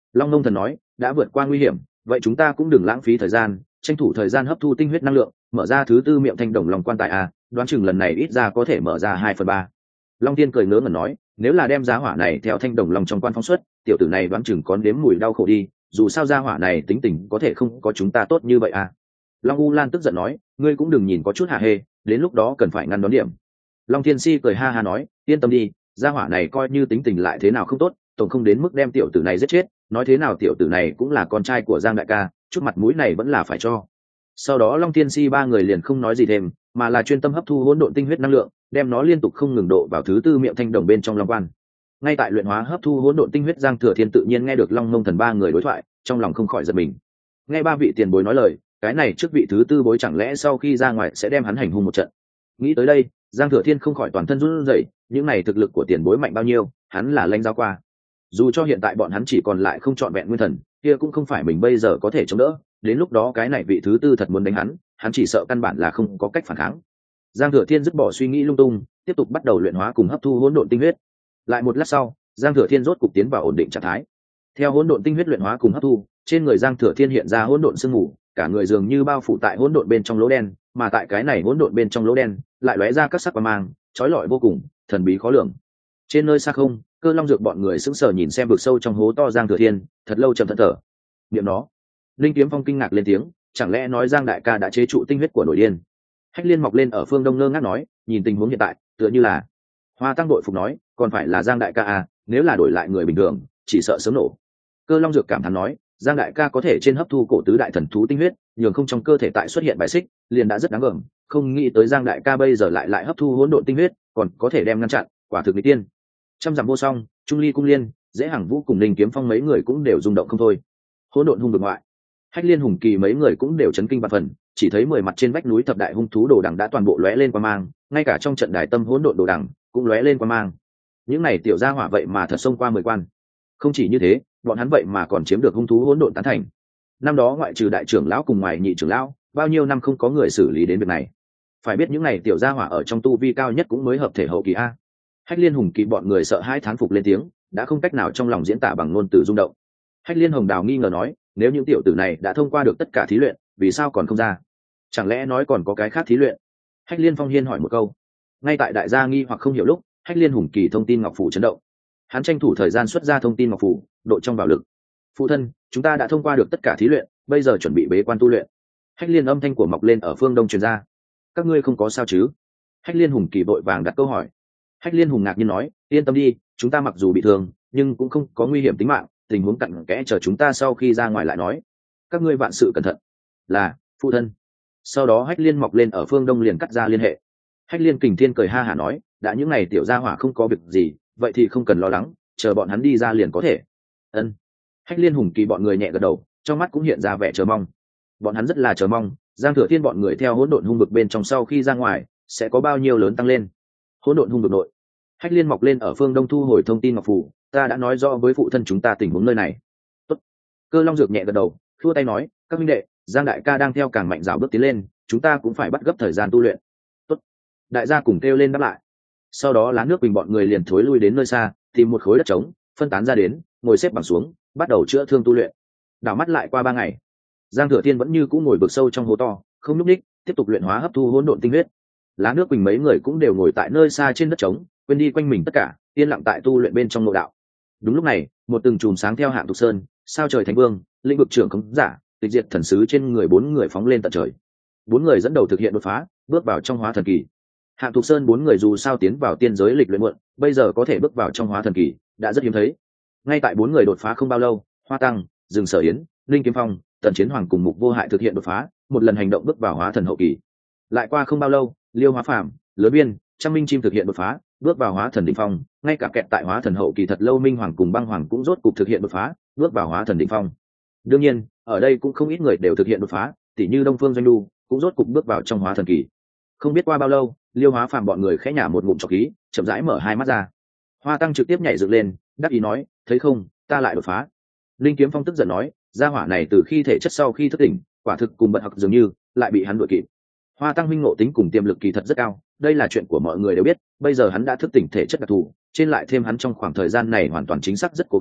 A: Long Ngông Thần nói, đã vượt qua nguy hiểm, vậy chúng ta cũng đừng lãng phí thời gian, tranh thủ thời gian hấp thu tinh huyết năng lượng, mở ra thứ tư miệng thanh đồng lòng quan tài a, đoán chừng lần này ít ra có thể mở ra 2/3. Long Thiên cười ngớ ngẩn nói, nếu là đem giá hỏa này theo thanh đồng lòng trong quan phóng xuất, tiểu tử này đoán chừng có nếm mùi đau khổ đi, dù sao giá hỏa này tính tình có thể không có chúng ta tốt như vậy à. Long U Lan tức giận nói, ngươi cũng đừng nhìn có chút hạ hê, đến lúc đó cần phải ngăn đón điểm. Long Thiên Si cười ha ha nói, yên tâm đi, gia hỏa này coi như tính tình lại thế nào không tốt, tổng không đến mức đem tiểu tử này giết chết, nói thế nào tiểu tử này cũng là con trai của Giang đại ca, chút mặt mũi này vẫn là phải cho. Sau đó Long Thiên Si ba người liền không nói gì thêm, mà là chuyên tâm hấp thu hỗn độn tinh huyết năng lượng, đem nó liên tục không ngừng độ vào thứ tư miệng thanh đồng bên trong long quan. Ngay tại luyện hóa hấp thu hỗn độn tinh huyết, Giang Thừa Thiên tự nhiên nghe được Long Ngông Thần ba người đối thoại, trong lòng không khỏi giật mình. Nghe ba vị tiền bối nói lời, cái này trước vị thứ tư bối chẳng lẽ sau khi ra ngoài sẽ đem hắn hành hung một trận. Nghĩ tới đây, Giang Thừa Thiên không khỏi toàn thân run rẩy, những này thực lực của tiền bối mạnh bao nhiêu, hắn là lãnh giáo qua. Dù cho hiện tại bọn hắn chỉ còn lại không trọn vẹn nguyên thần, kia cũng không phải mình bây giờ có thể chống đỡ, đến lúc đó cái này vị thứ tư thật muốn đánh hắn chỉ sợ căn bản là không có cách phản kháng. Giang Thừa Thiên dứt bỏ suy nghĩ lung tung, tiếp tục bắt đầu luyện hóa cùng hấp thu hỗn độn tinh huyết. Lại một lát sau, Giang Thừa Thiên rốt cục tiến vào ổn định trạng thái. Theo hỗn độn tinh huyết luyện hóa cùng hấp thu, trên người Giang Thừa Thiên hiện ra hỗn độn sương mù, cả người dường như bao phủ tại hỗn độn bên trong lỗ đen, mà tại cái này hỗn độn bên trong lỗ đen, lại lóe ra các sắc quang mang, chói lọi vô cùng, thần bí khó lường. Trên nơi xa không, Cơ Long Dược bọn người sững sờ nhìn xem vực sâu trong hố to Giang Thừa Thiên, thật lâu trầm thẫn thở. Niệm nó, Linh Kiếm Phong kinh ngạc lên tiếng, chẳng lẽ nói Giang đại ca đã chế trụ tinh huyết của nội điên? Hách Liên mọc lên ở phương đông ngơ ngác nói, nhìn tình huống hiện tại, tựa như là. Hoa Tăng đội phục nói, còn phải là Giang đại ca à, nếu là đổi lại người bình thường, chỉ sợ sớm nổ. Cơ Long Dược cảm thán nói, Giang đại ca có thể trên hấp thu cổ tứ đại thần thú tinh huyết, nhường không trong cơ thể tại xuất hiện bài xích, liền đã rất đáng gờm, không nghĩ tới Giang đại ca bây giờ lại hấp thu hỗn độn tinh huyết, còn có thể đem ngăn chặn, quả thực mỹ tiên. Trăm dặm vô song, Trung Ly Cung Liên, Dễ Hằng Vũ cùng Linh Kiếm Phong mấy người cũng đều rung động không thôi. Hỗn độn hung vực ngoại, Hách Liên Hùng Kỳ mấy người cũng đều chấn kinh vạn phần, chỉ thấy 10 mặt trên vách núi thập đại hung thú đồ đằng đã toàn bộ lóe lên quang mang, ngay cả trong trận đài tâm hỗn độn đồ đằng cũng lóe lên quang mang. Những này tiểu gia hỏa vậy mà thật xông qua 10 quan. Không chỉ như thế, bọn hắn vậy mà còn chiếm được hung thú hỗn độn tán thành. Năm đó ngoại trừ đại trưởng lão cùng ngoài nhị trưởng lão, bao nhiêu năm không có người xử lý đến việc này. Phải biết những này tiểu gia hỏa ở trong tu vi cao nhất cũng mới hợp thể hậu kỳ a. Hách Liên Hùng Kỳ bọn người sợ hãi thán phục lên tiếng, đã không cách nào trong lòng diễn tả bằng ngôn từ rung động. Hách Liên Hồng Đào nghi ngờ nói, nếu những tiểu tử này đã thông qua được tất cả thí luyện, vì sao còn không ra? Chẳng lẽ nói còn có cái khác thí luyện? Hách Liên Phong Hiên hỏi một câu. Ngay tại đại gia nghi hoặc không hiểu lúc, Hách Liên Hùng Kỳ thông tin ngọc phủ chấn động. Hắn tranh thủ thời gian xuất ra thông tin ngọc phủ, độ trong bảo lực. Phụ thân, chúng ta đã thông qua được tất cả thí luyện, bây giờ chuẩn bị bế quan tu luyện. Hách Liên âm thanh của mọc lên ở phương đông truyền ra. Các ngươi không có sao chứ? Hách Liên Hùng Kỳ vội vàng đặt câu hỏi. Hách Liên Hùng ngạc nhiên nói, yên tâm đi, chúng ta mặc dù bị thương, nhưng cũng không có nguy hiểm tính mạng, tình huống cặn kẽ chờ chúng ta sau khi ra ngoài lại nói. Các ngươi vạn sự cẩn thận. Là, phụ thân. Sau đó Hách Liên mọc lên ở phương đông liền cắt ra liên hệ. Hách Liên Kình Thiên cười ha hả nói, đã những ngày tiểu gia hỏa không có việc gì, vậy thì không cần lo lắng, chờ bọn hắn đi ra liền có thể. Ân. Hách Liên Hùng Kỳ bọn người nhẹ gật đầu, trong mắt cũng hiện ra vẻ chờ mong. Bọn hắn rất là chờ mong, Giang Thừa Thiên bọn người theo hỗn độn hung vực bên trong sau khi ra ngoài, sẽ có bao nhiêu lớn tăng lên. Hỗn độn hung vực nội, Hách Liên mọc lên ở phương đông thu hồi thông tin ngọc phủ, ta đã nói rõ với phụ thân chúng ta tình huống nơi này. Tốt. Cơ Long Dược nhẹ gật đầu, khua tay nói, các minh đệ, Giang đại ca đang theo càng mạnh dạo bước tiến lên, chúng ta cũng phải bắt gấp thời gian tu luyện. Tốt. Đại gia cùng kêu lên đáp lại. Sau đó Lá Nước Bình bọn người liền thối lui đến nơi xa, tìm một khối đất trống, phân tán ra đến, ngồi xếp bằng xuống, bắt đầu chữa thương tu luyện. Đảo mắt lại qua 3 ngày, Giang Thừa Thiên vẫn như cũ ngồi vực sâu trong hố to, không nhúc nhích, tiếp tục luyện hóa hấp thu hỗn độn tinh huyết. Lá Nước Bình mấy người cũng đều ngồi tại nơi xa trên đất trống, quên đi quanh mình tất cả, yên lặng tại tu luyện bên trong nội đạo. Đúng lúc này, một từng chùm sáng theo Hạng Thục Sơn, Sao Trời Thánh Vương, Lĩnh Vực Trưởng Khống Giả, Tịch Diệt Thần Sứ trên người 4 người phóng lên tận trời. 4 người dẫn đầu thực hiện đột phá, bước vào trong Hóa Thần Kỳ. Hạng Thục Sơn 4 người dù sao tiến vào tiên giới lịch luyện muộn, bây giờ có thể bước vào trong Hóa Thần Kỳ, đã rất hiếm thấy. Ngay tại 4 người đột phá không bao lâu, Hoa Tăng, Dương Sở Yến, Linh Kiếm Phong, Tần Chiến Hoàng cùng Mục Vô Hại thực hiện đột phá, một lần hành động bước vào Hóa Thần hậu kỳ. Lại qua không bao lâu, Liêu Hóa Phàm, Lớn Biên, Trăm Minh Chim thực hiện đột phá, bước vào Hóa Thần đỉnh phong, ngay cả kẹt tại Hóa Thần hậu kỳ thật lâu Minh Hoàng cùng Băng Hoàng cũng rốt cục thực hiện đột phá, bước vào Hóa Thần đỉnh phong. Đương nhiên, ở đây cũng không ít người đều thực hiện đột phá, tỷ như Đông Phương Doanh Du cũng rốt cục bước vào trong Hóa Thần kỳ. Không biết qua bao lâu, Liêu Hóa Phàm bọn người khẽ nhả một ngụm trọc khí, chậm rãi mở hai mắt ra. Hoa Tăng trực tiếp nhảy dựng lên, đáp ý nói, thấy không, ta lại đột phá. Linh Kiếm Phong tức giận nói, gia hỏa này từ khi thể chất sau khi thức tỉnh, quả thực cùng bật học dường như, lại bị hắn đuổi kịp. Hoa Tăng minh ngộ tính cùng tiềm lực kỳ thật rất cao, đây là chuyện của mọi người đều biết, bây giờ hắn đã thức tỉnh thể chất đặc thù, trên lại thêm hắn trong khoảng thời gian này hoàn toàn chính xác rất cố gắng,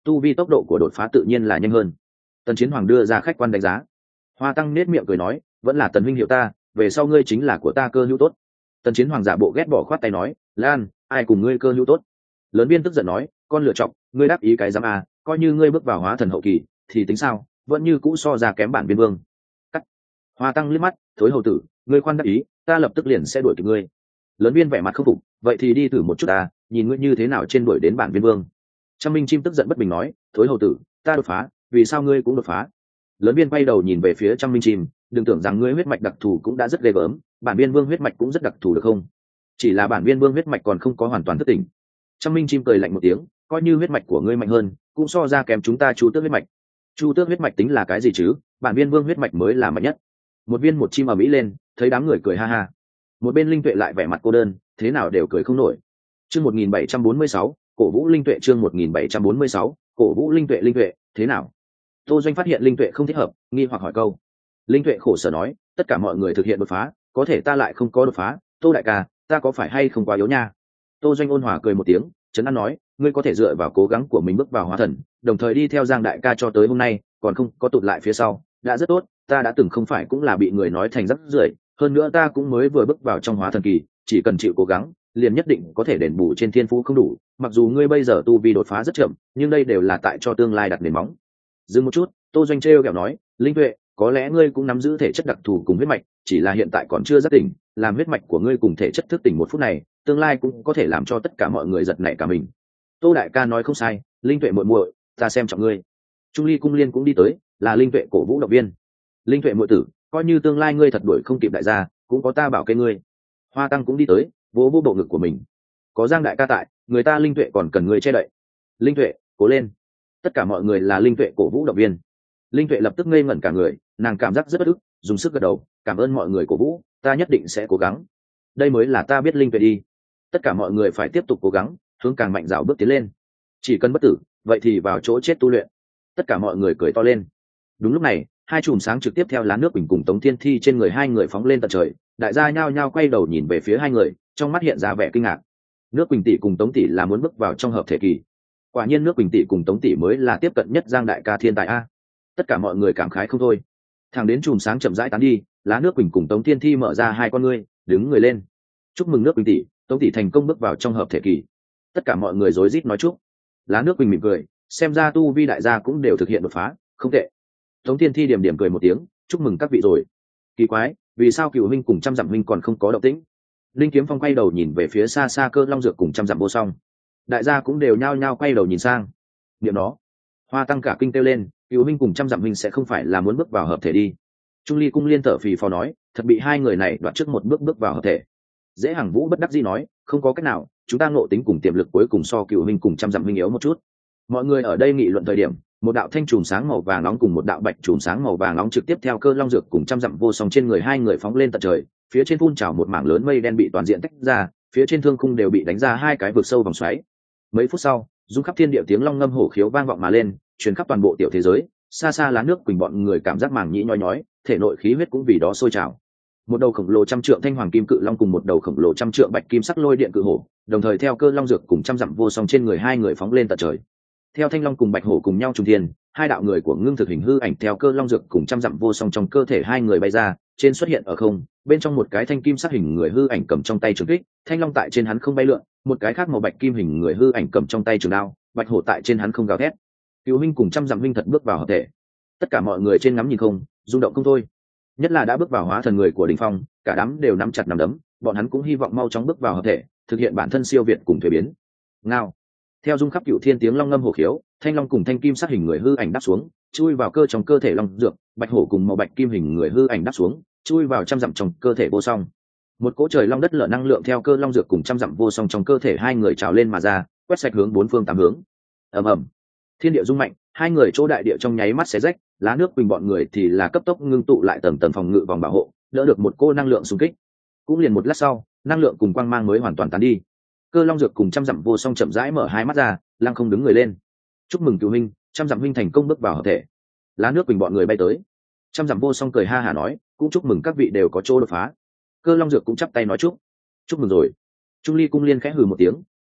A: tu vi tốc độ của đột phá tự nhiên là nhanh hơn. Tần Chiến Hoàng đưa ra khách quan đánh giá. Hoa Tăng nết miệng cười nói, vẫn là Tần huynh hiệu ta, về sau ngươi chính là của ta cơ hữu tốt. Tần Chiến Hoàng giả bộ ghét bỏ khoát tay nói, Lan, ai cùng ngươi cơ hữu tốt? Lớn Biên tức giận nói, con lựa chọc, ngươi đáp ý cái dám à, coi như ngươi bước vào hóa thần hậu kỳ thì tính sao, vẫn như cũ so ra kém bản Biên Vương. Cắt. Hoa Tăng liếc mắt, thối hầu tử, ngươi khoan đắc ý, ta lập tức liền sẽ đuổi kịp ngươi. Lớn Biên vẻ mặt không phục, vậy thì đi thử một chút ta, nhìn ngươi như thế nào trên đuổi đến bản Biên Vương. Trăm Minh Chim tức giận bất bình nói, thối hầu tử, ta đột phá, vì sao ngươi cũng đột phá? Lớn Biên quay đầu nhìn về phía Trăm Minh Chim, đừng tưởng rằng ngươi huyết mạch đặc thù cũng đã rất ghê gớm, bản Biên Vương huyết mạch cũng rất đặc thù được không? Chỉ là bản Biên Vương huyết mạch còn không có hoàn toàn thức tỉnh. Trăm Minh Chim cười lạnh một tiếng, coi như huyết mạch của ngươi mạnh hơn, cũng so ra kém chúng ta Chu Tước huyết mạch. Chu Tước huyết mạch tính là cái gì chứ? Bản Biên Vương huyết mạch mới là mạnh nhất. Một viên một chim ở mỹ lên, thấy đám người cười ha ha. Một bên Linh Tuệ lại vẻ mặt cô đơn, thế nào đều cười không nổi. Chương 1746, cổ vũ Linh Tuệ. Chương 1746, cổ vũ Linh Tuệ, thế nào? Tô Doanh phát hiện Linh Tuệ không thích hợp, nghi hoặc hỏi câu. Linh Tuệ khổ sở nói, tất cả mọi người thực hiện đột phá, có thể ta lại không có đột phá. Tô đại ca, ta có phải hay không quá yếu nha? Tô Doanh ôn hòa cười một tiếng, trấn an nói, ngươi có thể dựa vào cố gắng của mình bước vào hóa thần, đồng thời đi theo Giang đại ca cho tới hôm nay, còn không có tụt lại phía sau, đã rất tốt. Ta đã từng không phải cũng là bị người nói thành rắc rưởi, hơn nữa ta cũng mới vừa bước vào trong hóa thần kỳ, chỉ cần chịu cố gắng, liền nhất định có thể đền bù trên thiên phú không đủ. Mặc dù ngươi bây giờ tu vi đột phá rất chậm, nhưng đây đều là tại cho tương lai đặt nền móng. Dừng một chút, Tô Doanh trêu ghẹo nói, Linh Tuệ, có lẽ ngươi cũng nắm giữ thể chất đặc thù cùng huyết mạch, chỉ là hiện tại còn chưa giác tỉnh, làm huyết mạch của ngươi cùng thể chất thức tỉnh một phút này, tương lai cũng có thể làm cho tất cả mọi người giật nảy cả mình. Tô đại ca nói không sai, Linh Tuệ muội muội, ta xem trọng ngươi. Trung Ly Cung Liên cũng đi tới, là Linh Tuệ cổ vũ động viên. Linh Tuệ muội tử, coi như tương lai ngươi thật đuổi không kịp đại gia, cũng có ta bảo kê ngươi. Hoa Tăng cũng đi tới, vỗ vỗ bộ ngực của mình. Có Giang đại ca tại, người ta Linh Tuệ còn cần ngươi che đậy. Linh Tuệ, cố lên. Tất cả mọi người là Linh Tuệ cổ vũ động viên. Linh Tuệ lập tức ngây ngẩn cả người, nàng cảm giác rất bất ức, dùng sức gật đầu, cảm ơn mọi người cổ vũ, ta nhất định sẽ cố gắng. Đây mới là ta biết Linh Tuệ đi. Tất cả mọi người phải tiếp tục cố gắng, hướng càng mạnh dạo bước tiến lên. Chỉ cần bất tử, vậy thì vào chỗ chết tu luyện. Tất cả mọi người cười to lên. Đúng lúc này, hai chùm sáng trực tiếp theo lá nước bình cùng Tống Thiên Thi trên người hai người phóng lên tận trời, đại gia nhao nhao quay đầu nhìn về phía hai người, trong mắt hiện ra vẻ kinh ngạc. Nước Quỳnh tỷ cùng Tống tỷ là muốn bước vào trong hợp thể kỳ. Quả nhiên nước Quỳnh tỷ cùng Tống tỷ mới là tiếp cận nhất Giang đại ca thiên tài a. Tất cả mọi người cảm khái không thôi. Thẳng đến chùm sáng chậm rãi tán đi, lá nước Quỳnh cùng Tống Thiên Thi mở ra hai con ngươi, đứng người lên. Chúc mừng nước Quỳnh tỷ, Tống tỷ thành công bước vào trong hợp thể kỳ. Tất cả mọi người rối rít nói chúc. Lá nước Quỳnh mỉm cười, xem ra tu vi đại gia cũng đều thực hiện đột phá, không tệ. Tống Thiên Thi điểm điểm cười một tiếng, chúc mừng các vị rồi. Kỳ quái, vì sao Cửu huynh cùng Trăm Dặm huynh còn không có động tĩnh? Linh Kiếm Phong quay đầu nhìn về phía xa xa Cơ Long Dược cùng Trăm Dặm Vô Song. Đại gia cũng đều nhao nhao quay đầu nhìn sang. Niệm đó, Hoa Tăng cả kinh kêu lên, Cửu huynh cùng Trăm Dặm huynh sẽ không phải là muốn bước vào hợp thể đi? Trung Ly Cung Liên thở phì phò nói, thật bị hai người này đoạt trước một bước vào hợp thể. Dễ Hằng Vũ bất đắc dĩ nói, không có cách nào, chúng ta ngộ tính cùng tiềm lực cuối cùng so Cửu huynh cùng Trăm Dặm huynh yếu một chút. Mọi người ở đây nghị luận thời điểm, một đạo thanh chùm sáng màu vàng nóng cùng một đạo bạch chùm sáng màu vàng nóng trực tiếp theo Cơ Long Dược cùng Trăm Dặm Vô Song trên người hai người phóng lên tận trời, phía trên phun trào một mảng lớn mây đen bị toàn diện tách ra, phía trên thương khung đều bị đánh ra hai cái vực sâu vòng xoáy. Mấy phút sau, rung khắp thiên địa tiếng long ngâm hổ khiếu vang vọng mà lên, truyền khắp toàn bộ tiểu thế giới, xa xa lá nước quỳnh bọn người cảm giác màng nhĩ nhói nhói, thể nội khí huyết cũng vì đó sôi trào. Một đầu khổng lồ trăm trượng thanh hoàng kim cự long cùng một đầu khổng lồ trăm trượng bạch kim sắc lôi điện cự hổ, đồng thời theo Cơ Long Dược cùng Trăm Dặm Vô Song trên người hai người phóng lên tận trời. Theo thanh long cùng bạch hổ cùng nhau trùng thiên, hai đạo người của ngưng thực hình hư ảnh theo Cơ Long Dược cùng Trăm Dặm Vô Song trong cơ thể hai người bay ra, trên xuất hiện ở không, bên trong một cái thanh kim sắc hình người hư ảnh cầm trong tay trường kích, thanh long tại trên hắn không bay lượn, một cái khác màu bạch kim hình người hư ảnh cầm trong tay trường đao, bạch hổ tại trên hắn không gào thét. Cửu huynh cùng Trăm Dặm huynh thật bước vào hợp thể. Tất cả mọi người trên ngắm nhìn không, rung động không thôi. Nhất là đã bước vào hóa thần người của Đỉnh Phong, cả đám đều nắm chặt nắm đấm, bọn hắn cũng hy vọng mau chóng bước vào hợp thể, thực hiện bản thân siêu việt cùng thuế biến. Ngao. Theo dung khắp cửu thiên tiếng long ngâm hổ khiếu, thanh long cùng thanh kim sắc hình người hư ảnh đáp xuống, chui vào cơ trong cơ thể long dược, bạch hổ cùng màu bạch kim hình người hư ảnh đáp xuống, chui vào Trăm Dặm trong cơ thể Vô Song. Một cỗ trời long đất lở năng lượng theo Cơ Long Dược cùng Trăm Dặm Vô Song trong cơ thể hai người trào lên mà ra, quét sạch hướng bốn phương tám hướng. Ầm ầm, thiên địa rung mạnh, hai người chỗ đại địa trong nháy mắt xé rách, lá nước quỳnh bọn người thì là cấp tốc ngưng tụ lại tầng tầng phòng ngự vòng bảo hộ, đỡ được một cỗ năng lượng xung kích. Cũng liền một lát sau, năng lượng cùng quang mang mới hoàn toàn tán đi. Cơ Long Dược cùng Trăm Dặm Vô Song chậm rãi mở hai mắt ra, lăng không đứng người lên. Chúc mừng Cửu huynh, Trăm Dặm huynh thành công bước vào hợp thể. Lá nước quỳnh bọn người bay tới. Trăm Dặm Vô Song cười ha hả nói, cũng chúc mừng các vị đều có chỗ đột phá. Cơ Long Dược cũng chắp tay nói chúc mừng rồi. Trung Ly Cung Liên khẽ hừ một tiếng,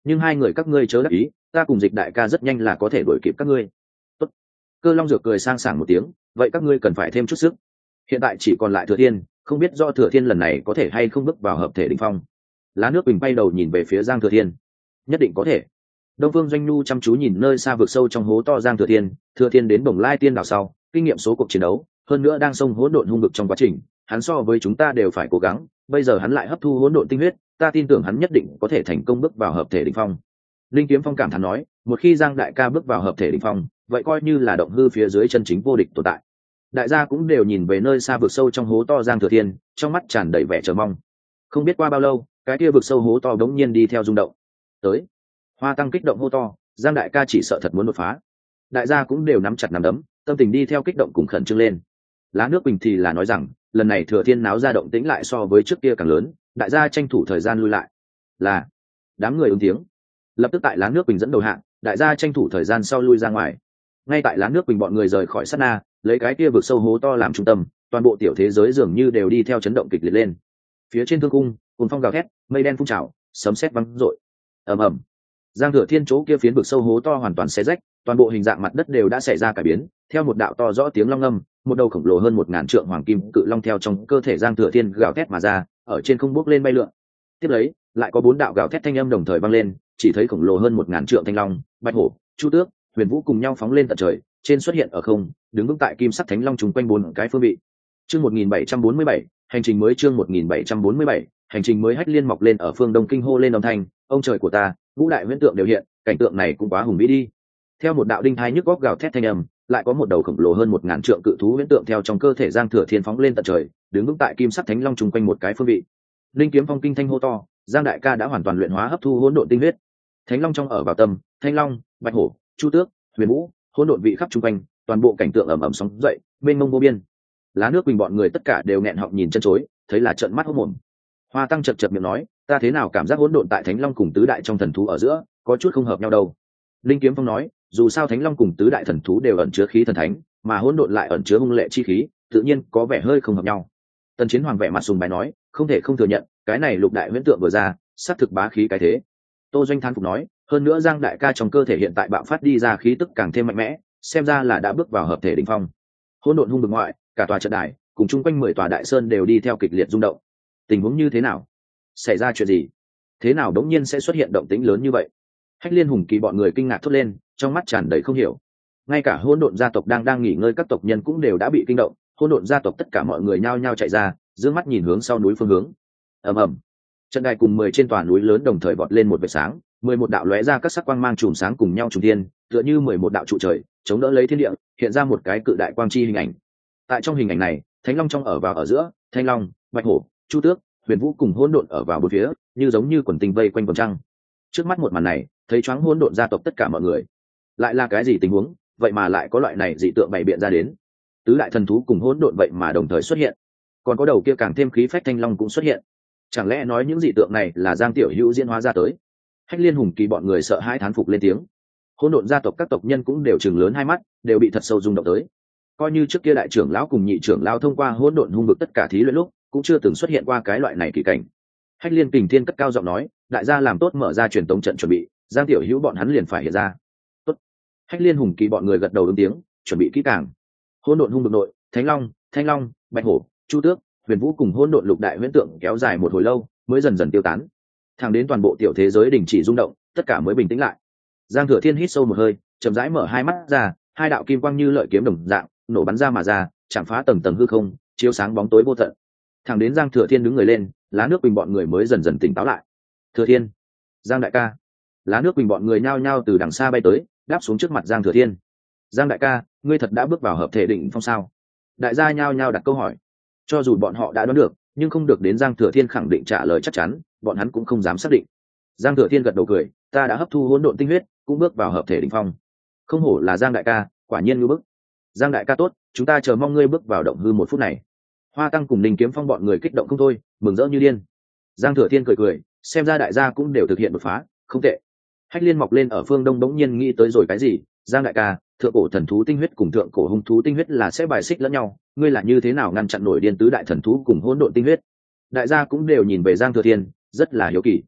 A: nhưng hai người các ngươi chớ đắc ý, ta cùng Dịch đại ca rất nhanh là có thể đuổi kịp các ngươi. Tốt. Cơ Long Dược cười sang sảng một tiếng, vậy các ngươi cần phải thêm chút sức. Hiện tại chỉ còn lại Thừa Thiên, không biết do Thừa Thiên lần này có thể hay không bước vào hợp thể đỉnh phong. Lá Nước Bình bay đầu nhìn về phía Giang Thừa Thiên. Nhất định có thể. Đông Phương Doanh Nhu chăm chú nhìn nơi xa vực sâu trong hố to Giang Thừa Thiên, Thừa Thiên đến Bồng Lai Tiên đảo sau, kinh nghiệm số cuộc chiến đấu, hơn nữa đang xông hỗn độn hung vực trong quá trình, hắn so với chúng ta đều phải cố gắng, bây giờ hắn lại hấp thu hỗn độn tinh huyết, ta tin tưởng hắn nhất định có thể thành công bước vào hợp thể đỉnh phong. Linh Kiếm Phong cảm thán nói, một khi Giang đại ca bước vào hợp thể đỉnh phong, vậy coi như là động hư phía dưới chân chính vô địch tồn tại. Đại gia cũng đều nhìn về nơi xa vực sâu trong hố to Giang Thừa Thiên, trong mắt tràn đầy vẻ chờ mong. Không biết qua bao lâu, cái kia vực sâu hố to đống nhiên đi theo rung động. Tới. Hoa Tăng kích động hô to, Giang đại ca chỉ sợ thật muốn đột phá. Đại gia cũng đều nắm chặt nắm đấm, tâm tình đi theo kích động cùng khẩn trương lên. Lá Nước Bình thì là nói rằng, lần này Thừa Thiên náo ra động tĩnh lại so với trước kia càng lớn, đại gia tranh thủ thời gian lui lại. Là. Đám người ứng tiếng. Lập tức tại Lá Nước Bình dẫn đầu hạng, đại gia tranh thủ thời gian sau lui ra ngoài. Ngay tại Lá Nước Bình bọn người rời khỏi sát na, lấy cái kia vực sâu hố to làm trung tâm, toàn bộ tiểu thế giới dường như đều đi theo chấn động kịch liệt lên. Phía trên thương cung, cuồng phong gào thét, mây đen phun trào, sấm sét vang rội. Ầm ầm. Giang Thừa Thiên chỗ kia phiến vực sâu hố to hoàn toàn xé rách, toàn bộ hình dạng mặt đất đều đã xảy ra cải biến, theo một đạo to rõ tiếng long ngâm, một đầu khổng lồ hơn 1000 trượng hoàng kim cự long theo trong cơ thể Giang Thừa Thiên gào thét mà ra, ở trên không bước lên bay lượn. Tiếp lấy, lại có 4 đạo gào thét thanh âm đồng thời vang lên, chỉ thấy khổng lồ hơn 1000 trượng thanh long, bạch hổ, chu tước, huyền vũ cùng nhau phóng lên tận trời, trên xuất hiện ở không, đứng vững tại kim sắc thánh long trùng quanh 4 cái phương vị. Chương 1747, hành trình mới chương 1747, hành trình mới Hách Liên mọc lên ở phương đông kinh hô lên âm thanh, ông trời của ta, ngũ đại huyễn tượng đều hiện, cảnh tượng này cũng quá hùng vĩ đi. Theo một đạo đinh thai nhức góc gào thét thanh âm, lại có một đầu khổng lồ hơn 1000 trượng cự thú huyễn tượng theo trong cơ thể Giang Thừa Thiên phóng lên tận trời, đứng vững tại kim sắc thánh long trùng quanh một cái phương vị. Linh Kiếm Phong kinh thanh hô to, Giang đại ca đã hoàn toàn luyện hóa hấp thu hỗn độn tinh huyết. Thánh long trong ở vào tâm, thanh long, bạch hổ, chu tước, huyền vũ, hỗn độn vị khắp chung quanh, toàn bộ cảnh tượng ầm ầm sóng dậy, mênh mông vô biên. Lá Nước Bình bọn người tất cả đều nghẹn họng nhìn chân chối, thấy là trợn mắt hốt mồm. Hoa Tăng chật chật miệng nói, ta thế nào cảm giác hỗn độn tại Thánh Long cùng tứ đại trong thần thú ở giữa, có chút không hợp nhau đâu. Linh Kiếm Phong nói, dù sao Thánh Long cùng tứ đại thần thú đều ẩn chứa khí thần thánh, mà hỗn độn lại ẩn chứa hung lệ chi khí, tự nhiên có vẻ hơi không hợp nhau. Tần Chiến Hoàng vẻ mặt sùng bái nói, không thể không thừa nhận, cái này lục đại huyễn tượng vừa ra, sát thực bá khí cái thế. Tô Doanh thán phục nói, hơn nữa Giang đại ca trong cơ thể hiện tại bạo phát đi ra khí tức càng thêm mạnh mẽ, xem ra là đã bước vào hợp thể đỉnh phong. Hỗn độn hung vực ngoại, cả tòa trận đài, cùng chung quanh 10 tòa đại sơn đều đi theo kịch liệt rung động. Tình huống như thế nào? Xảy ra chuyện gì? Thế nào đống nhiên sẽ xuất hiện động tĩnh lớn như vậy? Hách Liên Hùng Kỳ bọn người kinh ngạc thốt lên, trong mắt tràn đầy không hiểu. Ngay cả Hỗn Độn gia tộc đang nghỉ ngơi các tộc nhân cũng đều đã bị kinh động, Hỗn Độn gia tộc tất cả mọi người nhao nhao chạy ra, dương mắt nhìn hướng sau núi phương hướng. Ầm ầm. Trận đài cùng 10 trên tòa núi lớn đồng thời vọt lên một vệt sáng, 11 đạo lóe ra các sắc quang mang chùm sáng cùng nhau trùng thiên, tựa như 11 đạo trụ trời, chống đỡ lấy thiên địa, hiện ra một cái cự đại quang chi hình ảnh. Tại trong hình ảnh này, Thánh Long trong ở vào ở giữa, Thanh Long, Bạch Hổ, Chu Tước, Huyền Vũ cùng Hỗn Độn ở vào bốn phía, như giống như quần tinh vây quanh vầng trăng. Trước mắt một màn này, thấy choáng Hỗn Độn gia tộc tất cả mọi người. Lại là cái gì tình huống, vậy mà lại có loại này dị tượng bày biện ra đến. Tứ đại thần thú cùng Hỗn Độn vậy mà đồng thời xuất hiện. Còn có đầu kia càng thêm khí phách Thanh Long cũng xuất hiện. Chẳng lẽ nói những dị tượng này là Giang Tiểu Hữu diễn hóa ra tới? Hách Liên Hùng Kỳ bọn người sợ hãi thán phục lên tiếng. Hỗn Độn gia tộc các tộc nhân cũng đều trừng lớn hai mắt, đều bị thật sâu rung động tới. Coi như trước kia đại trưởng lão cùng nhị trưởng lão thông qua hỗn độn hung vực tất cả thí luyện lúc, cũng chưa từng xuất hiện qua cái loại này kỳ cảnh. Hách Liên Kình Thiên cất cao giọng nói, đại gia làm tốt mở ra truyền tống trận chuẩn bị, Giang Tiểu Hữu bọn hắn liền phải hiện ra. Tốt. Hách Liên Hùng Kỳ bọn người gật đầu ứng tiếng, chuẩn bị kỹ càng. Hỗn độn hung vực nội, Thánh Long, Thanh Long, Bạch Hổ, Chu Tước, Huyền Vũ cùng hỗn độn lục đại huyễn tượng kéo dài một hồi lâu, mới dần dần tiêu tán. Thẳng đến toàn bộ tiểu thế giới đình chỉ rung động, tất cả mới bình tĩnh lại. Giang Thừa Thiên hít sâu một hơi, chậm rãi mở hai mắt ra, hai đạo kim quang như lợi kiếm đồng dạng nổ bắn ra mà ra, chạm phá tầng tầng hư không, chiếu sáng bóng tối vô tận. Thẳng đến Giang Thừa Thiên đứng người lên, Lá Nước Bình bọn người mới dần dần tỉnh táo lại. Thừa Thiên, Giang đại ca. Lá Nước Bình bọn người nhao nhao từ đằng xa bay tới, đáp xuống trước mặt Giang Thừa Thiên. Giang đại ca, ngươi thật đã bước vào hợp thể đỉnh phong sao? Đại gia nhao nhao đặt câu hỏi. Cho dù bọn họ đã đoán được, nhưng không được đến Giang Thừa Thiên khẳng định trả lời chắc chắn, bọn hắn cũng không dám xác định. Giang Thừa Thiên gật đầu cười, ta đã hấp thu hỗn độn tinh huyết, cũng bước vào hợp thể đỉnh phong. Không hổ là Giang đại ca, quả nhiên ngưu bức. Giang đại ca tốt, chúng ta chờ mong ngươi bước vào động hư một phút này. Hoa Tăng cùng Linh Kiếm Phong bọn người kích động không thôi, mừng rỡ như điên. Giang Thừa Thiên cười cười, xem ra đại gia cũng đều thực hiện đột phá, không tệ. Hách Liên mọc lên ở phương đông bỗng nhiên nghĩ tới rồi cái gì, Giang đại ca, thượng cổ thần thú tinh huyết cùng thượng cổ hung thú tinh huyết là sẽ bài xích lẫn nhau, ngươi là như thế nào ngăn chặn nổi điên tứ đại thần thú cùng hỗn độn tinh huyết? Đại gia cũng đều nhìn về Giang Thừa Thiên, rất là hiếu kỳ.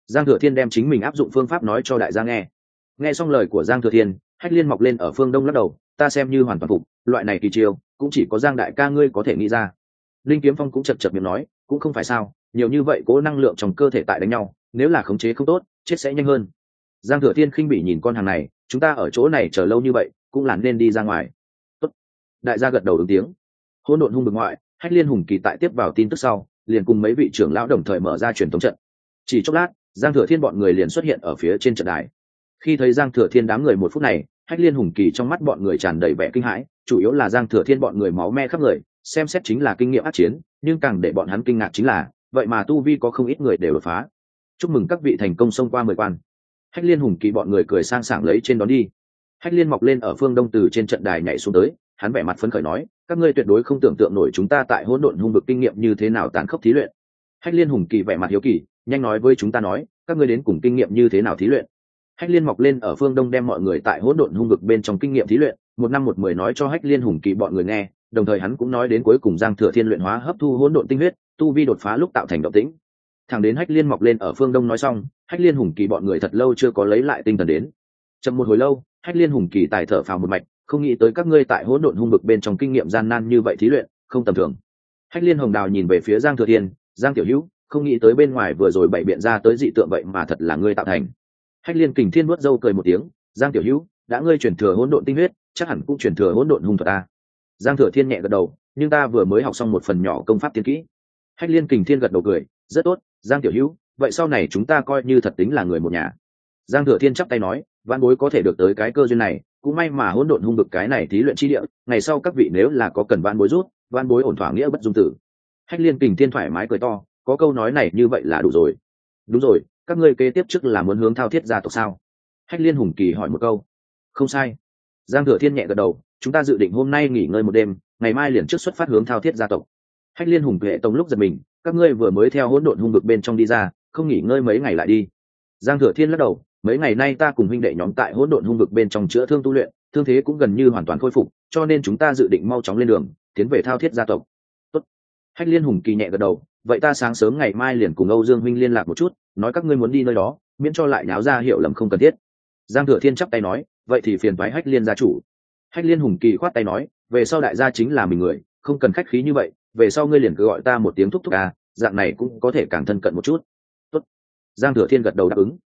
A: Giang Thừa Thiên đem chính mình áp dụng phương pháp nói cho đại gia nghe xong lời của Giang Thừa Thiên, Hách Liên mọc lên ở phương đông lắc đầu, ta xem như hoàn toàn phục, loại này kỳ chiêu cũng chỉ có Giang đại ca ngươi có thể nghĩ ra. Linh Kiếm Phong cũng chật chật miệng nói, cũng không phải sao, nhiều như vậy cố năng lượng trong cơ thể tại đánh nhau, nếu là khống chế không tốt chết sẽ nhanh hơn. Giang Thừa Thiên khinh bỉ nhìn con hàng này, chúng ta ở chỗ này chờ lâu như vậy cũng là nên đi ra ngoài. Tốt. Đại gia gật đầu ứng tiếng. Hỗn độn hung vực ngoại, Hách Liên hùng kỳ tại tiếp vào tin tức sau liền cùng mấy vị trưởng lão đồng thời mở ra truyền thống trận. Chỉ chốc lát, Giang Thừa Thiên bọn người liền xuất hiện ở phía trên trận đài. Khi thấy Giang Thừa Thiên đám người một phút này, Hách Liên hùng kỳ trong mắt bọn người tràn đầy vẻ kinh hãi, chủ yếu là Giang Thừa Thiên bọn người máu me khắp người, xem xét chính là kinh nghiệm ác chiến, nhưng càng để bọn hắn kinh ngạc chính là, vậy mà tu vi có không ít người đều đột phá. Chúc mừng các vị thành công xông qua 10 quan. Hách Liên hùng kỳ bọn người cười sang sảng lấy trên đón đi. Hách Liên mọc lên ở phương đông từ trên trận đài nhảy xuống tới, hắn vẻ mặt phấn khởi nói, các ngươi tuyệt đối không tưởng tượng nổi chúng ta tại hỗn độn hung vực kinh nghiệm như thế nào tàn khốc thí luyện. Hách Liên hùng kỳ vẻ mặt hiếu kỳ, nhanh nói với chúng ta nói, các ngươi đến cùng kinh nghiệm như thế nào thí luyện. Hách Liên mọc lên ở phương đông đem mọi người tại hỗn độn hung vực bên trong kinh nghiệm thí luyện, 1 năm 1 10 nói cho Hách Liên hùng kỳ bọn người nghe, đồng thời hắn cũng nói đến cuối cùng Giang Thừa Thiên luyện hóa hấp thu hỗn độn tinh huyết, tu vi đột phá lúc tạo thành động tĩnh. Thẳng đến Hách Liên mọc lên ở phương đông nói xong, Hách Liên hùng kỳ bọn người thật lâu chưa có lấy lại tinh thần đến. Chậm một hồi lâu, Hách Liên hùng kỳ tài thở phào một mạch, không nghĩ tới các ngươi tại hỗn độn hung vực bên trong kinh nghiệm gian nan như vậy thí luyện, không tầm thường. Hách Liên hồng đào nhìn về phía Giang Thừa Thiên, Giang tiểu hữu, không nghĩ tới bên ngoài vừa rồi bày biện ra tới dị tượng vậy mà thật là ngươi tạo thành. Hách Liên kình thiên nuốt râu cười một tiếng, Giang tiểu hữu, đã ngươi truyền thừa hỗn độn tinh huyết, chắc hẳn cũng truyền thừa hỗn độn hung thuật a. Giang Thừa Thiên nhẹ gật đầu, nhưng ta vừa mới học xong một phần nhỏ công pháp tiên kỹ. Hách Liên kình thiên gật đầu cười, rất tốt, Giang tiểu hữu, vậy sau này chúng ta coi như thật tính là người một nhà. Giang Thừa Thiên chắp tay nói, vãn bối có thể được tới cái cơ duyên này, cũng may mà hỗn độn hung vực cái này thí luyện chi địa, ngày sau các vị nếu là có cần vãn bối rút, vãn bối ổn thỏa nghĩa bất dung tử. Hách Liên kình thiên thoải mái cười to, có câu nói này như vậy là đủ rồi. Đúng rồi, các ngươi kế tiếp trước là muốn hướng Thao Thiết gia tộc sao? Hách Liên hùng kỳ hỏi một câu. Không sai. Giang Thừa Thiên nhẹ gật đầu, chúng ta dự định hôm nay nghỉ ngơi một đêm, ngày mai liền trước xuất phát hướng Thao Thiết gia tộc. Hách Liên hùng tuệ tông lúc giật mình, các ngươi vừa mới theo hỗn độn hung vực bên trong đi ra, không nghỉ ngơi mấy ngày lại đi. Giang Thừa Thiên lắc đầu, mấy ngày nay ta cùng huynh đệ nhóm tại hỗn độn hung vực bên trong chữa thương tu luyện, thương thế cũng gần như hoàn toàn khôi phục, cho nên chúng ta dự định mau chóng lên đường, tiến về Thao Thiết gia tộc. Tốt. Hách Liên hùng kỳ nhẹ gật đầu, vậy ta sáng sớm ngày mai liền cùng Âu Dương huynh liên lạc một chút, nói các ngươi muốn đi nơi đó, miễn cho lại nháo ra hiểu lầm không cần thiết. Giang Thừa Thiên chắp tay nói, vậy thì phiền toái Hách Liên gia chủ. Hách Liên hùng kỳ khoát tay nói, về sau đại gia chính là mình người, không cần khách khí như vậy, về sau ngươi liền cứ gọi ta một tiếng thúc thúc à, dạng này cũng có thể càng thân cận một chút. Tốt. Giang Thừa Thiên gật đầu đáp ứng.